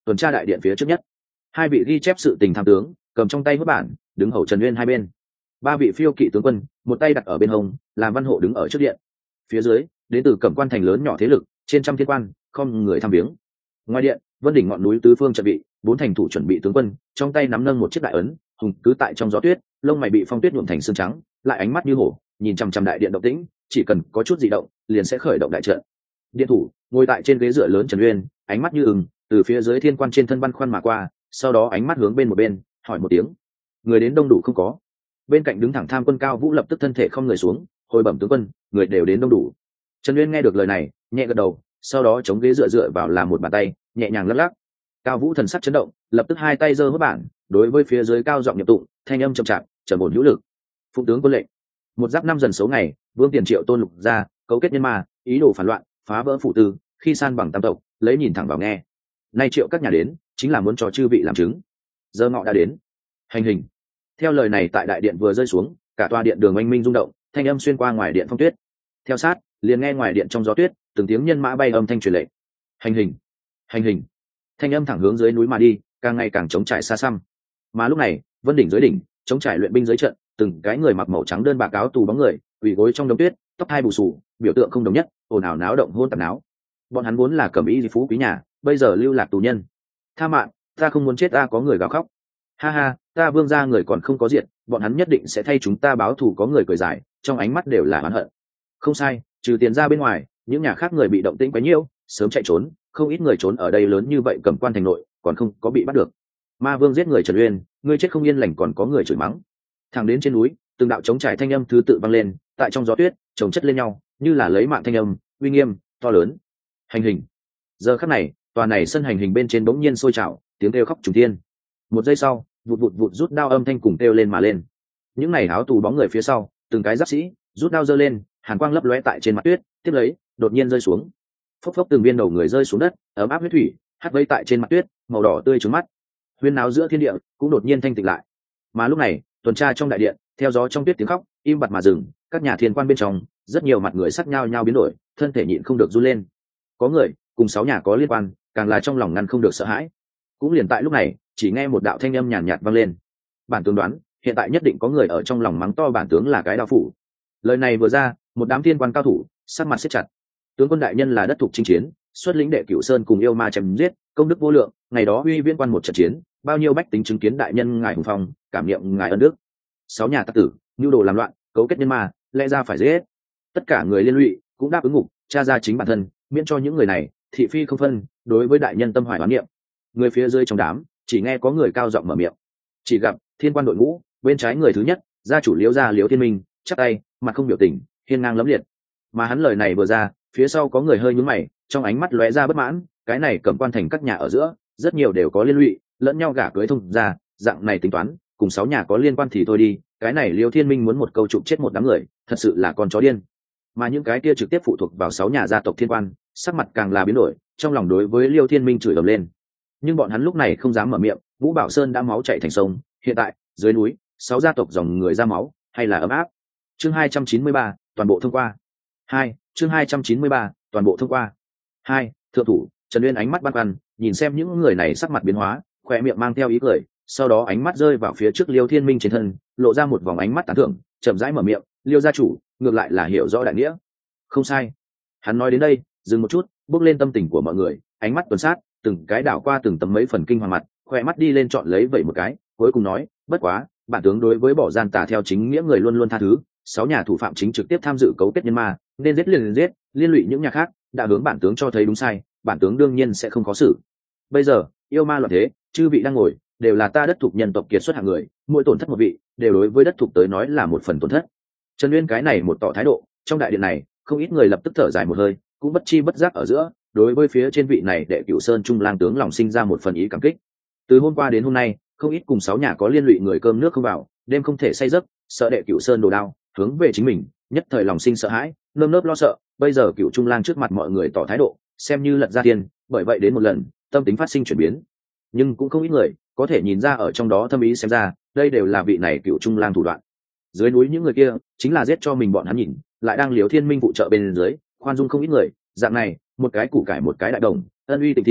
tuần tra đại điện phía trước nhất. Hai vị ghi chép sự tình tham tướng cầm trong tay hốt bản đứng hầu Trần Uyên hai bên. Ba vị phiêu kỵ tướng quân một tay đặt ở bên hông, làm văn hộ đứng ở trước điện. Phía dưới đến từ cẩm quan thành lớn nhỏ thế lực trên trăm thiên quan không người thăm viếng. Ngoài điện, vân đỉnh ngọn núi tứ phương chuẩn bị, bốn thành thủ chuẩn bị tướng quân trong tay nắm nâng một chiếc đại ấn, hùng cứ tại trong gió tuyết, lông mày bị phong tuyết nhuộm thành xương trắng, lại ánh mắt như hổ, nhìn chằm chằm đại điện động tĩnh, chỉ cần có chút dị động liền sẽ khởi động đại trận. Điện thủ ngồi tại trên ghế dựa lớn Trần Uyên, ánh mắt như ưng từ phía dưới thiên quan trên thân băn khoăn mà qua, sau đó ánh mắt hướng bên một bên hỏi một tiếng: người đến đông đủ không có? Bên cạnh đứng thẳng tham quân Cao Vũ lập tức thân thể không người xuống, hồi bẩm tướng quân, người đều đến đông đủ. Trần Uyên nghe được lời này nhẹ gật đầu, sau đó chống ghế dựa dựa vào làm một bàn tay nhẹ nhàng lắc lắc. Cao Vũ thần sắc chấn động, lập tức hai tay giơ hốt bản đối với phía dưới cao giọng nhập tụng, thanh âm chậm chạp trầm ổn hữu lực: phụ tướng quân lệnh, một giáp năm dần số ngày, vương tiền triệu tôn lục ra cấu kết nhân ma, ý đồ phản loạn, phá vỡ phụ tư, khi san bằng tam tộc, lấy nhìn thẳng vào nghe. Nay triệu các nhà đến chính là muốn cho chư vị làm chứng. Giờ ngọ đã đến, hành hình. Theo lời này tại đại điện vừa rơi xuống, cả tòa điện đường oanh minh rung động, thanh âm xuyên qua ngoài điện phong tuyết. Theo sát liền nghe ngoài điện trong gió tuyết từng tiếng nhân mã bay âm thanh truyền lệnh: hành hình, hành hình. Thanh âm thẳng hướng dưới núi mà đi, càng ngày càng chống trải xa xăm. Mà lúc này vân đỉnh dưới đỉnh chống trải luyện binh dưới trận, từng cái người mặc màu trắng đơn bạc áo tù bóng người quỳ gối trong đống tuyết, tóc hai bù xù, biểu tượng không đồng nhất, ồn ào náo động hôn tạp náo. Bọn hắn vốn là cẩm y phú quý nhà, bây giờ lưu lạc tù nhân. Tha mạng, ta không muốn chết. Ta có người gào khóc. Ha ha, ta vương gia người còn không có diện, bọn hắn nhất định sẽ thay chúng ta báo thù. Có người cười dài, trong ánh mắt đều là oán hận. Không sai, trừ tiền ra bên ngoài, những nhà khác người bị động tĩnh quấy nhiễu, sớm chạy trốn, không ít người trốn ở đây lớn như vậy cẩm quan thành nội, còn không có bị bắt được. Ma vương giết người Trần Uyên, ngươi chết không yên lành, còn có người chửi mắng. Thẳng đến trên núi, từng đạo chống trải thanh âm thứ tự vang lên, tại trong gió tuyết chồng chất lên nhau, như là lấy mạng thanh âm uy nghiêm to lớn. Hành hình. Giờ khắc này, tòa này sân hành hình bên trên bỗng nhiên sôi trào, tiếng kêu khóc trùng thiên. Một giây sau, vụt vụt vụt rút đao âm thanh cùng kêu lên mà lên. Những này áo tù bóng người phía sau, từng cái giáp sĩ rút đao giơ lên, hàn quang lấp lóe tại trên mặt tuyết, tiếp lấy đột nhiên rơi xuống. Phốc phốc từng viên đầu người rơi xuống đất, ấm áp huyết thủy hắt vây tại trên mặt tuyết, màu đỏ tươi trướng mắt. Huyên náo giữa thiên địa cũng đột nhiên thanh tịnh lại. Mà lúc này, tuần tra trong đại điện, theo gió trong tuyết tiếng khóc im bặt mà dừng, các nhà thiên quan bên trong rất nhiều mặt người sắc nhao nhao biến đổi, thân thể nhịn không được run lên. Có người cùng sáu nhà có liên quan, càng là trong lòng ngăn không được sợ hãi. Cũng liền tại lúc này, chỉ nghe một đạo thanh âm nhàn nhạt vang lên: bản tướng đoán, hiện tại nhất định có người ở trong lòng mắng to bản tướng là cái đao phủ. Lời này vừa ra, một đám thiên quan cao thủ sắc mặt siết chặt. Tướng quân đại nhân là đất thục chinh chiến, xuất lĩnh đệ cửu sơn cùng yêu ma chém giết, công đức vô lượng, ngày đó uy viên quan một trận chiến, bao nhiêu bách tính chứng kiến đại nhân ngài hùng phong, cảm niệm ngài ân đức. Sáu nhà tặc tử nhu đồ làm loạn, cấu kết nhân ma, lẽ ra phải giết. Tất cả người liên lụy cũng đáp ứng ngục, tra ra chính bản thân, miễn cho những người này thị phi không phân, đối với đại nhân tâm hoài oán niệm. Người phía dưới trong đám chỉ nghe có người cao giọng mở miệng. Chỉ gặp thiên quan đội ngũ bên trái người thứ nhất, gia chủ Liễu gia Liễu Thiên Minh, chắp tay, mặt không biểu tình, hiên ngang lẫm liệt. Mà hắn lời này vừa ra, phía sau có người hơi nhướng mày, trong ánh mắt lóe ra bất mãn. Cái này cẩm quan thành các nhà ở giữa rất nhiều đều có liên lụy, lẫn nhau gả cưới thông ra, dạng này tính toán cùng sáu nhà có liên quan thì thôi đi, cái này Liễu Thiên Minh muốn một câu chụp chết một đám người, thật sự là con chó điên. Mà những cái kia trực tiếp phụ thuộc vào sáu nhà gia tộc thiên quan, sắc mặt càng là biến đổi, trong lòng đối với Liễu Thiên Minh chửi ầm lên. Nhưng bọn hắn lúc này không dám mở miệng, Vũ Bảo Sơn đã máu chảy thành sông, hiện tại dưới núi sáu gia tộc dòng người ra máu hay là ấm áp. Chương hai trăm chín mươi ba, toàn bộ thông qua. Hai, chương hai trăm chín mươi ba, toàn bộ thông qua. Hai, thượng thủ Trần Uyên ánh mắt băn khoăn, nhìn xem những người này sắc mặt biến hóa, khỏe miệng mang theo ý cười, sau đó ánh mắt rơi vào phía trước Liêu Thiên Minh trên thân, lộ ra một vòng ánh mắt tán thưởng, chậm rãi mở miệng: Liêu gia chủ, ngược lại là hiểu rõ đại nghĩa. Không sai. Hắn nói đến đây, dừng một chút, bước lên tâm tình của mọi người, ánh mắt tuần sát, từng cái đảo qua từng tấm mấy phần kinh hoàng mặt, khỏe mắt đi lên chọn lấy vậy một cái, cuối cùng nói: bất quá, bản tướng đối với bỏ gian tà theo chính nghĩa người luôn luôn tha thứ, sáu nhà thủ phạm chính trực tiếp tham dự cấu kết nhân ma, nên giết liền giết, liên lụy những nhà khác, đã hướng bản tướng cho thấy đúng sai, bản tướng đương nhiên sẽ không có xử. Bây giờ yêu ma loạn thế, chư vị đang ngồi đều là ta đất thuộc nhân tộc kiệt xuất hạng người, mỗi tổn thất một vị đều đối với đất thuộc tới nói là một phần tổn thất. Trần Uyên cái này một tỏ thái độ, trong đại điện này không ít người lập tức thở dài một hơi, cũng bất chi bất giác ở giữa đối với phía trên vị này đệ cửu sơn trung lang tướng lòng sinh ra một phần ý cảm kích. Từ hôm qua đến hôm nay, không ít cùng sáu nhà có liên lụy người cơm nước không vào, đêm không thể say giấc, sợ đệ cửu sơn đồ đao hướng về chính mình, nhất thời lòng sinh sợ hãi, nơm nớp lo sợ. Bây giờ cửu trung lang trước mặt mọi người tỏ thái độ, xem như lật ra tiền, bởi vậy đến một lần tâm tính phát sinh chuyển biến. Nhưng cũng không ít người có thể nhìn ra ở trong đó thâm ý, xem ra đây đều là vị này cửu trung lang thủ đoạn. Dưới núi những người kia chính là giết cho mình bọn hắn nhìn, lại đang Liễu Thiên Minh phụ trợ bên dưới, khoan dung không ít người. Dạng này, một cái củ cải một cái đại đồng, ân uy tình thì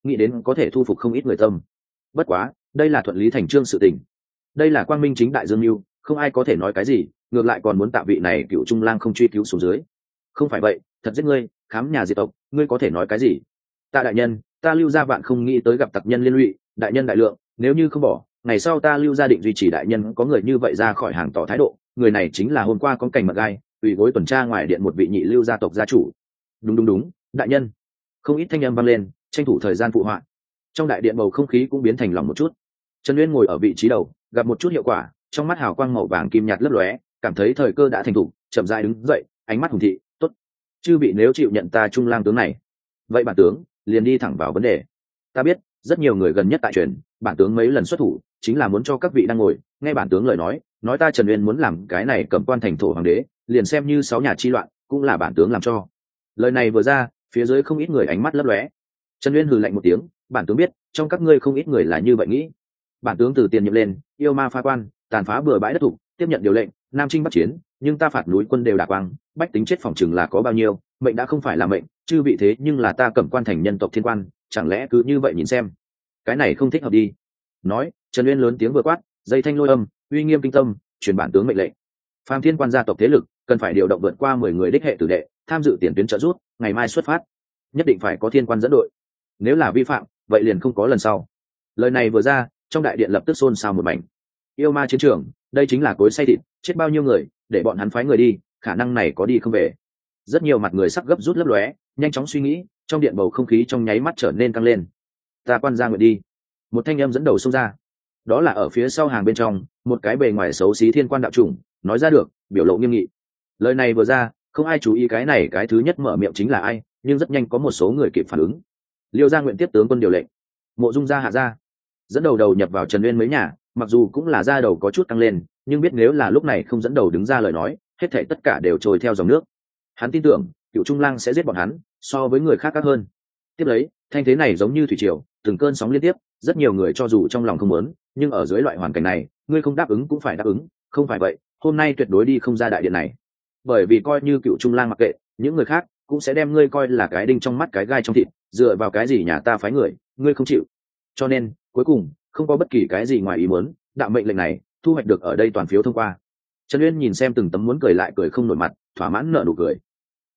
nghĩ đến có thể thu phục không ít người tâm. Bất quá đây là thuận lý thành trương sự tình, đây là quang minh chính đại dương mưu, không ai có thể nói cái gì, ngược lại còn muốn tạ vị này cựu trung lang không truy cứu xuống dưới. Không phải vậy thật giết ngươi, khám nhà diệt tộc, ngươi có thể nói cái gì? Tạ đại nhân, ta Lưu Gia Vạn không nghĩ tới gặp tặc nhân liên lụy, đại nhân đại lượng, nếu như không bỏ, ngày sau ta Lưu Gia định duy trì đại nhân có người như vậy ra khỏi hàng tỏ thái độ, người này chính là hôm qua con cảnh mật gai, ủy gối tuần tra ngoài điện một vị nhị Lưu gia tộc gia chủ. Đúng đúng đúng, đại nhân. Không ít thanh âm vang lên, tranh thủ thời gian phụ họa. Trong đại điện bầu không khí cũng biến thành lòng một chút. Trần Uyên ngồi ở vị trí đầu, gặp một chút hiệu quả, trong mắt hào quang màu vàng kim nhạt lấp lóe, cảm thấy thời cơ đã thành thủ, chậm rãi đứng dậy, ánh mắt hùng thị, tốt, chư vị nếu chịu nhận ta trung lang tướng này, vậy bản tướng liền đi thẳng vào vấn đề. Ta biết rất nhiều người gần nhất tại truyền, bản tướng mấy lần xuất thủ chính là muốn cho các vị đang ngồi nghe bản tướng lời nói, nói ta Trần Uyên muốn làm cái này cầm quan thành thổ hoàng đế, liền xem như sáu nhà chi loạn cũng là bản tướng làm cho. Lời này vừa ra, phía dưới không ít người ánh mắt lấp lóe. Trần Uyên hừ lạnh một tiếng, bản tướng biết trong các ngươi không ít người là như vậy nghĩ. Bản tướng từ tiền nhiệm lên, yêu ma phá quan, tàn phá bừa bãi đất thủ, tiếp nhận điều lệnh, nam chinh bắc chiến, nhưng ta phạt núi quân đều đả quang, bách tính chết phòng chừng là có bao nhiêu, mệnh đã không phải là mệnh, chư vị thế nhưng là ta cẩm quan thành nhân tộc thiên quan, chẳng lẽ cứ như vậy nhìn xem, cái này không thích hợp đi. Nói, Trần Uyên lớn tiếng vừa quát, dây thanh lôi âm, uy nghiêm kinh tâm, truyền bản tướng mệnh lệnh. Phàm thiên quan gia tộc thế lực cần phải điều động vượt qua mười người đích hệ tử đệ tham dự tiền tuyến trợ rút, ngày mai xuất phát, nhất định phải có thiên quan dẫn đội, nếu là vi phạm vậy liền không có lần sau. Lời này vừa ra, trong đại điện lập tức xôn xao một mảnh. Yêu ma chiến trường, đây chính là cối xay thịt, chết bao nhiêu người, để bọn hắn phái người đi, khả năng này có đi không về. Rất nhiều mặt người sắc gấp rút lấp lóe, nhanh chóng suy nghĩ, trong điện bầu không khí trong nháy mắt trở nên căng lên. Ta quan ra nguyện đi. Một thanh âm dẫn đầu xông ra, đó là ở phía sau hàng bên trong một cái bề ngoài xấu xí thiên quan đạo chủng, nói ra được biểu lộ nghiêm nghị. Lời này vừa ra, không ai chú ý cái này cái thứ nhất mở miệng chính là ai, nhưng rất nhanh có một số người kịp phản ứng. Liêu gia nguyện tiếp tướng quân điều lệnh. Mộ Dung gia hạ gia dẫn đầu đầu nhập vào Trần Uyên mấy nhà, mặc dù cũng là gia đầu có chút tăng lên, nhưng biết nếu là lúc này không dẫn đầu đứng ra lời nói, hết thảy tất cả đều trôi theo dòng nước. Hắn tin tưởng cựu trung lang sẽ giết bọn hắn so với người khác các hơn. Tiếp lấy, thanh thế này giống như thủy triều, từng cơn sóng liên tiếp, rất nhiều người cho dù trong lòng không muốn, nhưng ở dưới loại hoàn cảnh này, ngươi không đáp ứng cũng phải đáp ứng, không phải vậy hôm nay tuyệt đối đi không ra đại điện này. Bởi vì coi như cựu trung lang mặc kệ, những người khác cũng sẽ đem ngươi coi là cái đinh trong mắt cái gai trong thịt, dựa vào cái gì nhà ta phái người, ngươi không chịu. Cho nên cuối cùng không có bất kỳ cái gì ngoài ý muốn, đạo mệnh lệnh này thu hoạch được ở đây toàn phiếu thông qua. Trần Uyên nhìn xem từng tấm muốn cười lại cười không nổi mặt, thỏa mãn nở nụ cười.